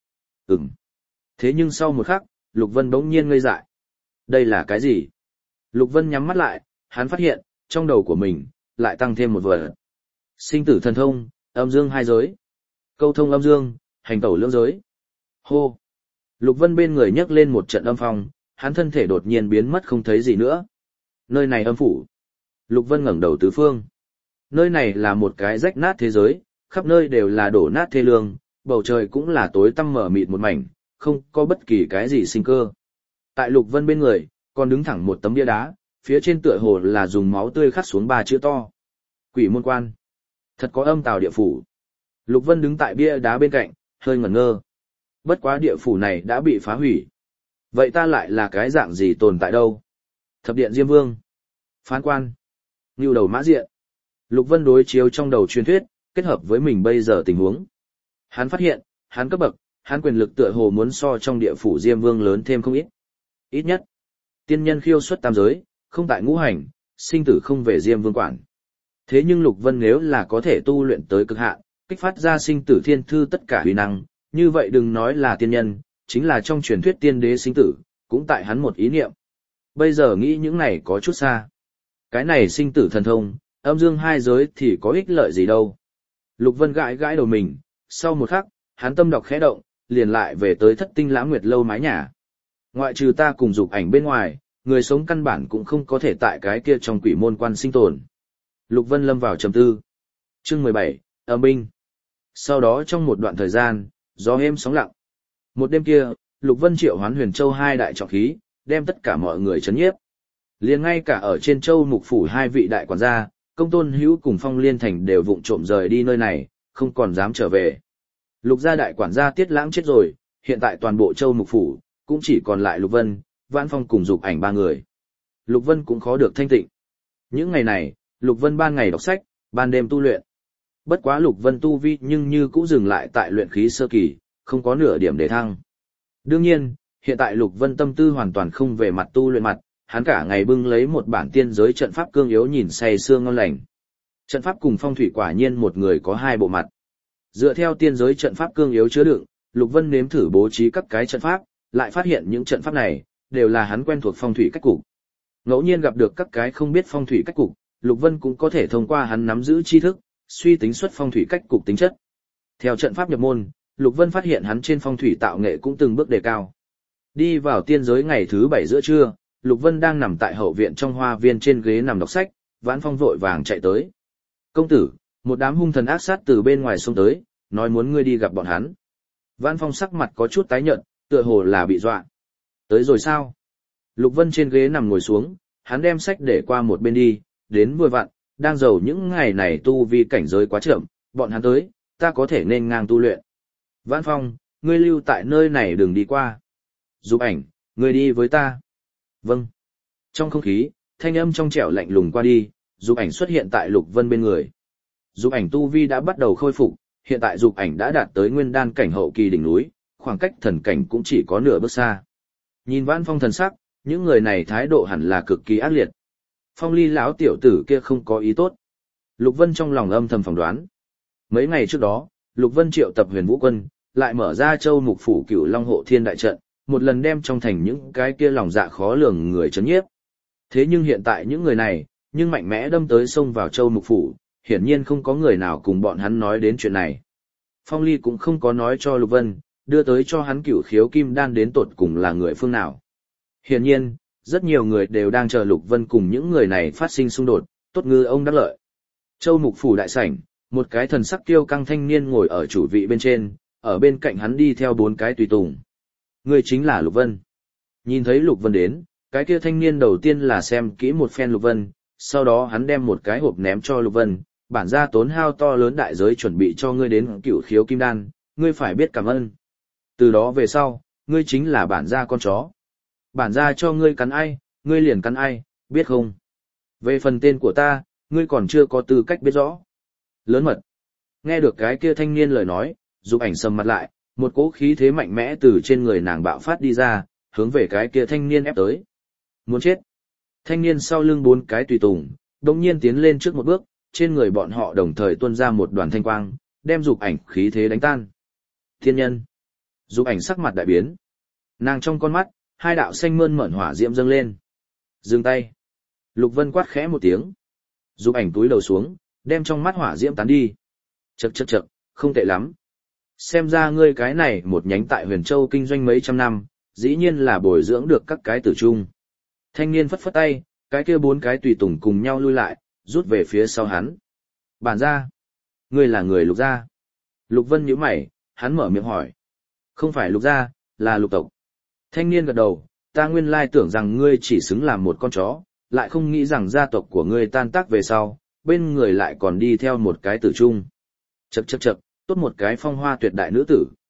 Thế nhưng sau một khắc, Lục Vân bỗng nhiên ngây dại. Đây là cái gì? Lục Vân nhắm mắt lại, hắn phát hiện, trong đầu của mình, lại tăng thêm một vật. Sinh tử thần thông, âm dương hai giới. Câu thông âm dương, hành tẩu lưỡng giới. Hô! Lục Vân bên người nhấc lên một trận âm phong, hắn thân thể đột nhiên biến mất không thấy gì nữa. Nơi này âm phủ. Lục Vân ngẩng đầu tứ phương. Nơi này là một cái rách nát thế giới, khắp nơi đều là đổ nát thê lương, bầu trời cũng là tối tăm mờ mịt một mảnh, không có bất kỳ cái gì sinh cơ. Tại Lục Vân bên người, còn đứng thẳng một tấm bia đá, phía trên tựa hồ là dùng máu tươi khắc xuống 3 chữ to. Quỷ môn quan. Thật có âm tào địa phủ. Lục Vân đứng tại bia đá bên cạnh, hơi ngẩn ngơ. Bất quá địa phủ này đã bị phá hủy. Vậy ta lại là cái dạng gì tồn tại đâu? Thập điện Diêm Vương, phán quan, ngưu đầu mã diện. Lục Vân đối chiếu trong đầu truyền thuyết, kết hợp với mình bây giờ tình huống. Hắn phát hiện, hắn cấp bậc, hắn quyền lực tựa hồ muốn so trong địa phủ Diêm Vương lớn thêm không ít. Ít nhất, tiên nhân khiêu xuất tam giới, không tại ngũ hành, sinh tử không về Diêm Vương quản. Thế nhưng Lục Vân nếu là có thể tu luyện tới cực hạn, kích phát ra sinh tử thiên thư tất cả uy năng, như vậy đừng nói là tiên nhân, chính là trong truyền thuyết tiên đế sinh tử, cũng tại hắn một ý niệm. Bây giờ nghĩ những này có chút xa. Cái này sinh tử thần thông, âm dương hai giới thì có ích lợi gì đâu. Lục Vân gãi gãi đầu mình, sau một khắc, hắn tâm đọc khẽ động, liền lại về tới Thất Tinh Lãng Nguyệt lâu mái nhà. Ngoại trừ ta cùng Dục Ảnh bên ngoài, người sống căn bản cũng không có thể tại cái kia trong quỷ môn quan sinh tồn. Lục Vân lâm vào trầm tư. Chương 17, âm binh. Sau đó trong một đoạn thời gian, gió êm sóng lặng. Một đêm kia, Lục Vân triệu hoán Huyền Châu hai đại trọng khí, đem tất cả mọi người chấn nhiếp. Liền ngay cả ở trên Châu Mục phủ hai vị đại quản gia, Công Tôn Hữu cùng Phong Liên Thành đều vụng trộm rời đi nơi này, không còn dám trở về. Lục gia đại quản gia Tiết Lãng chết rồi, hiện tại toàn bộ Châu Mục phủ cũng chỉ còn lại Lục Vân, Vãn Phong cùng Dục Ảnh ba người. Lục Vân cũng khó được thanh tịnh. Những ngày này, Lục Vân ban ngày đọc sách, ban đêm tu luyện. Bất quá Lục Vân tu vi nhưng như cũng dừng lại tại luyện khí sơ kỳ, không có nửa điểm để thăng. Đương nhiên, hiện tại Lục Vân tâm tư hoàn toàn không về mặt tu luyện mặt, hắn cả ngày bưng lấy một bản tiên giới trận pháp cương yếu nhìn say sưa ngon lành. Trận pháp cùng phong thủy quả nhiên một người có hai bộ mặt. Dựa theo tiên giới trận pháp cương yếu chứa đựng, Lục Vân nếm thử bố trí các cái trận pháp, lại phát hiện những trận pháp này đều là hắn quen thuộc phong thủy cách cục. Ngẫu nhiên gặp được các cái không biết phong thủy cách cục, Lục Vân cũng có thể thông qua hắn nắm giữ tri thức, suy tính xuất phong thủy cách cục tính chất. Theo trận pháp nhập môn, Lục Vân phát hiện hắn trên phong thủy tạo nghệ cũng từng bước đề cao. Đi vào tiên giới ngày thứ 7 giữa trưa, Lục Vân đang nằm tại hậu viện trong hoa viên trên ghế nằm đọc sách, Vãn Phong vội vàng chạy tới. "Công tử, một đám hung thần ác sát từ bên ngoài xông tới, nói muốn ngươi đi gặp bọn hắn." Vãn Phong sắc mặt có chút tái nhợt, tựa hồ là bị dọa. "Tới rồi sao?" Lục Vân trên ghế nằm ngồi xuống, hắn đem sách để qua một bên đi, đến vừa vặn, đang giàu những ngày này tu vi cảnh giới quá chậm, bọn hắn tới, ta có thể nên ngang tu luyện. Vãn Phong, ngươi lưu tại nơi này đừng đi qua. Dục Ảnh, ngươi đi với ta. Vâng. Trong không khí, thanh âm trong trẻo lạnh lùng qua đi, Dục Ảnh xuất hiện tại Lục Vân bên người. Dục Ảnh tu vi đã bắt đầu khôi phục, hiện tại Dục Ảnh đã đạt tới nguyên đan cảnh hậu kỳ đỉnh núi, khoảng cách thần cảnh cũng chỉ có nửa bước xa. Nhìn Vãn Phong thần sắc, những người này thái độ hẳn là cực kỳ ác liệt. Phong Ly lão tiểu tử kia không có ý tốt. Lục Vân trong lòng âm thầm phỏng đoán. Mấy ngày trước đó, Lục Vân triệu tập Huyền Vũ quân, lại mở ra Châu Mục phủ Cửu Long hộ thiên đại trận, một lần đem trong thành những cái kia lòng dạ khó lường người chấn nhiếp. Thế nhưng hiện tại những người này, nhưng mạnh mẽ đâm tới xông vào Châu Mục phủ, hiển nhiên không có người nào cùng bọn hắn nói đến chuyện này. Phong Ly cũng không có nói cho Lục Vân, đưa tới cho hắn Cửu Khiếu Kim Đan đến tột cùng là người phương nào. Hiển nhiên, rất nhiều người đều đang chờ Lục Vân cùng những người này phát sinh xung đột, tốt ngư ông đắc lợi. Châu Mục phủ đại sảnh, một cái thần sắc kiêu căng thanh niên ngồi ở chủ vị bên trên, ở bên cạnh hắn đi theo 4 cái tùy tùng. Người chính là Lục Vân. Nhìn thấy Lục Vân đến, cái kia thanh niên đầu tiên là xem kỹ một phen Lục Vân, sau đó hắn đem một cái hộp ném cho Lục Vân, bản ra tốn hao to lớn đại giới chuẩn bị cho ngươi đến Cửu Khiếu Kim Đan, ngươi phải biết cảm ơn. Từ đó về sau, ngươi chính là bản gia con chó. Bản gia cho ngươi cắn ai, ngươi liền cắn ai, biết không? Về phần tên của ta, ngươi còn chưa có tư cách biết rõ. Lớn mật. Nghe được cái kia thanh niên lời nói, Dục Ảnh sầm mặt lại, một cỗ khí thế mạnh mẽ từ trên người nàng bạo phát đi ra, hướng về cái kia thanh niên ép tới. Muốn chết. Thanh niên sau lưng 4 cái tùy tùng, đồng nhiên tiến lên trước một bước, trên người bọn họ đồng thời tuôn ra một đoàn thanh quang, đem Dục Ảnh khí thế đánh tan. Thiên nhân. Dục Ảnh sắc mặt đại biến. Nàng trong con mắt, 2 đạo xanh mơn mởn hỏa diễm dâng lên. Dừng tay. Lục Vân quát khẽ một tiếng. Dục Ảnh túi đầu xuống, đem trong mắt hỏa diễm tán đi. Chậc chậc chậc, không tệ lắm. Xem ra ngươi cái này một nhánh tại Huyền Châu kinh doanh mấy trăm năm, dĩ nhiên là bồi dưỡng được các cái tử trung. Thanh niên phất phất tay, cái kia 4 cái tùy tùng cùng nhau lui lại, rút về phía sau hắn. Bản gia, ngươi là người Lục gia. Lục Vân nhíu mày, hắn mở miệng hỏi. Không phải Lục gia, là Lục tộc. Thanh niên gật đầu, ta nguyên lai tưởng rằng ngươi chỉ xứng làm một con chó, lại không nghĩ rằng gia tộc của ngươi tan tác về sau, bên người lại còn đi theo một cái tử trung. Chậc chậc chậc, tốt một cái phong hoa tuyệt đại nữ tử.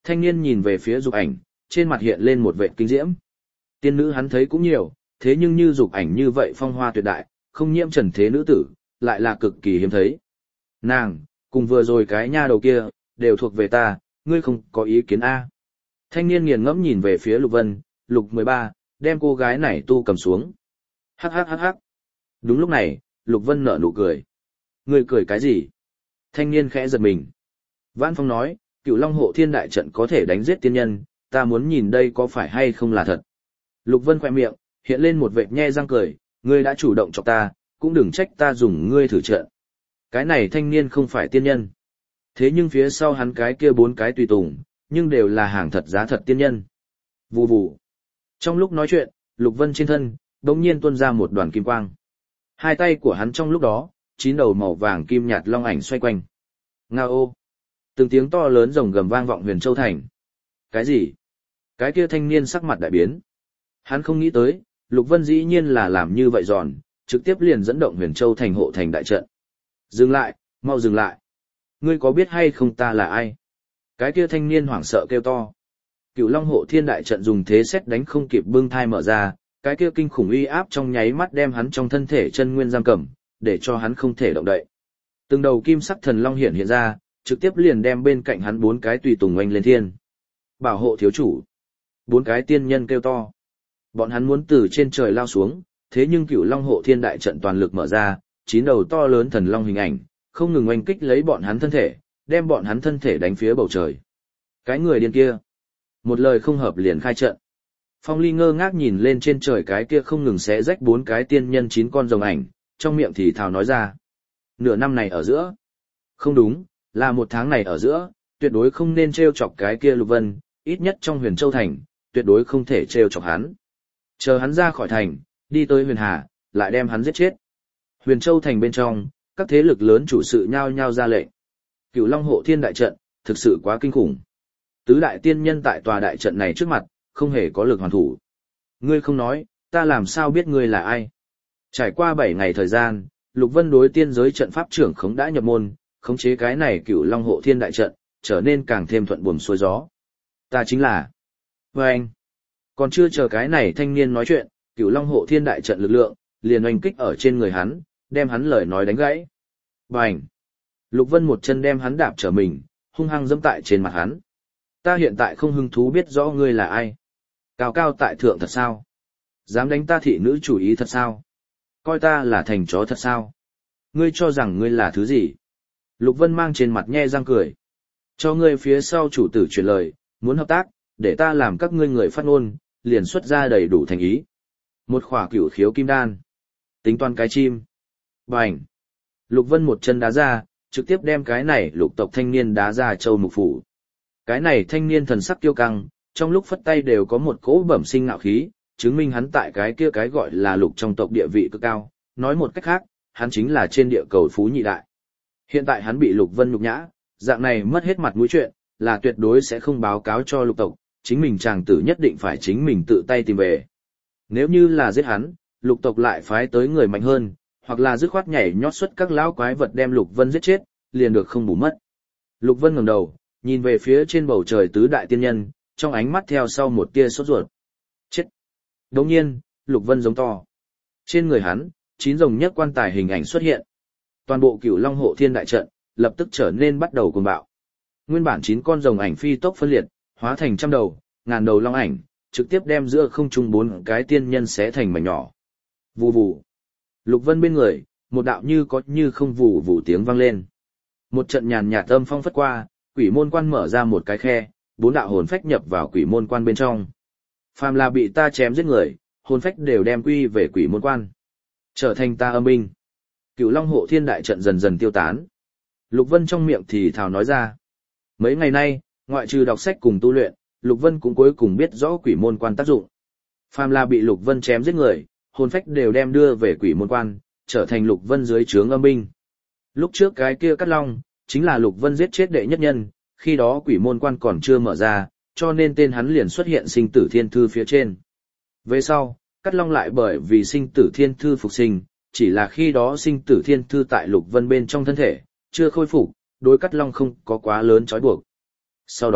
Thanh niên nhìn về phía Dục Ảnh, trên mặt hiện lên một vệt kinh diễm. Tiên nữ hắn thấy cũng nhiều, thế nhưng như Dục Ảnh như vậy phong hoa tuyệt đại, không nhiễm trần thế nữ tử, lại là cực kỳ hiếm thấy. Nàng, cùng vừa rồi cái nha đầu kia, đều thuộc về ta, ngươi không có ý kiến A. Thanh niên nghiền ngẫm nhìn về phía Lục Vân, Lục 13, đem cô gái này tu cầm xuống. Hắc hắc hắc hắc. Đúng lúc này, Lục Vân nở nụ cười. Ngươi cười cái gì? Thanh niên khẽ giật mình. Vãn Phong nói, Cửu Long Hộ Thiên đại trận có thể đánh giết tiên nhân, ta muốn nhìn đây có phải hay không là thật. Lục Vân khỏe miệng, hiện lên một vệt nhe răng cười, ngươi đã chủ động chọc ta, cũng đừng trách ta dùng ngươi thử trận. Cái này thanh niên không phải tiên nhân. Thế nhưng phía sau hắn cái kia 4 cái tùy tùng, nhưng đều là hàng thật giá thật tiên nhân. Vù vù. Trong lúc nói chuyện, Lục Vân trên thân, đột nhiên tuôn ra một đoàn kim quang. Hai tay của hắn trong lúc đó, 9 đầu màu vàng kim nhạt long ảnh xoay quanh. Ngao. Từng tiếng to lớn rồng gầm vang vọng Huyền Châu thành. Cái gì? Cái kia thanh niên sắc mặt đại biến. Hắn không nghĩ tới, Lục Vân dĩ nhiên là làm như vậy giòn, trực tiếp liền dẫn động Huyền Châu thành hộ thành đại trận. Dừng lại, mau dừng lại. Ngươi có biết hay không ta là ai? Cái kia thanh niên hoảng sợ kêu to. Cửu Long Hộ Thiên đại trận dùng thế xét đánh không kịp bưng thai mở ra, cái kia kinh khủng uy áp trong nháy mắt đem hắn trong thân thể chân nguyên giam cầm, để cho hắn không thể động đậy. Từng đầu kim sắc thần long hiện ra, trực tiếp liền đem bên cạnh hắn 4 cái tùy tùng oanh lên thiên. Bảo hộ thiếu chủ. 4 cái tiên nhân kêu to. Bọn hắn muốn từ trên trời lao xuống, thế nhưng Cửu Long Hộ Thiên đại trận toàn lực mở ra, 9 đầu to lớn thần long hình ảnh, không ngừng oanh kích lấy bọn hắn thân thể, đem bọn hắn thân thể đánh phía bầu trời. Cái người điên kia, một lời không hợp liền khai trận. Phong Ly ngơ ngác nhìn lên trên trời cái kia không ngừng xé rách 4 cái tiên nhân 9 con rồng ảnh, trong miệng thì thào nói ra. Nửa năm này ở giữa. Không đúng, là 1 tháng này ở giữa, tuyệt đối không nên trêu chọc cái kia Lục Vân, ít nhất trong Huyền Châu thành, tuyệt đối không thể trêu chọc hắn. Chờ hắn ra khỏi thành, đi tới Huyền Hà, lại đem hắn giết chết. Huyền Châu thành bên trong, các thế lực lớn chủ sự nhao nhao ra lệnh. Cửu Long Hộ Thiên đại trận, thực sự quá kinh khủng. Tứ đại tiên nhân tại tòa đại trận này trước mặt, không hề có lực hoàn thủ. Ngươi không nói, ta làm sao biết ngươi là ai? Trải qua 7 ngày thời gian, Lục Vân đối tiên giới trận pháp trưởng khống đã nhập môn, khống chế cái này Cửu Long Hộ Thiên đại trận, trở nên càng thêm thuận buồm xuôi gió. Ta chính là. Và anh. Còn chưa chờ cái này thanh niên nói chuyện, Cửu Long Hộ Thiên đại trận lực lượng liền oanh kích ở trên người hắn, đem hắn lời nói đánh gãy. Bành. Lục Vân một chân đem hắn đạp trở mình, hung hăng dẫm tại trên mặt hắn. Ta hiện tại không hứng thú biết rõ ngươi là ai. Cao cao tại thượng thật sao? Dám đánh ta thị nữ chủ ý thật sao? Coi ta là thành chó thật sao? Ngươi cho rằng ngươi là thứ gì? Lục Vân mang trên mặt nhe răng cười. Cho ngươi phía sau chủ tử truyền lời, muốn hợp tác, để ta làm các ngươi người phát ngôn, liền xuất ra đầy đủ thành ý. Một khỏa cửu khiếu kim đan. Tính toán cái chim. Bành. Lục Vân một chân đá ra, trực tiếp đem cái này lục tộc thanh niên đá ra châu mục phủ. Cái này thanh niên thần sắc kiêu căng, trong lúc phất tay đều có một cỗ bẩm sinh ngạo khí, chứng minh hắn tại cái kia cái gọi là lục trong tộc địa vị cực cao, nói một cách khác, hắn chính là trên địa cầu phú nhị đại. Hiện tại hắn bị Lục Vân nhục nhã, dạng này mất hết mặt mũi chuyện, là tuyệt đối sẽ không báo cáo cho lục tộc, chính mình chàng tử nhất định phải chính mình tự tay tìm về. Nếu như là giết hắn, lục tộc lại phái tới người mạnh hơn, hoặc là dứt khoát nhảy nhót xuất các lão quái vật đem Lục Vân giết chết, liền được không bù mất. Lục Vân ngẩng đầu, nhìn về phía trên bầu trời tứ đại tiên nhân, trong ánh mắt theo sau một tia sốt ruột. Chết! Đồng nhiên, Lục Vân giống to. Trên người hắn, 9 rồng nhất quan tài hình ảnh xuất hiện. Toàn bộ Cửu Long Hộ Thiên đại trận, lập tức trở nên bắt đầu cuồng bạo. Nguyên bản 9 con rồng ảnh phi tốc phân liệt, hóa thành trăm đầu, ngàn đầu long ảnh, trực tiếp đem giữa không trung 4 cái tiên nhân xé thành mảnh nhỏ. Vù vù. Lục Vân bên người, một đạo như có như không vù vù tiếng vang lên. Một trận nhàn nhạt âm phong phất qua, quỷ môn quan mở ra một cái khe, 4 đạo hồn phách nhập vào quỷ môn quan bên trong. Phàm là bị ta chém giết người, hồn phách đều đem quy về quỷ môn quan, trở thành ta âm binh. Cửu Long Hộ Thiên đại trận dần dần tiêu tán. Lục Vân trong miệng thì thào nói ra. Mấy ngày nay, ngoại trừ đọc sách cùng tu luyện, Lục Vân cũng cuối cùng biết rõ quỷ môn quan tác dụng. Phàm là bị Lục Vân chém giết người, hồn phách đều đem đưa về quỷ môn quan, trở thành Lục Vân dưới trướng âm binh. Lúc trước cái kia Cát Long, chính là Lục Vân giết chết đệ nhất nhân, khi đó quỷ môn quan còn chưa mở ra, cho nên tên hắn liền xuất hiện sinh tử thiên thư phía trên. Về sau, Cát Long lại bởi vì sinh tử thiên thư phục sinh, chỉ là khi đó sinh tử thiên thư tại Lục Vân bên trong thân thể, chưa khôi phục, đối Cát Long không có quá lớn trói buộc. Sau đó,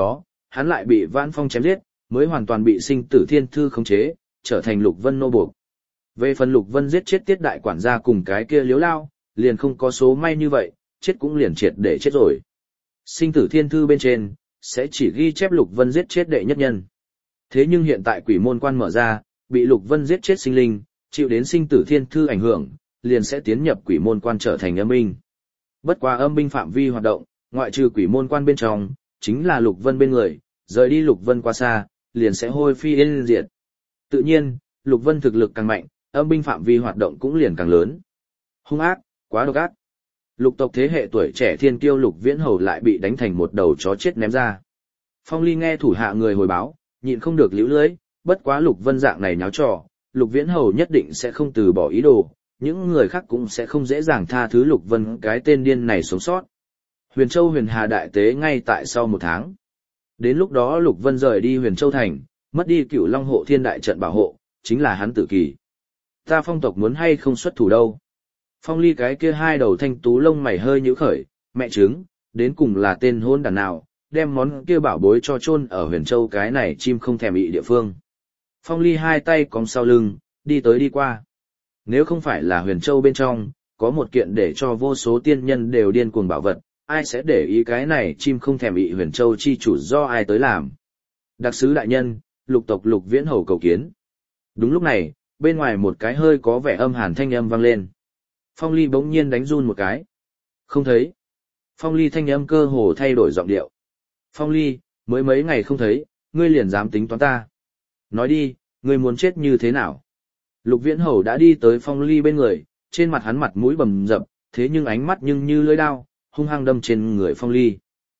hắn lại bị Vãn Phong chém giết, mới hoàn toàn bị Sinh Tử Thiên Thư khống chế, trở thành Lục Vân nô buộc. Về phần Lục Vân giết chết Tiết đại quản gia cùng cái kia Liếu Lao, liền không có số may như vậy, chết cũng liền triệt để chết rồi. Sinh Tử Thiên Thư bên trên sẽ chỉ ghi chép Lục Vân giết chết đệ nhất nhân. Thế nhưng hiện tại quỷ môn quan mở ra, bị Lục Vân giết chết sinh linh, chịu đến Sinh Tử Thiên Thư ảnh hưởng, liền sẽ tiến nhập quỷ môn quan trở thành âm binh. Bất quá âm binh phạm vi hoạt động, ngoại trừ quỷ môn quan bên trong, chính là Lục Vân bên người, rời đi Lục Vân quá xa, liền sẽ hôi phi yên diệt. Tự nhiên, Lục Vân thực lực càng mạnh, âm binh phạm vi hoạt động cũng liền càng lớn. Hung ác, quá độc ác. Lục tộc thế hệ tuổi trẻ thiên kiêu Lục Viễn Hầu lại bị đánh thành một đầu chó chết ném ra. Phong Ly nghe thủ hạ người hồi báo, nhịn không được liễu lưỡi, bất quá Lục Vân dạng này nháo trò, Lục Viễn Hầu nhất định sẽ không từ bỏ ý đồ, những người khác cũng sẽ không dễ dàng tha thứ Lục Vân cái tên điên này sống sót. Huyền Châu Huyền Hà đại tế ngay tại sau một tháng. Đến lúc đó Lục Vân rời đi Huyền Châu thành, mất đi Cửu Long hộ thiên đại trận bảo hộ, chính là hắn tự kỳ. Ta Phong tộc muốn hay không xuất thủ đâu. Phong Ly cái kia hai đầu thanh tú lông mày hơi nhíu khởi, mẹ trứng, đến cùng là tên hôn đàn nào, đem món kia bảo bối cho chôn ở Huyền Châu cái này chim không thèm ị địa phương. Phong Ly hai tay còng sau lưng, đi tới đi qua. Nếu không phải là Huyền Châu bên trong, có một kiện để cho vô số tiên nhân đều điên cuồng bảo vật, ai sẽ để ý cái này chim không thèm ị Huyền Châu chi chủ do ai tới làm. Đặc sứ đại nhân, Lục tộc Lục Viễn Hầu cầu kiến. Đúng lúc này, bên ngoài một cái hơi có vẻ âm hàn thanh âm vang lên. Phong Ly bỗng nhiên đánh run một cái. Không thấy. Phong Ly thanh âm cơ hồ thay đổi giọng điệu. Phong Ly, mới mấy ngày không thấy, ngươi liền dám tính toán ta. Nói đi, ngươi muốn chết như thế nào? Lục Viễn Hầu đã đi tới Phong Ly bên người, trên mặt hắn mặt mũi bầm dập, thế nhưng ánh mắt nhưng như lưỡi dao, hung hăng đâm trên người Phong Ly.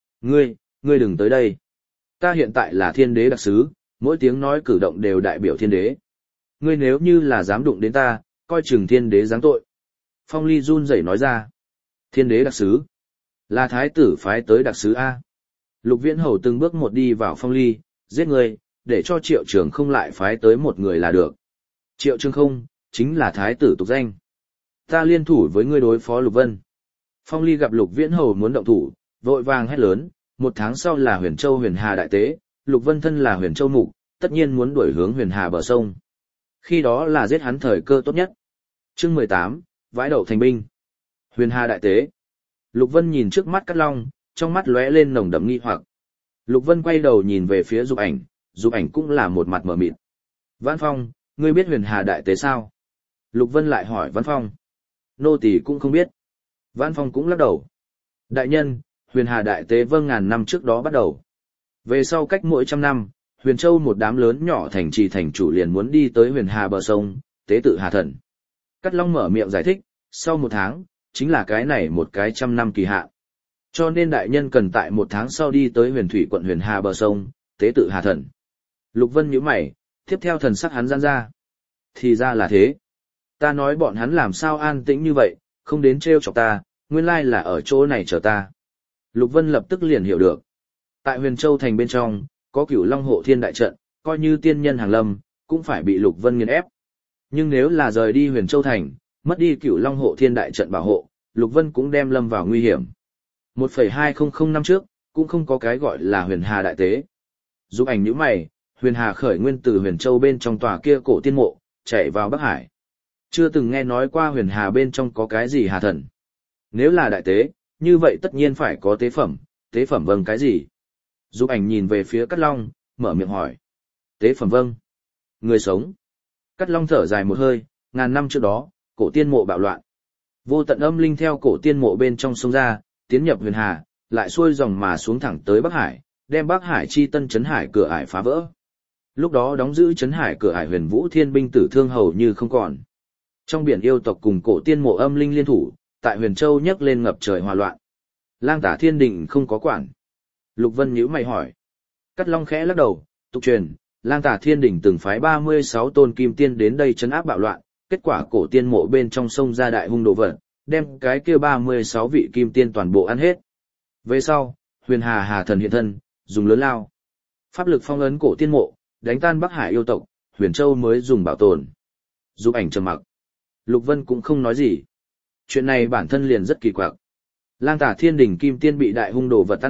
Ngươi đừng tới đây. Ta hiện tại là thiên đế đặc sứ, mỗi tiếng nói cử động đều đại biểu thiên đế. Ngươi nếu như là dám đụng đến ta, coi chừng thiên đế giáng tội. Phong Ly run rẩy nói ra. Thiên đế đặc sứ. Là thái tử phái tới đặc sứ A. Lục Viễn Hầu từng bước một đi vào Phong Ly, giết người, để cho Triệu Trường không lại phái tới một người là được. Triệu Trường không, chính là thái tử tục danh. Ta liên thủ với ngươi đối phó Lục Vân. Phong Ly gặp Lục Viễn Hầu muốn động thủ, vội vàng hét lớn, một tháng sau là Huyền Châu Huyền Hà đại tế, Lục Vân thân là Huyền Châu mục, tất nhiên muốn đuổi hướng Huyền Hà bờ sông. Khi đó là giết hắn thời cơ tốt nhất. Chương 18, vãi đậu thành binh. Huyền Hà đại tế. Lục Vân nhìn trước mắt Cát Long, trong mắt lóe lên nồng đậm nghi hoặc. Lục Vân quay đầu nhìn về phía Dục Ảnh cũng là một mặt mở mịt. Vãn Phong, ngươi biết Huyền Hà đại tế sao? Lục Vân lại hỏi Vãn Phong. Nô tỳ cũng không biết. Vãn Phong cũng lắc đầu. Đại nhân, Huyền Hà đại tế vâng ngàn năm trước đó bắt đầu. Về sau cách mỗi 100 năm, Huyền Châu một đám lớn nhỏ thành trì thành chủ liền muốn đi tới Huyền Hà bờ sông, tế tự Hà thần. Cát Long mở miệng giải thích, sau một tháng, chính là cái này một cái 100 năm kỳ hạn. Cho nên đại nhân cần tại một tháng sau đi tới Huyền Thủy quận Huyền Hà bờ sông, tế tự Hà thần. Lục Vân nhíu mày, tiếp theo thần sắc hắn giãn ra. Thì ra là thế. Ta nói bọn hắn làm sao an tĩnh như vậy, không đến trêu chọc ta, nguyên lai là ở chỗ này chờ ta. Lục Vân lập tức liền hiểu được. Tại Huyền Châu thành bên trong, có Cửu Long hộ thiên đại trận, coi như tiên nhân hàng lâm, cũng phải bị Lục Vân nghiền ép. Nhưng nếu là rời đi Huyền Châu thành, mất đi Cửu Long hộ thiên đại trận bảo hộ, Lục Vân cũng đem lâm vào nguy hiểm. 1,2000 năm trước, cũng không có cái gọi là Huyền Hà đại tế. Dục Ảnh nhíu mày, Huyền Hà khởi nguyên từ Huyền Châu bên trong tòa kia cổ tiên mộ, chạy vào Bắc Hải. Chưa từng nghe nói qua Huyền Hà bên trong có cái gì hà thần. Nếu là đại tế, như vậy tất nhiên phải có tế phẩm vâng cái gì? Dục Ảnh nhìn về phía Cát Long, mở miệng hỏi. Tế phẩm vâng. Người sống. Cát Long thở dài một hơi, ngàn năm trước đó, cổ tiên mộ bạo loạn. Vô tận âm linh theo cổ tiên mộ bên trong sông ra, tiến nhập Huyền Hà, lại xuôi dòng mà xuống thẳng tới Bắc Hải, đem Bắc Hải chi tân trấn hải cửa ải phá vỡ. Lúc đó đóng giữ trấn hải cửa ải Huyền Vũ Thiên binh tử thương hầu như không còn. Trong biển yêu tộc cùng cổ tiên mộ âm linh liên thủ, tại Huyền Châu nhấc lên ngập trời hòa loạn. Lang Tả Thiên Đình không có quản. Lục Vân nhíu mày hỏi. Cát Long khẽ lắc đầu, tục truyền, Lang Tả Thiên Đình từng phái 36 tôn kim tiên đến đây trấn áp bạo loạn, kết quả cổ tiên mộ bên trong sông ra đại hung đồ vật, đem cái kia 36 vị kim tiên toàn bộ ăn hết. Về sau, Huyền Hà Hà thần hiện thân, dùng lớn lao pháp lực phong ấn cổ tiên mộ, đánh tan Bắc Hải yêu tộc, Huyền Châu mới dùng bảo tồn. Dục Ảnh trầm mặc. Lục Vân cũng không nói gì. Chuyện này bản thân liền rất kỳ quặc. Lang Tả Thiên Đình kim tiên bị đại hung đồ vật tan hết,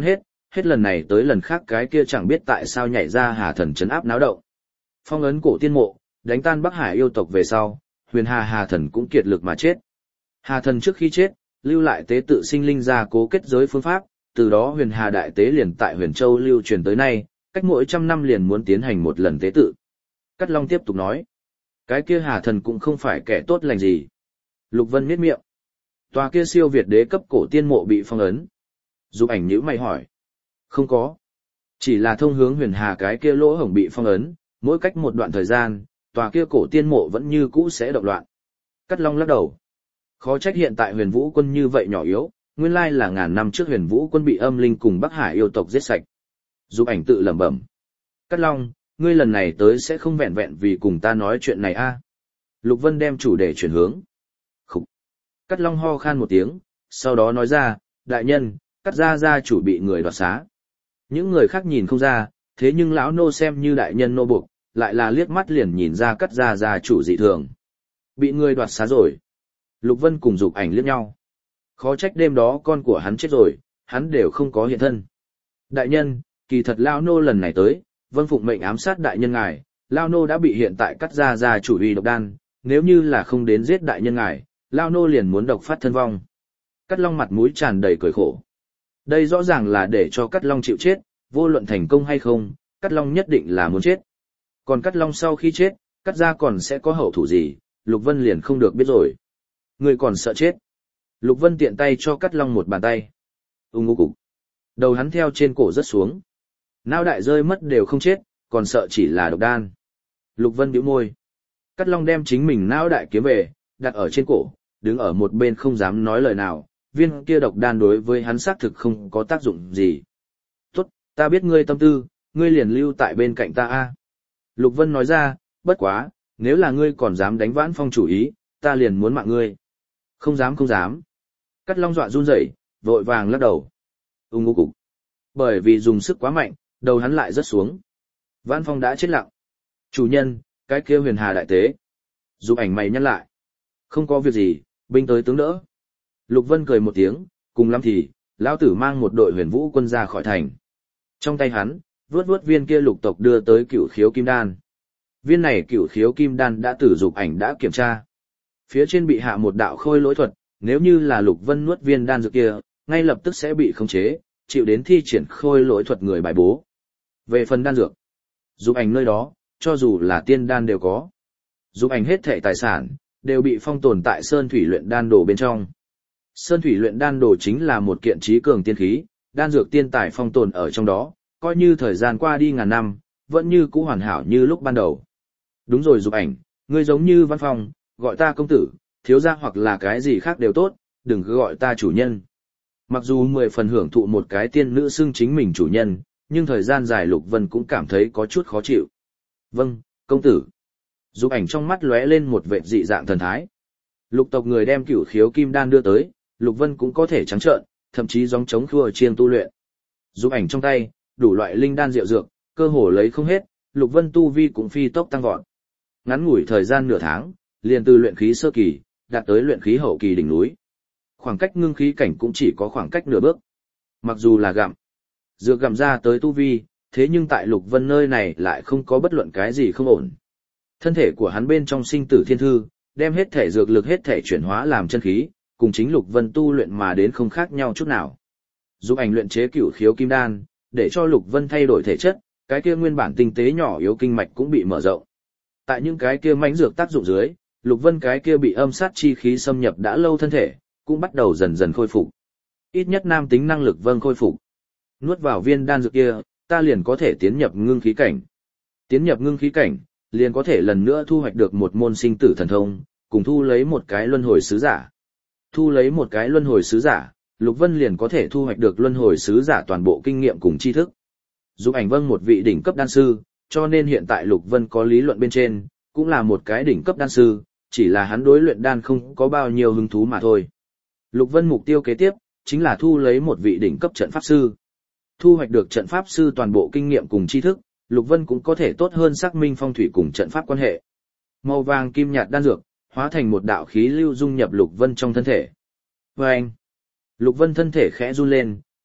hết lần này tới lần khác cái kia chẳng biết tại sao nhảy ra Hà Thần trấn áp náo động. Phong ấn cổ tiên mộ, đánh tan Bắc Hải yêu tộc về sau, Huyền Hà Thần cũng kiệt lực mà chết. Hà Thần trước khi chết, lưu lại tế tự sinh linh ra cố kết giới phương pháp, từ đó Huyền Hà đại tế liền tại Huyền Châu lưu truyền tới nay, cách mỗi 100 năm liền muốn tiến hành một lần tế tự. Cát Long tiếp tục nói, cái kia Hà Thần cũng không phải kẻ tốt lành gì. Lục Vân nhếch miệng. Tòa kia siêu việt đế cấp cổ tiên mộ bị phong ấn. Dục Ảnh nhíu mày hỏi. Không có. Chỉ là thông hướng Huyền Hà cái kia lỗ hổng bị phong ấn, mỗi cách một đoạn thời gian, tòa kia cổ tiên mộ vẫn như cũ sẽ động loạn. Cát Long lắc đầu. Khó trách hiện tại Huyền Vũ quân như vậy nhỏ yếu, nguyên lai là ngàn năm trước Huyền Vũ quân bị âm linh cùng Bắc Hải yêu tộc giết sạch. Dục Ảnh tự lẩm bẩm. Cát Long, ngươi lần này tới sẽ không vẹn vẹn vì cùng ta nói chuyện này a? Lục Vân đem chủ đề chuyển hướng. Khúc. Cát Long ho khan một tiếng, sau đó nói ra, đại nhân, Cát gia chủ bị người đoạt xá. Những người khác nhìn không ra, thế nhưng lão nô xem như đại nhân nô buộc, lại là liếc mắt liền nhìn ra Cát gia chủ dị thường. Bị người đoạt xá rồi. Lục Vân cùng Dục Ảnh liếc nhau. Khó trách đêm đó con của hắn chết rồi, hắn đều không có hiện thân. Đại nhân, kỳ thật lão nô lần này tới, vâng phụng mệnh ám sát đại nhân ngài, lão nô đã bị hiện tại Cát gia chủ uy độc đan, nếu như là không đến giết đại nhân ngài, lão nô liền muốn độc phát thân vong. Cát Long mặt mũi tràn đầy cười khổ. Đây rõ ràng là để cho Cát Long chịu chết, vô luận thành công hay không, Cát Long nhất định là muốn chết. Còn Cát Long sau khi chết, Cát gia còn sẽ có hậu thủ gì, Lục Vân liền không được biết rồi. Người còn sợ chết. Lục Vân tiện tay cho Cát Long một bàn tay. Ngô cục. Đầu hắn theo trên cổ rớt xuống. Não đại rơi mất đều không chết, còn sợ chỉ là độc đan. Lục Vân bĩu môi. Cát Long đem chính mình não đại kiếm về, đặt ở trên cổ, đứng ở một bên không dám nói lời nào, viên kia độc đan đối với hắn xác thực không có tác dụng gì. Tốt, ta biết ngươi tâm tư, ngươi liền lưu tại bên cạnh ta a. Lục Vân nói ra, bất quá, nếu là ngươi còn dám đánh Vãn Phong chủ ý, ta liền muốn mạng ngươi. Không dám không dám. Cát Long dọa run rẩy, vội vàng lắc đầu. Ngô cục. Bởi vì dùng sức quá mạnh, đầu hắn lại rớt xuống. Vãn Phong đã chết lặng. Chủ nhân, cái kia Huyền Hà đại tế. Dục Ảnh mày nhăn lại. Không có việc gì, binh tới tướng đỡ. Lục Vân cười một tiếng, cùng lắm thì, lão tử mang một đội Huyền Vũ quân ra khỏi thành. Trong tay hắn, vuốt vuốt viên kia lục tộc đưa tới Cửu Khiếu Kim Đan. Viên này Cửu Khiếu Kim Đan đã tử Dục Ảnh đã kiểm tra. Phía trên bị hạ một đạo khôi lỗi thuật, nếu như là Lục Vân nuốt viên đan dược kia, ngay lập tức sẽ bị khống chế, chịu đến thi triển khôi lỗi thuật người bài bố. Về phần đan dược, Dục Ảnh nơi đó, cho dù là tiên đan đều có. Dục Ảnh hết thảy tài sản, đều bị phong tồn tại Sơn Thủy Luyện Đan Đồ bên trong. Sơn Thủy Luyện Đan Đồ chính là một kiện trí cường tiên khí, đan dược tiên tài phong tồn ở trong đó, coi như thời gian qua đi ngàn năm, vẫn như cũ hoàn hảo như lúc ban đầu. Đúng rồi Dục Ảnh, ngươi giống như Văn Phong, gọi ta công tử, thiếu gia hoặc là cái gì khác đều tốt, đừng cứ gọi ta chủ nhân. Mặc dù 10 phần hưởng thụ một cái tiên nữ xưng chính mình chủ nhân, nhưng thời gian dài Lục Vân cũng cảm thấy có chút khó chịu. Vâng, công tử. Dục Ảnh trong mắt lóe lên một vệt dị dạng thần thái. Lục tộc người đem Cửu Khiếu Kim Đan đưa tới, Lục Vân cũng có thể trắng trợn, thậm chí gióng trống khua chiêng tu luyện. Dục Ảnh trong tay, đủ loại linh đan diệu dược, cơ hồ lấy không hết, Lục Vân tu vi cũng phi tốc tăng vọt. Ngắn ngủi thời gian nửa tháng, liền từ luyện khí sơ kỳ, đạt tới luyện khí hậu kỳ đỉnh núi. Khoảng cách ngưng khí cảnh cũng chỉ có khoảng cách nửa bước. Mặc dù là dược gặm ra tới tu vi, thế nhưng tại Lục Vân nơi này lại không có bất luận cái gì không ổn. Thân thể của hắn bên trong sinh tử thiên thư, đem hết thể dược lực hết thể chuyển hóa làm chân khí, cùng chính Lục Vân tu luyện mà đến không khác nhau chút nào. Dục Ảnh luyện chế Cửu Khiếu Kim Đan, để cho Lục Vân thay đổi thể chất, cái kia nguyên bản tinh tế nhỏ yếu kinh mạch cũng bị mở rộng. Tại những cái kia mãnh dược tác dụng dưới, Lục Vân cái kia bị âm sát chi khí xâm nhập đã lâu thân thể, cũng bắt đầu dần dần khôi phục. Ít nhất nam tính năng lực khôi phục. Nuốt vào viên đan dược kia, ta liền có thể tiến nhập ngưng khí cảnh. Tiến nhập ngưng khí cảnh, liền có thể lần nữa thu hoạch được một môn sinh tử thần thông, cùng thu lấy một cái luân hồi sứ giả. Thu lấy một cái luân hồi sứ giả, Lục Vân liền có thể thu hoạch được luân hồi sứ giả toàn bộ kinh nghiệm cùng tri thức. Dục Ảnh một vị đỉnh cấp đan sư, cho nên hiện tại Lục Vân có lý luận bên trên, cũng là một cái đỉnh cấp đan sư, chỉ là hắn đối luyện đan không có bao nhiêu hứng thú mà thôi. Lục Vân mục tiêu kế tiếp, chính là thu lấy một vị đỉnh cấp trận pháp sư. Thu hoạch được trận pháp sư toàn bộ kinh nghiệm cùng tri thức, Lục Vân cũng có thể tốt hơn xác minh phong thủy cùng trận pháp quan hệ. Màu vàng kim nhạt đan dược, hóa thành một đạo khí lưu dung nhập Lục Vân trong thân thể. Và anh, Lục Vân thân thể khẽ run lên,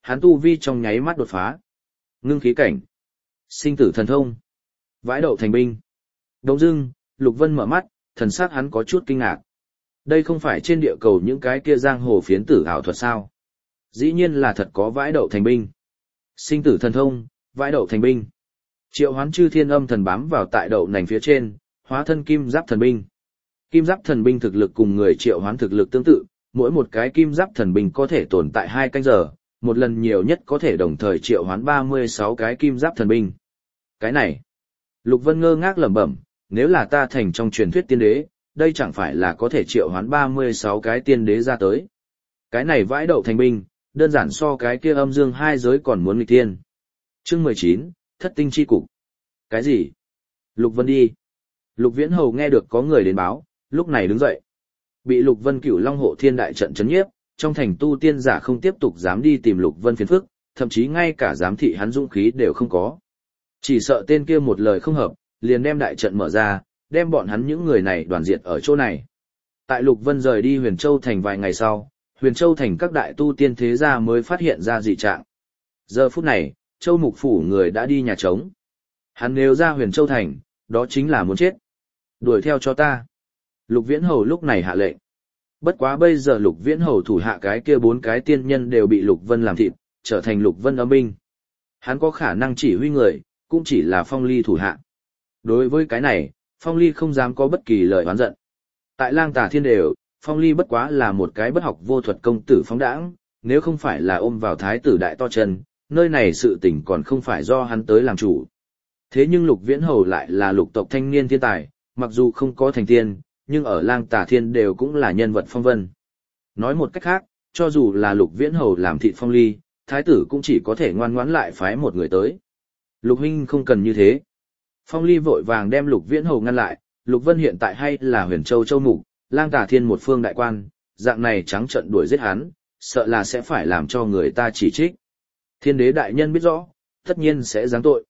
hắn tu vi trong nháy mắt đột phá. Ngưng khí cảnh, sinh tử thần thông, vãi đậu thành binh. Đông dưng, Lục Vân mở mắt, thần sắc hắn có chút kinh ngạc. Đây không phải trên địa cầu những cái kia giang hồ phiến tử ảo thuật sao? Dĩ nhiên là thật có vãi đậu thành binh. Sinh tử thần thông, vãi đậu thành binh. Triệu Hoán Chư Thiên Âm Thần bám vào tại đậu nành phía trên, hóa thân kim giáp thần binh. Kim giáp thần binh thực lực cùng người triệu hoán thực lực tương tự, mỗi một cái kim giáp thần binh có thể tồn tại 2 canh giờ, một lần nhiều nhất có thể đồng thời triệu hoán 36 cái kim giáp thần binh. Cái này, Lục Vân ngơ ngác lẩm bẩm, nếu là ta thành trong truyền thuyết tiên đế, đây chẳng phải là có thể triệu hoán 36 cái tiên đế ra tới. Cái này vãi đậu thành binh, đơn giản so cái kia âm dương 2 giới còn muốn nghịch tiên. Chương 19, Thất tinh chi cục. Cái gì? Lục Vân đi. Lục Viễn Hầu nghe được có người đến báo, lúc này đứng dậy. Bị Lục Vân Cửu Long hộ thiên đại trận chấn nhiếp, trong thành tu tiên giả không tiếp tục dám đi tìm Lục Vân phiền phức, thậm chí ngay cả giám thị hắn dũng khí đều không có. Chỉ sợ tên kia một lời không hợp, liền đem đại trận mở ra, đem bọn hắn những người này đoàn diệt ở chỗ này. Tại Lục Vân rời đi Huyền Châu thành vài ngày sau, Huyền Châu thành các đại tu tiên thế gia mới phát hiện ra dị trạng. Giờ phút này, Châu Mục Phủ người đã đi nhà trống. Hắn nếu ra Huyền Châu thành, đó chính là muốn chết. Đuổi theo cho ta. Lục Viễn Hầu lúc này hạ lệnh. Bất quá bây giờ Lục Viễn Hầu thủ hạ cái kia 4 cái tiên nhân đều bị Lục Vân làm thịt, trở thành Lục Vân âm binh. Hắn có khả năng chỉ huy người, cũng chỉ là Phong Ly thủ hạ. Đối với cái này, Phong Ly không dám có bất kỳ lời oán giận. Tại Lang Tà Thiên đều, Phong Ly bất quá là một cái bất học vô thuật công tử phóng đãng, nếu không phải là ôm vào thái tử đại to chân, nơi này sự tình còn không phải do hắn tới làm chủ. Thế nhưng Lục Viễn Hầu lại là lục tộc thanh niên thiên tài, mặc dù không có thành tiên, nhưng ở Lang Tà Thiên đều cũng là nhân vật phong vân. Nói một cách khác, cho dù là Lục Viễn Hầu làm thịt Phong Ly, thái tử cũng chỉ có thể ngoan ngoãn lại phái một người tới. Lục huynh không cần như thế. Phong Ly vội vàng đem Lục Viễn Hầu ngăn lại, Lục Vân hiện tại hay là Huyền Châu châu mục, Lang Tà Thiên một phương đại quan, dạng này trắng trợn đuổi giết hắn, sợ là sẽ phải làm cho người ta chỉ trích. Thiên đế đại nhân biết rõ, tất nhiên sẽ giáng tội.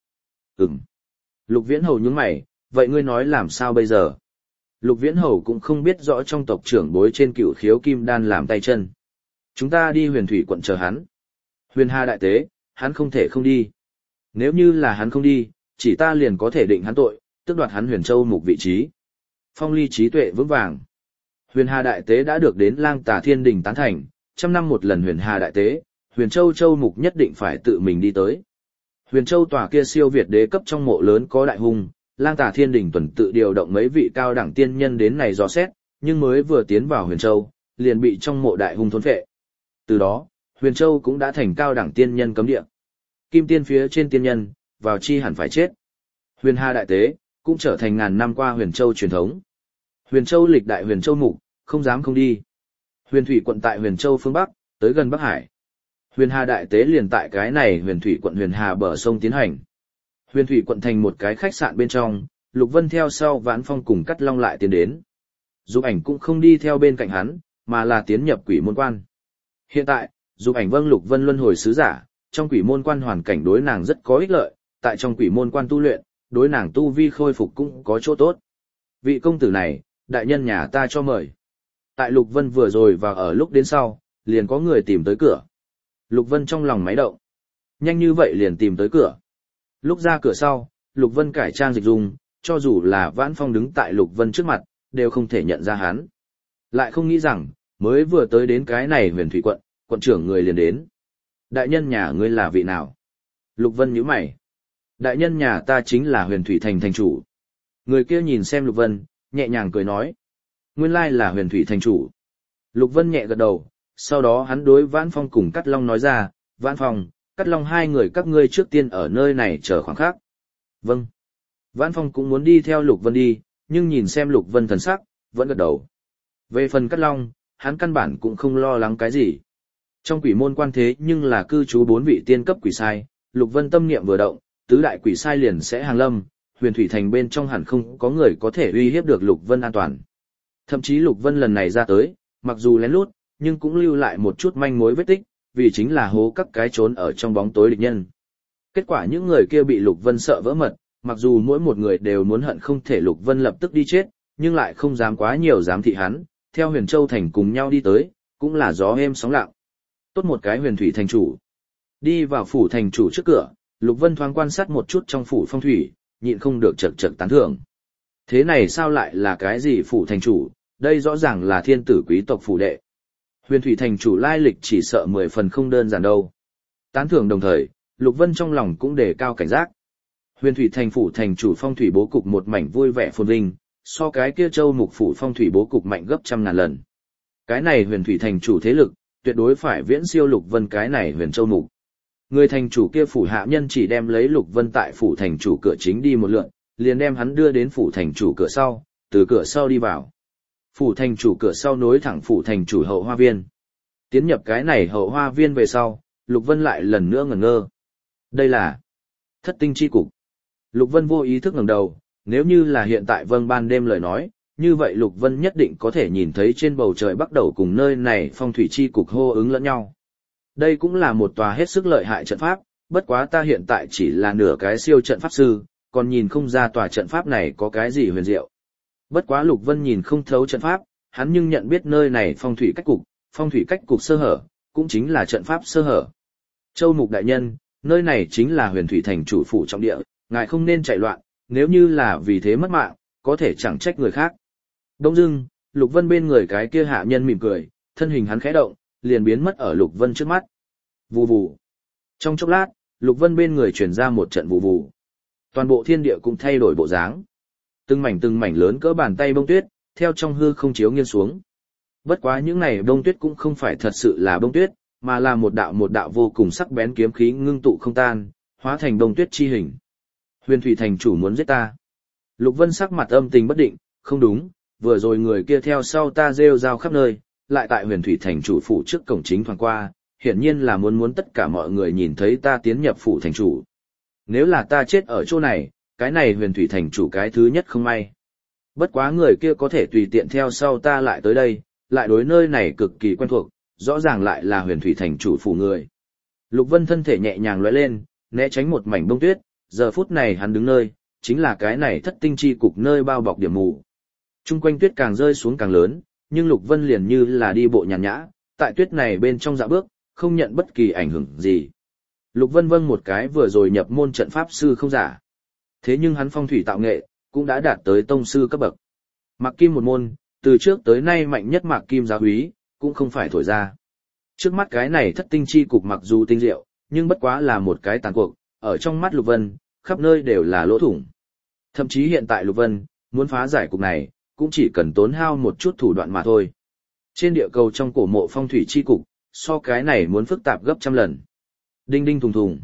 Lục Viễn Hầu nhướng mày, vậy ngươi nói làm sao bây giờ? Lục Viễn Hầu cũng không biết rõ trong tộc trưởng bối trên Cửu Khiếu Kim Đan làm tay chân. Chúng ta đi Huyền Thủy quận chờ hắn. Huyền Hà đại tế, hắn không thể không đi. Nếu như là hắn không đi, chỉ ta liền có thể định hắn tội, tước đoạt hắn Huyền Châu mục vị trí. Phong Ly trí tuệ vững vàng. Huyền Hà đại tế đã được đến Lang Tà Thiên đình tán thành, 100 năm một lần Huyền Hà đại tế, Huyền Châu châu mục nhất định phải tự mình đi tới. Huyền Châu tòa kia siêu việt đế cấp trong mộ lớn có đại hung, Lang Tà Thiên đình tuần tự điều động mấy vị cao đẳng tiên nhân đến này dò xét, nhưng mới vừa tiến vào Huyền Châu, liền bị trong mộ đại hung thôn phệ. Từ đó, Huyền Châu cũng đã thành cao đẳng tiên nhân cấm địa. Kim tiên phía trên tiên nhân, vào chi hẳn phải chết. Huyền Hà đại tế, cũng trở thành ngàn năm qua Huyền Châu truyền thống. Huyền Châu lịch đại Huyền Châu mục, không dám không đi. Huyền Thủy quận tại Huyền Châu phương Bắc, tới gần Bắc Hải. Huyền Hà đại tế liền tại cái này Huyền Thủy quận Huyền Hà bờ sông tiến hành. Huyền Thủy quận thành một cái khách sạn bên trong, Lục Vân theo sau Vãn Phong cùng Cắt Long lại tiến đến. Dục Ảnh cũng không đi theo bên cạnh hắn, mà là tiến nhập Quỷ Môn Quan. Hiện tại, Dục Ảnh vâng Lục Vân luân hồi sứ giả, trong Quỷ Môn Quan hoàn cảnh đối nàng rất có ích lợi, tại trong Quỷ Môn Quan tu luyện, đối nàng tu vi khôi phục cũng có chỗ tốt. Vị công tử này, đại nhân nhà ta cho mời. Tại Lục Vân vừa rồi và ở lúc đến sau, liền có người tìm tới cửa. Lục Vân trong lòng máy động. Nhanh như vậy liền tìm tới cửa. Lúc ra cửa sau, Lục Vân cải trang dịch dung, cho dù là Vãn Phong đứng tại Lục Vân trước mặt, đều không thể nhận ra hắn. Lại không nghĩ rằng, mới vừa tới đến cái này Huyền Thủy quận, quận trưởng người liền đến. Đại nhân nhà ngươi là vị nào? Lục Vân nhíu mày. Đại nhân nhà ta chính là Huyền Thủy thành thành chủ. Người kia nhìn xem Lục Vân, nhẹ nhàng cười nói. Nguyên lai là Huyền Thủy thành chủ. Lục Vân nhẹ gật đầu, sau đó hắn đối Vãn Phong cùng Cắt Long nói ra, Vãn Phong, Cắt Long hai người các ngươi trước tiên ở nơi này chờ khoảng khắc. Vâng. Vãn Phong cũng muốn đi theo Lục Vân đi, nhưng nhìn xem Lục Vân thần sắc, vẫn gật đầu. Về phần Cắt Long, hắn căn bản cũng không lo lắng cái gì. Trong Quỷ Môn Quan thế nhưng là cư trú 4 vị tiên cấp quỷ sai, Lục Vân tâm niệm vừa động, tứ đại quỷ sai liền sẽ hàng lâm, Huyền Thủy thành bên trong hẳn không có người có thể uy hiếp được Lục Vân an toàn. Thậm chí Lục Vân lần này ra tới, mặc dù lén lút, nhưng cũng lưu lại một chút manh mối vết tích, vì chính là hố các cái trốn ở trong bóng tối địch nhân. Kết quả những người kia bị Lục Vân sợ vỡ mật, mặc dù mỗi một người đều muốn hận không thể Lục Vân lập tức đi chết, nhưng lại không dám quá nhiều dám thị hắn, theo Huyền Châu thành cùng nhau đi tới, cũng là gió êm sóng lặng. Tốt một cái Huyền Thủy thành chủ. Đi vào phủ thành chủ trước cửa, Lục Vân thoáng quan sát một chút trong phủ phong thủy, nhịn không được chật chật tán thưởng. Thế này sao lại là cái gì phủ thành chủ, đây rõ ràng là thiên tử quý tộc phủ đệ. Huyền thủy thành chủ lai lịch chỉ sợ 10 phần không đơn giản đâu. Tán thưởng đồng thời, Lục Vân trong lòng cũng đề cao cảnh giác. Huyền thủy thành phủ thành chủ phong thủy bố cục một mảnh vui vẻ phồn vinh, so cái kia châu mục phủ phong thủy bố cục mạnh gấp trăm ngàn lần. Cái này huyền thủy thành chủ thế lực, tuyệt đối phải viễn siêu Lục Vân cái này huyền châu mục. Người thành chủ kia phủ hạ nhân chỉ đem lấy Lục Vân tại phủ thành chủ cửa chính đi một lượt, liền đem hắn đưa đến phủ thành chủ cửa sau, từ cửa sau đi vào. Phủ thành chủ cửa sau nối thẳng phủ thành chủ hậu hoa viên. Tiến nhập cái này hậu hoa viên về sau, Lục Vân lại lần nữa ngẩn ngơ. Đây là Thất tinh chi cục. Lục Vân vô ý thức ngẩng đầu, nếu như là hiện tại vâng ban đêm lời nói, như vậy Lục Vân nhất định có thể nhìn thấy trên bầu trời bắt đầu cùng nơi này phong thủy chi cục hô ứng lẫn nhau. Đây cũng là một tòa hết sức lợi hại trận pháp, bất quá ta hiện tại chỉ là nửa cái siêu trận pháp sư, còn nhìn không ra tòa trận pháp này có cái gì huyền diệu. Bất quá Lục Vân nhìn không thấu trận pháp, hắn nhưng nhận biết nơi này phong thủy cách cục sơ hở, cũng chính là trận pháp sơ hở. Châu Mục đại nhân, nơi này chính là huyền thủy thành chủ phủ trọng địa, ngài không nên chạy loạn, nếu như là vì thế mất mạng, có thể chẳng trách người khác. Đông dưng, Lục Vân bên người cái kia hạ nhân mỉm cười, thân hình hắn khẽ động, liền biến mất ở Lục Vân trước mắt. Vù vù. Trong chốc lát, Lục Vân bên người truyền ra một trận vù vù. Toàn bộ thiên địa cũng thay đổi bộ dáng. Từng mảnh lớn cỡ bàn tay bông tuyết, theo trong hư không chiếu nghiêng xuống. Bất quá những này bông tuyết cũng không phải thật sự là bông tuyết, mà là một đạo vô cùng sắc bén kiếm khí ngưng tụ không tan, hóa thành bông tuyết chi hình. Huyền thủy thành chủ muốn giết ta. Lục Vân sắc mặt âm tình bất định, không đúng, vừa rồi người kia theo sau ta rêu rao khắp nơi, lại tại huyền thủy thành chủ phủ trước cổng chính thoáng qua, hiển nhiên là muốn tất cả mọi người nhìn thấy ta tiến nhập phủ thành chủ. Nếu là ta chết ở chỗ này, cái này huyền thủy thành chủ cái thứ nhất không may. Bất quá người kia có thể tùy tiện theo sau ta lại tới đây, lại đối nơi này cực kỳ quen thuộc, rõ ràng lại là huyền thủy thành chủ phủ người. Lục Vân thân thể nhẹ nhàng lóe lên, né tránh một mảnh bông tuyết, giờ phút này hắn đứng nơi, chính là cái này thất tinh chi cục nơi bao bọc điểm mù. Trung quanh tuyết càng rơi xuống càng lớn, nhưng Lục Vân liền như là đi bộ nhàn nhã, tại tuyết này bên trong dạo bước, không nhận bất kỳ ảnh hưởng gì. Lục Vân vâng một cái vừa rồi nhập môn trận pháp sư không giả. Thế nhưng hắn phong thủy tạo nghệ, cũng đã đạt tới tông sư cấp bậc. Mạc Kim một môn, từ trước tới nay mạnh nhất Mạc Kim giáo úy, cũng không phải thổi ra. Trước mắt cái này thất tinh chi cục mặc dù tinh diệu, nhưng bất quá là một cái tàn cuộc, ở trong mắt Lục Vân, khắp nơi đều là lỗ thủng. Thậm chí hiện tại Lục Vân, muốn phá giải cục này, cũng chỉ cần tốn hao một chút thủ đoạn mà thôi. Trên địa cầu trong cổ mộ phong thủy chi cục, so cái này muốn phức tạp gấp trăm lần. Đinh đinh thùng thùng.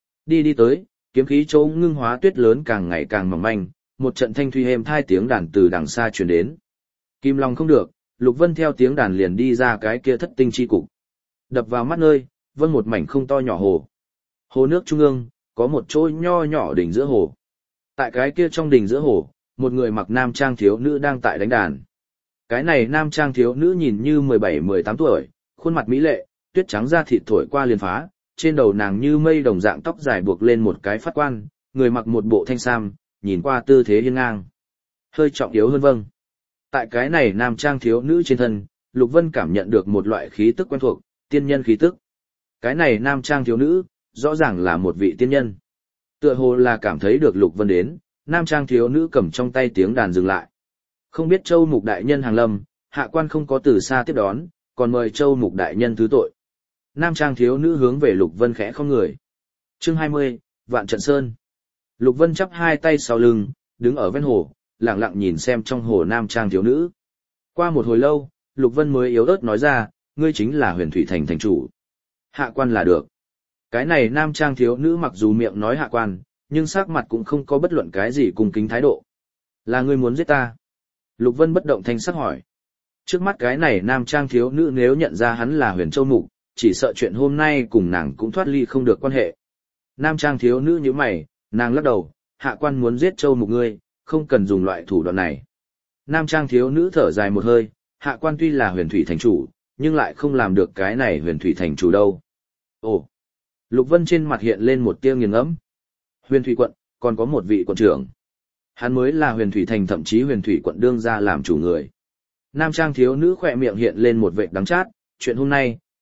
Đi tới, kiếm khí chỗ ngưng hóa tuyết lớn càng ngày càng mỏng manh, một trận thanh thuy êm thai tiếng đàn từ đằng xa truyền đến. Kim Long không được, Lục Vân theo tiếng đàn liền đi ra cái kia thất tinh chi cục. Đập vào mắt nơi, vân một mảnh không to nhỏ hồ. Hồ nước trung ương, có một chỗ nho nhỏ đỉnh giữa hồ. Tại cái kia trong đỉnh giữa hồ, một người mặc nam trang thiếu nữ đang tại đánh đàn. Cái này nam trang thiếu nữ nhìn như 17-18 tuổi, khuôn mặt mỹ lệ, tuyết trắng da thịt thổi qua liền phá, trên đầu nàng như mây đồng dạng tóc dài buộc lên một cái phát quan, người mặc một bộ thanh sam, nhìn qua tư thế hiên ngang. Hơi trọng yếu hơn vâng. Tại cái này nam trang thiếu nữ trên thân, Lục Vân cảm nhận được một loại khí tức quen thuộc, tiên nhân khí tức. Cái này nam trang thiếu nữ, rõ ràng là một vị tiên nhân. Tựa hồ là cảm thấy được Lục Vân đến, nam trang thiếu nữ cầm trong tay tiếng đàn dừng lại. Không biết Châu Mục đại nhân hàng lâm, hạ quan không có từ xa tiếp đón, còn mời Châu Mục đại nhân thứ tội. Nam trang thiếu nữ hướng về Lục Vân khẽ không người. Chương 20, Vạn Trận Sơn. Lục Vân chắp hai tay sau lưng, đứng ở ven hồ, lặng lặng nhìn xem trong hồ nam trang thiếu nữ. Qua một hồi lâu, Lục Vân mới yếu ớt nói ra, ngươi chính là Huyền Thủy Thành thành chủ. Hạ quan là được. Cái này nam trang thiếu nữ mặc dù miệng nói hạ quan, nhưng sắc mặt cũng không có bất luận cái gì cung kính thái độ. Là ngươi muốn giết ta? Lục Vân bất động thanh sắc hỏi. Trước mắt cái này nam trang thiếu nữ nếu nhận ra hắn là Huyền Châu Mục, chỉ sợ chuyện hôm nay cùng nàng cũng thoát ly không được quan hệ. Nam trang thiếu nữ như mày, nàng lắc đầu, hạ quan muốn giết Châu Mục ngươi, không cần dùng loại thủ đoạn này. Nam trang thiếu nữ thở dài một hơi, hạ quan tuy là Huyền Thủy Thành chủ, nhưng lại không làm được cái này Huyền Thủy Thành chủ đâu. Ồ! Lục Vân trên mặt hiện lên một tia nghiền ngẫm. Huyền Thủy quận, còn có một vị quận trưởng. Hắn mới là Huyền Thủy Thành thậm chí Huyền Thủy quận đương ra làm chủ người. Nam trang thiếu nữ khỏe miệng hiện lên một vệt đắng chát, chuyện hôm nay,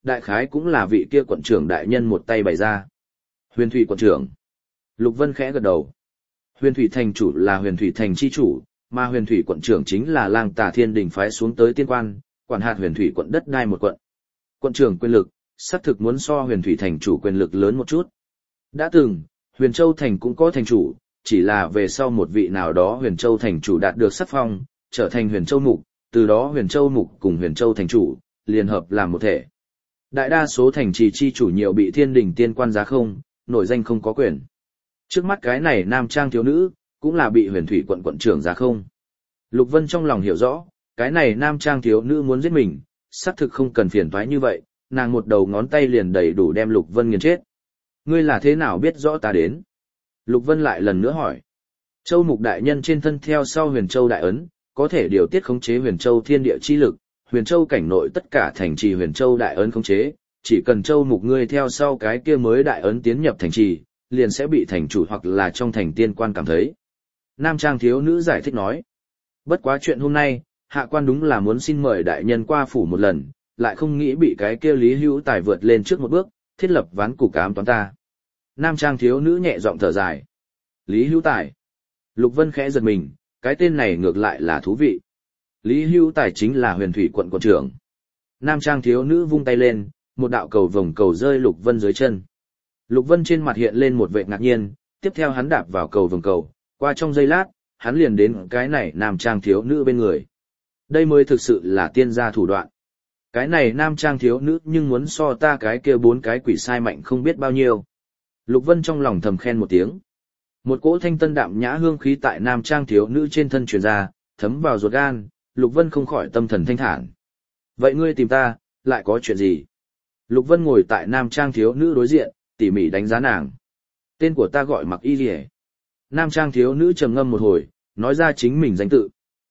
đại khái cũng là vị kia quận trưởng đại nhân một tay bày ra. Huyền Thủy quận trưởng. Lục Vân khẽ gật đầu. Huyền Thủy thành chủ là Huyền Thủy thành chi chủ, mà Huyền Thủy quận trưởng chính là Lang Tà Thiên Đình phái xuống tới tiên quan, quản hạt Huyền Thủy quận đất đai một quận. Quận trưởng quyền lực, xác thực muốn so Huyền Thủy thành chủ quyền lực lớn một chút. Đã từng, Huyền Châu thành cũng có thành chủ, chỉ là về sau một vị nào đó Huyền Châu thành chủ đạt được sắc phong, trở thành Huyền Châu mục, từ đó Huyền Châu mục cùng Huyền Châu thành chủ liên hợp làm một thể. Đại đa số thành trì chi chủ nhiều bị Thiên Đình tiên quan giá không, nổi danh không có quyền. Trước mắt cái này nam trang thiếu nữ, cũng là bị Huyền Thủy quận quận trưởng giá không. Lục Vân trong lòng hiểu rõ, cái này nam trang thiếu nữ muốn giết mình, xác thực không cần phiền toái như vậy, nàng một đầu ngón tay liền đầy đủ đem Lục Vân nghiền chết. Ngươi là thế nào biết rõ ta đến? Lục Vân lại lần nữa hỏi. Châu mục đại nhân trên thân theo sau Huyền Châu đại ấn, có thể điều tiết khống chế Huyền Châu thiên địa chi lực, Huyền Châu cảnh nội tất cả thành trì Huyền Châu đại ấn khống chế, chỉ cần Châu mục ngươi theo sau cái kia mới đại ấn tiến nhập thành trì, liền sẽ bị thành chủ hoặc là trong thành tiên quan cảm thấy. Nam trang thiếu nữ giải thích nói. Bất quá chuyện hôm nay, hạ quan đúng là muốn xin mời đại nhân qua phủ một lần, lại không nghĩ bị cái kia Lý Hữu Tài vượt lên trước một bước, thiết lập ván cục ám toán ta. Nam trang thiếu nữ nhẹ giọng thở dài. Lý Hữu Tài. Lục Vân khẽ giật mình, cái tên này ngược lại là thú vị. Lý Hữu Tài chính là Huyền Thủy quận quận trưởng. Nam trang thiếu nữ vung tay lên, một đạo cầu vồng cầu rơi Lục Vân dưới chân. Lục Vân trên mặt hiện lên một vẻ ngạc nhiên, tiếp theo hắn đạp vào cầu vồng cầu, qua trong giây lát, hắn liền đến cái này nam trang thiếu nữ bên người. Đây mới thực sự là tiên gia thủ đoạn. Cái này nam trang thiếu nữ nhưng muốn so ta cái kia 4 cái quỷ sai mạnh không biết bao nhiêu. Lục Vân trong lòng thầm khen một tiếng. Một cỗ thanh tân đạm nhã hương khí tại nam trang thiếu nữ trên thân truyền ra, thấm vào ruột gan, Lục Vân không khỏi tâm thần thanh thản. Vậy ngươi tìm ta, lại có chuyện gì? Lục Vân ngồi tại nam trang thiếu nữ đối diện, tỉ mỉ đánh giá nàng. Tên của ta gọi Mặc Y Liễu. Nam trang thiếu nữ trầm ngâm một hồi, nói ra chính mình danh tự.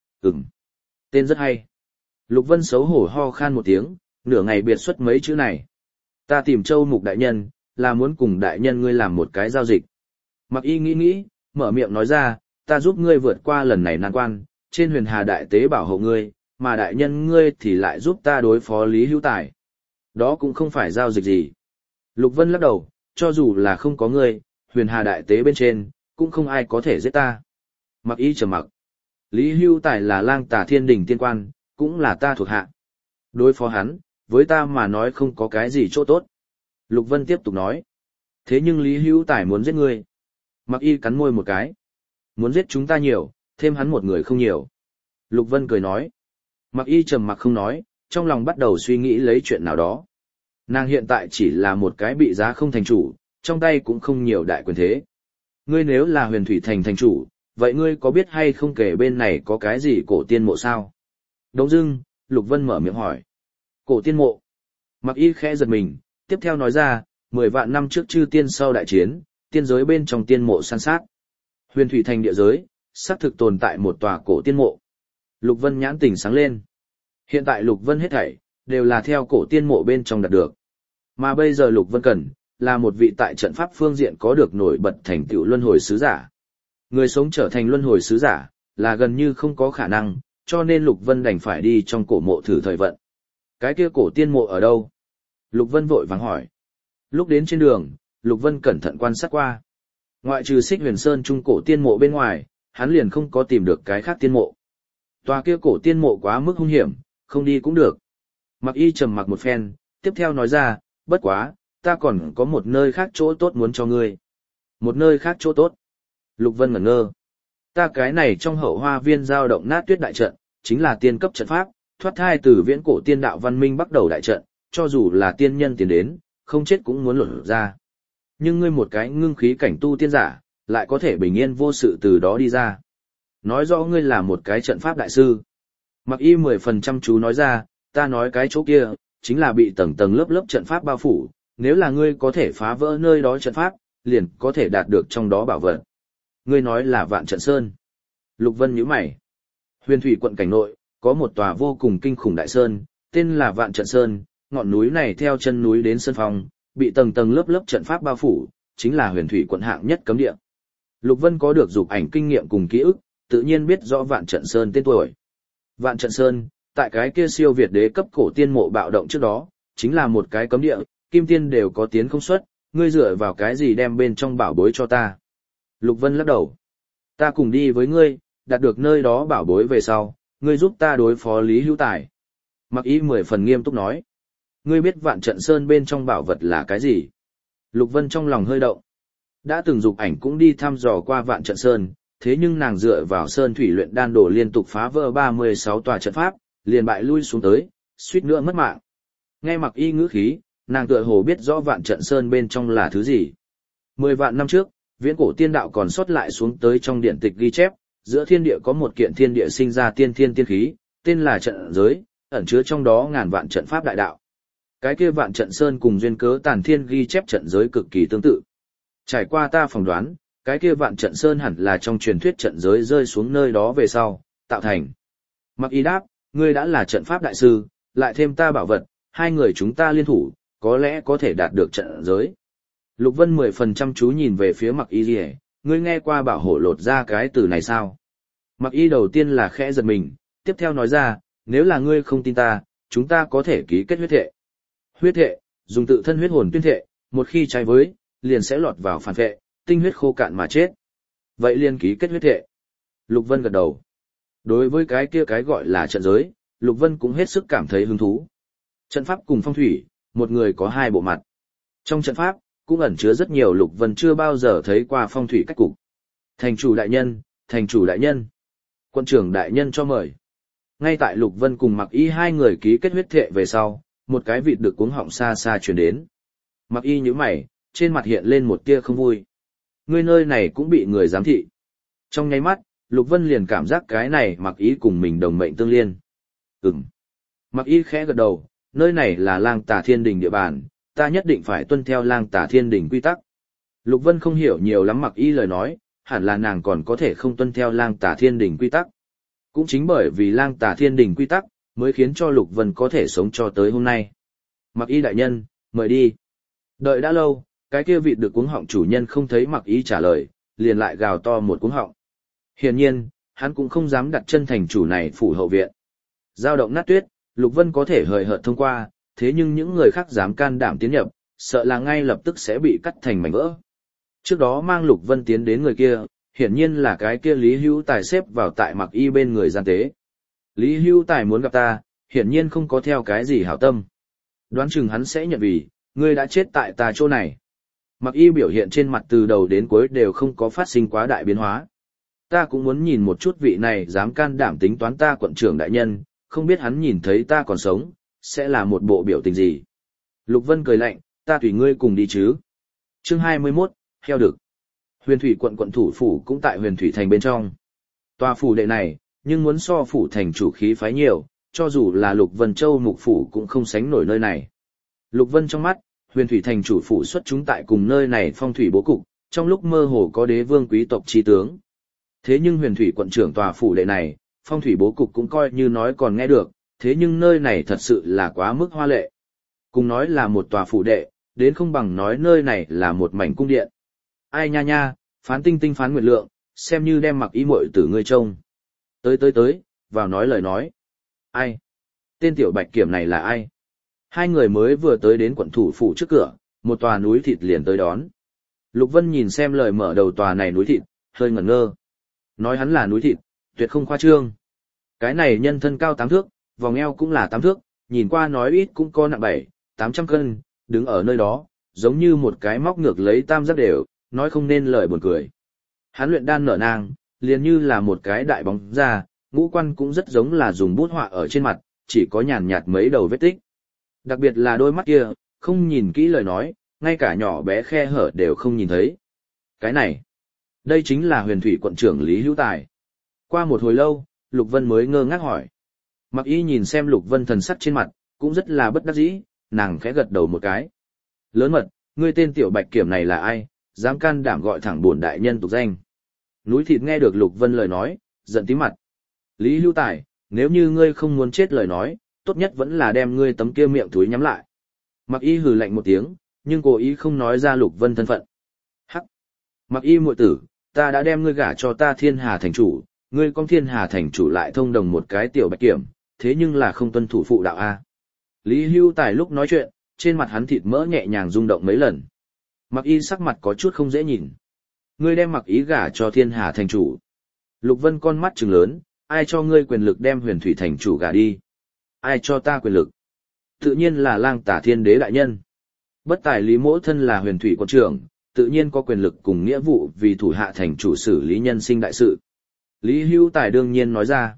Tên rất hay. Lục Vân xấu hổ ho khan một tiếng, nửa ngày biệt xuất mấy chữ này. Ta tìm Châu mục đại nhân, là muốn cùng đại nhân ngươi làm một cái giao dịch. Mặc Y nghĩ, mở miệng nói ra, ta giúp ngươi vượt qua lần này nan quan, trên Huyền Hà đại tế bảo hộ ngươi, mà đại nhân ngươi thì lại giúp ta đối phó Lý Hữu Tài. Đó cũng không phải giao dịch gì. Lục Vân lắc đầu, cho dù là không có ngươi, Huyền Hà đại tế bên trên, cũng không ai có thể giết ta. Mặc Y trầm mặc. Lý Hữu Tài là Lang Tà Thiên Đình tiên quan, cũng là ta thuộc hạ. Đối phó hắn, với ta mà nói không có cái gì chỗ tốt. Lục Vân tiếp tục nói. Thế nhưng Lý Hữu Tài muốn giết ngươi. Mặc Y cắn môi một cái. Muốn giết chúng ta nhiều, thêm hắn một người không nhiều. Lục Vân cười nói. Mặc Y trầm mặc không nói, trong lòng bắt đầu suy nghĩ lấy chuyện nào đó. Nàng hiện tại chỉ là một cái bị giá không thành chủ, trong tay cũng không nhiều đại quyền thế. Ngươi nếu là Huyền Thủy thành thành chủ, vậy ngươi có biết hay không kể bên này có cái gì cổ tiên mộ sao? Đống dưng, Lục Vân mở miệng hỏi. Cổ tiên mộ. Mặc Y khẽ giật mình, tiếp theo nói ra, 10 vạn năm trước chư tiên sau đại chiến, tiên giới bên trong tiên mộ san sát. Huyền Thủy thành địa giới, xác thực tồn tại một tòa cổ tiên mộ. Lục Vân nhãn tỉnh sáng lên. Hiện tại Lục Vân hết thảy, đều là theo cổ tiên mộ bên trong đạt được. Mà bây giờ Lục Vân cần, là một vị tại trận pháp phương diện có được nổi bật thành tựu luân hồi sứ giả. Người sống trở thành luân hồi sứ giả, là gần như không có khả năng, cho nên Lục Vân đành phải đi trong cổ mộ thử thời vận. Cái kia cổ tiên mộ ở đâu? Lục Vân vội vàng hỏi. Lúc đến trên đường, Lục Vân cẩn thận quan sát qua. Ngoại trừ Xích Huyền Sơn trung cổ tiên mộ bên ngoài, hắn liền không có tìm được cái khác tiên mộ. Tòa kia cổ tiên mộ quá mức hung hiểm, không đi cũng được. Mặc Y trầm mặc một phen, tiếp theo nói ra, bất quá, ta còn có một nơi khác chỗ tốt muốn cho ngươi. Một nơi khác chỗ tốt. Lục Vân ngẩn ngơ. Ta cái này trong hậu hoa viên giao động nát tuyết đại trận, chính là tiên cấp trận pháp, thoát thai từ viễn cổ tiên đạo văn minh bắt đầu đại trận, cho dù là tiên nhân tiến đến, không chết cũng muốn lột ra. Nhưng ngươi một cái ngưng khí cảnh tu tiên giả, lại có thể bình yên vô sự từ đó đi ra. Nói rõ ngươi là một cái trận pháp đại sư. Mặc Y 10% chú nói ra, ta nói cái chỗ kia, chính là bị tầng tầng lớp lớp trận pháp bao phủ, nếu là ngươi có thể phá vỡ nơi đó trận pháp, liền có thể đạt được trong đó bảo vật. Ngươi nói là Vạn Trận Sơn. Lục Vân nhíu mày. Huyền Thủy quận cảnh nội, có một tòa vô cùng kinh khủng đại sơn, tên là Vạn Trận Sơn, ngọn núi này theo chân núi đến sơn phong, bị tầng tầng lớp lớp trận pháp bao phủ, chính là Huyền Thủy quận hạng nhất cấm địa. Lục Vân có được dục ảnh kinh nghiệm cùng ký ức, tự nhiên biết rõ Vạn Trận Sơn tên tuổi. Vạn Trận Sơn, tại cái kia siêu việt đế cấp cổ tiên mộ bạo động trước đó, chính là một cái cấm địa, kim tiên đều có tiến không xuất, ngươi dựa vào cái gì đem bên trong bảo bối cho ta. Lục Vân lắc đầu. Ta cùng đi với ngươi, đạt được nơi đó bảo bối về sau, ngươi giúp ta đối phó Lý Hữu Tài. Mặc ý 10 phần nghiêm túc nói. Ngươi biết Vạn Trận Sơn bên trong bảo vật là cái gì? Lục Vân trong lòng hơi động. Đã từng dục ảnh cũng đi thăm dò qua Vạn Trận Sơn, thế nhưng nàng dựa vào Sơn Thủy luyện đan đồ liên tục phá vỡ 36 tòa trận pháp, liền bại lui xuống tới, suýt nữa mất mạng. Nghe Mặc y ngữ khí, nàng tựa hồ biết rõ Vạn Trận Sơn bên trong là thứ gì. 10 vạn năm trước, viễn cổ tiên đạo còn sót lại xuống tới trong điện tịch ghi chép, giữa thiên địa có một kiện thiên địa sinh ra tiên thiên tiên khí, tên là trận giới, ẩn chứa trong đó ngàn vạn trận pháp đại đạo. Cái kia Vạn Trận Sơn cùng duyên cớ Tàn Thiên ghi chép trận giới cực kỳ tương tự. Trải qua ta phỏng đoán, cái kia Vạn Trận Sơn hẳn là trong truyền thuyết trận giới rơi xuống nơi đó về sau, tạo thành. Mặc y đáp, ngươi đã là trận pháp đại sư, lại thêm ta bảo vật, hai người chúng ta liên thủ, có lẽ có thể đạt được trận giới. Lục Vân 10 phần chăm chú nhìn về phía Mặc y rìa, ngươi nghe qua bảo hộ lột ra cái từ này sao? Mặc y đầu tiên là khẽ giật mình, tiếp theo nói ra, nếu là ngươi không tin ta, chúng ta có thể ký kết huyết thệ. Huyết thệ, dùng tự thân huyết hồn tuyên thệ, một khi trái với, liền sẽ lọt vào phản vệ, tinh huyết khô cạn mà chết. Vậy liền ký kết huyết thệ. Lục Vân gật đầu. Đối với cái kia cái gọi là trận giới, Lục Vân cũng hết sức cảm thấy hứng thú. Trận pháp cùng phong thủy, một người có hai bộ mặt. Trong trận pháp, cũng ẩn chứa rất nhiều Lục Vân chưa bao giờ thấy qua phong thủy cách cục. Thành chủ đại nhân, thành chủ đại nhân. Quận trưởng đại nhân cho mời. Ngay tại Lục Vân cùng Mặc y hai người ký kết huyết thệ về sau, một cái vịt được cuống họng xa xa truyền đến. Mặc y nhíu mày, trên mặt hiện lên một tia không vui. Ngươi nơi này cũng bị người giám thị. Trong nháy mắt, Lục Vân liền cảm giác cái này Mặc y cùng mình đồng mệnh tương liên. Mặc y khẽ gật đầu, nơi này là Lang Tà Thiên Đình địa bàn, ta nhất định phải tuân theo Lang Tà Thiên Đình quy tắc. Lục Vân không hiểu nhiều lắm Mặc y lời nói, hẳn là nàng còn có thể không tuân theo Lang Tà Thiên Đình quy tắc. Cũng chính bởi vì Lang Tà Thiên Đình quy tắc, mới khiến cho Lục Vân có thể sống cho tới hôm nay. Mặc y đại nhân, mời đi. Đợi đã lâu, cái kia vịt được cuống họng chủ nhân không thấy Mặc y trả lời, liền lại gào to một cuống họng. Hiển nhiên, hắn cũng không dám đặt chân thành chủ này phủ hậu viện. Giao động nát tuyết, Lục Vân có thể hời hợt thông qua, thế nhưng những người khác dám can đảm tiến nhập, sợ là ngay lập tức sẽ bị cắt thành mảnh vỡ. Trước đó mang Lục Vân tiến đến người kia, hiển nhiên là cái kia Lý Hữu Tài xếp vào tại Mặc y bên người gian tế. Lý Hữu Tài muốn gặp ta, hiển nhiên không có theo cái gì hảo tâm. Đoán chừng hắn sẽ nhận vì, ngươi đã chết tại ta chỗ này. Mặc y biểu hiện trên mặt từ đầu đến cuối đều không có phát sinh quá đại biến hóa. Ta cũng muốn nhìn một chút vị này dám can đảm tính toán ta quận trưởng đại nhân, không biết hắn nhìn thấy ta còn sống, sẽ là một bộ biểu tình gì. Lục Vân cười lạnh, ta tùy ngươi cùng đi chứ. Chương 21, heo đực. Huyền Thủy quận quận thủ phủ cũng tại Huyền Thủy thành bên trong. Tòa phủ đệ này, nhưng muốn so phủ thành chủ khí phái nhiều, cho dù là Lục Vân Châu mục phủ cũng không sánh nổi nơi này. Lục Vân trong mắt, Huyền Thủy thành chủ phủ xuất chúng tại cùng nơi này phong thủy bố cục, trong lúc mơ hồ có đế vương quý tộc chi tướng. Thế nhưng Huyền Thủy quận trưởng tòa phủ đệ này, phong thủy bố cục cũng coi như nói còn nghe được, thế nhưng nơi này thật sự là quá mức hoa lệ. Cùng nói là một tòa phủ đệ, đến không bằng nói nơi này là một mảnh cung điện. Ai nha nha, phán tinh tinh phán nguyệt lượng, xem như đem Mặc y muội tử ngươi trông. Tới, vào nói lời nói. Ai? Tên tiểu bạch kiểm này là ai? Hai người mới vừa tới đến quận thủ phủ trước cửa, một tòa núi thịt liền tới đón. Lục Vân nhìn xem lời mở đầu tòa này núi thịt, hơi ngẩn ngơ. Nói hắn là núi thịt, tuyệt không khoa trương. Cái này nhân thân cao 8 thước, vòng eo cũng là 8 thước, nhìn qua nói ít cũng có nặng 700-800 cân, đứng ở nơi đó, giống như một cái móc ngược lấy tam giác đều, nói không nên lời buồn cười. Hắn luyện đan nở nang, liền như là một cái đại bóng da, ngũ quan cũng rất giống là dùng bút họa ở trên mặt, chỉ có nhàn nhạt mấy đầu vết tích. Đặc biệt là đôi mắt kia, không nhìn kỹ lời nói, ngay cả nhỏ bé khe hở đều không nhìn thấy. Cái này, đây chính là Huyền Thủy quận trưởng Lý Hữu Tài. Qua một hồi lâu, Lục Vân mới ngơ ngác hỏi. Mặc y nhìn xem Lục Vân thần sắc trên mặt, cũng rất là bất đắc dĩ, nàng khẽ gật đầu một cái. Lớn mật, ngươi tên tiểu bạch kiểm này là ai, dám can đảm gọi thẳng bổn đại nhân tục danh. Núi thịt nghe được Lục Vân lời nói, giận tím mặt. Lý Hữu Tài, nếu như ngươi không muốn chết lời nói, tốt nhất vẫn là đem ngươi tấm kia miệng thúi nhắm lại. Mặc y hừ lạnh một tiếng, nhưng cố ý không nói ra Lục Vân thân phận. Hắc! Mặc y muội tử, ta đã đem ngươi gả cho ta Thiên Hà thành chủ, ngươi con Thiên Hà thành chủ lại thông đồng một cái tiểu bạch kiểm, thế nhưng là không tuân thủ phụ đạo a. Lý Hưu Tài lúc nói chuyện, trên mặt hắn thịt mỡ nhẹ nhàng rung động mấy lần. Mặc Y sắc mặt có chút không dễ nhìn. Ngươi đem Mặc Y gả cho Thiên Hà thành chủ. Lục Vân con mắt trừng lớn, ai cho ngươi quyền lực đem Huyền Thủy thành chủ gả đi? Ai cho ta quyền lực? Tự nhiên là Lang Tả Thiên Đế đại nhân. Bất tài Lý Mỗ thân là Huyền Thủy quận trưởng, tự nhiên có quyền lực cùng nghĩa vụ vì thủ hạ thành chủ xử lý nhân sinh đại sự. Lý Hưu Tài đương nhiên nói ra.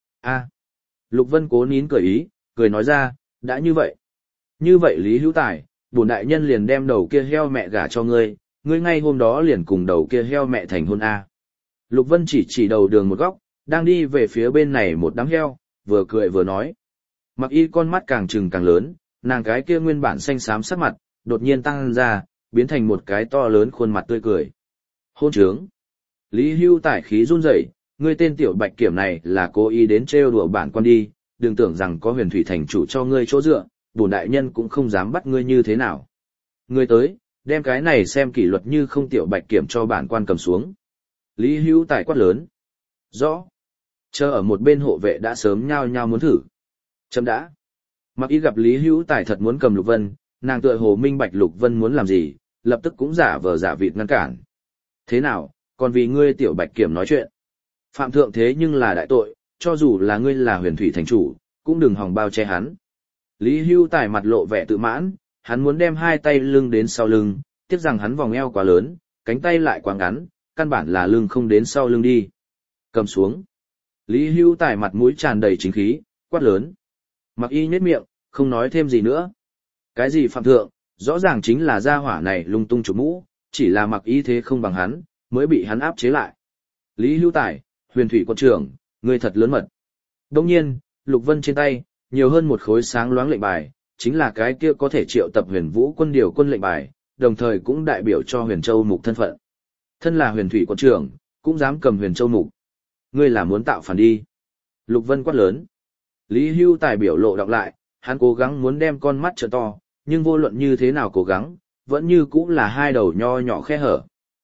Lục Vân cố nín cười ý, cười nói ra, đã như vậy. Như vậy Lý Hưu Tài, bổn đại nhân liền đem đầu kia heo mẹ gả cho ngươi, ngươi ngay hôm đó liền cùng đầu kia heo mẹ thành hôn A. Lục Vân chỉ đầu đường một góc, đang đi về phía bên này một đám heo, vừa cười vừa nói. Mặc Y con mắt càng trừng càng lớn, nàng cái kia nguyên bản xanh xám sắc mặt, đột nhiên tăng ra, biến thành một cái to lớn khuôn mặt tươi cười. Hôn trướng. Lý Hưu Tài khí run rẩy, ngươi tên tiểu bạch kiểm này là cố ý đến trêu đùa bản quan đi, đừng tưởng rằng có Huyền Thủy thành chủ cho ngươi chỗ dựa, bổn đại nhân cũng không dám bắt ngươi như thế nào. Ngươi tới, đem cái này xem kỷ luật như không tiểu bạch kiểm cho bản quan cầm xuống. Lý Hưu Tài quát lớn. Rõ. Chờ ở một bên hộ vệ đã sớm nhao nhao muốn thử. Chấm đã. Mặc Y gặp Lý Hưu Tài thật muốn cầm Lục Vân, nàng tựa hồ minh bạch Lục Vân muốn làm gì, lập tức cũng giả vờ giả vịt ngăn cản. Thế nào, còn vì ngươi tiểu bạch kiểm nói chuyện. Phạm thượng thế nhưng là đại tội, cho dù là ngươi là Huyền Thủy thành chủ, cũng đừng hòng bao che hắn. Lý Hưu Tài mặt lộ vẻ tự mãn, hắn muốn đem hai tay lưng đến sau lưng, tiếc rằng hắn vòng eo quá lớn, cánh tay lại quá ngắn, căn bản là lưng không đến sau lưng đi. Cầm xuống. Lý Hưu Tài mặt mũi tràn đầy chính khí, quát lớn. Mặc Y nhếch miệng, không nói thêm gì nữa. Cái gì phạm thượng, rõ ràng chính là gia hỏa này lung tung chụp mũ, chỉ là Mặc Y thế không bằng hắn, mới bị hắn áp chế lại. Lý Hưu Tài, Huyền Thủy quận trưởng, ngươi thật lớn mật. Đồng nhiên, Lục Vân trên tay, nhiều hơn một khối sáng loáng lệnh bài, chính là cái kia có thể triệu tập Huyền Vũ quân điều quân lệnh bài, đồng thời cũng đại biểu cho Huyền Châu Mục thân phận. Thân là Huyền Thủy quận trưởng, cũng dám cầm Huyền Châu Mục. Ngươi là muốn tạo phản đi. Lục Vân quát lớn. Lý Hưu Tài biểu lộ đọc lại, hắn cố gắng muốn đem con mắt trợ to, nhưng vô luận như thế nào cố gắng, vẫn như cũng là hai đầu nho nhỏ khe hở.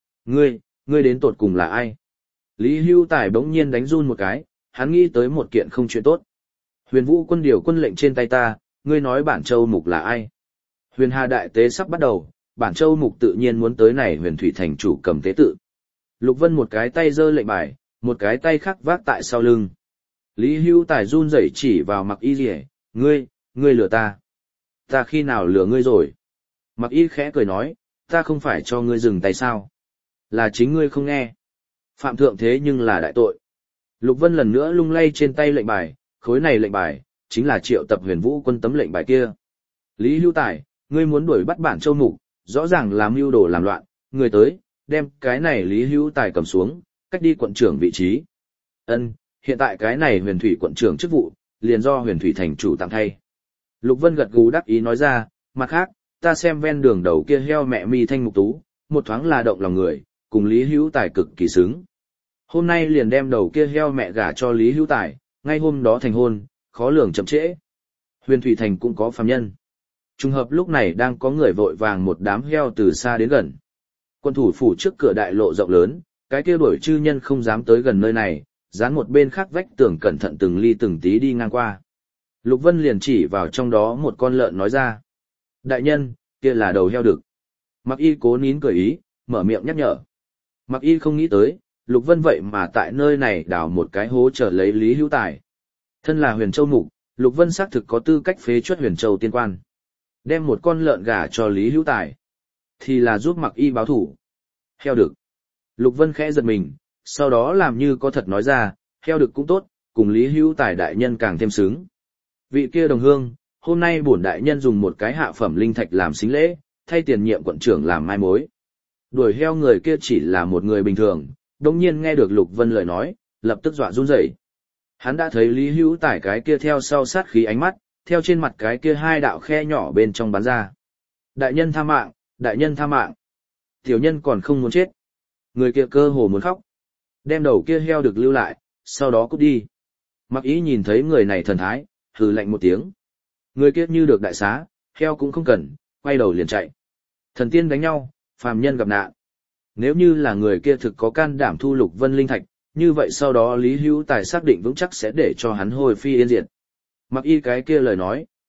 Ngươi đến tột cùng là ai? Lý Hưu Tài bỗng nhiên đánh run một cái, hắn nghĩ tới một kiện không chuyện tốt. Huyền Vũ quân điều quân lệnh trên tay ta, ngươi nói bản châu mục là ai? Huyền Hà đại tế sắp bắt đầu, bản châu mục tự nhiên muốn tới này Huyền Thủy thành chủ cầm tế tự. Lục Vân một cái tay giơ lệnh bài, một cái tay khác vác tại sau lưng. Lý Hưu Tài run rẩy chỉ vào Mặc Y rỉa, ngươi lừa ta. Ta khi nào lừa ngươi rồi? Mặc Y khẽ cười nói, ta không phải cho ngươi dừng tay sao? Là chính ngươi không nghe. Phạm thượng thế nhưng là đại tội. Lục Vân lần nữa lung lay trên tay lệnh bài, khối này lệnh bài, chính là triệu tập Huyền Vũ quân tấm lệnh bài kia. Lý Hưu Tài, ngươi muốn đuổi bắt bản châu mục, rõ ràng là mưu đồ làm loạn, người tới, đem cái này Lý Hưu Tài cầm xuống, cách đi quận trưởng vị trí. Hiện tại cái này Huyền Thủy quận trưởng chức vụ, liền do Huyền Thủy thành chủ tạm thay. Lục Vân gật gù đắc ý nói ra, mặt khác, ta xem ven đường đầu kia heo mẹ mi thanh mục tú, một thoáng là động lòng người, cùng Lý Hữu Tài cực kỳ xứng. Hôm nay liền đem đầu kia heo mẹ gả cho Lý Hữu Tài, ngay hôm đó thành hôn, khó lường chậm trễ. Huyền Thủy thành cũng có phàm nhân. Trùng hợp lúc này đang có người vội vàng một đám heo từ xa đến gần. Quân thủ phủ trước cửa đại lộ rộng lớn, cái kia đuổi chư nhân không dám tới gần nơi này, dán một bên khác vách tường cẩn thận từng ly từng tí đi ngang qua. Lục Vân liền chỉ vào trong đó một con lợn nói ra. Đại nhân, kia là đầu heo đực. Mặc Y cố nín cười ý, mở miệng nhắc nhở. Mặc Y không nghĩ tới, Lục Vân vậy mà tại nơi này đào một cái hố trở lấy Lý Hữu Tài. Thân là Huyền Châu mục, Lục Vân xác thực có tư cách phế truất Huyền Châu tiên quan. Đem một con lợn gả cho Lý Hữu Tài, thì là giúp Mặc Y báo thủ. Heo đực. Lục Vân khẽ giật mình, sau đó làm như có thật nói ra, heo đực cũng tốt, cùng Lý Hữu Tài đại nhân càng thêm xứng. Vị kia đồng hương, hôm nay bổn đại nhân dùng một cái hạ phẩm linh thạch làm sính lễ, thay tiền nhiệm quận trưởng làm mai mối. Đuổi heo người kia chỉ là một người bình thường, đồng nhiên nghe được Lục Vân lời nói, lập tức dọa run rẩy. Hắn đã thấy Lý Hữu Tài cái kia theo sau sát khí ánh mắt, theo trên mặt cái kia hai đạo khe nhỏ bên trong bắn ra. Đại nhân tha mạng, đại nhân tha mạng. Tiểu nhân còn không muốn chết. Người kia cơ hồ muốn khóc. Đem đầu kia heo được lưu lại, sau đó cút đi. Mặc ý nhìn thấy người này thần thái, hừ lạnh một tiếng. Người kia như được đại xá, heo cũng không cần, quay đầu liền chạy. Thần tiên đánh nhau, phàm nhân gặp nạn. Nếu như là người kia thực có can đảm thu Lục Vân linh thạch, như vậy sau đó Lý Hữu Tài xác định vững chắc sẽ để cho hắn hồi phi yên diệt. Mặc y cái kia lời nói,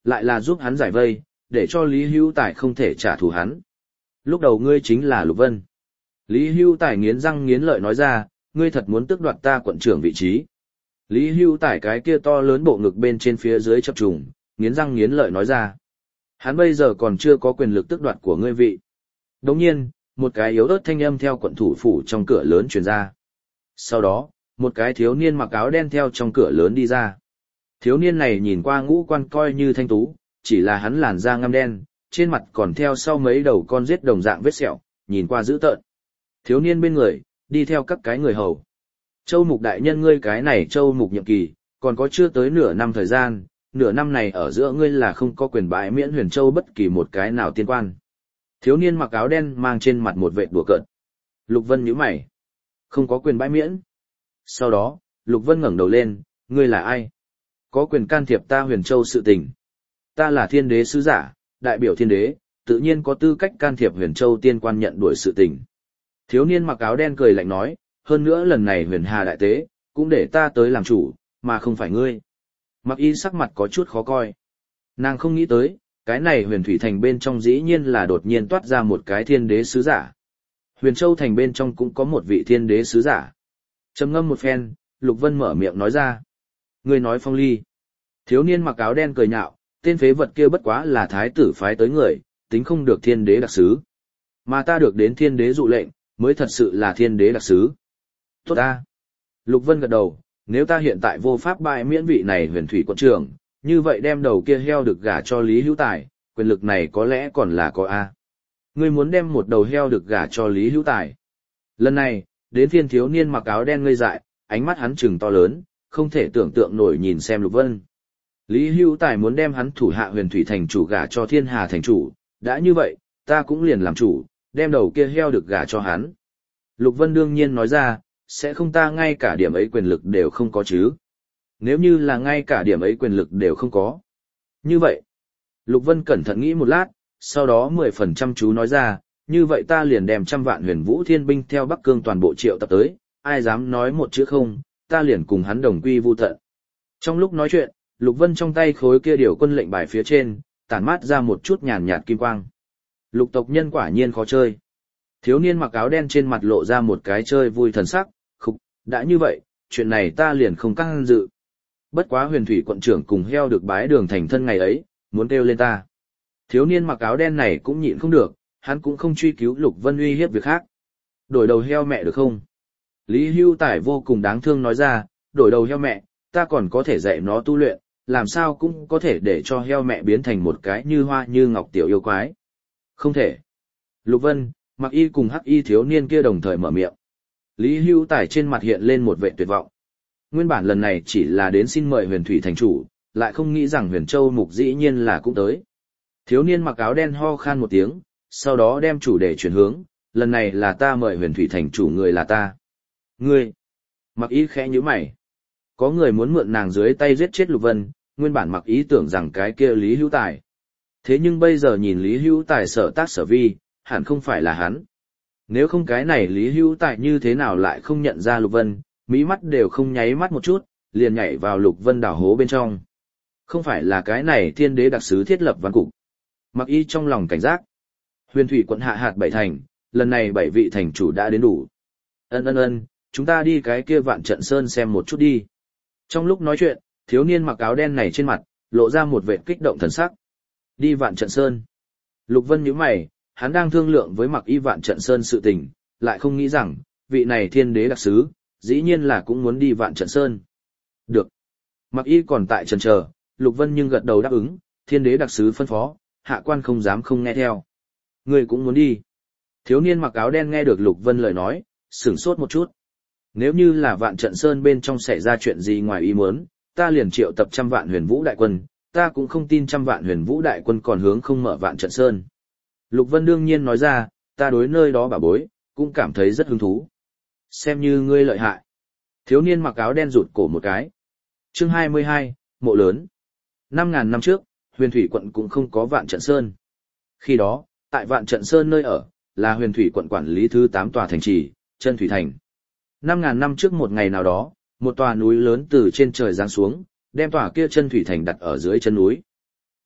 lại là giúp hắn giải vây, để cho Lý Hữu Tài không thể trả thù hắn. Lúc đầu ngươi chính là Lục Vân. Lý Hữu Tài nghiến răng nghiến lợi nói ra, ngươi thật muốn tước đoạt ta quận trưởng vị trí. Lý Hữu Tài cái kia to lớn bộ ngực bên trên phía dưới chập trùng, nghiến răng nghiến lợi nói ra. Hắn bây giờ còn chưa có quyền lực tước đoạt của ngươi vị. Đồng nhiên, một cái yếu ớt thanh âm theo quận thủ phủ trong cửa lớn truyền ra. Sau đó, một cái thiếu niên mặc áo đen theo trong cửa lớn đi ra. Thiếu niên này nhìn qua ngũ quan coi như thanh tú, chỉ là hắn làn da ngăm đen, trên mặt còn theo sau mấy đầu con giết đồng dạng vết sẹo, nhìn qua dữ tợn. Thiếu niên bên người, đi theo các cái người hầu. Châu Mục đại nhân ngươi cái này Châu Mục nhiệm kỳ, còn có chưa tới nửa năm thời gian, nửa năm này ở giữa ngươi là không có quyền bãi miễn Huyền Châu bất kỳ một cái nào tiên quan. Thiếu niên mặc áo đen mang trên mặt một vệt đùa cợt. Lục Vân nhíu mày. Không có quyền bãi miễn. Sau đó, Lục Vân ngẩng đầu lên, ngươi là ai? Có quyền can thiệp ta Huyền Châu sự tình. Ta là thiên đế sứ giả, đại biểu thiên đế, tự nhiên có tư cách can thiệp Huyền Châu tiên quan nhận đuổi sự tình. Thiếu niên mặc áo đen cười lạnh nói, hơn nữa lần này Huyền Hà đại tế, cũng để ta tới làm chủ, mà không phải ngươi. Mặc Y sắc mặt có chút khó coi. Nàng không nghĩ tới, cái này Huyền Thủy Thành bên trong dĩ nhiên là đột nhiên toát ra một cái thiên đế sứ giả. Huyền Châu Thành bên trong cũng có một vị thiên đế sứ giả. Trầm ngâm một phen, Lục Vân mở miệng nói ra. Ngươi nói Phong Ly. Thiếu niên mặc áo đen cười nhạo, tên phế vật kia bất quá là thái tử phái tới người, tính không được thiên đế đặc sứ. Mà ta được đến thiên đế dụ lệnh, mới thật sự là thiên đế đặc sứ. Tốt ta. Lục Vân gật đầu, nếu ta hiện tại vô pháp bại miễn vị này Huyền Thủy quận trưởng, như vậy đem đầu kia heo được gả cho Lý Hữu Tài, quyền lực này có lẽ còn là có A. Ngươi muốn đem một đầu heo được gả cho Lý Hữu Tài. Lần này, đến phiên thiếu niên mặc áo đen ngây dại, ánh mắt hắn trừng to lớn, không thể tưởng tượng nổi nhìn xem Lục Vân. Lý Hữu Tài muốn đem hắn thủ hạ Huyền Thủy thành chủ gả cho Thiên Hà thành chủ, đã như vậy, ta cũng liền làm chủ, đem đầu kia heo được gả cho hắn. Lục Vân đương nhiên nói ra, sẽ không ta ngay cả điểm ấy quyền lực đều không có chứ. Nếu như là ngay cả điểm ấy quyền lực đều không có. Như vậy, Lục Vân cẩn thận nghĩ một lát, sau đó 10% chú nói ra, như vậy ta liền đem 100 vạn Huyền Vũ Thiên binh theo Bắc Cương toàn bộ triệu tập tới, ai dám nói một chữ không, ta liền cùng hắn đồng quy vu tận. Trong lúc nói chuyện, Lục Vân trong tay khối kia điều quân lệnh bài phía trên, tản mát ra một chút nhàn nhạt kim quang. Lục tộc nhân quả nhiên khó chơi. Thiếu niên mặc áo đen trên mặt lộ ra một cái chơi vui thần sắc, khục, đã như vậy, chuyện này ta liền không căng dự. Bất quá Huyền Thủy quận trưởng cùng heo được bái đường thành thân ngày ấy, muốn kêu lên ta. Thiếu niên mặc áo đen này cũng nhịn không được, hắn cũng không truy cứu Lục Vân uy hiếp việc khác. Đổi đầu heo mẹ được không? Lý Hưu Tài vô cùng đáng thương nói ra, đổi đầu heo mẹ, ta còn có thể dạy nó tu luyện, làm sao cũng có thể để cho heo mẹ biến thành một cái như hoa như ngọc tiểu yêu quái. Không thể. Lục Vân, Mặc Y cùng Hắc Y thiếu niên kia đồng thời mở miệng. Lý Hưu Tài trên mặt hiện lên một vẻ tuyệt vọng. Nguyên bản lần này chỉ là đến xin mời Huyền Thủy thành chủ, lại không nghĩ rằng Huyền Châu Mục dĩ nhiên là cũng tới. Thiếu niên mặc áo đen ho khan một tiếng, sau đó đem chủ đề chuyển hướng, lần này là ta mời Huyền Thủy thành chủ, người là ta. Ngươi. Mặc Y khẽ nhíu mày. Có người muốn mượn nàng dưới tay giết chết Lục Vân, nguyên bản Mặc Y tưởng rằng cái kia Lý Hữu Tài. Thế nhưng bây giờ nhìn Lý Hữu Tài sở tác sở vi, hẳn không phải là hắn. Nếu không cái này Lý Hữu Tài như thế nào lại không nhận ra Lục Vân, mí mắt đều không nháy mắt một chút, liền nhảy vào Lục Vân đảo hố bên trong. Không phải là cái này thiên đế đặc sứ thiết lập văn cục. Mặc Y trong lòng cảnh giác. Huyền Thủy quận hạ hạt 7 thành, lần này 7 vị thành chủ đã đến đủ. Ân, chúng ta đi cái kia Vạn Trận Sơn xem một chút đi. Trong lúc nói chuyện, thiếu niên mặc áo đen này trên mặt, lộ ra một vẻ kích động thần sắc. Đi Vạn Trận Sơn. Lục Vân nhíu mày, hắn đang thương lượng với Mặc Y Vạn Trận Sơn sự tình, lại không nghĩ rằng, vị này thiên đế đặc sứ, dĩ nhiên là cũng muốn đi Vạn Trận Sơn. Được. Mặc Y còn tại chần chờ, Lục Vân nhưng gật đầu đáp ứng, thiên đế đặc sứ phân phó, hạ quan không dám không nghe theo. Người cũng muốn đi. Thiếu niên mặc áo đen nghe được Lục Vân lời nói, sửng sốt một chút. Nếu như là Vạn Trận Sơn bên trong xảy ra chuyện gì ngoài ý muốn, ta liền triệu tập 100 vạn Huyền Vũ đại quân, ta cũng không tin 100 vạn Huyền Vũ đại quân còn hướng không mở Vạn Trận Sơn. Lục Vân đương nhiên nói ra, ta đối nơi đó bà bối, cũng cảm thấy rất hứng thú. Xem như ngươi lợi hại. Thiếu niên mặc áo đen rụt cổ một cái. Chương 22, mộ lớn. 5.000 năm trước, Huyền Thủy quận cũng không có Vạn Trận Sơn. Khi đó, tại Vạn Trận Sơn nơi ở, là Huyền Thủy quận quản lý thứ 8 tòa thành trì, Chân Thủy Thành. 5.000 năm trước một ngày nào đó, một tòa núi lớn từ trên trời giáng xuống, đem tòa kia Chân Thủy Thành đặt ở dưới chân núi.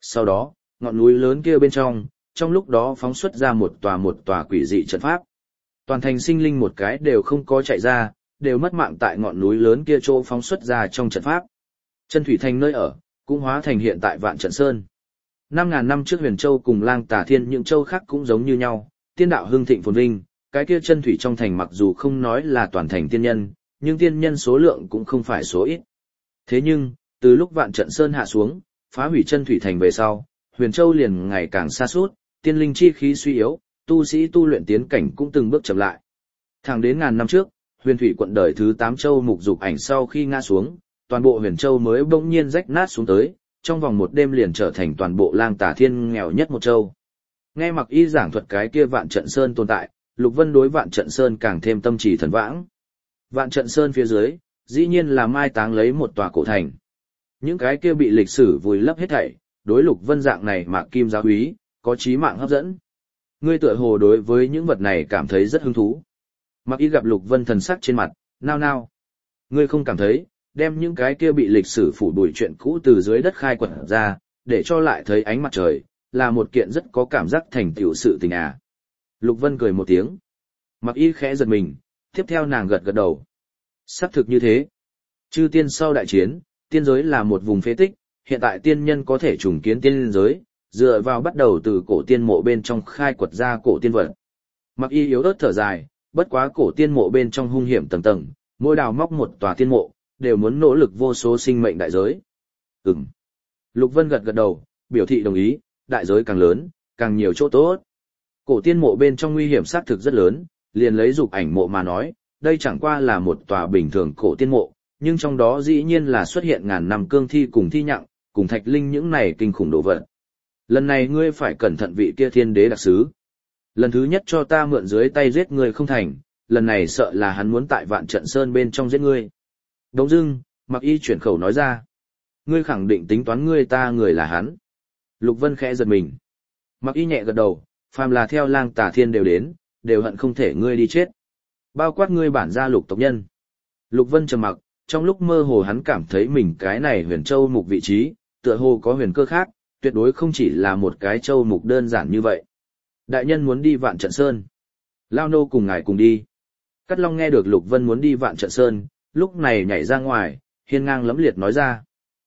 Sau đó, ngọn núi lớn kia bên trong lúc đó phóng xuất ra một tòa quỷ dị trận pháp. Toàn thành sinh linh một cái đều không có chạy ra, đều mất mạng tại ngọn núi lớn kia chỗ phóng xuất ra trong trận pháp. Chân thủy thành nơi ở, cũng hóa thành hiện tại Vạn Trận Sơn. 5.000 năm trước Huyền Châu cùng Lang Tà Thiên những châu khác cũng giống như nhau, tiên đạo hưng thịnh phồn vinh, cái kia chân thủy trong thành mặc dù không nói là toàn thành tiên nhân, nhưng tiên nhân số lượng cũng không phải số ít. Thế nhưng, từ lúc Vạn Trận Sơn hạ xuống, phá hủy chân thủy thành về sau, Huyền Châu liền ngày càng sa sút, tiên linh chi khí suy yếu, tu sĩ tu luyện tiến cảnh cũng từng bước chậm lại. Thẳng đến ngàn năm trước, Huyền Thủy quận đời thứ 8 châu mục dục ảnh sau khi ngã xuống, toàn bộ Huyền Châu mới bỗng nhiên rách nát xuống tới, trong vòng một đêm liền trở thành toàn bộ Lang Tà Thiên nghèo nhất một châu. Nghe Mặc Y giảng thuật cái kia Vạn Trận Sơn tồn tại, Lục Vân đối Vạn Trận Sơn càng thêm tâm trì thần vãng. Vạn Trận Sơn phía dưới, dĩ nhiên là mai táng lấy một tòa cổ thành. Những cái kia bị lịch sử vùi lấp hết thảy, đối Lục Vân dạng này Mạc Kim giáo úy, có chí mạng hấp dẫn. Ngươi tựa hồ đối với những vật này cảm thấy rất hứng thú. Mặc Y gặp Lục Vân thần sắc trên mặt, nao nao. Ngươi không cảm thấy, đem những cái kia bị lịch sử phủ bụi chuyện cũ từ dưới đất khai quật ra, để cho lại thấy ánh mặt trời, là một kiện rất có cảm giác thành tựu sự tình à. Lục Vân cười một tiếng. Mặc Y khẽ giật mình, tiếp theo nàng gật gật đầu. Xác thực như thế. Chư tiên sau đại chiến, tiên giới là một vùng phế tích, hiện tại tiên nhân có thể trùng kiến tiên giới, dựa vào bắt đầu từ cổ tiên mộ bên trong khai quật ra cổ tiên vật. Mặc Y yếu ớt thở dài, bất quá cổ tiên mộ bên trong hung hiểm tầng tầng, mỗi đào móc một tòa tiên mộ, đều muốn nỗ lực vô số sinh mệnh đại giới. Ừm. Lục Vân gật gật đầu, biểu thị đồng ý, đại giới càng lớn, càng nhiều chỗ tốt. Cổ tiên mộ bên trong nguy hiểm xác thực rất lớn, liền lấy dục ảnh mộ mà nói, đây chẳng qua là một tòa bình thường cổ tiên mộ, nhưng trong đó dĩ nhiên là xuất hiện ngàn năm cương thi cùng thi nhặng, cùng thạch linh những này kinh khủng đồ vật. Lần này ngươi phải cẩn thận vị kia thiên đế đặc sứ. Lần thứ nhất cho ta mượn dưới tay giết ngươi không thành, lần này sợ là hắn muốn tại Vạn Trận Sơn bên trong giết ngươi. Đống dưng, Mặc Y chuyển khẩu nói ra. Ngươi khẳng định tính toán ngươi ta người là hắn. Lục Vân khẽ giật mình. Mặc Y nhẹ gật đầu, phàm là theo Lang Tà Thiên đều đến, đều hận không thể ngươi đi chết. Bao quát ngươi bản gia Lục tộc nhân. Lục Vân trầm mặc, trong lúc mơ hồ hắn cảm thấy mình cái này Huyền Châu mục vị trí, tựa hồ có huyền cơ khác, tuyệt đối không chỉ là một cái châu mục đơn giản như vậy. Đại nhân muốn đi Vạn Trận Sơn. Lao nô cùng ngài cùng đi. Cát Long nghe được Lục Vân muốn đi Vạn Trận Sơn, lúc này nhảy ra ngoài, hiên ngang lẫm liệt nói ra.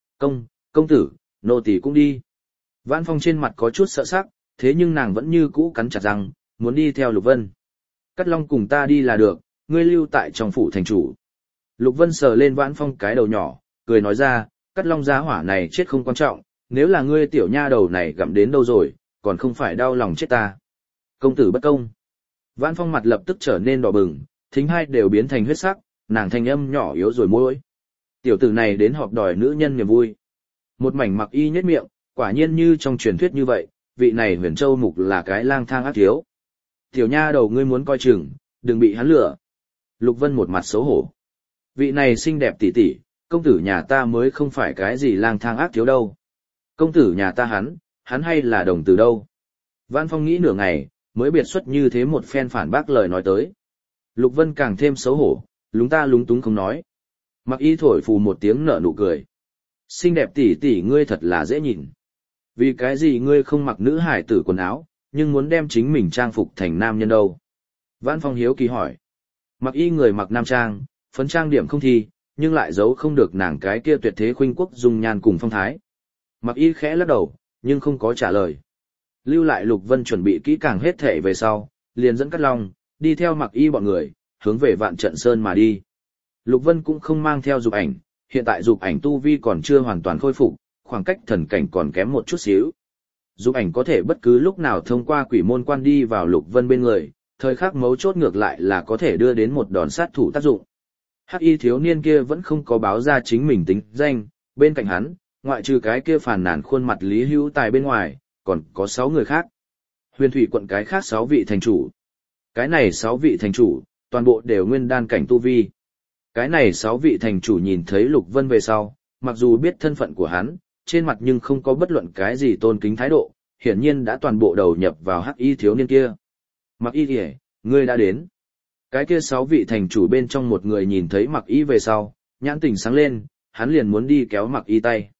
Công tử, nô tỳ cũng đi. Vãn Phong trên mặt có chút sợ sắc, thế nhưng nàng vẫn như cũ cắn chặt răng, muốn đi theo Lục Vân. Cát Long cùng ta đi là được, ngươi lưu tại trong phủ thành chủ. Lục Vân sờ lên Vãn Phong cái đầu nhỏ, cười nói ra, Cát Long giá hỏa này chết không quan trọng, nếu là ngươi tiểu nha đầu này gặm đến đâu rồi, còn không phải đau lòng chết ta. Công tử bất công. Vãn Phong mặt lập tức trở nên đỏ bừng, thính hai đều biến thành huyết sắc, nàng thanh âm nhỏ yếu rồi môi. Tiểu tử này đến họp đòi nữ nhân niềm vui. Một mảnh Mặc Y nhếch miệng, quả nhiên như trong truyền thuyết như vậy, vị này Huyền Châu mục là cái lang thang ác thiếu. Tiểu nha đầu ngươi muốn coi chừng, đừng bị hắn lừa. Lục Vân một mặt xấu hổ. Vị này xinh đẹp tỷ tỷ, công tử nhà ta mới không phải cái gì lang thang ác thiếu đâu. Công tử nhà ta hắn hay là đồng tử đâu. Vãn Phong nghĩ nửa ngày, mới biệt xuất như thế một phen phản bác lời nói tới. Lục Vân càng thêm xấu hổ, lúng ta lúng túng không nói. Mặc Y thổi phù một tiếng nở nụ cười. Xinh đẹp tỷ tỷ ngươi thật là dễ nhìn. Vì cái gì ngươi không mặc nữ hải tử quần áo, nhưng muốn đem chính mình trang phục thành nam nhân đâu? Vãn Phong hiếu kỳ hỏi. Mặc Y người mặc nam trang, phấn trang điểm không thi, nhưng lại giấu không được nàng cái kia tuyệt thế khuynh quốc dung nhan cùng phong thái. Mặc Y khẽ lắc đầu, nhưng không có trả lời. Lưu lại Lục Vân chuẩn bị kỹ càng hết thể về sau, liền dẫn Cát Long, đi theo Mặc Y bọn người, hướng về Vạn Trận Sơn mà đi. Lục Vân cũng không mang theo dục ảnh, hiện tại dục ảnh tu vi còn chưa hoàn toàn khôi phục, khoảng cách thần cảnh còn kém một chút xíu. Dục ảnh có thể bất cứ lúc nào thông qua quỷ môn quan đi vào Lục Vân bên người, thời khắc mấu chốt ngược lại là có thể đưa đến một đòn sát thủ tác dụng. Hắc Y thiếu niên kia vẫn không có báo ra chính mình tính danh, bên cạnh hắn, ngoại trừ cái kia phàn nàn khuôn mặt Lý Hữu Tài bên ngoài, còn có 6 người khác. Huyền Thủy quận cái khác 6 vị thành chủ. Cái này 6 vị thành chủ, toàn bộ đều nguyên đan cảnh tu vi. Cái này 6 vị thành chủ nhìn thấy Lục Vân về sau, mặc dù biết thân phận của hắn, trên mặt nhưng không có bất luận cái gì tôn kính thái độ, hiển nhiên đã toàn bộ đầu nhập vào Hắc Y thiếu niên kia. Mặc Y kìa, ngươi đã đến. Cái kia 6 vị thành chủ bên trong một người nhìn thấy Mặc Y về sau, nhãn tình sáng lên, hắn liền muốn đi kéo Mặc Y tay.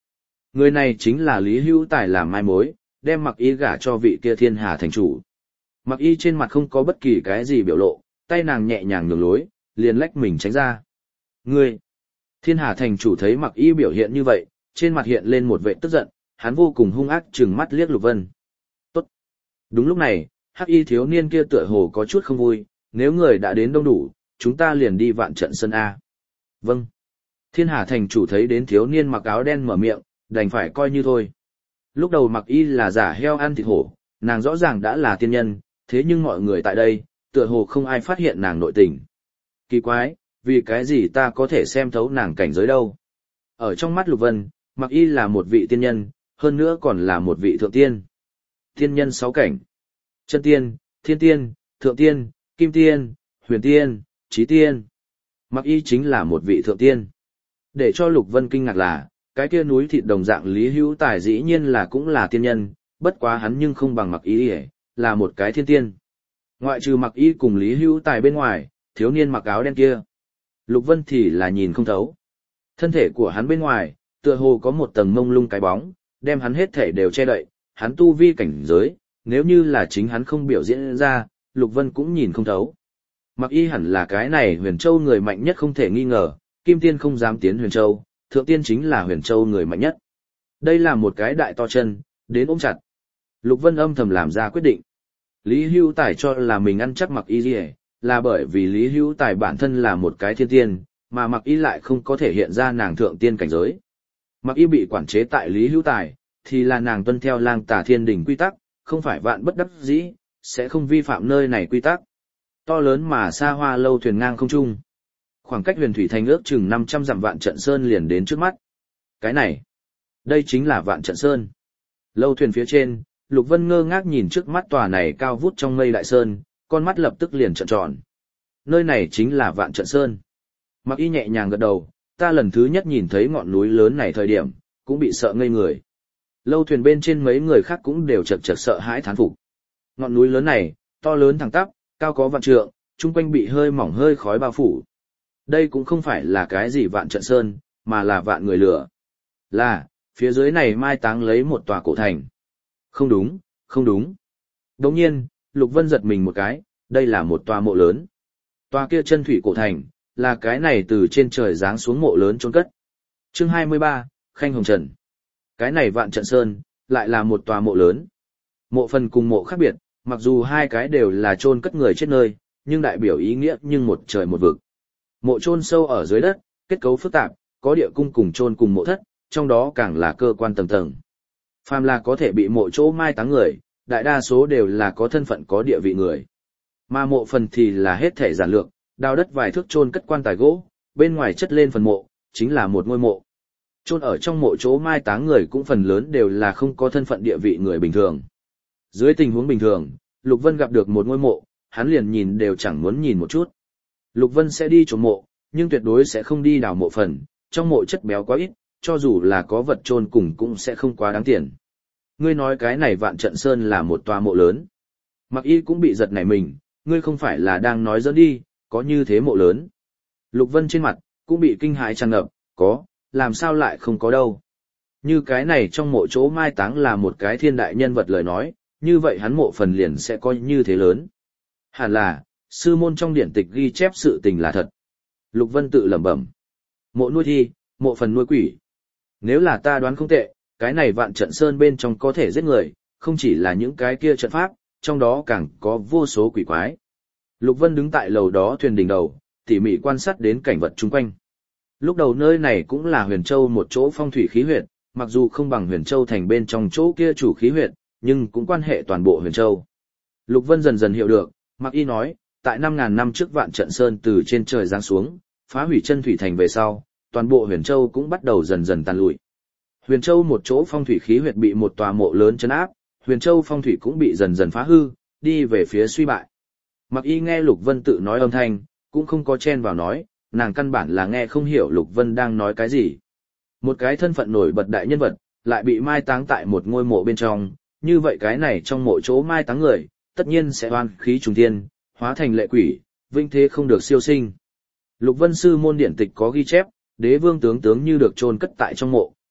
Người này chính là Lý Hữu Tài làm mai mối, đem Mặc Y gả cho vị kia Thiên Hà thành chủ. Mặc Y trên mặt không có bất kỳ cái gì biểu lộ, tay nàng nhẹ nhàng nhường lối, liền lách mình tránh ra. Ngươi! Thiên Hà thành chủ thấy Mặc Y biểu hiện như vậy, trên mặt hiện lên một vẻ tức giận, hắn vô cùng hung ác trừng mắt liếc Lục Vân. Tốt! Đúng lúc này, Hắc Y thiếu niên kia tựa hồ có chút không vui, nếu người đã đến đông đủ, chúng ta liền đi Vạn Trận Sơn A. Vâng! Thiên Hà thành chủ thấy đến thiếu niên mặc áo đen mở miệng, đành phải coi như thôi. Lúc đầu Mặc Y là giả heo ăn thịt hổ, nàng rõ ràng đã là tiên nhân, thế nhưng mọi người tại đây, tựa hồ không ai phát hiện nàng nội tình. Kỳ quái, vì cái gì ta có thể xem thấu nàng cảnh giới đâu? Ở trong mắt Lục Vân, Mặc Y là một vị tiên nhân, hơn nữa còn là một vị thượng tiên. Tiên nhân 6 cảnh. Chân tiên, thiên tiên, thượng tiên, kim tiên, huyền tiên, chí tiên. Mặc Y chính là một vị thượng tiên. Để cho Lục Vân kinh ngạc là, cái kia núi thịt đồng dạng Lý Hữu Tài dĩ nhiên là cũng là tiên nhân, bất quá hắn nhưng không bằng Mặc Y, là một cái thiên tiên. Ngoại trừ Mặc Y cùng Lý Hữu Tài bên ngoài, thiếu niên mặc áo đen kia, Lục Vân thì là nhìn không thấu. Thân thể của hắn bên ngoài, tựa hồ có một tầng mông lung cái bóng, đem hắn hết thể đều che đậy, hắn tu vi cảnh giới, nếu như là chính hắn không biểu diễn ra, Lục Vân cũng nhìn không thấu. Mặc Y hẳn là cái này Huyền Châu người mạnh nhất không thể nghi ngờ, Kim Tiên không dám tiến Huyền Châu, Thượng Tiên chính là Huyền Châu người mạnh nhất. Đây là một cái đại to chân, đến ôm chặt. Lục Vân âm thầm làm ra quyết định. Lý Hữu Tài cho là mình ăn chắc Mặc Y gì, là bởi vì Lý Hữu Tài bản thân là một cái thiên tiên, mà Mặc Y lại không có thể hiện ra nàng thượng tiên cảnh giới. Mặc Y bị quản chế tại Lý Hữu Tài, thì là nàng tuân theo Lang Tà Thiên Đình quy tắc, không phải vạn bất đắc dĩ, sẽ không vi phạm nơi này quy tắc. To lớn mà xa hoa lâu thuyền ngang không trung. Khoảng cách Huyền Thủy Thành ước chừng 500 dặm Vạn Trận Sơn liền đến trước mắt. Cái này, đây chính là Vạn Trận Sơn. Lâu thuyền phía trên, Lục Vân ngơ ngác nhìn trước mắt tòa này cao vút trong mây đại sơn, con mắt lập tức liền trợn tròn. Nơi này chính là Vạn Trận Sơn. Mặc Y nhẹ nhàng gật đầu, ta lần thứ nhất nhìn thấy ngọn núi lớn này thời điểm, cũng bị sợ ngây người. Lâu thuyền bên trên mấy người khác cũng đều chật chật sợ hãi thán phục. Ngọn núi lớn này, to lớn thẳng tắp, cao có vạn trượng, chung quanh bị hơi mỏng hơi khói bao phủ. Đây cũng không phải là cái gì Vạn Trận Sơn, mà là vạn người lửa. Là, phía dưới này mai táng lấy một tòa cổ thành. Không đúng, không đúng. Đồng nhiên, Lục Vân giật mình một cái, đây là một tòa mộ lớn. Tòa kia chân thủy cổ thành, là cái này từ trên trời giáng xuống mộ lớn chôn cất. Chương 23, Khanh Hồng Trần. Cái này Vạn Trận Sơn, lại là một tòa mộ lớn. Mộ phần cùng mộ khác biệt, mặc dù hai cái đều là chôn cất người chết nơi, nhưng đại biểu ý nghĩa nhưng một trời một vực. Mộ chôn sâu ở dưới đất, kết cấu phức tạp, có địa cung cùng chôn cùng mộ thất, trong đó càng là cơ quan tầng tầng. Phàm là có thể bị mộ chỗ mai táng người, đại đa số đều là có thân phận có địa vị người. Mà mộ phần thì là hết thể giản lược, đào đất vài thước chôn cất quan tài gỗ, bên ngoài chất lên phần mộ, chính là một ngôi mộ. Chôn ở trong mộ chỗ mai táng người cũng phần lớn đều là không có thân phận địa vị người bình thường. Dưới tình huống bình thường, Lục Vân gặp được một ngôi mộ, hắn liền nhìn đều chẳng muốn nhìn một chút. Lục Vân sẽ đi chôn mộ, nhưng tuyệt đối sẽ không đi đào mộ phần, trong mộ chất béo quá ít, cho dù là có vật chôn cùng cũng sẽ không quá đáng tiền. Ngươi nói cái này Vạn Trận Sơn là một tòa mộ lớn. Mặc Y cũng bị giật nảy mình, ngươi không phải là đang nói giỡn đi, có như thế mộ lớn. Lục Vân trên mặt, cũng bị kinh hãi tràn ngập, có, làm sao lại không có đâu. Như cái này trong mộ chỗ mai táng là một cái thiên đại nhân vật lời nói, như vậy hắn mộ phần liền sẽ coi như thế lớn. Hẳn là, sư môn trong điển tịch ghi chép sự tình là thật. Lục Vân tự lẩm bẩm. Mộ nuôi thi, mộ phần nuôi quỷ. Nếu là ta đoán không tệ, cái này Vạn Trận Sơn bên trong có thể giết người, không chỉ là những cái kia trận pháp, trong đó càng có vô số quỷ quái. Lục Vân đứng tại lầu đó thuyền đỉnh đầu, tỉ mỉ quan sát đến cảnh vật chung quanh. Lúc đầu nơi này cũng là Huyền Châu một chỗ phong thủy khí huyệt, mặc dù không bằng Huyền Châu thành bên trong chỗ kia chủ khí huyệt, nhưng cũng quan hệ toàn bộ Huyền Châu. Lục Vân dần dần hiểu được, Mặc Y nói, tại 5.000 năm trước Vạn Trận Sơn từ trên trời giáng xuống, phá hủy chân thủy thành về sau, toàn bộ Huyền Châu cũng bắt đầu dần dần tàn lụi. Huyền Châu một chỗ phong thủy khí huyệt bị một tòa mộ lớn trấn áp, Huyền Châu phong thủy cũng bị dần dần phá hư, đi về phía suy bại. Mặc Y nghe Lục Vân tự nói âm thanh, cũng không có chen vào nói, nàng căn bản là nghe không hiểu Lục Vân đang nói cái gì. Một cái thân phận nổi bật đại nhân vật, lại bị mai táng tại một ngôi mộ bên trong, như vậy cái này trong mộ chỗ mai táng người, tất nhiên sẽ oan khí trùng thiên, hóa thành lệ quỷ, vinh thế không được siêu sinh. Lục Vân sư môn điển tịch có ghi chép, đế vương tướng như được chôn cất tại trong mộ,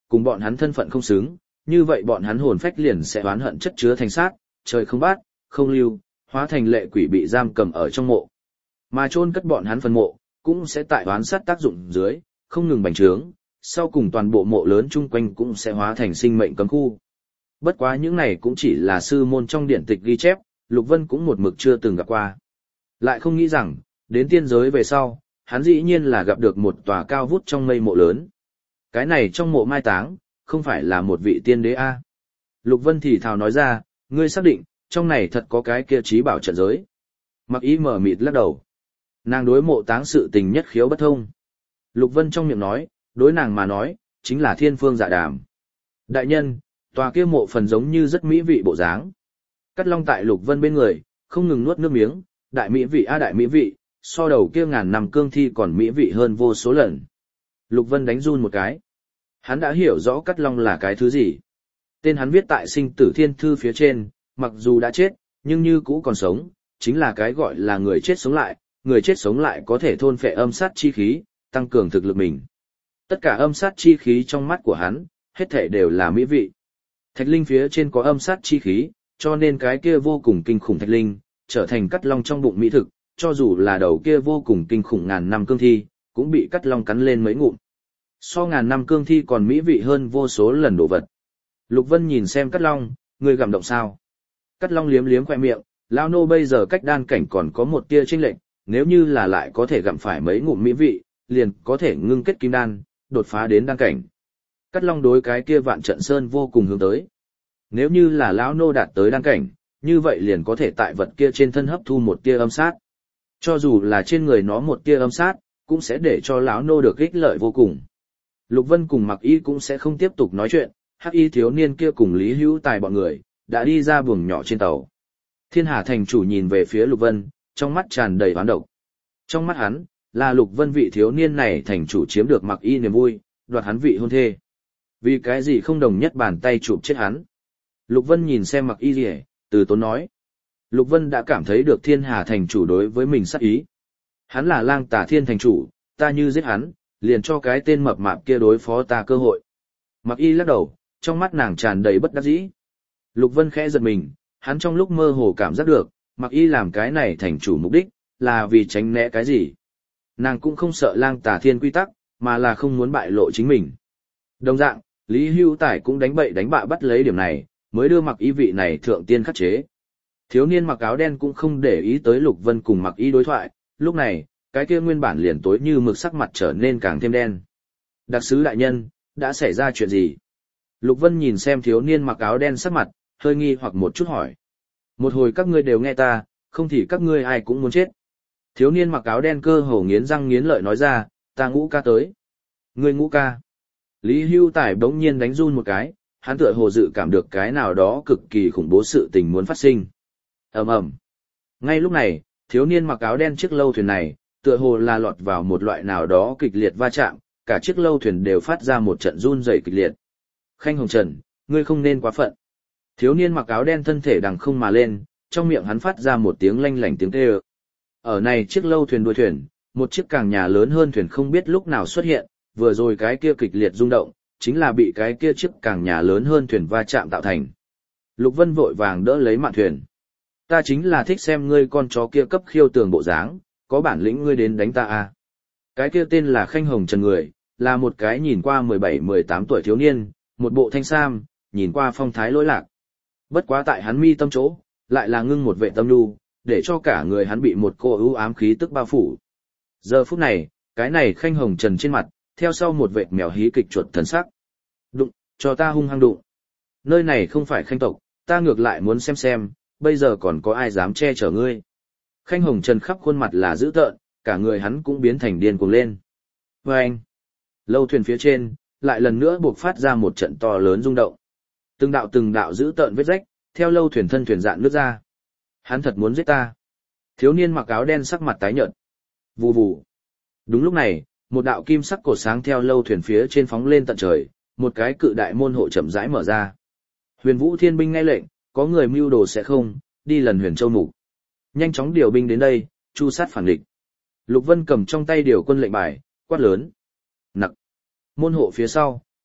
cùng bọn hắn thân phận không xứng, như vậy bọn hắn hồn phách liền sẽ oán hận chất chứa thành sát, trời không bát, không lưu, hóa thành lệ quỷ bị giam cầm ở trong mộ. Mà chôn cất bọn hắn phần mộ, cũng sẽ tại oán sát tác dụng dưới, không ngừng bành trướng, sau cùng toàn bộ mộ lớn chung quanh cũng sẽ hóa thành sinh mệnh cấm khu. Bất quá những này cũng chỉ là sư môn trong điển tịch ghi chép, Lục Vân cũng một mực chưa từng gặp qua. Lại không nghĩ rằng, đến tiên giới về sau, hắn dĩ nhiên là gặp được một tòa cao vút trong mây mộ lớn. Cái này trong mộ mai táng, không phải là một vị tiên đế a? Lục Vân thì thào nói ra, ngươi xác định, trong này thật có cái kia trí bảo trận giới. Mặc ý mở mịt lắc đầu. Nàng đối mộ táng sự tình nhất khiếu bất thông. Lục Vân trong miệng nói, đối nàng mà nói, chính là thiên phương dạ đàm. Đại nhân, tòa kia mộ phần giống như rất mỹ vị bộ dáng. Cắt Long tại Lục Vân bên người, không ngừng nuốt nước miếng, đại mỹ vị a đại mỹ vị, so đầu kia ngàn năm cương thi còn mỹ vị hơn vô số lần. Lục Vân đánh run một cái. Hắn đã hiểu rõ Cắt Long là cái thứ gì. Tên hắn viết tại sinh tử thiên thư phía trên, mặc dù đã chết, nhưng như cũ còn sống, chính là cái gọi là người chết sống lại, người chết sống lại có thể thôn phệ âm sát chi khí, tăng cường thực lực mình. Tất cả âm sát chi khí trong mắt của hắn, hết thảy đều là mỹ vị. Thạch linh phía trên có âm sát chi khí, cho nên cái kia vô cùng kinh khủng thạch linh, trở thành Cắt Long trong bụng mỹ thực, cho dù là đầu kia vô cùng kinh khủng ngàn năm cương thi, cũng bị Cắt Long cắn lên mấy ngụm. So ngàn năm cương thi còn mỹ vị hơn vô số lần đồ vật. Lục Vân nhìn xem Cắt Long, người cảm động sao? Cắt Long liếm liếm khoe miệng, lao nô bây giờ cách đan cảnh còn có một tia chênh lệch, nếu như là lại có thể gặm phải mấy ngụm mỹ vị, liền có thể ngưng kết kim đan, đột phá đến đan cảnh. Cắt Long đối cái kia Vạn Trận Sơn vô cùng hướng tới. Nếu như là lão nô đạt tới đan cảnh, như vậy liền có thể tại vật kia trên thân hấp thu một tia âm sát. Cho dù là trên người nó một tia âm sát, cũng sẽ để cho lão nô được ích lợi vô cùng. Lục Vân cùng Mặc Y cũng sẽ không tiếp tục nói chuyện, Hắc Y thiếu niên kia cùng Lý Hữu Tài bọn người đã đi ra buồng nhỏ trên tàu. Thiên Hà thành chủ nhìn về phía Lục Vân, trong mắt tràn đầy oán độc. Trong mắt hắn, là Lục Vân vị thiếu niên này thành chủ chiếm được Mặc Y niềm vui, đoạt hắn vị hôn thê. Vì cái gì không đồng nhất bàn tay chụp chết hắn? Lục Vân nhìn xem Mặc Y liễu, từ tốn nói. Lục Vân đã cảm thấy được Thiên Hà thành chủ đối với mình sát ý. Hắn là Lang Tà Thiên thành chủ, ta như giết hắn, liền cho cái tên mập mạp kia đối phó ta cơ hội. Mặc Y lắc đầu, trong mắt nàng tràn đầy bất đắc dĩ. Lục Vân khẽ giật mình, hắn trong lúc mơ hồ cảm giác được, Mặc Y làm cái này thành chủ mục đích, là vì tránh né cái gì. Nàng cũng không sợ Lang Tà Thiên quy tắc, mà là không muốn bại lộ chính mình. Đồng dạng, Lý Hưu Tài cũng đánh bậy đánh bạ bắt lấy điểm này, mới đưa Mặc Y vị này thượng tiên khắc chế. Thiếu niên mặc áo đen cũng không để ý tới Lục Vân cùng Mặc Y đối thoại, lúc này, cái kia nguyên bản liền tối như mực sắc mặt trở nên càng thêm đen. Đặc sứ đại nhân, đã xảy ra chuyện gì? Lục Vân nhìn xem thiếu niên mặc áo đen sắc mặt, hơi nghi hoặc một chút hỏi. Một hồi các ngươi đều nghe ta, không thì các ngươi ai cũng muốn chết. Thiếu niên mặc áo đen cơ hồ nghiến răng nghiến lợi nói ra, ta Ngũ ca tới. Ngươi Ngũ ca. Lý Hưu Tài bỗng nhiên đánh run một cái, hắn tựa hồ dự cảm được cái nào đó cực kỳ khủng bố sự tình muốn phát sinh. Ầm ầm. Ngay lúc này, thiếu niên mặc áo đen chiếc lâu thuyền này, tựa hồ là lọt vào một loại nào đó kịch liệt va chạm, cả chiếc lâu thuyền đều phát ra một trận run rẩy kịch liệt. Khanh Hồng Trần, ngươi không nên quá phận. Thiếu niên mặc áo đen thân thể đằng không mà lên, trong miệng hắn phát ra một tiếng lanh lảnh tiếng kêu. Ở này chiếc lâu thuyền đuôi thuyền, một chiếc càng nhà lớn hơn thuyền không biết lúc nào xuất hiện, vừa rồi cái kia kịch liệt rung động, chính là bị cái kia chiếc càng nhà lớn hơn thuyền va chạm tạo thành. Lục Vân vội vàng đỡ lấy mạn thuyền. Ta chính là thích xem ngươi con chó kia cấp khiêu tường bộ dáng, có bản lĩnh ngươi đến đánh ta à. Cái kia tên là Khanh Hồng Trần người, là một cái nhìn qua 17-18 tuổi thiếu niên, một bộ thanh sam, nhìn qua phong thái lỗi lạc. Bất quá tại hắn mi tâm chỗ, lại là ngưng một vệ tâm nhu, để cho cả người hắn bị một cô ưu ám khí tức bao phủ. Giờ phút này, cái này Khanh Hồng Trần trên mặt, theo sau một vệt mèo hí kịch chuột thần sắc. Đụng, cho ta hung hăng đụng. Nơi này không phải Khanh tộc, ta ngược lại muốn xem, bây giờ còn có ai dám che chở ngươi. Khanh Hồng Trần khắp khuôn mặt là dữ tợn, cả người hắn cũng biến thành điên cuồng lên. Vâng! Lâu thuyền phía trên, lại lần nữa buộc phát ra một trận to lớn rung động. Từng đạo dữ tợn vết rách, theo lâu thuyền thân thuyền dạn nước ra. Hắn thật muốn giết ta. Thiếu niên mặc áo đen sắc mặt tái nhợt. Vù vù. Đúng lúc này, một đạo kim sắc cột sáng theo lâu thuyền phía trên phóng lên tận trời, một cái cự đại môn hộ chậm rãi mở ra. Huyền Vũ Thiên binh nghe lệnh, có người mưu đồ sẽ không, đi lần Huyền Châu mục. Nhanh chóng điều binh đến đây, chu sát phản địch. Lục Vân cầm trong tay điều quân lệnh bài, quát lớn. Nặc. Môn hộ phía sau,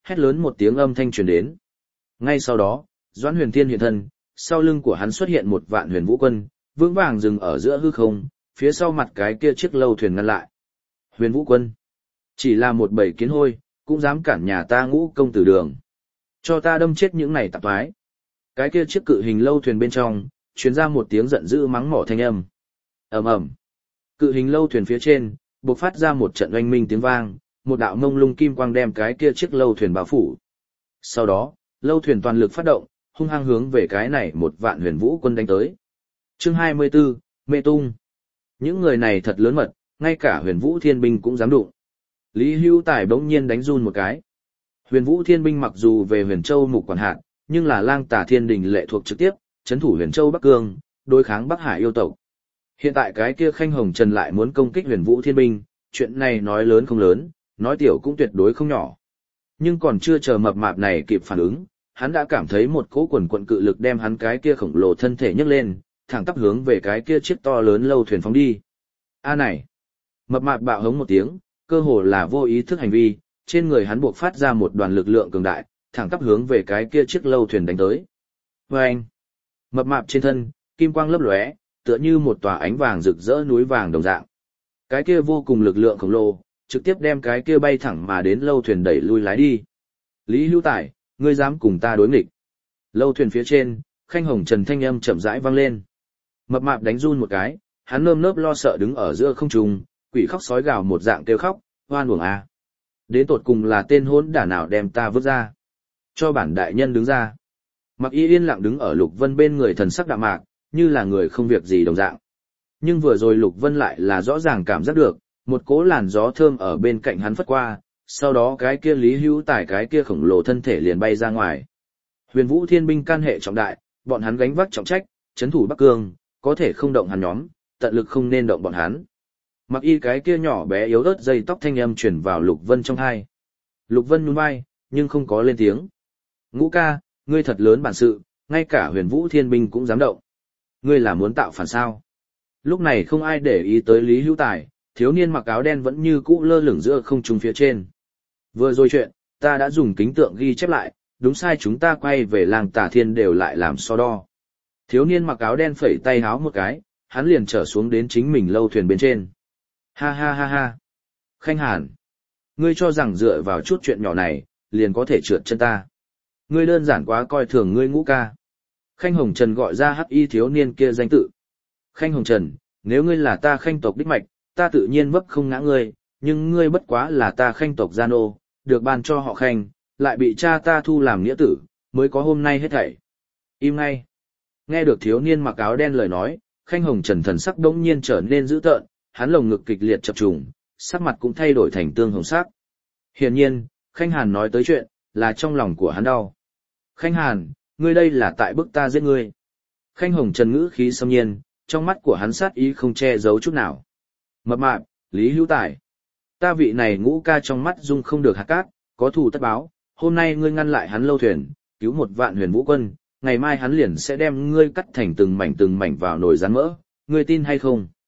hét lớn một tiếng âm thanh truyền đến. Ngay sau đó, Doãn Huyền Thiên hiện thân, sau lưng của hắn xuất hiện một vạn huyền vũ quân, vững vàng dừng ở giữa hư không, phía sau mặt cái kia chiếc lâu thuyền ngăn lại. Huyền vũ quân, chỉ là một bầy kiến hôi, cũng dám cản nhà ta Ngũ công tử đường. Cho ta đâm chết những này tạp thoái. Cái kia chiếc cự hình lâu thuyền bên trong, truyền ra một tiếng giận dữ mắng mỏ thanh âm. Ầm ầm. Cự hình lâu thuyền phía trên, bộc phát ra một trận oanh minh tiếng vang, một đạo mông lung kim quang đem cái kia chiếc lâu thuyền bao phủ. Sau đó, lâu thuyền toàn lực phát động, hung hăng hướng về cái này một vạn huyền vũ quân đánh tới. Chương 24, Mê Tung. Những người này thật lớn mật, ngay cả huyền vũ thiên binh cũng dám đụng. Lý Hưu Tài bỗng nhiên đánh run một cái. Huyền vũ thiên binh mặc dù về Huyền Châu mục quản hạt, nhưng là Lang Tà Thiên Đình lệ thuộc trực tiếp, trấn thủ Huyền Châu Bắc Cương, đối kháng Bắc Hải yêu tộc. Hiện tại cái kia Khanh Hồng Trần lại muốn công kích huyền vũ thiên binh, chuyện này nói lớn không lớn, nói tiểu cũng tuyệt đối không nhỏ. Nhưng còn chưa chờ mập mạp này kịp phản ứng, hắn đã cảm thấy một cỗ quần quận cự lực đem hắn cái kia khổng lồ thân thể nhấc lên, thẳng tắp hướng về cái kia chiếc to lớn lâu thuyền phóng đi. A này! Mập mạp bạo hống một tiếng, cơ hồ là vô ý thức hành vi, trên người hắn buộc phát ra một đoàn lực lượng cường đại, thẳng tắp hướng về cái kia chiếc lâu thuyền đánh tới. Vâng! Mập mạp trên thân, kim quang lấp lóe, tựa như một tòa ánh vàng rực rỡ núi vàng đồng dạng. Cái kia vô cùng lực lượng khổng lồ, trực tiếp đem cái kia bay thẳng mà đến lâu thuyền đẩy lui lái đi. Lý Hữu Tài, ngươi dám cùng ta đối nghịch? Lâu thuyền phía trên, Khanh Hồng Trần thanh âm chậm rãi vang lên. Mập mạp đánh run một cái, hắn nơm nớp lo sợ đứng ở giữa không trung, quỷ khóc sói gào một dạng kêu khóc, oan uổng à. Đến tột cùng là tên hỗn đản nào đem ta vứt ra? Cho bản đại nhân đứng ra. Mặc Y yên lặng đứng ở Lục Vân bên người, thần sắc đạm mạc, như là người không việc gì đồng dạng. Nhưng vừa rồi Lục Vân lại là rõ ràng cảm giác được, một cỗ làn gió thơm ở bên cạnh hắn phất qua, sau đó cái kia Lý Hữu Tài cái kia khổng lồ thân thể liền bay ra ngoài. Huyền Vũ Thiên binh can hệ trọng đại, bọn hắn gánh vác trọng trách, trấn thủ Bắc Cương, có thể không động hắn nhóm, tận lực không nên động bọn hắn. Mặc Y cái kia nhỏ bé yếu ớt dây tóc thanh âm truyền vào Lục Vân trong tai. Lục Vân nhún vai, nhưng không có lên tiếng. Ngũ ca, ngươi thật lớn bản sự, ngay cả Huyền Vũ Thiên binh cũng dám động. Ngươi là muốn tạo phản sao? Lúc này không ai để ý tới Lý Hữu Tài, thiếu niên mặc áo đen vẫn như cũ lơ lửng giữa không trung phía trên. Vừa rồi chuyện, ta đã dùng kính tượng ghi chép lại, đúng sai chúng ta quay về Lang Tà Thiên đều lại làm so đo. Thiếu niên mặc áo đen phẩy tay háo một cái, hắn liền trở xuống đến chính mình lâu thuyền bên trên. Ha ha ha ha. Khanh Hàn, ngươi cho rằng dựa vào chút chuyện nhỏ này, liền có thể trượt chân ta. Ngươi đơn giản quá coi thường ngươi Ngũ ca. Khanh Hồng Trần gọi ra hắc y thiếu niên kia danh tự. Khanh Hồng Trần, nếu ngươi là ta Khanh tộc đích mạch, ta tự nhiên vấp không ngã ngươi, nhưng ngươi bất quá là ta Khanh tộc gia nô, được ban cho họ Khanh, lại bị cha ta thu làm nghĩa tử, mới có hôm nay hết thảy. Im ngay. Nghe được thiếu niên mặc áo đen lời nói, Khanh Hồng Trần thần sắc đống nhiên trở nên dữ tợn, hắn lồng ngực kịch liệt chập trùng, sắc mặt cũng thay đổi thành tương hồng sắc. Hiển nhiên, Khanh Hàn nói tới chuyện, là trong lòng của hắn đau. Khanh Hàn, ngươi đây là tại bức ta giết ngươi. Khanh Hồng Trần ngữ khí xâm nhiên, trong mắt của hắn sát ý không che giấu chút nào. Mập mạp, Lý Hữu Tài. Ta vị này Ngũ ca trong mắt dung không được hạt cát, có thù tất báo, hôm nay ngươi ngăn lại hắn lâu thuyền, cứu một vạn huyền vũ quân, ngày mai hắn liền sẽ đem ngươi cắt thành từng mảnh vào nồi rán mỡ, ngươi tin hay không?